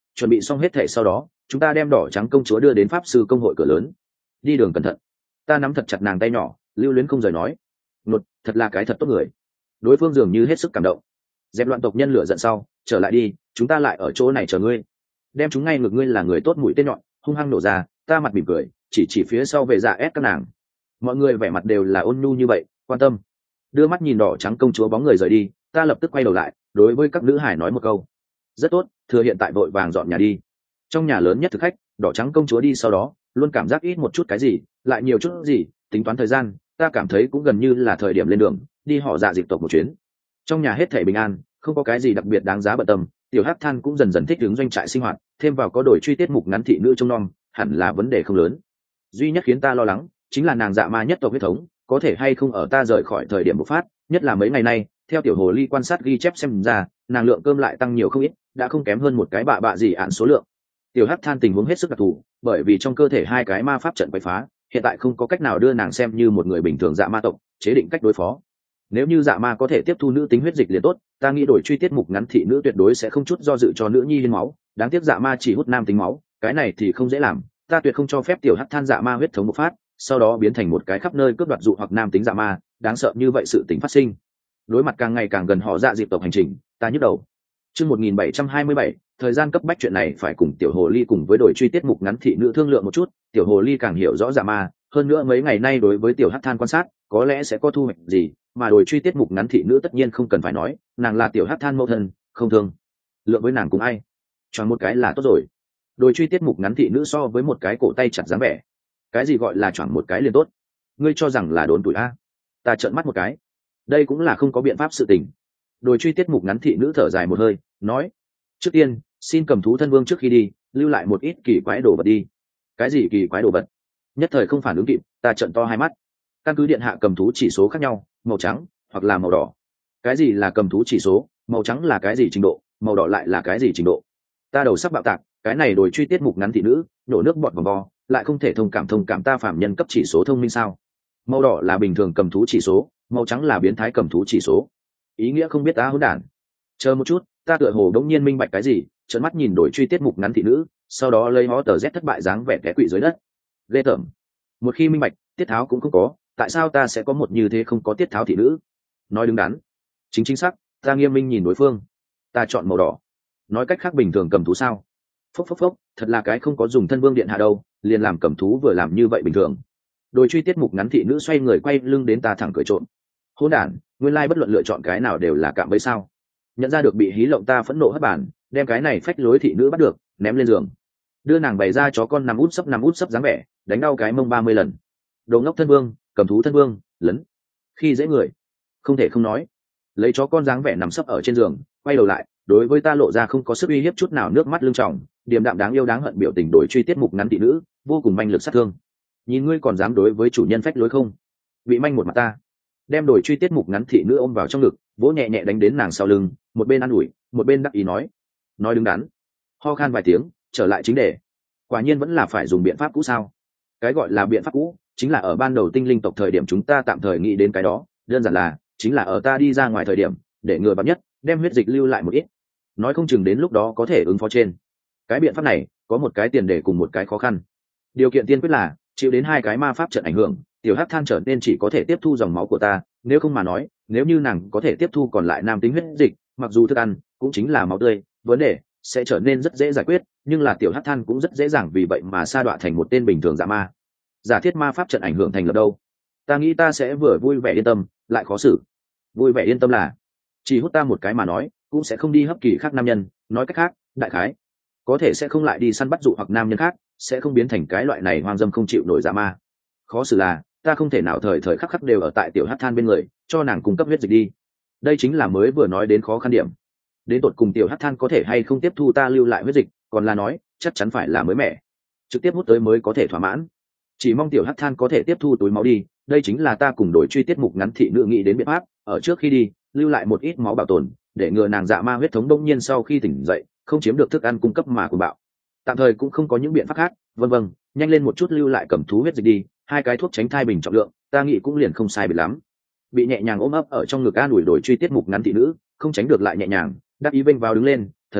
chuẩn bị xong hết thệ sau đó chúng ta đem đỏ trắng công chúa đưa đến pháp sư công hội cửa lớn. Đi đường cẩn thận. Ta nắm thật chặt nàng tay nhỏ, lưu luyến không rời nói. Nột, thật là cái thật tốt người. Đối phương dường như hết sức cảm động. Dẹp loạn tộc nhân lửa giận sau, trở lại đi, chúng ta lại ở chỗ này chờ ngươi. Đem chúng ngay ngược ngươi là người tốt mũi tên nhọn, hung hăng nổ ra. Ta mặt mỉm cười, chỉ phía sau về dạ ép các nàng. Mọi người vẻ mặt đều là ôn nhu như vậy, quan tâm. Đưa mắt nhìn đỏ trắng công chúa bóng người rời đi, ta lập tức quay đầu lại, đối với các nữ hải nói một câu. Rất tốt, thừa hiện tại vội vàng dọn nhà đi. Trong nhà lớn nhất thực khách, đỏ trắng công chúa đi sau đó, luôn cảm giác ít một chút cái gì, lại nhiều chút gì, tính toán thời gian, ta cảm thấy cũng gần như là thời điểm lên đường, đi họ dạ dịp tộc một chuyến. Trong nhà hết thảy bình an, không có cái gì đặc biệt đáng giá bận tâm, tiểu hắc than cũng dần dần thích ứng doanh trại sinh hoạt, thêm vào có đổi truy tiết mục ngắn thị nữ trông nom, hẳn là vấn đề không lớn. Duy nhất khiến ta lo lắng chính là nàng dạ ma nhất tộc huyết thống có thể hay không ở ta rời khỏi thời điểm bộc phát, nhất là mấy ngày nay theo tiểu hồ ly quan sát ghi chép xem ra nàng lượng cơm lại tăng nhiều không ít, đã không kém hơn một cái bạ gì ạn số lượng. Tiểu hắc than tình huống hết sức đặc thù, bởi vì trong cơ thể hai cái ma pháp trận quậy phá, hiện tại không có cách nào đưa nàng xem như một người bình thường dạ ma tộc, chế định cách đối phó. Nếu như dạ ma có thể tiếp thu nữ tính huyết dịch liền tốt, ta nghĩ đổi truy tiết mục ngắn thị nữ tuyệt đối sẽ không chút do dự cho nữ nhi hiến máu, đáng tiếc dạ ma chỉ hút nam tính máu, cái này thì không dễ làm, ta tuyệt không cho phép tiểu hắc than dạ ma huyết thống bộc phát, sau đó biến thành một cái khắp nơi cướp đoạt dụ hoặc nam tính dạ ma, đáng sợ như vậy sự tính phát sinh. Đối mặt càng ngày càng gần họ dạ dịp tộc hành trình, ta nhức đầu. Chương 1727, thời gian cấp bách chuyện này phải cùng tiểu hồ ly cùng với đội truy tiết mục ngắn thị nữ thương lượng một chút, tiểu hồ ly càng hiểu rõ dạ ma, hơn nữa mấy ngày nay đối với tiểu hắc than quan sát, có lẽ sẽ có thu hoạch gì, mà đội truy tiết mục ngắn thị nữ tất nhiên không cần phải nói, nàng là tiểu hắc than mẫu thân, không thương lượng với nàng cùng ai, choáng một cái là tốt rồi. Đội truy tiết mục ngắn thị nữ so với một cái cổ tay chặt dáng vẻ, cái gì gọi là choáng một cái liền tốt, ngươi cho rằng là đốn tuổi a? Ta trợn mắt một cái, đây cũng là không có biện pháp sự tình. Đội truy tiết mục ngắn thị nữ thở dài một hơi, nói: trước tiên xin cầm thú thân vương trước khi đi lưu lại một ít kỳ quái đồ vật đi. Cái gì kỳ quái đồ vật? Nhất thời không phản ứng kịp, ta trợn to hai mắt. Căn cứ điện hạ cầm thú chỉ số khác nhau, màu trắng hoặc là màu đỏ. Cái gì là cầm thú chỉ số? Màu trắng là cái gì trình độ, màu đỏ lại là cái gì trình độ? Ta đầu sắp bạo tạc, cái này đổi truy tiết mục ngắn thị nữ nổ nước bọt vòng vo, lại không thể thông cảm ta phạm nhân cấp chỉ số thông minh sao? Màu đỏ là bình thường cầm thú chỉ số, màu trắng là biến thái cầm thú chỉ số. Ý nghĩa không biết ta hỗn đản. Chờ một chút, ta tựa hồ đống nhiên minh bạch cái gì, trợn mắt nhìn đổi truy tiết mục ngắn thị nữ, sau đó lấy ngó tờ Z thất bại dáng vẻ té quỵ dưới đất. Ghê tởm. Một khi minh bạch, tiết tháo cũng không có, tại sao ta sẽ có một như thế không có tiết tháo thị nữ? Nói đứng đắn, chính xác, ta nghiêm minh nhìn đối phương. Ta chọn màu đỏ. Nói cách khác bình thường cầm thú sao? Phốc phốc phốc, thật là cái không có dùng thân vương điện hạ đâu, liền làm cầm thú vừa làm như vậy bình thường. Đội truy tiết mục ngắn thị nữ xoay người quay lưng đến ta thẳng cười trộm. Hỗn đản, nguyên lai bất luận lựa chọn cái nào đều là cạm bẫy sao? Nhận ra được bị hí lộng, ta phẫn nộ hất bản, đem cái này phách lối thị nữ bắt được, ném lên giường, đưa nàng bày ra chó con nằm út sấp dáng vẻ, đánh đau cái mông 30 lần. Đồ ngốc thân vương, cầm thú thân vương, lấn, khi dễ người, không thể không nói. Lấy chó con dáng vẻ nằm sấp ở trên giường, quay đầu lại, đối với ta lộ ra không có sức uy hiếp chút nào, nước mắt lưng tròng, điềm đạm đáng yêu đáng hận biểu tình đổi truy tiết mục ngắn thị nữ, vô cùng manh lực sát thương. Nhìn ngươi còn dám đối với chủ nhân phách lối không? Bị manh một mặt ta, đem đổi truy tiết mục ngắn thị nữ ôm vào trong ngực, vỗ nhẹ nhẹ đánh đến nàng sau lưng, một bên an ủi, một bên đắc ý nói đứng đắn. Ho khan vài tiếng, trở lại chính đề. Quả nhiên vẫn là phải dùng biện pháp cũ sao? Cái gọi là biện pháp cũ chính là ở ban đầu tinh linh tộc thời điểm chúng ta tạm thời nghĩ đến cái đó, đơn giản là chính là ở ta đi ra ngoài thời điểm, để ngừa bắn nhất đem huyết dịch lưu lại một ít, nói không chừng đến lúc đó có thể ứng phó trên. Cái biện pháp này có một cái tiền đề cùng một cái khó khăn. Điều kiện tiên quyết là chịu đến hai cái ma pháp trận ảnh hưởng, tiểu hắc than trở nên chỉ có thể tiếp thu dòng máu của ta, nếu không mà nói, nếu như nàng có thể tiếp thu còn lại nam tính huyết dịch, mặc dù thức ăn cũng chính là máu tươi, vấn đề sẽ trở nên rất dễ giải quyết, nhưng là tiểu hắc than cũng rất dễ dàng vì vậy mà sa đọa thành một tên bình thường dạ ma. Giả thiết ma pháp trận ảnh hưởng thành lập đâu, ta nghĩ ta sẽ vừa vui vẻ yên tâm lại khó xử. Vui vẻ yên tâm là chỉ hút ta một cái mà nói, cũng sẽ không đi hấp kỳ khác nam nhân, nói cách khác, đại khái có thể sẽ không lại đi săn bắt dụ hoặc nam nhân khác, sẽ không biến thành cái loại này hoang dâm không chịu nổi dạ ma. Khó xử là ta không thể nào thời thời khắc khắc đều ở tại tiểu hắc than bên người, cho nàng cung cấp huyết dịch đi. Đây chính là mới vừa nói đến khó khăn điểm. Đến tột cùng tiểu hắc than có thể hay không tiếp thu ta lưu lại huyết dịch, còn là nói chắc chắn phải là mới mẻ, trực tiếp hút tới mới có thể thỏa mãn. Chỉ mong tiểu hắc than có thể tiếp thu túi máu đi, đây chính là ta cùng đổi truy tiết mục ngắn thị nữ nghĩ đến biện pháp, ở trước khi đi lưu lại một ít máu bảo tồn, để ngừa nàng dạ ma huyết thống đông nhiên sau khi tỉnh dậy không chiếm được thức ăn cung cấp mà cuồng bạo. Tạm thời cũng không có những biện pháp khác. Vâng, nhanh lên một chút lưu lại cầm thú huyết dịch đi, hai cái thuốc tránh thai bình trọng lượng, ta nghĩ cũng liền không sai biệt lắm. Bị nhẹ nhàng ôm ấp ở trong ngực an ủi đổi truy tiết mục ngắn thị nữ, không tránh được lại nhẹ nhàng đáp ý vênh vào đứng lên, thật là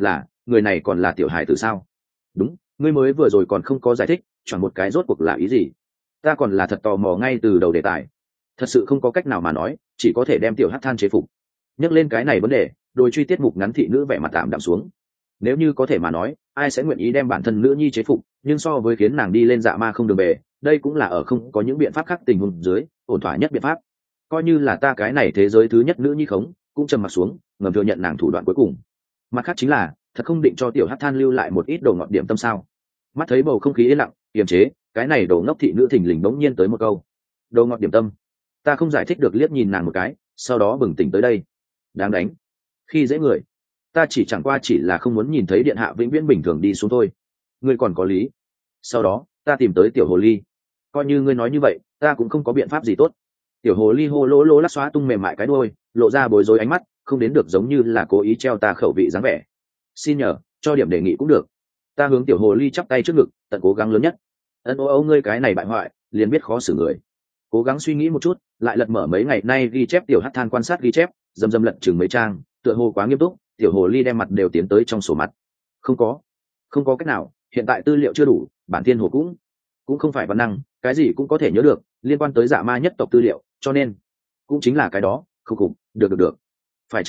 người này còn là tiểu hài tử sao? Đúng, ngươi mới vừa rồi còn không có giải thích chẳng một cái rốt cuộc là ý gì. Ta còn là thật tò mò ngay từ đầu đề tài, thật sự không có cách nào mà nói, chỉ có thể đem tiểu hắc than chế phục. Nhắc lên cái này vấn đề, đôi truy tiết mục ngắn thị nữ vẻ mặt tạm đạm xuống. Nếu như có thể mà nói, ai sẽ nguyện ý đem bản thân nữ nhi chế phục, nhưng so với khiến nàng đi lên dạ ma không đường về, đây cũng là ở không có những biện pháp khác tình huống dưới ổn thỏa nhất biện pháp. Coi như là ta cái này thế giới thứ nhất nữ nhi khống, cũng trầm mặt xuống, ngầm thừa nhận nàng thủ đoạn cuối cùng. Mặt khác chính là thật không định cho tiểu hắc than lưu lại một ít đồ ngọt điểm tâm sao? Mắt thấy bầu không khí yên lặng kiềm chế, cái này đồ ngốc thị nữ thình lình bỗng nhiên tới một câu: đồ ngọt điểm tâm. Ta không giải thích được liếc nhìn nàng một cái, sau đó bừng tỉnh tới đây. Đáng đánh, khi dễ người. Ta chẳng qua chỉ là không muốn nhìn thấy điện hạ vĩnh viễn bình thường đi xuống thôi. Ngươi còn có lý. Sau đó ta tìm tới tiểu hồ ly. Coi như ngươi nói như vậy, ta cũng không có biện pháp gì tốt. Tiểu hồ ly hô lỗ lỗ lắc xóa tung mềm mại cái đuôi, lộ ra bối rối ánh mắt, không đến được giống như là cố ý treo ta khẩu vị dáng vẻ. Xin nhờ, cho điểm đề nghị cũng được. Ta hướng tiểu hồ ly chắp tay trước ngực, tận cố gắng lớn nhất. Ân ô ngươi cái này bại hoại, liền biết khó xử người. Cố gắng suy nghĩ một chút, lại lật mở mấy ngày nay ghi chép tiểu hắc than quan sát ghi chép, dầm dầm lật chừng mấy trang, tựa hồ quá nghiêm túc, tiểu hồ ly đem mặt đều tiến tới trong sổ mặt. Không có cách nào, hiện tại tư liệu chưa đủ, bản thiên hồ cũng không phải văn năng, cái gì cũng có thể nhớ được, liên quan tới dạ ma nhất tộc tư liệu, cho nên cũng chính là cái đó, không cùng, được, phải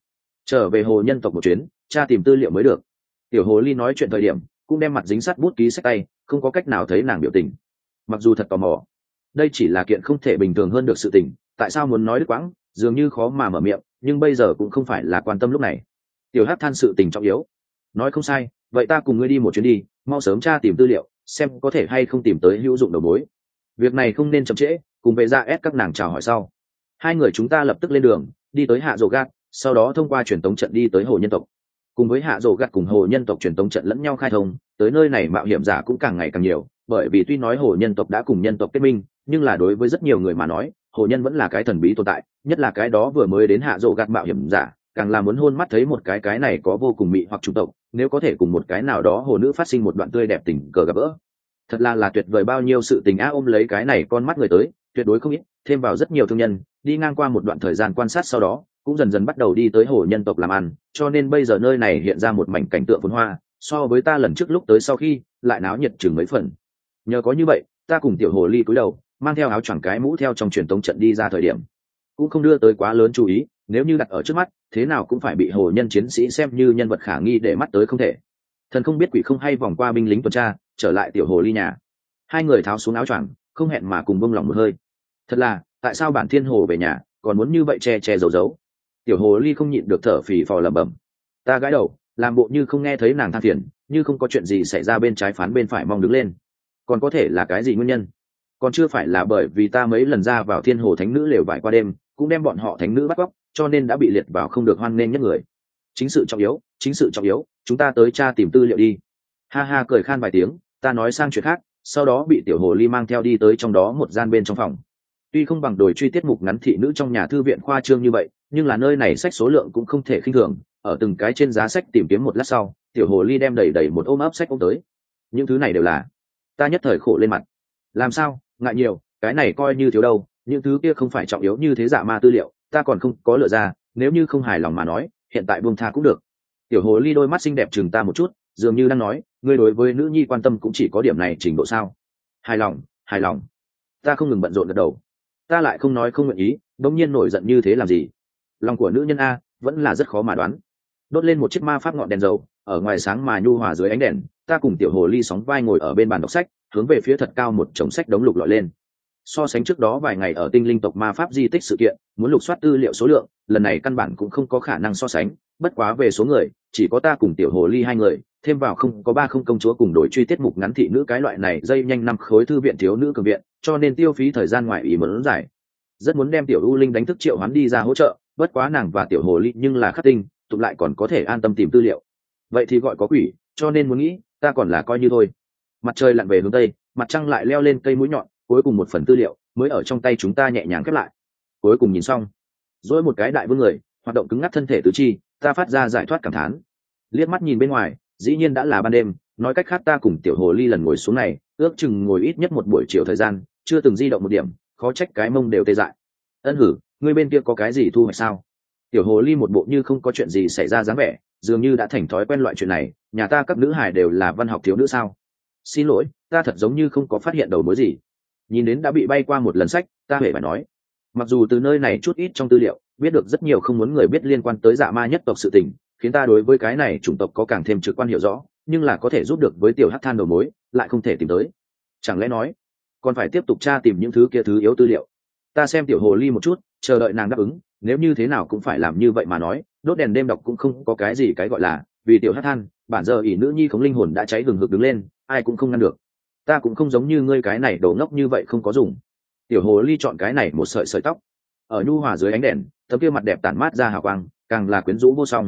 trở về hồ nhân tộc một chuyến, tra tìm tư liệu mới được. Tiểu hồ ly nói chuyện thời điểm, cũng đem mặt dính sắt bút ký sách tay, không có cách nào thấy nàng biểu tình. Mặc dù thật tò mò, đây chỉ là kiện không thể bình thường hơn được sự tình, tại sao muốn nói đứt quãng, dường như khó mà mở miệng, nhưng bây giờ cũng không phải là quan tâm lúc này. Tiểu hắc than sự tình trọng yếu, nói không sai, vậy ta cùng ngươi đi một chuyến đi, mau sớm tra tìm tư liệu, xem có thể hay không tìm tới hữu dụng đầu mối. Việc này không nên chậm trễ, cùng về ra ép các nàng chào hỏi sau. Hai người chúng ta lập tức lên đường, đi tới hạ rồ gạt, sau đó thông qua truyền tống trận đi tới hồ nhân tộc. Cùng với hạ rồ gạt cùng hồ nhân tộc truyền tống trận lẫn nhau khai thông, tới nơi này mạo hiểm giả cũng càng ngày càng nhiều, bởi vì tuy nói hồ nhân tộc đã cùng nhân tộc kết minh, nhưng là đối với rất nhiều người mà nói, hồ nhân vẫn là cái thần bí tồn tại, nhất là cái đó vừa mới đến hạ rồ gạt mạo hiểm giả, càng là muốn hôn mắt thấy một cái này có vô cùng mị hoặc chủng tộc, nếu có thể cùng một cái nào đó hồ nữ phát sinh một đoạn tươi đẹp tình cờ gặp gỡ, thật là tuyệt vời bao nhiêu sự tình á. Ôm lấy cái này con mắt người tới tuyệt đối không ít, thêm vào rất nhiều thương nhân đi ngang qua một đoạn thời gian quan sát, sau đó cũng dần dần bắt đầu đi tới hồ nhân tộc làm ăn, cho nên bây giờ nơi này hiện ra một mảnh cảnh tượng phồn hoa, so với ta lần trước lúc tới sau khi lại náo nhiệt chừng mấy phần. Nhờ có như vậy, ta cùng tiểu hồ ly cúi đầu, mang theo áo choàng cái mũ theo trong truyền tống trận đi ra, thời điểm cũng không đưa tới quá lớn chú ý, nếu như đặt ở trước mắt, thế nào cũng phải bị hồ nhân chiến sĩ xem như nhân vật khả nghi để mắt tới không thể. Thần không biết quỷ không hay vòng qua binh lính tuần tra, trở lại tiểu hồ ly nhà. Hai người tháo xuống áo choàng, không hẹn mà cùng bông lòng một hơi. Thật là, tại sao bản thiên hồ về nhà còn muốn như vậy che giấu giấu? Tiểu hồ ly không nhịn được thở phì phò lẩm bẩm. Ta gãi đầu, làm bộ như không nghe thấy nàng than phiền, như không có chuyện gì xảy ra bên trái phán bên phải mong đứng lên. Còn có thể là cái gì nguyên nhân? Còn chưa phải là bởi vì ta mấy lần ra vào thiên hồ thánh nữ lều vải qua đêm, cũng đem bọn họ thánh nữ bắt cóc, cho nên đã bị liệt vào không được hoan nghênh nhất người. Chính sự trọng yếu, chúng ta tới tra tìm tư liệu đi. Ha ha cười khan vài tiếng, ta nói sang chuyện khác, sau đó bị tiểu hồ ly mang theo đi tới trong đó một gian bên trong phòng. Tuy không bằng đồi truy tiết mục ngắn thị nữ trong nhà thư viện khoa trương như vậy, nhưng là nơi này sách số lượng cũng không thể khinh thường, ở từng cái trên giá sách tìm kiếm một lát sau, tiểu hồ ly đem đầy một ôm ấp sách ôm tới. Những thứ này đều là, ta nhất thời khổ lên mặt. Làm sao, ngại nhiều, cái này coi như thiếu đâu, những thứ kia không phải trọng yếu như thế dạ ma tư liệu, ta còn không có lựa ra, nếu như không hài lòng mà nói, hiện tại buông tha cũng được. Tiểu hồ ly đôi mắt xinh đẹp chừng ta một chút, dường như đang nói, ngươi đối với nữ nhi quan tâm cũng chỉ có điểm này trình độ sao? Hài lòng. Ta không ngừng bận rộn gật đầu. Ta lại không nói không nguyện ý, đống nhiên nổi giận như thế làm gì? Lòng của nữ nhân a, vẫn là rất khó mà đoán. Đốt lên một chiếc ma pháp ngọn đèn dầu, ở ngoài sáng mà nhu hòa dưới ánh đèn, ta cùng tiểu hồ ly sóng vai ngồi ở bên bàn đọc sách, hướng về phía thật cao một chồng sách đống lục lọi lên. So sánh trước đó vài ngày ở tinh linh tộc ma pháp di tích sự kiện, muốn lục soát tư liệu số lượng, lần này căn bản cũng không có khả năng so sánh, bất quá về số người, chỉ có ta cùng tiểu hồ ly hai người, thêm vào không có 30 công chúa cùng đội truy tiết mục ngắn thị nữ cái loại này dây nhanh 5 khối thư viện thiếu nữ cường viện, cho nên tiêu phí thời gian ngoài ý muốn dài. Rất muốn đem tiểu U Linh đánh thức triệu hoán đi ra hỗ trợ, bất quá nàng và tiểu hồ ly nhưng là khắc tinh, tụt lại còn có thể an tâm tìm tư liệu. Vậy thì gọi có quỷ, cho nên muốn nghĩ, ta còn là coi như thôi. Mặt trời lặn về hướng tây, mặt trăng lại leo lên cây mũi nhọn, cuối cùng một phần tư liệu mới ở trong tay chúng ta nhẹ nhàng khép lại. Cuối cùng nhìn xong, dỗi một cái đại vương người, hoạt động cứng ngắc thân thể tứ chi, ta phát ra giải thoát cảm thán. Liếc mắt nhìn bên ngoài, dĩ nhiên đã là ban đêm, nói cách khác ta cùng tiểu hồ ly lần ngồi xuống này, ước chừng ngồi ít nhất một buổi chiều thời gian, chưa từng di động một điểm, khó trách cái mông đều tê dại. Ân hử, ngươi bên kia có cái gì thu hoạch sao? Tiểu hồ ly một bộ như không có chuyện gì xảy ra dáng vẻ, dường như đã thành thói quen loại chuyện này. Nhà ta các nữ hài đều là văn học thiếu nữ sao? Xin lỗi, ta thật giống như không có phát hiện đầu mối gì. Nhìn đến đã bị bay qua một lần sách, ta hề phải nói, mặc dù từ nơi này chút ít trong tư liệu biết được rất nhiều không muốn người biết liên quan tới dạ ma nhất tộc sự tình, khiến ta đối với cái này chủng tộc có càng thêm trực quan hiểu rõ, nhưng là có thể giúp được với tiểu hắc than đầu mối lại không thể tìm tới. Chẳng lẽ nói còn phải tiếp tục tra tìm những thứ kia thứ yếu tư liệu? Ta xem tiểu hồ ly một chút, chờ đợi nàng đáp ứng. Nếu như thế nào cũng phải làm như vậy mà nói, đốt đèn đêm đọc cũng không có cái gì cái gọi là vì tiểu hắc than bản giờ ỷ nữ nhi không linh hồn đã cháy hừng hực đứng lên, ai cũng không ngăn được. Ta cũng không giống như ngươi cái này đồ ngốc như vậy không có dùng. Tiểu hồ ly chọn cái này một sợi sợi tóc, ở nhu hòa dưới ánh đèn, tấm kia mặt đẹp tản mát ra hào quang, càng là quyến rũ vô song.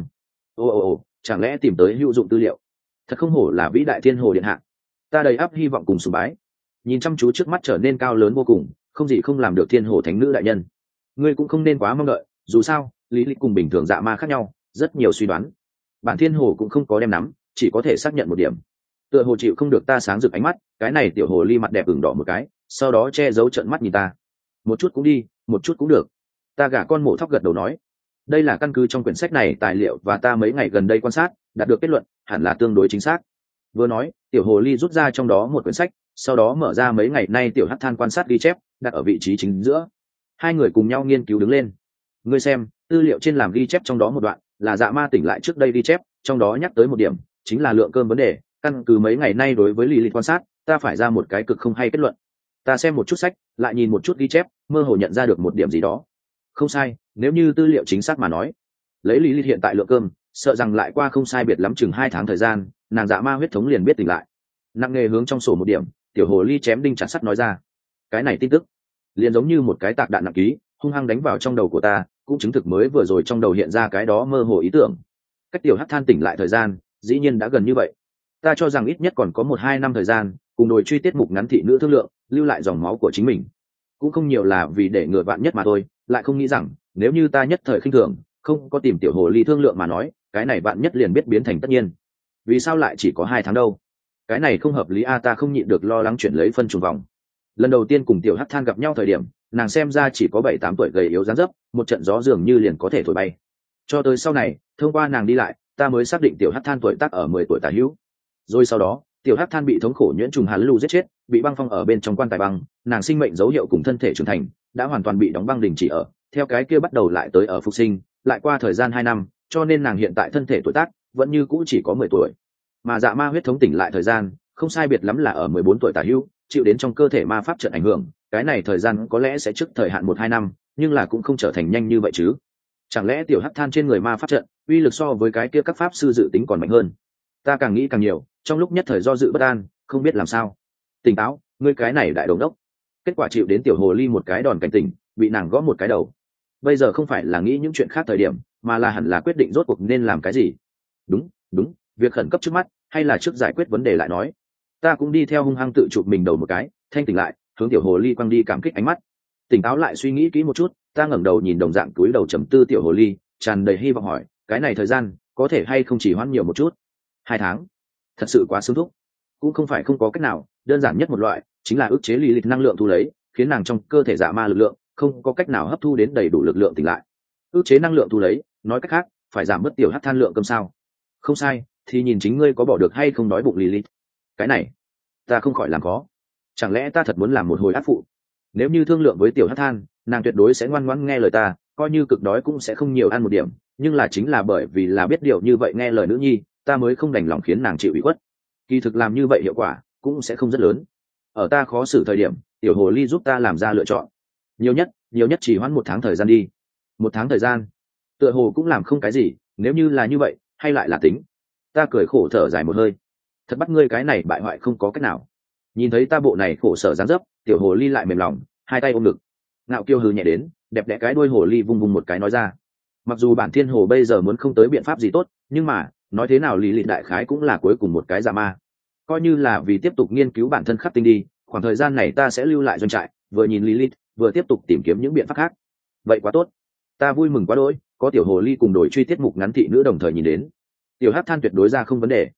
Ồ, chẳng lẽ tìm tới hữu dụng tư liệu? Thật không hổ là vĩ đại thiên hồ điện hạ. Ta đầy ắp hy vọng cùng sùng bái, nhìn chăm chú trước mắt trở nên cao lớn vô cùng, không gì không làm được thiên hồ thánh nữ đại nhân. Ngươi cũng không nên quá mong đợi, dù sao lý lịch cùng bình thường dạ ma khác nhau, rất nhiều suy đoán. Bản thiên hồ cũng không có đem nắm, chỉ có thể xác nhận một điểm. Tựa hồ chịu không được ta sáng rực ánh mắt, cái này tiểu hồ ly mặt đẹp ửng đỏ một cái, sau đó che giấu trợn mắt nhìn ta. Một chút cũng đi, một chút cũng được. Ta gả con mổ thóc gật đầu nói, đây là căn cứ trong quyển sách này tài liệu và ta mấy ngày gần đây quan sát đạt được kết luận, hẳn là tương đối chính xác. Vừa nói, tiểu hồ ly rút ra trong đó một quyển sách, sau đó mở ra mấy ngày nay tiểu hắc than quan sát ghi chép, đặt ở vị trí chính giữa. Hai người cùng nhau nghiên cứu đứng lên. Ngươi xem, tư liệu trên làm ghi chép trong đó một đoạn là dạ ma tỉnh lại trước đây ghi chép, trong đó nhắc tới một điểm, chính là lượng cơm vấn đề. Căn cứ mấy ngày nay đối với lý lịch quan sát, ta phải ra một cái cực không hay kết luận. Ta xem một chút sách, lại nhìn một chút ghi chép, mơ hồ nhận ra được một điểm gì đó. Không sai, nếu như tư liệu chính xác mà nói, lấy lý lịch hiện tại lượng cơm, sợ rằng lại qua không sai biệt lắm chừng 2 tháng thời gian, nàng dạ ma huyết thống liền biết tỉnh lại. Nặng nghề hướng trong sổ một điểm, tiểu hồ ly chém đinh chặt sắt nói ra, cái này tin tức liền giống như một cái tạc đạn nặng ký, hung hăng đánh vào trong đầu của ta, cũng chứng thực mới vừa rồi trong đầu hiện ra cái đó mơ hồ ý tưởng. Cách tiểu hắc than tỉnh lại thời gian dĩ nhiên đã gần như vậy. Ta cho rằng ít nhất còn có 1-2 năm thời gian, cùng đồi truy tiết mục ngắn thị nữ thương lượng, lưu lại dòng máu của chính mình. Cũng không nhiều là vì để ngừa vạn nhất mà thôi, lại không nghĩ rằng nếu như ta nhất thời khinh thường, không có tìm tiểu hồ ly thương lượng mà nói, cái này vạn nhất liền biết biến thành tất nhiên. Vì sao lại chỉ có 2 tháng đâu? Cái này không hợp lý a, ta không nhịn được lo lắng chuyển lấy phân trùng vòng. Lần đầu tiên cùng tiểu hắc than gặp nhau thời điểm, nàng xem ra chỉ có 7-8 tuổi, gầy yếu dáng dấp, một trận gió dường như liền có thể thổi bay. Cho tới sau này, thông qua nàng đi lại, ta mới xác định tiểu hắc than tuổi tác ở 10 tuổi tả hữu. Rồi sau đó, tiểu hắc than bị thống khổ nhuyễn trùng hàn lưu giết chết, bị băng phong ở bên trong quan tài băng, nàng sinh mệnh dấu hiệu cùng thân thể trưởng thành đã hoàn toàn bị đóng băng đình chỉ ở, theo cái kia bắt đầu lại tới ở phục sinh, lại qua thời gian 2 năm, cho nên nàng hiện tại thân thể tuổi tác vẫn như cũ chỉ có 10 tuổi. Mà dạ ma huyết thống tỉnh lại thời gian, không sai biệt lắm là ở 14 tuổi tả hữu, chịu đến trong cơ thể ma pháp trận ảnh hưởng, cái này thời gian có lẽ sẽ trước thời hạn 1-2 năm, nhưng là cũng không trở thành nhanh như vậy chứ. Chẳng lẽ tiểu hắc than trên người ma pháp trận uy lực so với cái kia các pháp sư dự tính còn mạnh hơn? Ta càng nghĩ càng nhiều, trong lúc nhất thời do dự bất an, không biết làm sao. Tỉnh táo, ngươi cái này đại đống đốc. Kết quả chịu đến tiểu hồ ly một cái đòn cảnh tỉnh, bị nàng gõ một cái đầu. Bây giờ không phải là nghĩ những chuyện khác thời điểm, mà là hẳn là quyết định rốt cuộc nên làm cái gì. Đúng, việc khẩn cấp trước mắt, hay là trước giải quyết vấn đề lại nói. Ta cũng đi theo hung hăng tự chụp mình đầu một cái, thanh tỉnh lại, hướng tiểu hồ ly quăng đi cảm kích ánh mắt. Tỉnh táo lại suy nghĩ kỹ một chút, ta ngẩng đầu nhìn đồng dạng túi đầu trầm tư tiểu hồ ly, tràn đầy hy vọng hỏi, cái này thời gian có thể hay không chỉ hoãn nhiều một chút? 2 tháng, thật sự quá sớm thúc. Cũng không phải không có cách nào, đơn giản nhất một loại chính là ức chế lý lịch năng lượng thu lấy, khiến nàng trong cơ thể dạ ma lực lượng không có cách nào hấp thu đến đầy đủ lực lượng tỉnh lại. Ức chế năng lượng thu lấy, nói cách khác phải giảm bớt tiểu hắc than lượng cơm sao? Không sai, thì nhìn chính ngươi có bỏ được hay không đói bụng Lilith. Cái này ta không khỏi làm khó. Chẳng lẽ ta thật muốn làm một hồi ác phụ? Nếu như thương lượng với tiểu hắc than, nàng tuyệt đối sẽ ngoan ngoãn nghe lời ta, coi như cực đói cũng sẽ không nhiều ăn một điểm, nhưng là chính là bởi vì là biết điều như vậy nghe lời nữ nhi, ta mới không đành lòng khiến nàng chịu ủy khuất. Kỳ thực làm như vậy hiệu quả cũng sẽ không rất lớn. Ở ta khó xử thời điểm, tiểu hồ ly giúp ta làm ra lựa chọn. Nhiều nhất chỉ hoãn 1 tháng thời gian đi. 1 tháng thời gian, tựa hồ cũng làm không cái gì, nếu như là như vậy, hay lại là tính. Ta cười khổ thở dài một hơi. Thật bắt ngươi cái này bại hoại không có cách nào. Nhìn thấy ta bộ này khổ sở dáng dấp, tiểu hồ ly lại mềm lòng, hai tay ôm ngực. Ngạo kiêu hừ nhẹ đến, đẹp đẽ cái đuôi hồ ly vung vung một cái nói ra. Mặc dù bản thiên hồ bây giờ muốn không tới biện pháp gì tốt, nhưng mà nói thế nào lý lịch đại khái cũng là cuối cùng một cái dạ ma. Coi như là vì tiếp tục nghiên cứu bản thân khắc tinh đi, khoảng thời gian này ta sẽ lưu lại doanh trại, vừa nhìn Lilith, vừa tiếp tục tìm kiếm những biện pháp khác. Vậy quá tốt, ta vui mừng quá đỗi, có tiểu hồ ly cùng đổi truy tiết mục ngắn thị nữ đồng thời nhìn đến. Tiểu hắc than tuyệt đối ra không vấn đề.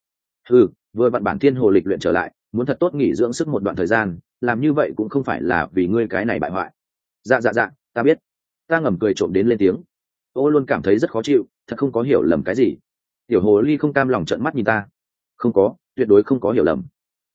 Vừa vặn bản thiên hồ lịch luyện trở lại, muốn thật tốt nghỉ dưỡng sức một đoạn thời gian, làm như vậy cũng không phải là vì ngươi cái này bại hoại. Dạ, ta biết. Ta ngầm cười trộm đến lên tiếng. Ô luôn cảm thấy rất khó chịu, thật không có hiểu lầm cái gì. Tiểu hồ ly không cam lòng trợn mắt nhìn ta. Không có, tuyệt đối không có hiểu lầm.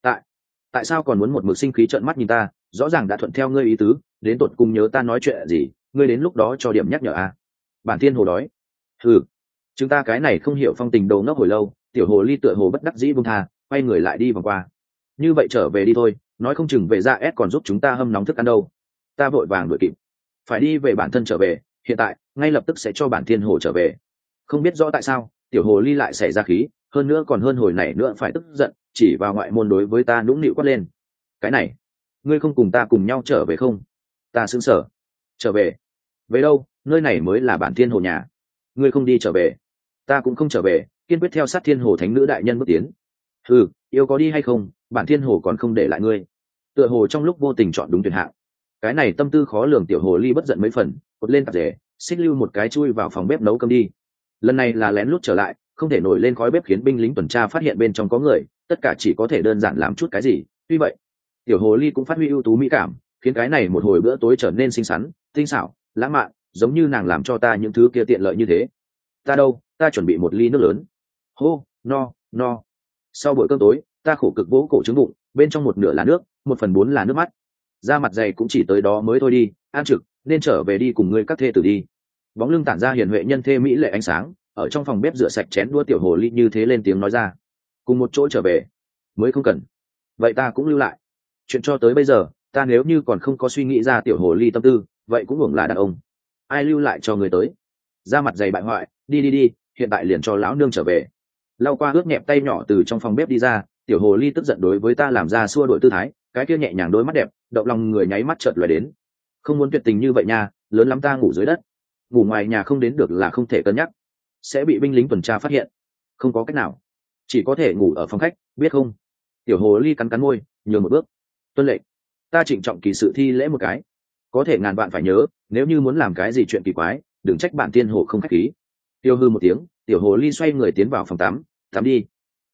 Tại sao còn muốn một mực sinh khí trợn mắt nhìn ta? Rõ ràng đã thuận theo ngươi ý tứ, đến tột cùng nhớ ta nói chuyện gì, ngươi đến lúc đó cho điểm nhắc nhở à? Bản thiên hồ đói. Ừ, chúng ta cái này không hiểu phong tình đồ ngốc hồi lâu. Tiểu hồ ly tựa hồ bất đắc dĩ buông tha, quay người lại đi vòng qua. Như vậy trở về đi thôi, nói không chừng về ra S còn giúp chúng ta hâm nóng thức ăn đâu. Ta vội vàng đuổi kịp, phải đi về bản thân trở về, hiện tại ngay lập tức sẽ cho bản thiên hồ trở về. Không biết rõ tại sao tiểu hồ ly lại xảy ra khí, hơn nữa còn hơn hồi này nữa phải tức giận, chỉ vào ngoại môn đối với ta nũng nịu quát lên. Cái này, ngươi không cùng ta cùng nhau trở về không? Ta sững sờ. Trở về? Về đâu? Nơi này mới là bản thiên hồ nhà. Ngươi không đi trở về, ta cũng không trở về, kiên quyết theo sát thiên hồ thánh nữ đại nhân bước tiến. Ừ, yêu có đi hay không, bản thiên hồ còn không để lại ngươi. Tựa hồ trong lúc vô tình chọn đúng tuyển hạng. Cái này tâm tư khó lường tiểu hồ ly bất giận mấy phần, cột lên tạp dề, xích lưu một cái chui vào phòng bếp nấu cơm đi. Lần này là lén lút trở lại, không thể nổi lên khói bếp khiến binh lính tuần tra phát hiện bên trong có người, tất cả chỉ có thể đơn giản làm chút cái gì. Tuy vậy tiểu hồ ly cũng phát huy ưu tú mỹ cảm, khiến cái này một hồi bữa tối trở nên xinh xắn tinh xảo lãng mạn, giống như nàng làm cho ta những thứ kia tiện lợi như thế. Ta đâu, ta chuẩn bị một ly nước lớn. Hô, no. Sau bữa cơm tối, ta khổ cực vỗ cổ trứng bụng, bên trong một nửa là nước, 1/4 là nước mắt. Da mặt dày cũng chỉ tới đó mới thôi đi, an trực nên trở về đi cùng ngươi các thê tử đi. Bóng lưng tản ra hiền huệ nhân thê mỹ lệ ánh sáng, ở trong phòng bếp rửa sạch chén đũa tiểu hồ ly như thế lên tiếng nói ra. Cùng một chỗ trở về mới không cần, vậy ta cũng lưu lại. Chuyện cho tới bây giờ, ta nếu như còn không có suy nghĩ ra tiểu hồ ly tâm tư, vậy cũng hưởng là đàn ông. Ai lưu lại cho người tới? Da mặt dày bại hoại, đi, hiện tại liền cho lão nương trở về. Lau qua ướt nhẹp tay nhỏ từ trong phòng bếp đi ra, tiểu hồ ly tức giận đối với ta làm ra xua đội tư thái, cái kia nhẹ nhàng đôi mắt đẹp, động lòng người nháy mắt chợt lóe đến. Không muốn tuyệt tình như vậy nha, lớn lắm ta ngủ dưới đất. Ngủ ngoài nhà không đến được là không thể cân nhắc, sẽ bị binh lính tuần tra phát hiện. Không có cách nào, chỉ có thể ngủ ở phòng khách, biết không? Tiểu hồ ly cắn môi, nhường một bước. Tuân lệnh. Ta trịnh trọng kỳ sự thi lễ một cái. Có thể ngàn bạn phải nhớ, nếu như muốn làm cái gì chuyện kỳ quái, đừng trách bản tiên hồ không khách khí. Tiêu hư một tiếng, tiểu hồ ly xoay người tiến vào phòng tắm đi.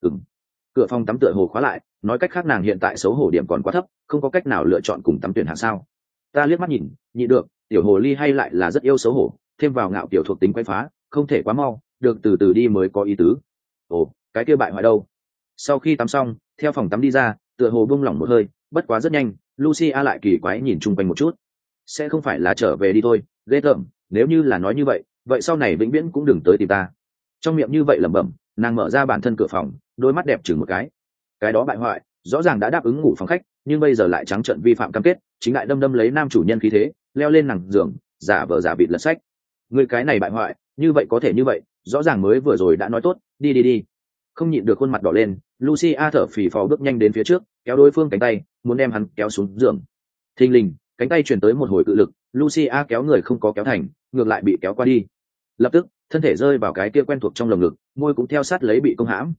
Cửa phòng tắm tựa hồ khóa lại, nói cách khác nàng hiện tại xấu hổ điểm còn quá thấp, không có cách nào lựa chọn cùng tắm tuyển hạng sao? Ta liếc mắt nhìn, nhị được, tiểu hồ ly hay lại là rất yêu xấu hổ, thêm vào ngạo kiểu thuộc tính quấy phá, không thể quá mau, được từ từ đi mới có ý tứ. Ồ, cái kia bại hoại đâu? Sau khi tắm xong, theo phòng tắm đi ra, tựa hồ buông lỏng một hơi, bất quá rất nhanh, Lucia lại kỳ quái nhìn chung quanh một chút. Sẽ không phải là trở về đi thôi, ghê tởm, nếu như là nói như vậy sau này vĩnh viễn cũng đừng tới tìm ta. Trong miệng như vậy lẩm bẩm, nàng mở ra bản thân cửa phòng, đôi mắt đẹp chừng một cái đó bại hoại, rõ ràng đã đáp ứng ngủ phòng khách, nhưng bây giờ lại trắng trợn vi phạm cam kết, chính lại đâm lấy nam chủ nhân khí thế, leo lên nàng giường, giả vờ giả vịt lật sách. Người cái này bại hoại, như vậy có thể như vậy, rõ ràng mới vừa rồi đã nói tốt, đi. Không nhịn được khuôn mặt đỏ lên, Lucia thở phì phò bước nhanh đến phía trước, kéo đối phương cánh tay, muốn đem hắn kéo xuống giường. Thình lình, cánh tay truyền tới một hồi cự lực, Lucia kéo người không có kéo thành, ngược lại bị kéo qua đi. Lập tức, thân thể rơi vào cái kia quen thuộc trong lồng ngực, môi cũng theo sát lấy bị công hãm.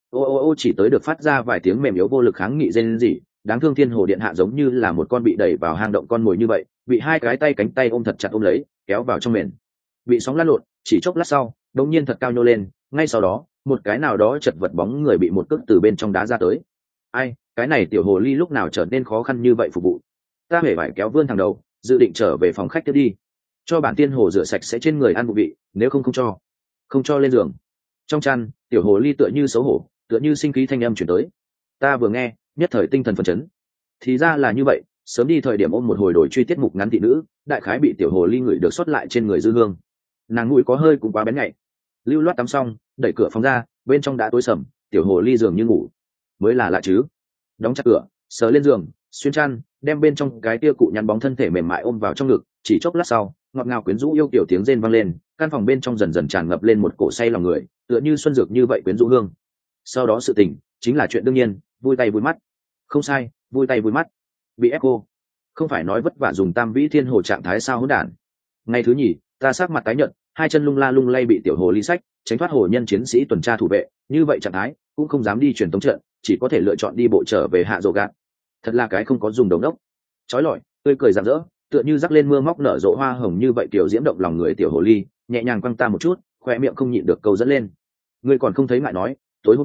Ô chỉ tới được phát ra vài tiếng mềm yếu vô lực kháng nghị rên rỉ, đáng thương thiên hồ điện hạ giống như là một con bị đẩy vào hang động con mồi như vậy, bị hai cái tay cánh tay ôm thật chặt ôm lấy, kéo vào trong mền. Bị sóng lăn lộn, chỉ chốc lát sau, đột nhiên thật cao nhô lên, ngay sau đó, một cái nào đó chật vật bóng người bị một cước từ bên trong đá ra tới. Ai, cái này tiểu hồ ly lúc nào trở nên khó khăn như vậy phục vụ. Ta hề phải kéo vươn thằng đầu, dự định trở về phòng khách tiếp đi. Cho bản tiên hồ rửa sạch sẽ trên người ăn vụ vị, nếu không không cho lên giường. Trong chăn, tiểu hồ ly tựa như xấu hổ, tựa như sinh khí thanh âm chuyển tới. Ta vừa nghe, nhất thời tinh thần phấn chấn. Thì ra là như vậy, sớm đi thời điểm ôm một hồi đổi truy tiết mục ngắn thị nữ, đại khái bị tiểu hồ ly ngửi được xuất lại trên người dư hương. Nàng mũi có hơi cũng quá bén nhạy. Lưu loát tắm xong, đẩy cửa phòng ra, bên trong đã tối sầm, tiểu hồ ly giường như ngủ. Mới là lạ chứ. Đóng chặt cửa, sờ lên giường, xuyên chăn, đem bên trong cái tia cụ nhăn bóng thân thể mềm mại ôm vào trong ngực, chỉ chốc lát sau, ngọt ngào quyến rũ yêu kiểu tiếng rên vang lên, căn phòng bên trong dần dần tràn ngập lên một cổ say lòng người, tựa như xuân dược như vậy quyến rũ hương. Sau đó sự tình chính là chuyện đương nhiên, vui tay vui mắt. Không sai, vui tay vui mắt. Bị ép cô, không phải nói vất vả dùng tam vĩ thiên hồ trạng thái sao hỗn đản. Ngày thứ nhì, ta sắc mặt tái nhợt, hai chân lung la lung lay bị tiểu hồ ly sách, tránh thoát hồ nhân chiến sĩ tuần tra thủ vệ, như vậy trạng thái cũng không dám đi truyền tống trận, chỉ có thể lựa chọn đi bộ trở về hạ rồ gạt. Thật là cái không có dùng đồng đốc. Chói lọi, tươi cười rạng rỡ, tựa như rắc lên mưa móc nở rộ hoa hồng như vậy tiểu diễm động lòng người tiểu hồ ly, nhẹ nhàng quăng ta một chút, khoe miệng không nhịn được câu dẫn lên. Ngươi còn không thấy ngại nói, tối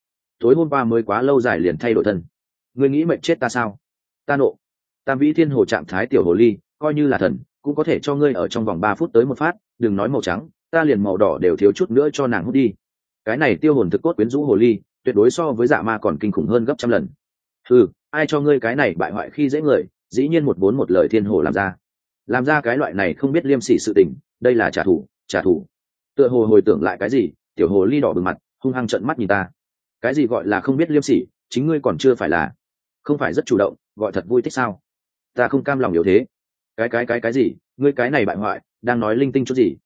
hôm qua mới quá lâu dài liền thay đổi thân. Ngươi nghĩ mệnh chết ta sao? Ta nộ. Tam vĩ thiên hồ trạng thái tiểu hồ ly, coi như là thần, cũng có thể cho ngươi ở trong vòng 3 phút tới một phát, đừng nói màu trắng, ta liền màu đỏ đều thiếu chút nữa cho nàng hút đi. cái này tiêu hồn thực cốt quyến rũ hồ ly tuyệt đối so với dạ ma còn kinh khủng hơn gấp trăm lần. Ừ, ai cho ngươi cái này bại hoại khi dễ người, dĩ nhiên một vốn một lời thiên hồ làm ra cái loại này không biết liêm sỉ sự tình, đây là trả thù. Tựa hồ hồi tưởng lại cái gì, tiểu hồ ly đỏ bừng mặt hung hăng trợn mắt nhìn ta. Cái gì gọi là không biết liêm sỉ, chính ngươi còn chưa phải là không phải rất chủ động gọi thật vui thích sao? Ta không cam lòng yếu thế. Cái gì, ngươi cái này bại hoại đang nói linh tinh chút gì?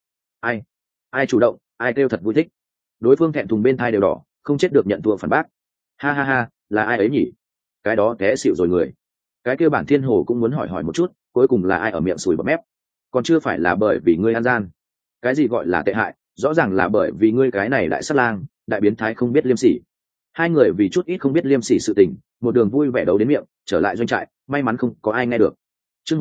Ai chủ động, ai kêu thật vui thích? Đối phương thẹn thùng bên thai đều đỏ, không chết được nhận thua phản bác. Ha, là ai ấy nhỉ? Cái đó té xịu rồi người. Cái kêu bản thiên hồ cũng muốn hỏi một chút, cuối cùng là ai ở miệng sùi bọt mép? Còn chưa phải là bởi vì ngươi ăn gian. Cái gì gọi là tệ hại, rõ ràng là bởi vì ngươi cái này đại sát lang, đại biến thái không biết liêm sỉ. Hai người vì chút ít không biết liêm sỉ sự tình, một đường vui vẻ đấu đến miệng, trở lại doanh trại, may mắn không có ai nghe được. Chương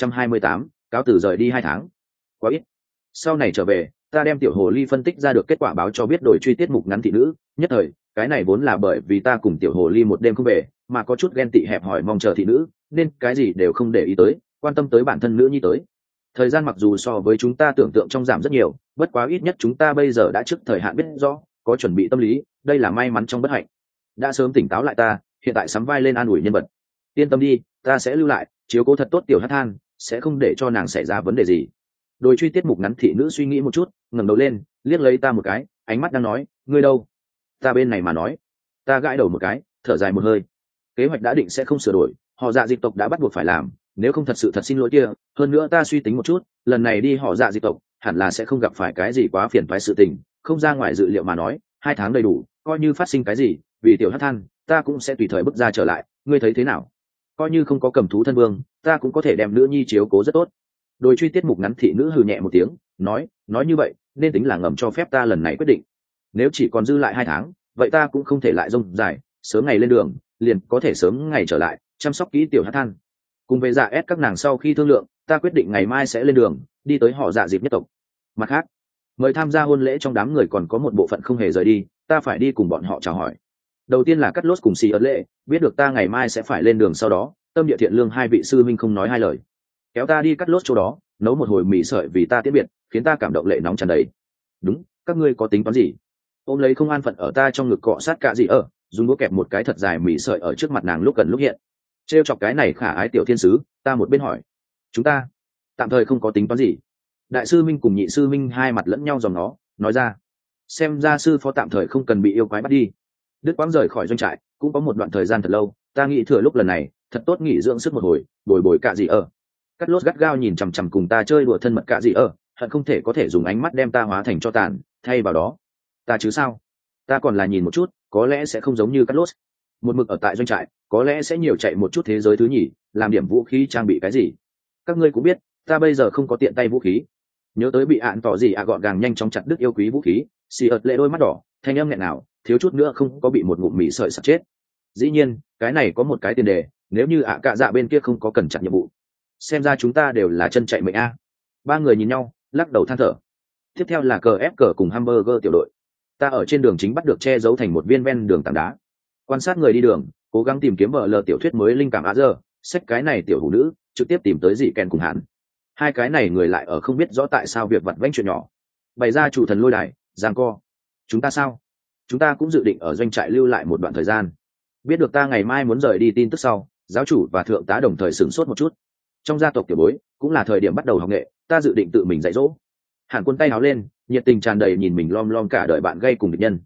1728, cáo từ rời đi 2 tháng. Quá ít. Sau này trở về, ta đem tiểu hồ ly phân tích ra được kết quả báo cho biết đổi truy tiết mục ngắn thị nữ, nhất thời, cái này vốn là bởi vì ta cùng tiểu hồ ly một đêm không về, mà có chút ghen tị hẹp hỏi mong chờ thị nữ, nên cái gì đều không để ý tới, quan tâm tới bản thân nữ nhi tới. Thời gian mặc dù so với chúng ta tưởng tượng trong giảm rất nhiều, bất quá ít nhất chúng ta bây giờ đã trước thời hạn biết rõ, có chuẩn bị tâm lý, đây là may mắn trong bất hạnh. Đã sớm tỉnh táo lại ta, hiện tại sắm vai lên an ủi nhân vật. Yên tâm đi, ta sẽ lưu lại, chiếu cố thật tốt tiểu hát than, sẽ không để cho nàng xảy ra vấn đề gì. Đôi truy tiết mục ngắn thị nữ suy nghĩ một chút, ngẩng đầu lên, liếc lấy ta một cái, ánh mắt đang nói, ngươi đâu? Ta bên này mà nói. Ta gãi đầu một cái, thở dài một hơi. Kế hoạch đã định sẽ không sửa đổi, họ Dạ dịch tộc đã bắt buộc phải làm, nếu không thật sự thật xin lỗi kia. Hơn nữa ta suy tính một chút, lần này đi họ Dạ dịch tộc, hẳn là sẽ không gặp phải cái gì quá phiền toái sự tình, không ra ngoài dự liệu mà nói, 2 tháng đầy đủ, coi như phát sinh cái gì, vì tiểu hát than, ta cũng sẽ tùy thời bước ra trở lại, ngươi thấy thế nào? Coi như không có cầm thú thân vương, ta cũng có thể đem nữ nhi chiếu cố rất tốt. Đôi truy tiết mục ngắn thị nữ hừ nhẹ một tiếng, nói như vậy nên tính là ngầm cho phép ta lần này quyết định. Nếu chỉ còn dư lại 2 tháng, vậy ta cũng không thể lại rông dài, sớm ngày lên đường liền có thể sớm ngày trở lại chăm sóc kỹ tiểu hát than. Cùng với dạ ép các nàng sau khi thương lượng, ta quyết định ngày mai sẽ lên đường đi tới họ Dạ dịp nhất tộc. Mặt khác, mời tham gia hôn lễ trong đám người còn có một bộ phận không hề rời đi, ta phải đi cùng bọn họ chào hỏi. Đầu tiên là Cắt Lốt cùng Xì ớt lệ, biết được ta ngày mai sẽ phải lên đường, sau đó tâm địa thiện lương 2 vị sư minh không nói 2 lời, kéo ta đi Cắt Lốt chỗ đó nấu một hồi mì sợi vì ta tiễn biệt, khiến ta cảm động lệ nóng tràn đầy. Đúng, các ngươi có tính toán gì? Ôm lấy không an phận ở ta trong ngực cọ sát cả gì ở, dùng đũa kẹp một cái thật dài mì sợi ở trước mặt nàng lúc gần lúc hiện. Trêu chọc cái này khả ái tiểu thiên sứ, ta một bên hỏi, chúng ta tạm thời không có tính toán gì. Đại sư minh cùng nhị sư minh hai mặt lẫn nhau dòng nó, nói ra, xem ra sư phó tạm thời không cần bị yêu quái bắt đi. Đức quãng rời khỏi doanh trại cũng có một đoạn thời gian thật lâu, ta nghĩ thừa lúc lần này thật tốt nghỉ dưỡng sức một hồi, bồi cả gì ở. Cắt Lốt gắt gao nhìn chằm chằm cùng ta chơi đùa thân mật cả gì ở, hận không thể có thể dùng ánh mắt đem ta hóa thành cho tàn, thay vào đó ta chứ sao, ta còn là nhìn một chút, có lẽ sẽ không giống như Cắt Lốt một mực ở tại doanh trại, có lẽ sẽ nhiều chạy một chút thế giới thứ nhì, làm điểm vũ khí trang bị cái gì. Các ngươi cũng biết ta bây giờ không có tiện tay vũ khí. Nhớ tới bị ạn tỏ gì gọn gàng nhanh chóng chặt đứt yêu quý vũ khí, xì ợt lệ đôi mắt đỏ, thanh âm nghẹn nào thiếu chút nữa không có bị một ngụm mì sợi sặc chết. Dĩ nhiên cái này có một cái tiền đề, nếu như cạ dạ bên kia không có cần chặt nhiệm vụ, xem ra chúng ta đều là chân chạy mệnh a. 3 người nhìn nhau lắc đầu than thở. Tiếp theo là cờ ép cờ cùng hamburger tiểu đội. Ta ở trên đường chính bắt được che giấu thành một viên ven đường tảng đá, quan sát người đi đường, cố gắng tìm kiếm vợ lờ tiểu thuyết mới linh cảm á giờ, xách cái này tiểu hủ nữ trực tiếp tìm tới dị kèn cùng hắn. 2 cái này người lại ở không biết rõ tại sao việc vặt vãnh chuyện nhỏ bày ra chủ thần lôi đài giằng co. Chúng ta sao? Chúng ta cũng dự định ở doanh trại lưu lại một đoạn thời gian. Biết được ta ngày mai muốn rời đi tin tức sau, giáo chủ và thượng tá đồng thời sửng sốt một chút. Trong gia tộc tiểu bối cũng là thời điểm bắt đầu học nghệ, ta dự định tự mình dạy dỗ. Hàn Quân tay áo lên, nhiệt tình tràn đầy nhìn mình lom lom cả đời bạn gây cùng địch nhân.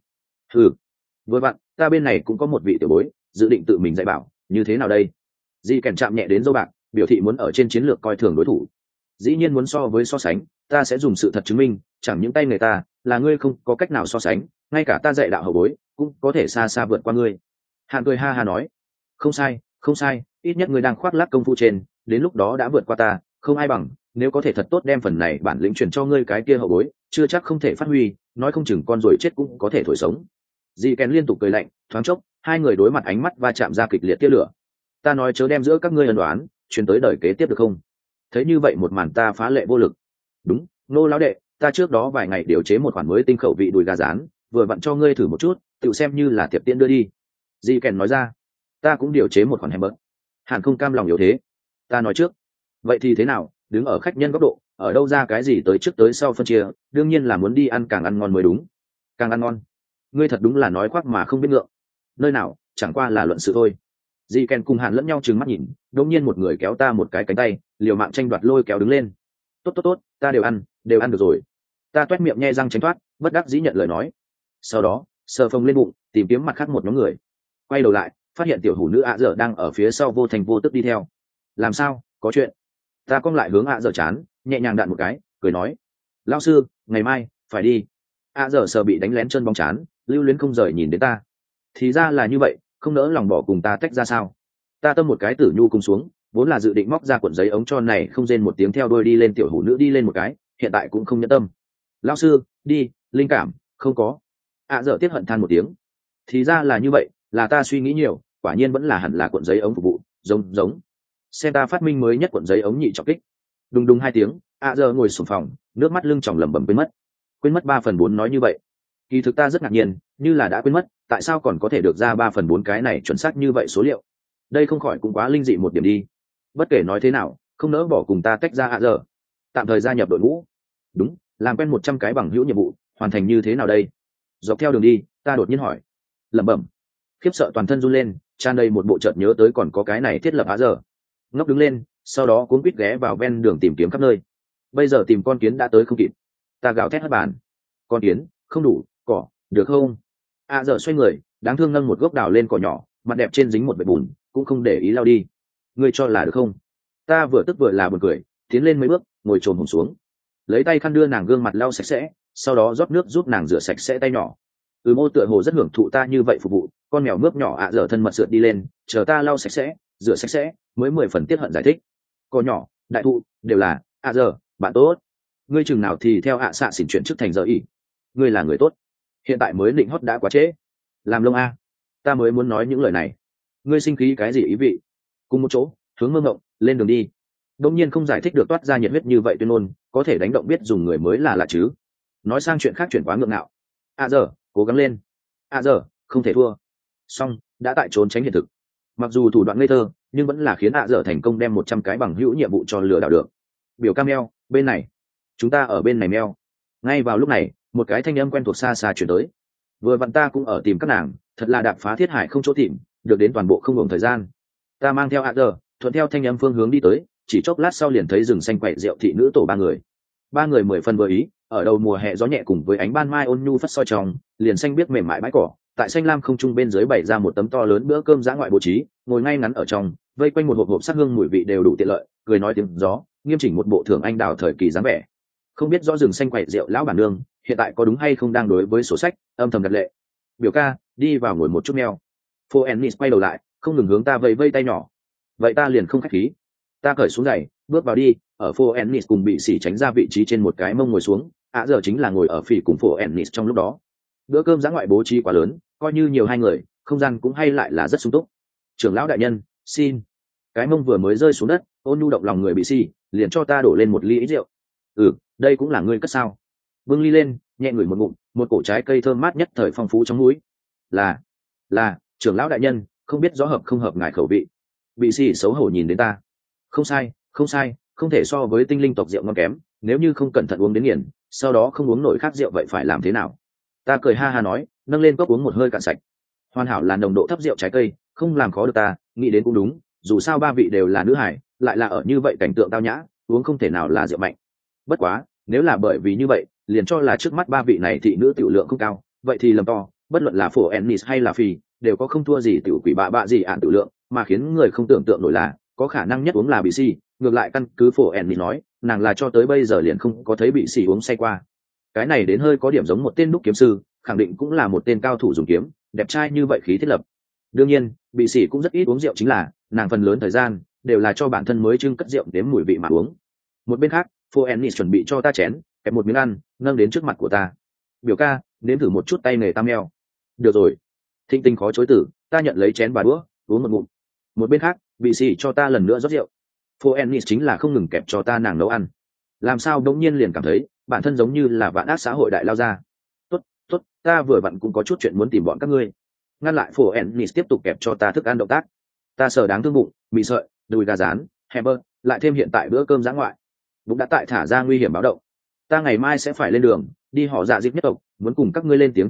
Vừa bạn, ta bên này cũng có một vị tiểu bối dự định tự mình dạy bảo, như thế nào đây? Di kèn chạm nhẹ đến dâu bạc, biểu thị muốn ở trên chiến lược coi thường đối thủ. Dĩ nhiên muốn so sánh, ta sẽ dùng sự thật chứng minh, chẳng những tay người ta là ngươi không có cách nào so sánh, ngay cả ta dạy đạo hậu bối cũng có thể xa xa vượt qua ngươi. Hàn cười ha ha nói, không sai, ít nhất ngươi đang khoác lác công phu trên, đến lúc đó đã vượt qua ta, không ai bằng. Nếu có thể thật tốt đem phần này bản lĩnh truyền cho ngươi cái kia hậu bối, chưa chắc không thể phát huy, nói không chừng con rồi chết cũng có thể thổi sống. Dì Kèn liên tục cười lạnh, thoáng chốc 2 người đối mặt ánh mắt va chạm ra kịch liệt tia lửa. Ta nói chớ đem giữa các ngươi ân đoán truyền tới đời kế tiếp được không? Thấy như vậy một màn ta phá lệ vô lực. Đúng, Nô lão đệ, ta trước đó vài ngày điều chế một khoản mới tinh khẩu vị đùi gà rán, vừa vặn cho ngươi thử một chút, tự xem như là tiệp tiễn đưa đi. Dì Kèn nói ra, ta cũng điều chế một khoản hamburger. Hàn không cam lòng yếu thế. Ta nói trước, vậy thì thế nào? Đứng ở khách nhân góc độ, ở đâu ra cái gì tới trước tới sau phân chia, đương nhiên là muốn đi ăn càng ăn ngon mới đúng. Càng ăn ngon, ngươi thật đúng là nói khoác mà không biết ngượng. Nơi nào, chẳng qua là luận sự thôi. Dì Ken cùng Hàn lẫn nhau trừng mắt nhìn, đột nhiên một người kéo ta một cái cánh tay, liều mạng tranh đoạt lôi kéo đứng lên. Tốt, ta đều ăn được rồi. Ta toét miệng nhe răng tránh thoát, bất đắc dĩ nhận lời nói. Sau đó, sờ phồng lên bụng, tìm kiếm mặt khác một nhóm người. Quay đầu lại, phát hiện tiểu hủ nữ ạ dở đang ở phía sau vô thành vô tức đi theo. Làm sao, có chuyện? Ta cong lại hướng ạ dở chán, nhẹ nhàng đạn một cái, cười nói: lão sư, ngày mai phải đi. ạ dở sờ bị đánh lén chân bóng chán, lưu luyến không rời nhìn đến ta. Thì ra là như vậy, không nỡ lòng bỏ cùng ta tách ra sao? Ta tâm một cái tử nhu cùng xuống, vốn là dự định móc ra cuộn giấy ống cho này không rên một tiếng theo đôi đi lên tiểu hủ nữ đi lên một cái, hiện tại cũng không nhẫn tâm. Lão sư, đi, linh cảm không có. ạ dở tiếc hận than một tiếng. Thì ra là như vậy, là ta suy nghĩ nhiều, quả nhiên vẫn là hẳn là cuộn giấy ống phục vụ, giống xem ta phát minh mới nhất cuộn giấy ống nhị trọng kích. Đùng đùng hai tiếng, ạ dở ngồi sụp phòng, nước mắt lưng tròng lẩm bẩm quên mất 3/4 nói như vậy. Kỳ thực ta rất ngạc nhiên, như là đã quên mất, tại sao còn có thể được ra 3/4 cái này chuẩn xác như vậy số liệu. Đây không khỏi cũng quá linh dị một điểm đi. Bất kể nói thế nào, không nỡ bỏ cùng ta tách ra ạ dở. Tạm thời gia nhập đội ngũ. Đúng, làm quen 100 cái bằng hữu nhiệm vụ, hoàn thành như thế nào đây? Dọc theo đường đi, ta đột nhiên hỏi. Lẩm bẩm, khiếp sợ toàn thân run lên, tràn đầy một bộ chợt nhớ tới còn có cái này thiết lập ạ dở. Ngốc đứng lên, sau đó cuống quýt ghé vào ven đường tìm kiếm khắp nơi. Bây giờ tìm con kiến đã tới không kịp. Ta gào thét hất bàn. Con kiến, không đủ cỏ, được không? ạ dở xoay người, đáng thương nâng một gốc đào lên cỏ nhỏ, mặt đẹp trên dính một vệt bùn, cũng không để ý lao đi. Ngươi cho là được không? Ta vừa tức vừa là buồn cười, tiến lên mấy bước, ngồi chồm hổm xuống, lấy tay khăn đưa nàng gương mặt lau sạch sẽ, sau đó rót nước giúp nàng rửa sạch sẽ tay nhỏ. Mô tựa hồ rất hưởng thụ ta như vậy phục vụ, con mèo mướp nhỏ ạ dở thân mật sượt đi lên, chờ ta lau sạch sẽ, rửa sạch sẽ, mới 10 phần tiết hận giải thích. Cỏ nhỏ, đại thụ, đều là ạ dở, bạn tốt. Ngươi chừng nào thì theo ạ xạ xỉn chuyển chức thành giờ ỉ. Ngươi là người tốt, hiện tại mới định hót đã quá trễ. Làm lông a. Ta mới muốn nói những lời này. Ngươi sinh khí cái gì ý vị? Cùng một chỗ, hướng mơ mộng, lên đường đi. Đông nhiên không giải thích được toát ra nhiệt huyết như vậy tuyên ngôn, có thể đánh động biết dùng người mới là lạ chứ. Nói sang chuyện khác chuyển quá ngượng ngạo. Giờ, cố gắng lên. Giờ, không thể thua. Xong, đã tại trốn tránh hiện thực. Mặc dù thủ đoạn ngây thơ, nhưng vẫn là khiến giờ thành công đem 100 cái bằng hữu nhiệm vụ cho lừa đảo được. Biểu ca meo, bên này. Chúng ta ở bên này meo. Ngay vào lúc này, một cái thanh âm quen thuộc xa xa chuyển tới. Vừa vặn ta cũng ở tìm các nàng, thật là đạp phá thiết hải không chỗ tìm, được đến toàn bộ không ngừng thời gian. Ta mang theo giờ, thuận theo thanh âm phương hướng đi tới, chỉ chốc lát sau liền thấy rừng xanh quậy rượu thị nữ tổ ba người 10 phần vừa ý, ở đầu mùa hè gió nhẹ cùng với ánh ban mai ôn nhu phất soi trong, liền xanh biết mềm mại bãi cỏ, tại xanh lam không trung bên dưới bày ra một tấm to lớn bữa cơm dã ngoại bố trí, ngồi ngay ngắn ở trong, vây quanh một hộp sắc hương mùi vị đều đủ tiện lợi, cười nói tiếng gió, nghiêm chỉnh một bộ thưởng anh đào thời kỳ dáng vẻ. Không biết rõ rừng xanh quậy rượu lão bản nương hiện tại có đúng hay không đang đối với sổ sách âm thầm đặt lệ. Biểu ca, đi vào ngồi một chút meo. Phô Ennis quay đầu lại, không ngừng hướng ta vẫy vây tay nhỏ. Vậy ta liền không khách khí. Ta cởi xuống giày, bước vào đi, ở Phô Ennis cùng bị xỉ tránh ra vị trí trên một cái mông ngồi xuống, giờ chính là ngồi ở phỉ cùng Phô Ennis trong lúc đó. Bữa cơm dã ngoại bố trí quá lớn, coi như nhiều hai người, không gian cũng hay lại là rất sung túc. Trưởng lão đại nhân, xin. Cái mông vừa mới rơi xuống đất, ôn nhu động lòng người bị xỉ, liền cho ta đổ lên một ly ít rượu. Đây cũng là ngươi cất sao? Bưng ly lên, nhẹ ngửi một ngụm, một cổ trái cây thơm mát nhất thời phong phú trong mũi. Là, trưởng lão đại nhân, không biết rõ hợp không hợp ngài khẩu vị. Bị xỉ xấu hổ nhìn đến ta. Không sai, không thể so với tinh linh tộc rượu ngon kém, nếu như không cẩn thận uống đến nghiền, sau đó không uống nổi khác rượu vậy phải làm thế nào? Ta cười ha ha nói, nâng lên cốc uống một hơi cạn sạch. Hoàn hảo là nồng độ thấp rượu trái cây, không làm khó được ta, nghĩ đến cũng đúng, dù sao ba vị đều là nữ hải, lại là ở như vậy cảnh tượng tao nhã, uống không thể nào là rượu mạnh. Bất quá, nếu là bởi vì như vậy, liền cho là trước mắt ba vị này thị nữ tiểu lượng không cao, vậy thì lầm to, bất luận là phổ Ennis hay là phi, đều có không thua gì tiểu quỷ bạ gì ạn tiểu lượng, mà khiến người không tưởng tượng nổi là, có khả năng nhất uống là bị si, ngược lại căn cứ phổ Ennis nói, nàng là cho tới bây giờ liền không có thấy bị si uống say qua. Cái này đến hơi có điểm giống một tên đúc kiếm sư, khẳng định cũng là một tên cao thủ dùng kiếm, đẹp trai như vậy khí thiết lập. Đương nhiên, bị si cũng rất ít uống rượu chính là, nàng phần lớn thời gian đều là cho bản thân mới trưng cất rượu đếm mùi vị mà uống. Một bên khác, Phô Ennis chuẩn bị cho ta chén, kẹp một miếng ăn, nâng đến trước mặt của ta. Biểu ca, nếm thử một chút tay nghề tam meo. Được rồi. Thinh tinh khó chối từ, ta nhận lấy chén và đũa, uống một ngụm. Một bên khác, bị xỉ cho ta lần nữa rót rượu. Phô Ennis chính là không ngừng kẹp cho ta nàng nấu ăn. Làm sao đống nhiên liền cảm thấy, bản thân giống như là vạn ác xã hội đại lao ra. Tốt, ta vừa vặn cũng có chút chuyện muốn tìm bọn các ngươi. Ngăn lại Phô Ennis tiếp tục kẹp cho ta thức ăn động tác. Ta sờ đáng thương bụng, mì sợi, đùi gà rán, hamburger, lại thêm hiện tại bữa cơm dã ngoại. Bụng đã tại thả ra nguy hiểm báo động. Ta ngày mai sẽ phải lên đường, đi họ dạ dịp nhất tộc, muốn cùng các ngươi lên tiếng chào hỏi,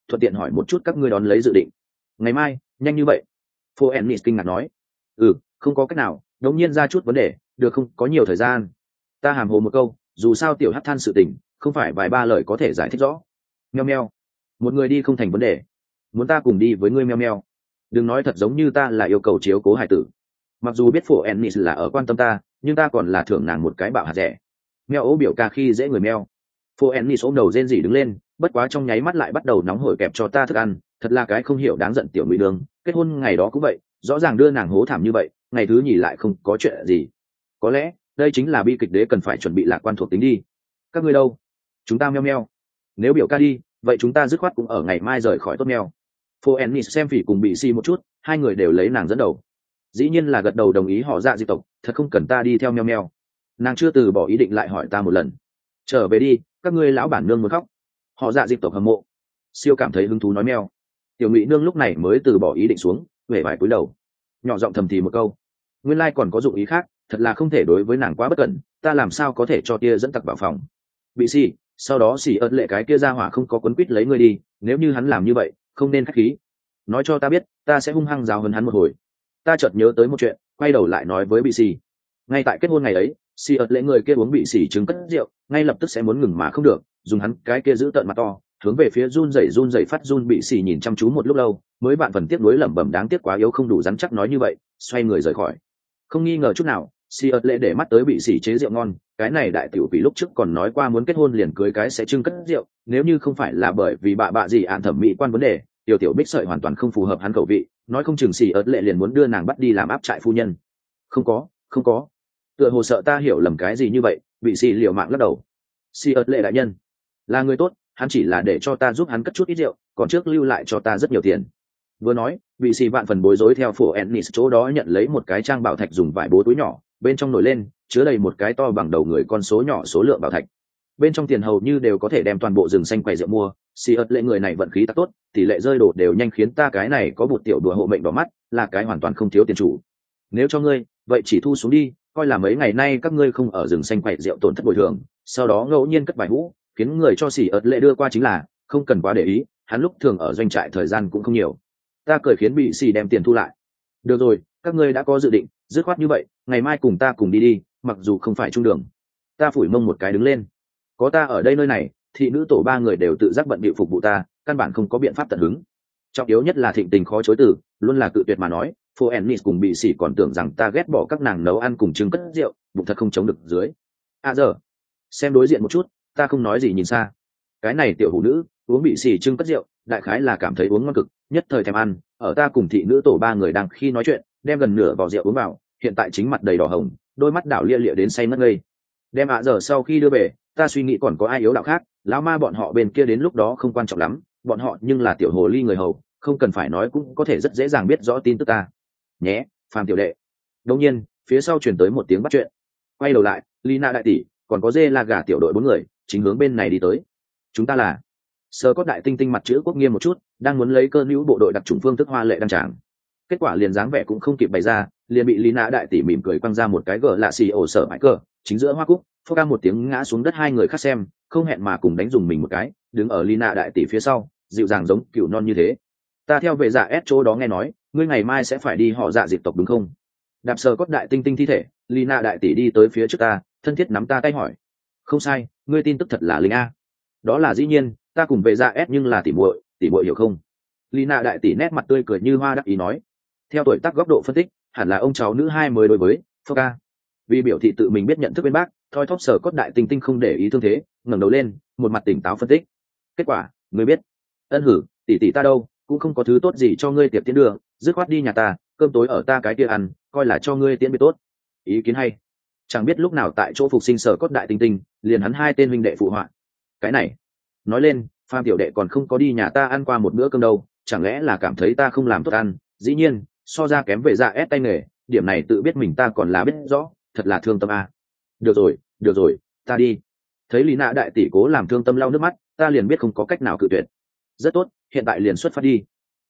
thuận tiện hỏi một chút các ngươi đón lấy dự định. Ngày mai? Nhanh như vậy? Phố Ennis kinh ngạc nói. Không có cách nào, đột nhiên ra chút vấn đề, được không có nhiều thời gian. Ta hàm hồ một câu, dù sao tiểu hắc than sự tình không phải vài ba lời có thể giải thích rõ. Meo meo, một người đi không thành vấn đề, muốn ta cùng đi với ngươi meo meo. Đừng nói thật giống như ta là yêu cầu chiếu cố hải tử. Mặc dù biết Phố Ennis là ở quan tâm ta, nhưng ta còn là thưởng nàng một cái bạo hạt rẻ. Meo ố biểu ca khi dễ người meo. Phố Ennis ôm đầu rên rỉ đứng lên, bất quá trong nháy mắt lại bắt đầu nóng hổi kẹp cho ta thức ăn, thật là cái không hiểu đáng giận tiểu mỹ đường, kết hôn ngày đó cũng vậy, rõ ràng đưa nàng hố thảm như vậy, ngày thứ nhì lại không có chuyện gì. Có lẽ đây chính là bi kịch đế cần phải chuẩn bị lạc quan thuộc tính đi. Các ngươi đâu? Chúng ta meo meo. Nếu biểu ca đi, vậy chúng ta dứt khoát cũng ở ngày mai rời khỏi tốt meo. Phố Ennis xem phỉ cùng bị si một chút, hai người đều lấy nàng dẫn đầu. Dĩ nhiên là gật đầu đồng ý họ dạ di tộc, thật không cần ta đi theo meo meo. Nàng chưa từ bỏ ý định lại hỏi ta một lần. Trở về đi, các ngươi lão bản nương muốn khóc. Họ dạ di tộc hâm mộ. Siêu cảm thấy hứng thú nói meo. Tiểu Ngụy nương lúc này mới từ bỏ ý định xuống, huệ vải cúi đầu, nhỏ giọng thầm thì một câu. Nguyên lai còn có dụng ý khác, thật là không thể đối với nàng quá bất cẩn, ta làm sao có thể cho tia dẫn tặc vào phòng. Bị si, sau đó xỉ ớt lệ cái kia ra hỏa không có quấn quýt lấy ngươi đi, nếu như hắn làm như vậy, không nên khách khí. Nói cho ta biết, ta sẽ hung hăng giáo huấn hắn một hồi. Ta chợt nhớ tới một chuyện, quay đầu lại nói với bị si. Ngay tại kết hôn ngày ấy, xỉ ớt lệ người kia uống bị xỉ trứng cất rượu, ngay lập tức sẽ muốn ngừng mà không được, dùng hắn cái kia giữ tợn mặt to, hướng về phía run rẩy phát run bị xỉ nhìn chăm chú một lúc lâu, mới bạn phần tiếc nuối lẩm bẩm đáng tiếc quá yếu không đủ rắn chắc nói như vậy, xoay người rời khỏi. Không nghi ngờ chút nào, si ớt lệ để mắt tới bị xỉ chế rượu ngon, cái này đại tiểu quỷ lúc trước còn nói qua muốn kết hôn liền cưới cái sẽ trưng cất rượu, nếu như không phải là bởi vì bạ gì ạn thẩm mỹ quan vấn đề, tiểu bích sợi hoàn toàn không phù hợp hắn khẩu vị, nói không chừng si ớt lệ liền muốn đưa nàng bắt đi làm áp trại phu nhân. Không có, tựa hồ sợ ta hiểu lầm cái gì như vậy, bị xỉ liều mạng lắc đầu. Si ớt lệ đại nhân là người tốt, hắn chỉ là để cho ta giúp hắn cất chút ít rượu, còn trước lưu lại cho ta rất nhiều tiền. Vừa nói, vị sĩ vạn phần bối rối theo Phố Ennis chỗ đó nhận lấy một cái trang bảo thạch dùng vải bố túi nhỏ, bên trong nổi lên chứa đầy một cái to bằng đầu người con số nhỏ số lượng bảo thạch. Bên trong tiền hầu như đều có thể đem toàn bộ rừng xanh quầy rượu mua. Si ớt lệ người này vận khí ta tốt, tỷ lệ rơi đồ đều nhanh khiến ta cái này có một tiểu đùa hộ mệnh đỏ mắt, là cái hoàn toàn không thiếu tiền chủ. Nếu cho ngươi, vậy chỉ thu xuống đi, coi là mấy ngày nay các ngươi không ở rừng xanh quầy rượu tổn thất bồi thường, sau đó ngẫu nhiên cất vài hũ, khiến người cho Si ớt lệ đưa qua chính là, không cần quá để ý, hắn lúc thường ở doanh trại thời gian cũng không nhiều. Ta cười khiến bị xì đem tiền thu lại. Được rồi, các ngươi đã có dự định, dứt khoát như vậy, ngày mai cùng ta cùng đi, mặc dù không phải trung đường. Ta phủi mông một cái đứng lên. Có ta ở đây nơi này, thị nữ tổ ba người đều tự giác bận bịu phục vụ ta, căn bản không có biện pháp tận hứng. Trọng yếu nhất là thịnh tình khó chối từ, luôn là cự tuyệt mà nói. Phố Ennis cùng bị xì còn tưởng rằng ta ghét bỏ các nàng nấu ăn cùng trứng cất rượu, bụng thật không chống được dưới. Giờ xem đối diện một chút, ta không nói gì nhìn xa. Cái này tiểu hủ nữ uống bị xì trưng cất rượu, đại khái là cảm thấy uống ngon cực, nhất thời thèm ăn. Ở ta cùng thị nữ tổ ba người đang khi nói chuyện, đem gần nửa vò rượu uống vào, hiện tại chính mặt đầy đỏ hồng, đôi mắt đảo lia lịa đến say mất ngây. Đem giờ sau khi đưa về, ta suy nghĩ còn có ai yếu đạo khác, lão ma bọn họ bên kia đến lúc đó không quan trọng lắm, bọn họ nhưng là tiểu hồ ly người hầu, không cần phải nói cũng có thể rất dễ dàng biết rõ tin tức ta. Nhé, Phàm tiểu đệ. Đột nhiên, phía sau truyền tới một tiếng bắt chuyện. Quay đầu lại, Lina đại tỷ, còn có dê la gà tiểu đội 4 người, chính hướng bên này đi tới. Chúng ta là Sơ Cốt đại tinh tinh mặt chữ quốc nghiêm một chút, đang muốn lấy cơn hữu bộ đội đặc chủng phương thức hoa lệ đăng tràng. Kết quả liền dáng vẻ cũng không kịp bày ra, liền bị Lina đại tỷ mỉm cười quăng ra một cái gờ lạ xì ổ sở mãi cờ, chính giữa hoa cúc, phô ca một tiếng ngã xuống đất, hai người khác xem, không hẹn mà cùng đánh dùng mình một cái, đứng ở Lina đại tỷ phía sau, dịu dàng giống cựu non như thế. Ta theo về dạ ép chỗ đó nghe nói, ngươi ngày mai sẽ phải đi họ dạ diệt tộc đúng không? Đạp Sơ Cốt đại tinh tinh thi thể, Lina đại tỷ đi tới phía trước ta, thân thiết nắm ta tay hỏi. Không sai, ngươi tin tức thật là linh a. Đó là dĩ nhiên, ta cùng về dạ ép nhưng là tỷ muội hiểu không? Lina đại tỷ nét mặt tươi cười như hoa đắc ý nói. Theo tuổi tác góc độ phân tích, hẳn là ông cháu nữ hai mới đối với Foca. Vì biểu thị tự mình biết nhận thức bên bác, thoi thóp Sơ Cốt đại tinh tinh không để ý thương thế, ngẩng đầu lên, một mặt tỉnh táo phân tích. Kết quả, ngươi biết? Ân hử, tỷ ta đâu, cũng không có thứ tốt gì cho ngươi tiệp tiến đường, dứt khoát đi nhà ta, cơm tối ở ta cái kia ăn, coi là cho ngươi tiễn biệt tốt. Ý kiến hay. Chẳng biết lúc nào tại chỗ phục sinh Sơ Cốt đại tinh tinh, liền hắn hai tên huynh đệ phụ họa. Cái này, nói lên, Phàm tiểu đệ còn không có đi nhà ta ăn qua một bữa cơm đâu, chẳng lẽ là cảm thấy ta không làm tốt ăn? Dĩ nhiên, so ra kém về dạ ép tay nghề, điểm này tự biết mình ta còn là biết rõ, thật là thương tâm a. Được rồi, ta đi. Thấy Lý Nạ đại tỷ cố làm thương tâm lau nước mắt, ta liền biết không có cách nào cự tuyệt. Rất tốt, hiện tại liền xuất phát đi.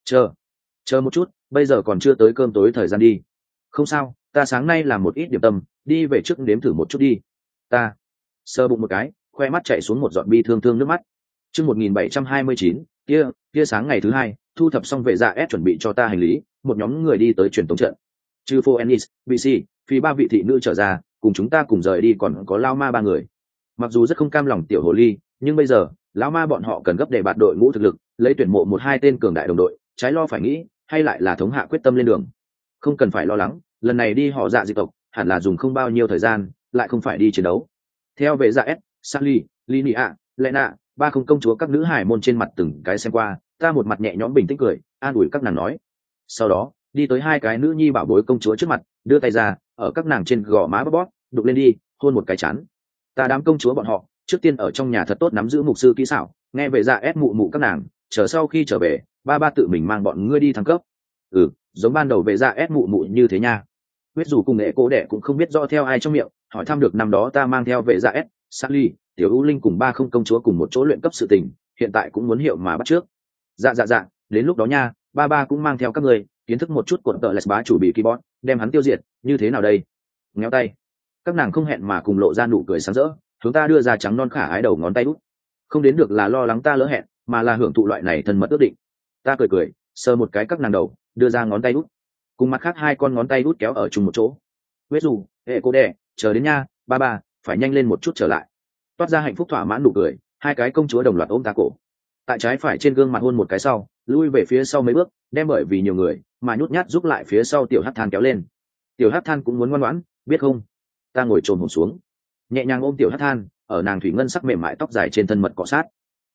Chờ một chút, bây giờ còn chưa tới cơm tối thời gian đi. Không sao, ta sáng nay làm một ít điểm tâm, đi về trước nếm thử một chút đi. Ta sờ bụng một cái, khoe mắt chạy xuống một giọt bi thương nước mắt. Chương 1729, Kia sáng ngày thứ hai thu thập xong vệ dạ s chuẩn bị cho ta hành lý, một nhóm người đi tới truyền tống trận. Trừ Phô Ennis, BC, phi ba vị thị nữ trở ra, cùng chúng ta cùng rời đi còn có lao ma ba người. Mặc dù rất không cam lòng tiểu hồ ly, nhưng bây giờ lão ma bọn họ cần gấp để bạt đội ngũ thực lực, lấy tuyển mộ 1-2 tên cường đại đồng đội, trái lo phải nghĩ, hay lại là thống hạ quyết tâm lên đường. Không cần phải lo lắng, lần này đi họ dạ dị tộc hẳn là dùng không bao nhiêu thời gian, lại không phải đi chiến đấu. Theo vệ dạ s, Sally, Linia, Lena, ba không công chúa các nữ hải môn trên mặt từng cái xem qua, ta một mặt nhẹ nhõm bình tĩnh cười, an ủi các nàng nói. Sau đó đi tới 2 cái nữ nhi bảo bối công chúa trước mặt, đưa tay ra, ở các nàng trên gò má bóp, đụng lên đi, hôn một cái chán. Ta đám công chúa bọn họ trước tiên ở trong nhà thật tốt nắm giữ mục sư kỹ xảo, nghe về dạ ép mụ mụ các nàng, chờ sau khi trở về ba tự mình mang bọn ngươi đi thăng cấp. Giống ban đầu về dạ ép mụ mụ như thế nha. Huyết dù cùng nghệ cố đẻ cũng không biết rõ theo ai trong miệng, hỏi thăm được năm đó ta mang theo vệ dạ ép, Sally, tiểu ưu linh cùng ba không công chúa cùng một chỗ luyện cấp sự tình, hiện tại cũng muốn hiệu mà bắt trước. Dạ, đến lúc đó nha, ba cũng mang theo các người kiến thức một chút cuộn tợ lẹt bá chủ bị keyboard, đem hắn tiêu diệt, như thế nào đây? Ngéo tay. Các nàng không hẹn mà cùng lộ ra nụ cười sáng rỡ, chúng ta đưa ra trắng non khả ái đầu ngón tay út. Không đến được là lo lắng ta lỡ hẹn, mà là hưởng thụ loại này thân mật ước định. Ta cười, sờ một cái các nàng đầu, đưa ra ngón tay út, cùng mặt khác 2 con ngón tay út kéo ở chung một chỗ. Huyết dù, hệ cô đẻ, chờ đến nha, ba, phải nhanh lên một chút trở lại. Toát ra hạnh phúc thỏa mãn nụ cười, 2 cái công chúa đồng loạt ôm ta cổ. Tại trái phải trên gương mặt hôn một cái sau, lui về phía sau mấy bước, đem bởi vì nhiều người mà nhút nhát giúp lại phía sau tiểu hắc than kéo lên. Tiểu hắc than cũng muốn ngoan ngoãn, biết không? Ta ngồi trồm hổm xuống, nhẹ nhàng ôm tiểu hắc than, ở nàng thủy ngân sắc mềm mại tóc dài trên thân mật cọ sát.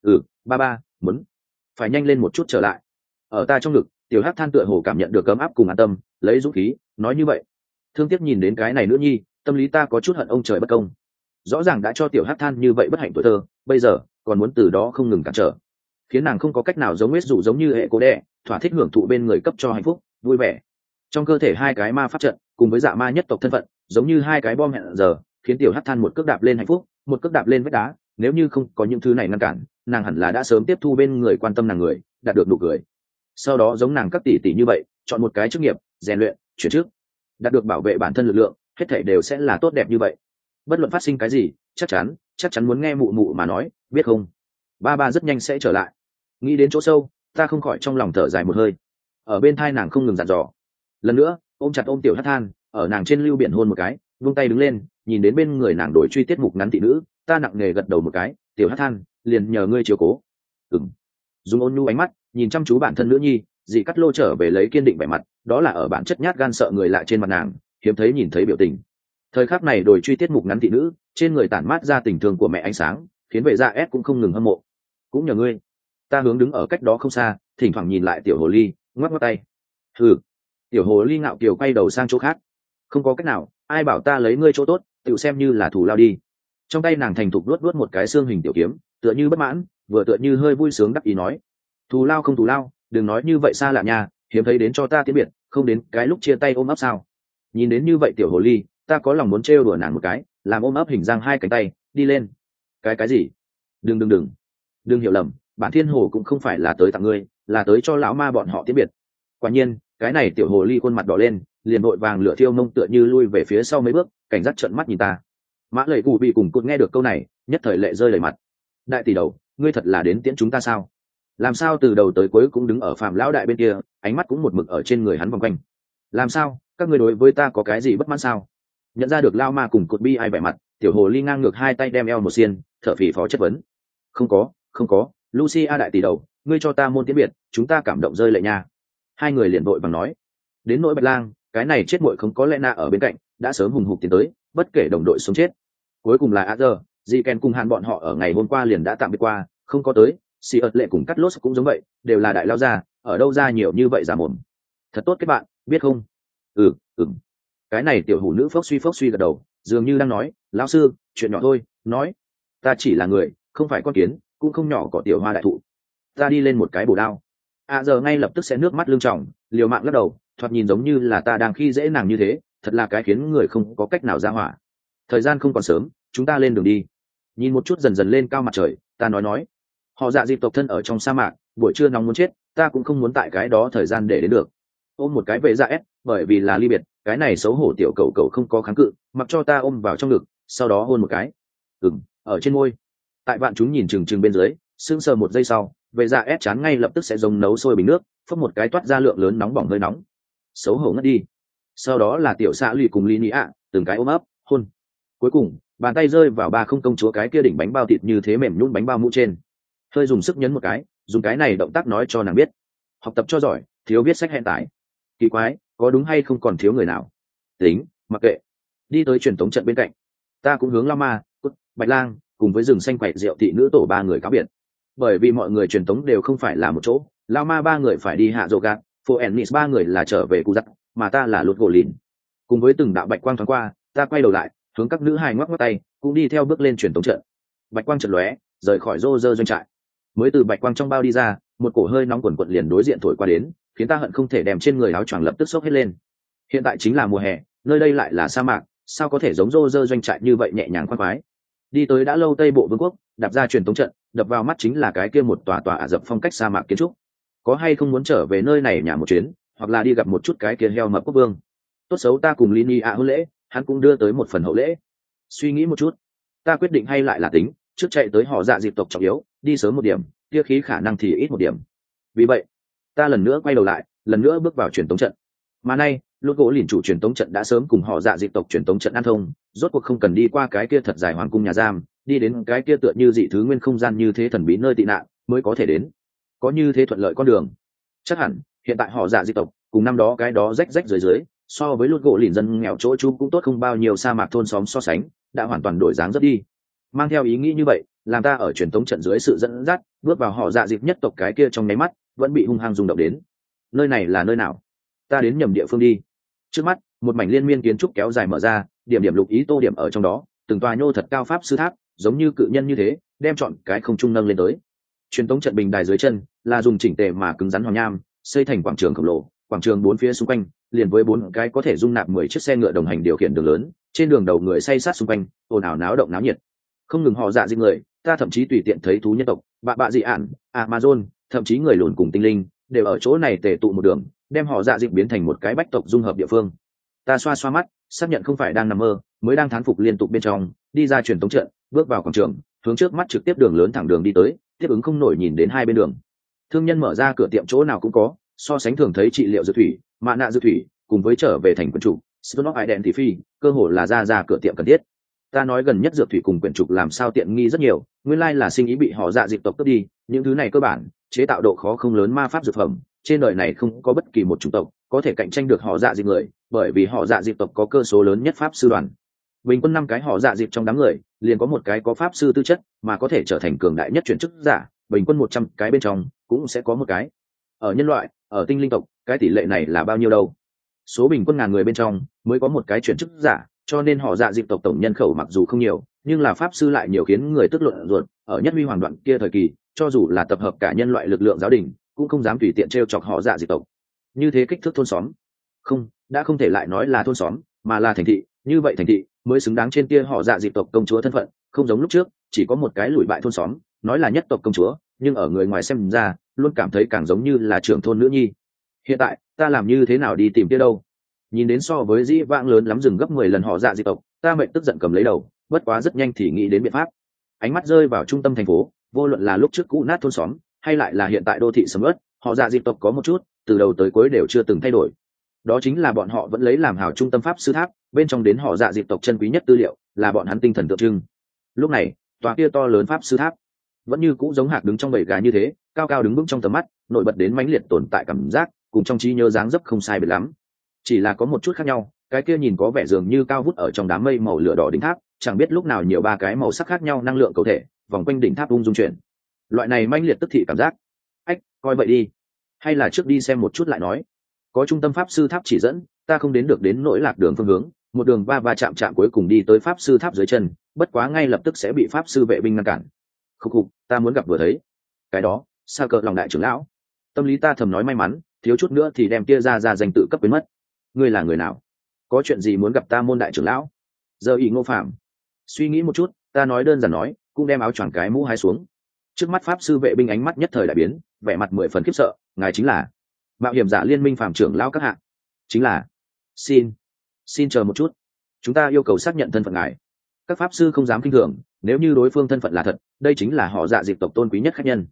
Ba, muốn phải nhanh lên một chút trở lại. Ở ta trong ngực, tiểu hắc than tựa hồ cảm nhận được ấm áp cùng an tâm, lấy dũng khí nói như vậy. Thương tiếc nhìn đến cái này nữa nhi, tâm lý ta có chút hận ông trời bất công. Rõ ràng đã cho tiểu hắc than như vậy bất hạnh tuổi thơ, bây giờ còn muốn từ đó không ngừng cản trở, khiến nàng không có cách nào giống huyết dụ giống như hệ cố đẻ, thỏa thích hưởng thụ bên người cấp cho hạnh phúc vui vẻ. Trong cơ thể 2 cái ma pháp trận cùng với dạ ma nhất tộc thân phận giống như 2 cái bom hẹn giờ, khiến tiểu hắc than một cước đạp lên hạnh phúc, một cước đạp lên vách đá. Nếu như không có những thứ này ngăn cản, nàng hẳn là đã sớm tiếp thu bên người quan tâm nàng người, đạt được nụ cười. Sau đó giống nàng các tỷ tỷ như vậy, chọn một cái chức nghiệp, rèn luyện, chuyển chức, đạt được bảo vệ bản thân lực lượng, hết thảy đều sẽ là tốt đẹp như vậy. Bất luận phát sinh cái gì, chắc chắn muốn nghe mụ mụ mà nói, biết không? Ba rất nhanh sẽ trở lại. Nghĩ đến chỗ sâu, ta không khỏi trong lòng thở dài một hơi. Ở bên thai nàng không ngừng dặn dò. Lần nữa ôm chặt ôm tiểu hắc than, ở nàng trên lưu biển hôn một cái, vung tay đứng lên, nhìn đến bên người nàng đổi truy tiết mục ngắn thị nữ, ta nặng nề gật đầu một cái, tiểu hắc than, liền nhờ ngươi chiếu cố. Dùng ôn nhu ánh mắt nhìn chăm chú bản thân nữ nhi, dì cắt lô trở về lấy kiên định vẻ mặt, đó là ở bản chất nhát gan sợ người lạ trên mặt nàng hiếm thấy nhìn thấy biểu tình. Thời khắc này đổi truy tiết mục ngắn thị nữ trên người tản mát ra tình thương của mẹ ánh sáng, khiến vệ dạ s cũng không ngừng hâm mộ. Cũng nhờ ngươi. Ta hướng đứng ở cách đó không xa, thỉnh thoảng nhìn lại tiểu hồ ly, ngoắc ngoắc tay. Tiểu hồ ly ngạo kiều quay đầu sang chỗ khác. Không có cách nào, ai bảo ta lấy ngươi chỗ tốt, tự xem như là thù lao đi. Trong tay nàng thành thục luốt một cái xương hình tiểu kiếm, tựa như bất mãn, vừa tựa như hơi vui sướng đắc ý nói: thù lao không thù lao, đừng nói như vậy xa lạ nha, hiếm thấy đến cho ta tiễn biệt, không đến cái lúc chia tay ôm ấp sao? Nhìn đến như vậy tiểu hồ ly, ta có lòng muốn trêu đùa nàng một cái, làm ôm ấp hình dáng 2 cánh tay đi lên. Cái gì? Đừng hiểu lầm, bản thiên hồ cũng không phải là tới tặng ngươi, là tới cho lão ma bọn họ tiễn biệt. Quả nhiên cái này tiểu hồ ly khuôn mặt đỏ lên, liền vội vàng lửa thiêu mông tựa như lui về phía sau mấy bước, cảnh giác trợn mắt nhìn ta. Mã lệ cụ bị cùng cụt nghe được câu này, nhất thời lệ rơi đầy mặt. Đại tỷ đầu, ngươi thật là đến tiễn chúng ta sao? Làm sao từ đầu tới cuối cũng đứng ở Phạm lão đại bên kia, ánh mắt cũng một mực ở trên người hắn vòng quanh. Làm sao, các ngươi đối với ta có cái gì bất mãn sao? Nhận ra được lao ma cùng cụt bi ai vẻ mặt, tiểu hồ ly ngang ngược 2 tay đem eo một xiên, thở phì phò chất vấn. Không có, Lucia đại tỷ đầu, ngươi cho ta môn tiễn biệt, chúng ta cảm động rơi lệ nha. 2 người liền vội bằng nói. Đến nỗi Bạch Lang, cái này chết muội không có lẽ na ở bên cạnh, đã sớm hùng hục tiến tới, bất kể đồng đội sống chết. Cuối cùng là Azer, Di Ken cùng Hàn bọn họ ở ngày hôm qua liền đã tạm biệt qua, không có tới. Si ớt lệ cùng cắt lốt cũng giống vậy, đều là đại lao gia, ở đâu ra nhiều như vậy giả mồm. Thật tốt các bạn, biết không? Cái này tiểu hủ nữ phốc suy gật đầu, dường như đang nói, lão sư, chuyện nhỏ thôi, nói. Ta chỉ là người, không phải con kiến, cũng không nhỏ cỏ tiểu hoa đại thụ. Ta đi lên một cái bổ đao. Giờ ngay lập tức sẽ nước mắt lưng tròng, liều mạng lắc đầu, thoạt nhìn giống như là ta đang khi dễ nàng như thế, thật là cái khiến người không có cách nào ra hỏa. Thời gian không còn sớm, chúng ta lên đường đi. Nhìn một chút dần dần lên cao mặt trời, ta nói. Họ dạ dịp tộc thân ở trong sa mạc, buổi trưa nóng muốn chết, ta cũng không muốn tại cái đó thời gian để đến được. Ôm một cái vệ dạ ép, bởi vì là ly biệt, cái này xấu hổ tiểu cậu không có kháng cự, mặc cho ta ôm vào trong ngực, sau đó hôn một cái. Ở trên môi. Tại bạn chúng nhìn chừng bên dưới, sững sờ một giây sau, Vệ dạ ép chán ngay lập tức sẽ giống nấu sôi bình nước, phất một cái toát ra lượng lớn nóng bỏng hơi nóng, xấu hổ ngất đi. Sau đó là tiểu xạ lụy cùng Lini ạ, từng cái ôm ấp hôn. Cuối cùng bàn tay rơi vào ba không công chúa cái kia đỉnh bánh bao thịt như thế mềm nhún bánh bao mũ trên, hơi dùng sức nhấn một cái, dùng cái này động tác nói cho nàng biết học tập cho giỏi, thiếu viết sách hẹn tải. Kỳ quái, có đúng hay không còn thiếu người nào? Tính mặc kệ. Đi tới truyền tống trận bên cạnh, ta cũng hướng Lama, Bạch Lang cùng với rừng xanh quậy rượu thị nữ tổ ba người cáo biệt. Bởi vì mọi người truyền tống đều không phải là một chỗ, Lama ba người phải đi hạ rồ gạt, Phô Ennis ba người là trở về Cú Giặc, mà ta là lột gỗ lìn. Cùng với từng đạo bạch quang thoáng qua, ta quay đầu lại hướng các nữ hài ngoắc ngoắc tay, cũng đi theo bước lên truyền tống trận. Bạch quang chợt lóe, rời khỏi rô rơ doanh trại. Mới từ bạch quang trong bao đi ra, một cổ hơi nóng quần quật liền đối diện thổi qua đến, khiến ta hận không thể đem trên người áo choàng lập tức xốc hết lên. Hiện tại chính là mùa hè, nơi đây lại là sa mạc, sao có thể giống rô rơ doanh trại như vậy nhẹ nhàng khoan khoái. Đi tới đã lâu Tây Bộ Vương quốc, đạp ra truyền tống trận, đập vào mắt chính là cái kia một tòa Ả Rập phong cách sa mạc kiến trúc. Có hay không muốn trở về nơi này nhà một chuyến, hoặc là đi gặp một chút cái kia heo mập quốc vương? Tốt xấu ta cùng Lini ạ hôn lễ, hắn cũng đưa tới một phần hậu lễ. Suy nghĩ một chút, ta quyết định hay lại là tính trước chạy tới họ dạ dịp tộc trọng yếu, đi sớm một điểm, kia khí khả năng thì ít một điểm. Vì vậy ta lần nữa quay đầu lại, lần nữa bước vào truyền tống trận. Mà nay lốt gỗ lìn chủ truyền tống trận đã sớm cùng họ dạ dịp tộc truyền tống trận an thông, rốt cuộc không cần đi qua cái kia thật dài hoàng cung nhà giam, đi đến cái kia tựa như dị thứ nguyên không gian như thế thần bí nơi tị nạn mới có thể đến. Có như thế thuận lợi con đường, chắc hẳn hiện tại họ dạ dịp tộc cùng năm đó cái đó rách rách dưới dưới, so với lốt gỗ lìn dân nghèo chỗ chú cũng tốt không bao nhiêu sa mạc thôn xóm so sánh, đã hoàn toàn đổi dáng rất đi. Mang theo ý nghĩ như vậy, làm ta ở truyền tống trận dưới sự dẫn dắt bước vào họ dạ dịp nhất tộc cái kia trong nháy mắt vẫn bị hung hăng rung động đến. Nơi này là nơi nào? Ta đến nhầm địa phương đi. Trước mắt một mảnh liên miên kiến trúc kéo dài mở ra, điểm điểm lục ý tô điểm ở trong đó, từng tòa nhô thật cao pháp sư tháp giống như cự nhân như thế đem chọn cái không trung nâng lên tới. Truyền tống trận bình đài dưới chân là dùng chỉnh tề mà cứng rắn hoàng nham xây thành quảng trường khổng lồ, quảng trường bốn phía xung quanh liền với bốn cái có thể dung nạp 10 chiếc xe ngựa đồng hành điều khiển đường lớn, trên đường đầu người say sát xung quanh, ồn ào náo động náo nhiệt. Không ngừng họ dạ dịp người, ta thậm chí tùy tiện thấy thú nhân tộc, bạ dị ản, Amazon, thậm chí người lùn cùng tinh linh đều ở chỗ này tề tụ một đường, đem họ dạ dịp biến thành một cái bách tộc dung hợp địa phương. Ta xoa xoa mắt, xác nhận không phải đang nằm mơ, mới đang thán phục liên tục bên trong, đi ra truyền tống trận, bước vào quảng trường, hướng trước mắt trực tiếp đường lớn thẳng đường đi tới, tiếp ứng không nổi nhìn đến hai bên đường. Thương nhân mở ra cửa tiệm chỗ nào cũng có, so sánh thường thấy trị liệu dược thủy, mạ nạ dược thủy, cùng với trở về thành quân chủ, Stone of Identity, cơ hồ là ra cửa tiệm cần thiết. Ta nói gần nhất dược thủy cùng quyển trục làm sao tiện nghi rất nhiều, nguyên lai là sinh ý bị họ dạ dịp tộc cướp đi, những thứ này cơ bản chế tạo độ khó không lớn ma pháp dược phẩm, trên đời này không có bất kỳ một chủng tộc có thể cạnh tranh được họ dạ dịp người, bởi vì họ dạ dịp tộc có cơ số lớn nhất pháp sư đoàn. Bình quân 5 cái họ dạ dịp trong đám người, liền có một cái có pháp sư tư chất, mà có thể trở thành cường đại nhất chuyển chức giả, bình quân 100 cái bên trong cũng sẽ có một cái. Ở nhân loại, ở tinh linh tộc, cái tỷ lệ này là bao nhiêu đâu? Số bình quân ngàn người bên trong mới có một cái chuyển chức giả, cho nên họ dạ dịp tộc tổng nhân khẩu mặc dù không nhiều, nhưng là pháp sư lại nhiều khiến người tức luận ruột. Ở nhất huy hoàng đoạn kia thời kỳ, cho dù là tập hợp cả nhân loại lực lượng giáo đình, cũng không dám tùy tiện trêu chọc họ dạ dịp tộc. Như thế kích thước thôn xóm, không, đã không thể lại nói là thôn xóm, mà là thành thị. Như vậy thành thị mới xứng đáng trên kia họ dạ dịp tộc công chúa thân phận, không giống lúc trước chỉ có một cái lùi bại thôn xóm, nói là nhất tộc công chúa, nhưng ở người ngoài xem ra luôn cảm thấy càng giống như là trưởng thôn nữ nhi. Hiện tại ta làm như thế nào đi tìm kia đâu? Nhìn đến so với dĩ vãng lớn lắm rừng gấp 10 lần họ dạ dịp tộc, ta mệt tức giận cầm lấy đầu, bất quá rất nhanh thì nghĩ đến biện pháp. Ánh mắt rơi vào trung tâm thành phố, vô luận là lúc trước cũ nát thôn xóm hay lại là hiện tại đô thị sầm uất, họ dạ dịp tộc có một chút từ đầu tới cuối đều chưa từng thay đổi. Đó chính là bọn họ vẫn lấy làm hào trung tâm pháp sư tháp, bên trong đến họ dạ dịp tộc chân quý nhất tư liệu là bọn hắn tinh thần tượng trưng. Lúc này tòa kia to lớn pháp sư tháp vẫn như cũ giống hạc đứng trong bầy gà như thế, cao cao đứng vững trong tầm mắt, nổi bật đến mãnh liệt tồn tại cảm giác, cùng trong trí nhớ dáng dấp không sai biệt lắm. Chỉ là có một chút khác nhau, cái kia nhìn có vẻ dường như cao vút ở trong đám mây màu lửa đỏ đỉnh tháp, chẳng biết lúc nào nhiều ba cái màu sắc khác nhau năng lượng cầu thể vòng quanh đỉnh tháp ung dung chuyển. Loại này mãnh liệt tức thị cảm giác. Ách, coi vậy đi, hay là trước đi xem một chút lại nói. Có trung tâm pháp sư tháp chỉ dẫn, ta không đến được đến nỗi lạc đường phương hướng, một đường va chạm cuối cùng đi tới pháp sư tháp dưới chân, bất quá ngay lập tức sẽ bị pháp sư vệ binh ngăn cản. Khục, ta muốn gặp vừa thấy cái đó, Sa Cờ lòng đại trưởng lão. Tâm lý ta thầm nói may mắn, thiếu chút nữa thì đem kia ra danh tự cấp biến mất. Ngươi là người nào? Có chuyện gì muốn gặp ta môn đại trưởng lão? Giờ ý Ngô Phạm. Suy nghĩ một chút, ta nói đơn giản nói, cũng đem áo choàng cái mũ hái xuống. Trước mắt pháp sư vệ binh ánh mắt nhất thời đại biến, vẻ mặt 10 phần khiếp sợ, ngài chính là mạo hiểm giả liên minh Phạm trưởng lão các hạ? Chính là. Xin chờ một chút, chúng ta yêu cầu xác nhận thân phận ngài. Các pháp sư không dám kinh thường, nếu như đối phương thân phận là thật, đây chính là họ dạ dịp tộc tôn quý nhất khách nhân.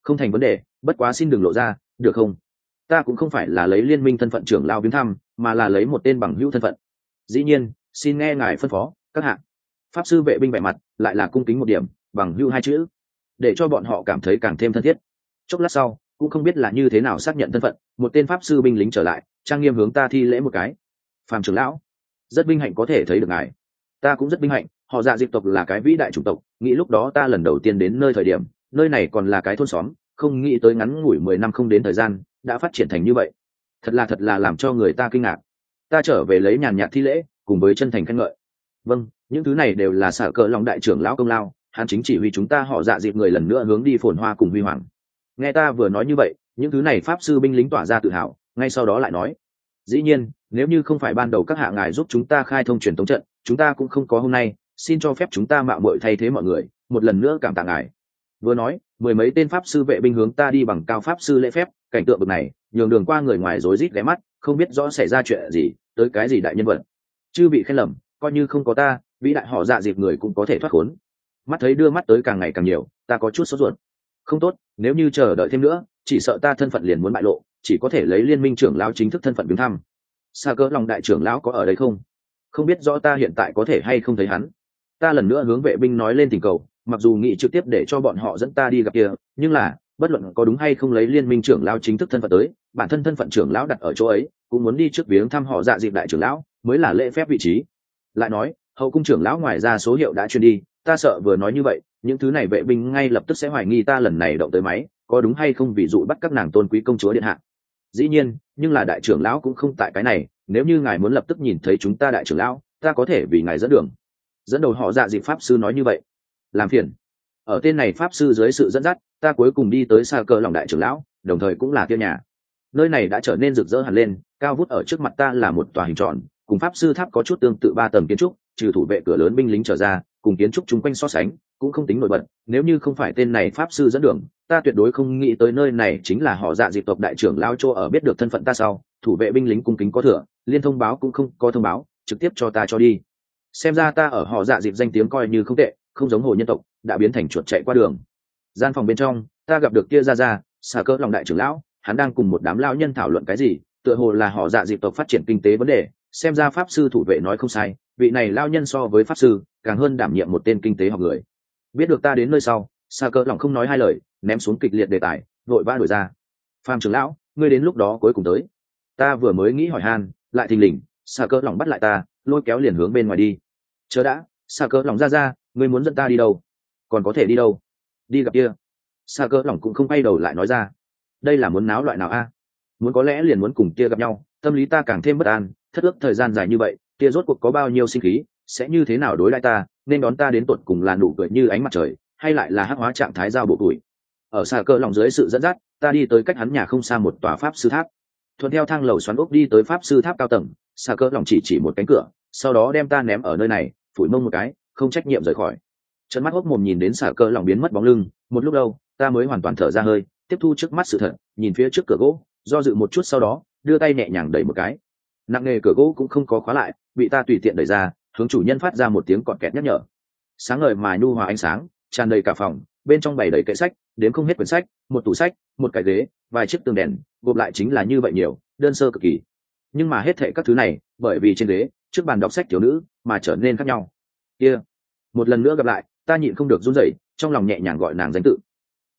Không thành vấn đề, bất quá xin đừng lộ ra, được không? Ta cũng không phải là lấy liên minh thân phận trưởng lao viếng thăm, mà là lấy một tên bằng hữu thân phận. Dĩ nhiên, xin nghe ngài phân phó, các hạ. Pháp sư vệ binh vẻ mặt lại là cung kính một điểm, bằng hữu hai chữ, để cho bọn họ cảm thấy càng thêm thân thiết. Chốc lát sau, cũng không biết là như thế nào xác nhận thân phận, một tên pháp sư binh lính trở lại, trang nghiêm hướng ta thi lễ một cái. Phàm trưởng lão, rất vinh hạnh có thể thấy được ngài. Ta cũng rất vinh hạnh, họ Dạ Diệp tộc là cái vĩ đại chủng tộc, nghĩ lúc đó ta lần đầu tiên đến nơi thời điểm, nơi này còn là cái thôn xóm, không nghĩ tới ngắn ngủi 10 năm không đến thời gian, đã phát triển thành như vậy. Thật là làm cho người ta kinh ngạc. Ta trở về lấy nhàn nhạt thi lễ, cùng với chân thành khen ngợi. Vâng, những thứ này đều là Sở Cờ Long đại trưởng lão công lao, hắn chính chỉ huy chúng ta họ Dạ Diệp người lần nữa hướng đi phồn hoa cùng huy hoàng. Nghe ta vừa nói như vậy, những thứ này pháp sư binh lính tỏa ra tự hào, ngay sau đó lại nói: dĩ nhiên, nếu như không phải ban đầu các hạ ngài giúp chúng ta khai thông truyền tống trận, chúng ta cũng không có hôm nay, xin cho phép chúng ta mạo muội thay thế mọi người, một lần nữa cảm tạ ngài. Vừa nói, mười mấy tên pháp sư vệ binh hướng ta đi bằng cao pháp sư lễ phép, cảnh tượng bực này nhường đường qua người ngoài rối rít ghé mắt, không biết rõ xảy ra chuyện gì, tới cái gì đại nhân vật. Chư bị khen lầm, coi như không có ta, vĩ đại họ Dạ Diệp người cũng có thể thoát khốn. Mắt thấy đưa mắt tới càng ngày càng nhiều, ta có chút sốt ruột. Không tốt, nếu như chờ đợi thêm nữa, chỉ sợ ta thân phận liền muốn bại lộ, chỉ có thể lấy liên minh trưởng lão chính thức thân phận viếng thăm. Sa Cỡ Lòng đại trưởng lão có ở đây không? Không biết rõ ta hiện tại có thể hay không thấy hắn. Ta lần nữa hướng vệ binh nói lên tình cầu, mặc dù nghĩ trực tiếp để cho bọn họ dẫn ta đi gặp kia, nhưng là bất luận có đúng hay không lấy liên minh trưởng lão chính thức thân phận tới, bản thân thân phận trưởng lão đặt ở chỗ ấy, cũng muốn đi trước viếng thăm họ Dạ Diệp đại trưởng lão, mới là lễ phép vị trí. Lại nói, hậu cung trưởng lão ngoài ra số hiệu đã truyền đi, ta sợ vừa nói như vậy, những thứ này vệ binh ngay lập tức sẽ hoài nghi ta lần này động tới máy, có đúng hay không, ví dụ bắt các nàng tôn quý công chúa điện hạ. Dĩ nhiên, nhưng là đại trưởng lão cũng không tại cái này, nếu như ngài muốn lập tức nhìn thấy chúng ta đại trưởng lão, ta có thể vì ngài dẫn đường. Dẫn đầu họ Dạ Diệp pháp sư nói như vậy. Làm phiền. Ở tên này pháp sư dưới sự dẫn dắt, ta cuối cùng đi tới Sa Cờ Lòng đại trưởng lão, đồng thời cũng là kia nhà. Nơi này đã trở nên rực rỡ hẳn lên, cao vút ở trước mặt ta là một tòa hình tròn, cùng pháp sư tháp có chút tương tự 3 tầng kiến trúc, trừ thủ vệ cửa lớn binh lính trở ra, cùng kiến trúc chung quanh so sánh cũng không tính nổi bật. Nếu như không phải tên này pháp sư dẫn đường, ta tuyệt đối không nghĩ tới nơi này chính là họ Dạ Diệp tộc đại trưởng lão chỗ ở. Biết được thân phận ta sau, thủ vệ binh lính cung kính có thừa, liên thông báo cũng không có thông báo, trực tiếp cho ta cho đi. Xem ra ta ở họ Dạ Diệp danh tiếng coi như không tệ, không giống hồ nhân tộc đã biến thành chuột chạy qua đường. Gian phòng bên trong, ta gặp được kia ra Sa Cỡ Lòng đại trưởng lão, hắn đang cùng một đám lão nhân thảo luận cái gì, tựa hồ là họ Dạ Diệp tộc phát triển kinh tế vấn đề. Xem ra pháp sư thủ vệ nói không sai, vị này lao nhân so với pháp sư càng hơn đảm nhiệm một tên kinh tế học người. Biết được ta đến nơi sau, Sa Cỡ Lòng không nói hai lời, ném xuống kịch liệt đề tài, vội vã đổi ra: Phàm trưởng lão, ngươi đến lúc đó cuối cùng tới. Ta vừa mới nghĩ hỏi han, lại thình lình Sa Cỡ Lòng bắt lại ta, lôi kéo liền hướng bên ngoài đi. Chờ đã, Sa Cỡ Lòng ra, ngươi muốn dẫn ta đi đâu? Còn có thể đi đâu? Đi gặp kia. Sa Cỡ Lòng cũng không quay đầu lại nói ra: đây là muốn náo loại nào a? Muốn có lẽ liền muốn cùng kia gặp nhau. Tâm lý ta càng thêm bất an, thất ước thời gian dài như vậy, kia rốt cuộc có bao nhiêu sinh khí, sẽ như thế nào đối đãi ta, nên đón ta đến tột cùng là nụ cười như ánh mặt trời, hay lại là hắc hóa trạng thái giao bộ tuổi. Ở Sa Cỡ Lòng dưới sự dẫn dắt, ta đi tới cách hắn nhà không xa một tòa pháp sư tháp. Thuận theo thang lầu xoắn ốc đi tới pháp sư tháp cao tầng, Sa Cỡ Lòng chỉ một cánh cửa, sau đó đem ta ném ở nơi này, phủi mông một cái, không trách nhiệm rời khỏi. Trợn mắt hốc mồm nhìn đến Sa Cỡ Lòng biến mất bóng lưng, một lúc lâu, ta mới hoàn toàn thở ra hơi, tiếp thu trước mắt sự thật, nhìn phía trước cửa gỗ, do dự một chút sau đó, đưa tay nhẹ nhàng đẩy một cái. Nặng nề cửa gỗ cũng không có khóa lại, bị ta tùy tiện đẩy ra, hướng chủ nhân phát ra một tiếng cọt kẹt nhắc nhở. Sáng ngời mà nhu hòa ánh sáng tràn đầy cả phòng, bên trong bày đầy kệ sách, đến không hết quyển sách, một tủ sách, một cái ghế, vài chiếc tường đèn, gộp lại chính là như vậy nhiều, đơn sơ cực kỳ. Nhưng mà hết thệ các thứ này, bởi vì trên ghế, trước bàn đọc sách thiếu nữ, mà trở nên khác nhau. Kia, một lần nữa gặp lại, ta nhịn không được run rẩy, trong lòng nhẹ nhàng gọi nàng danh tự.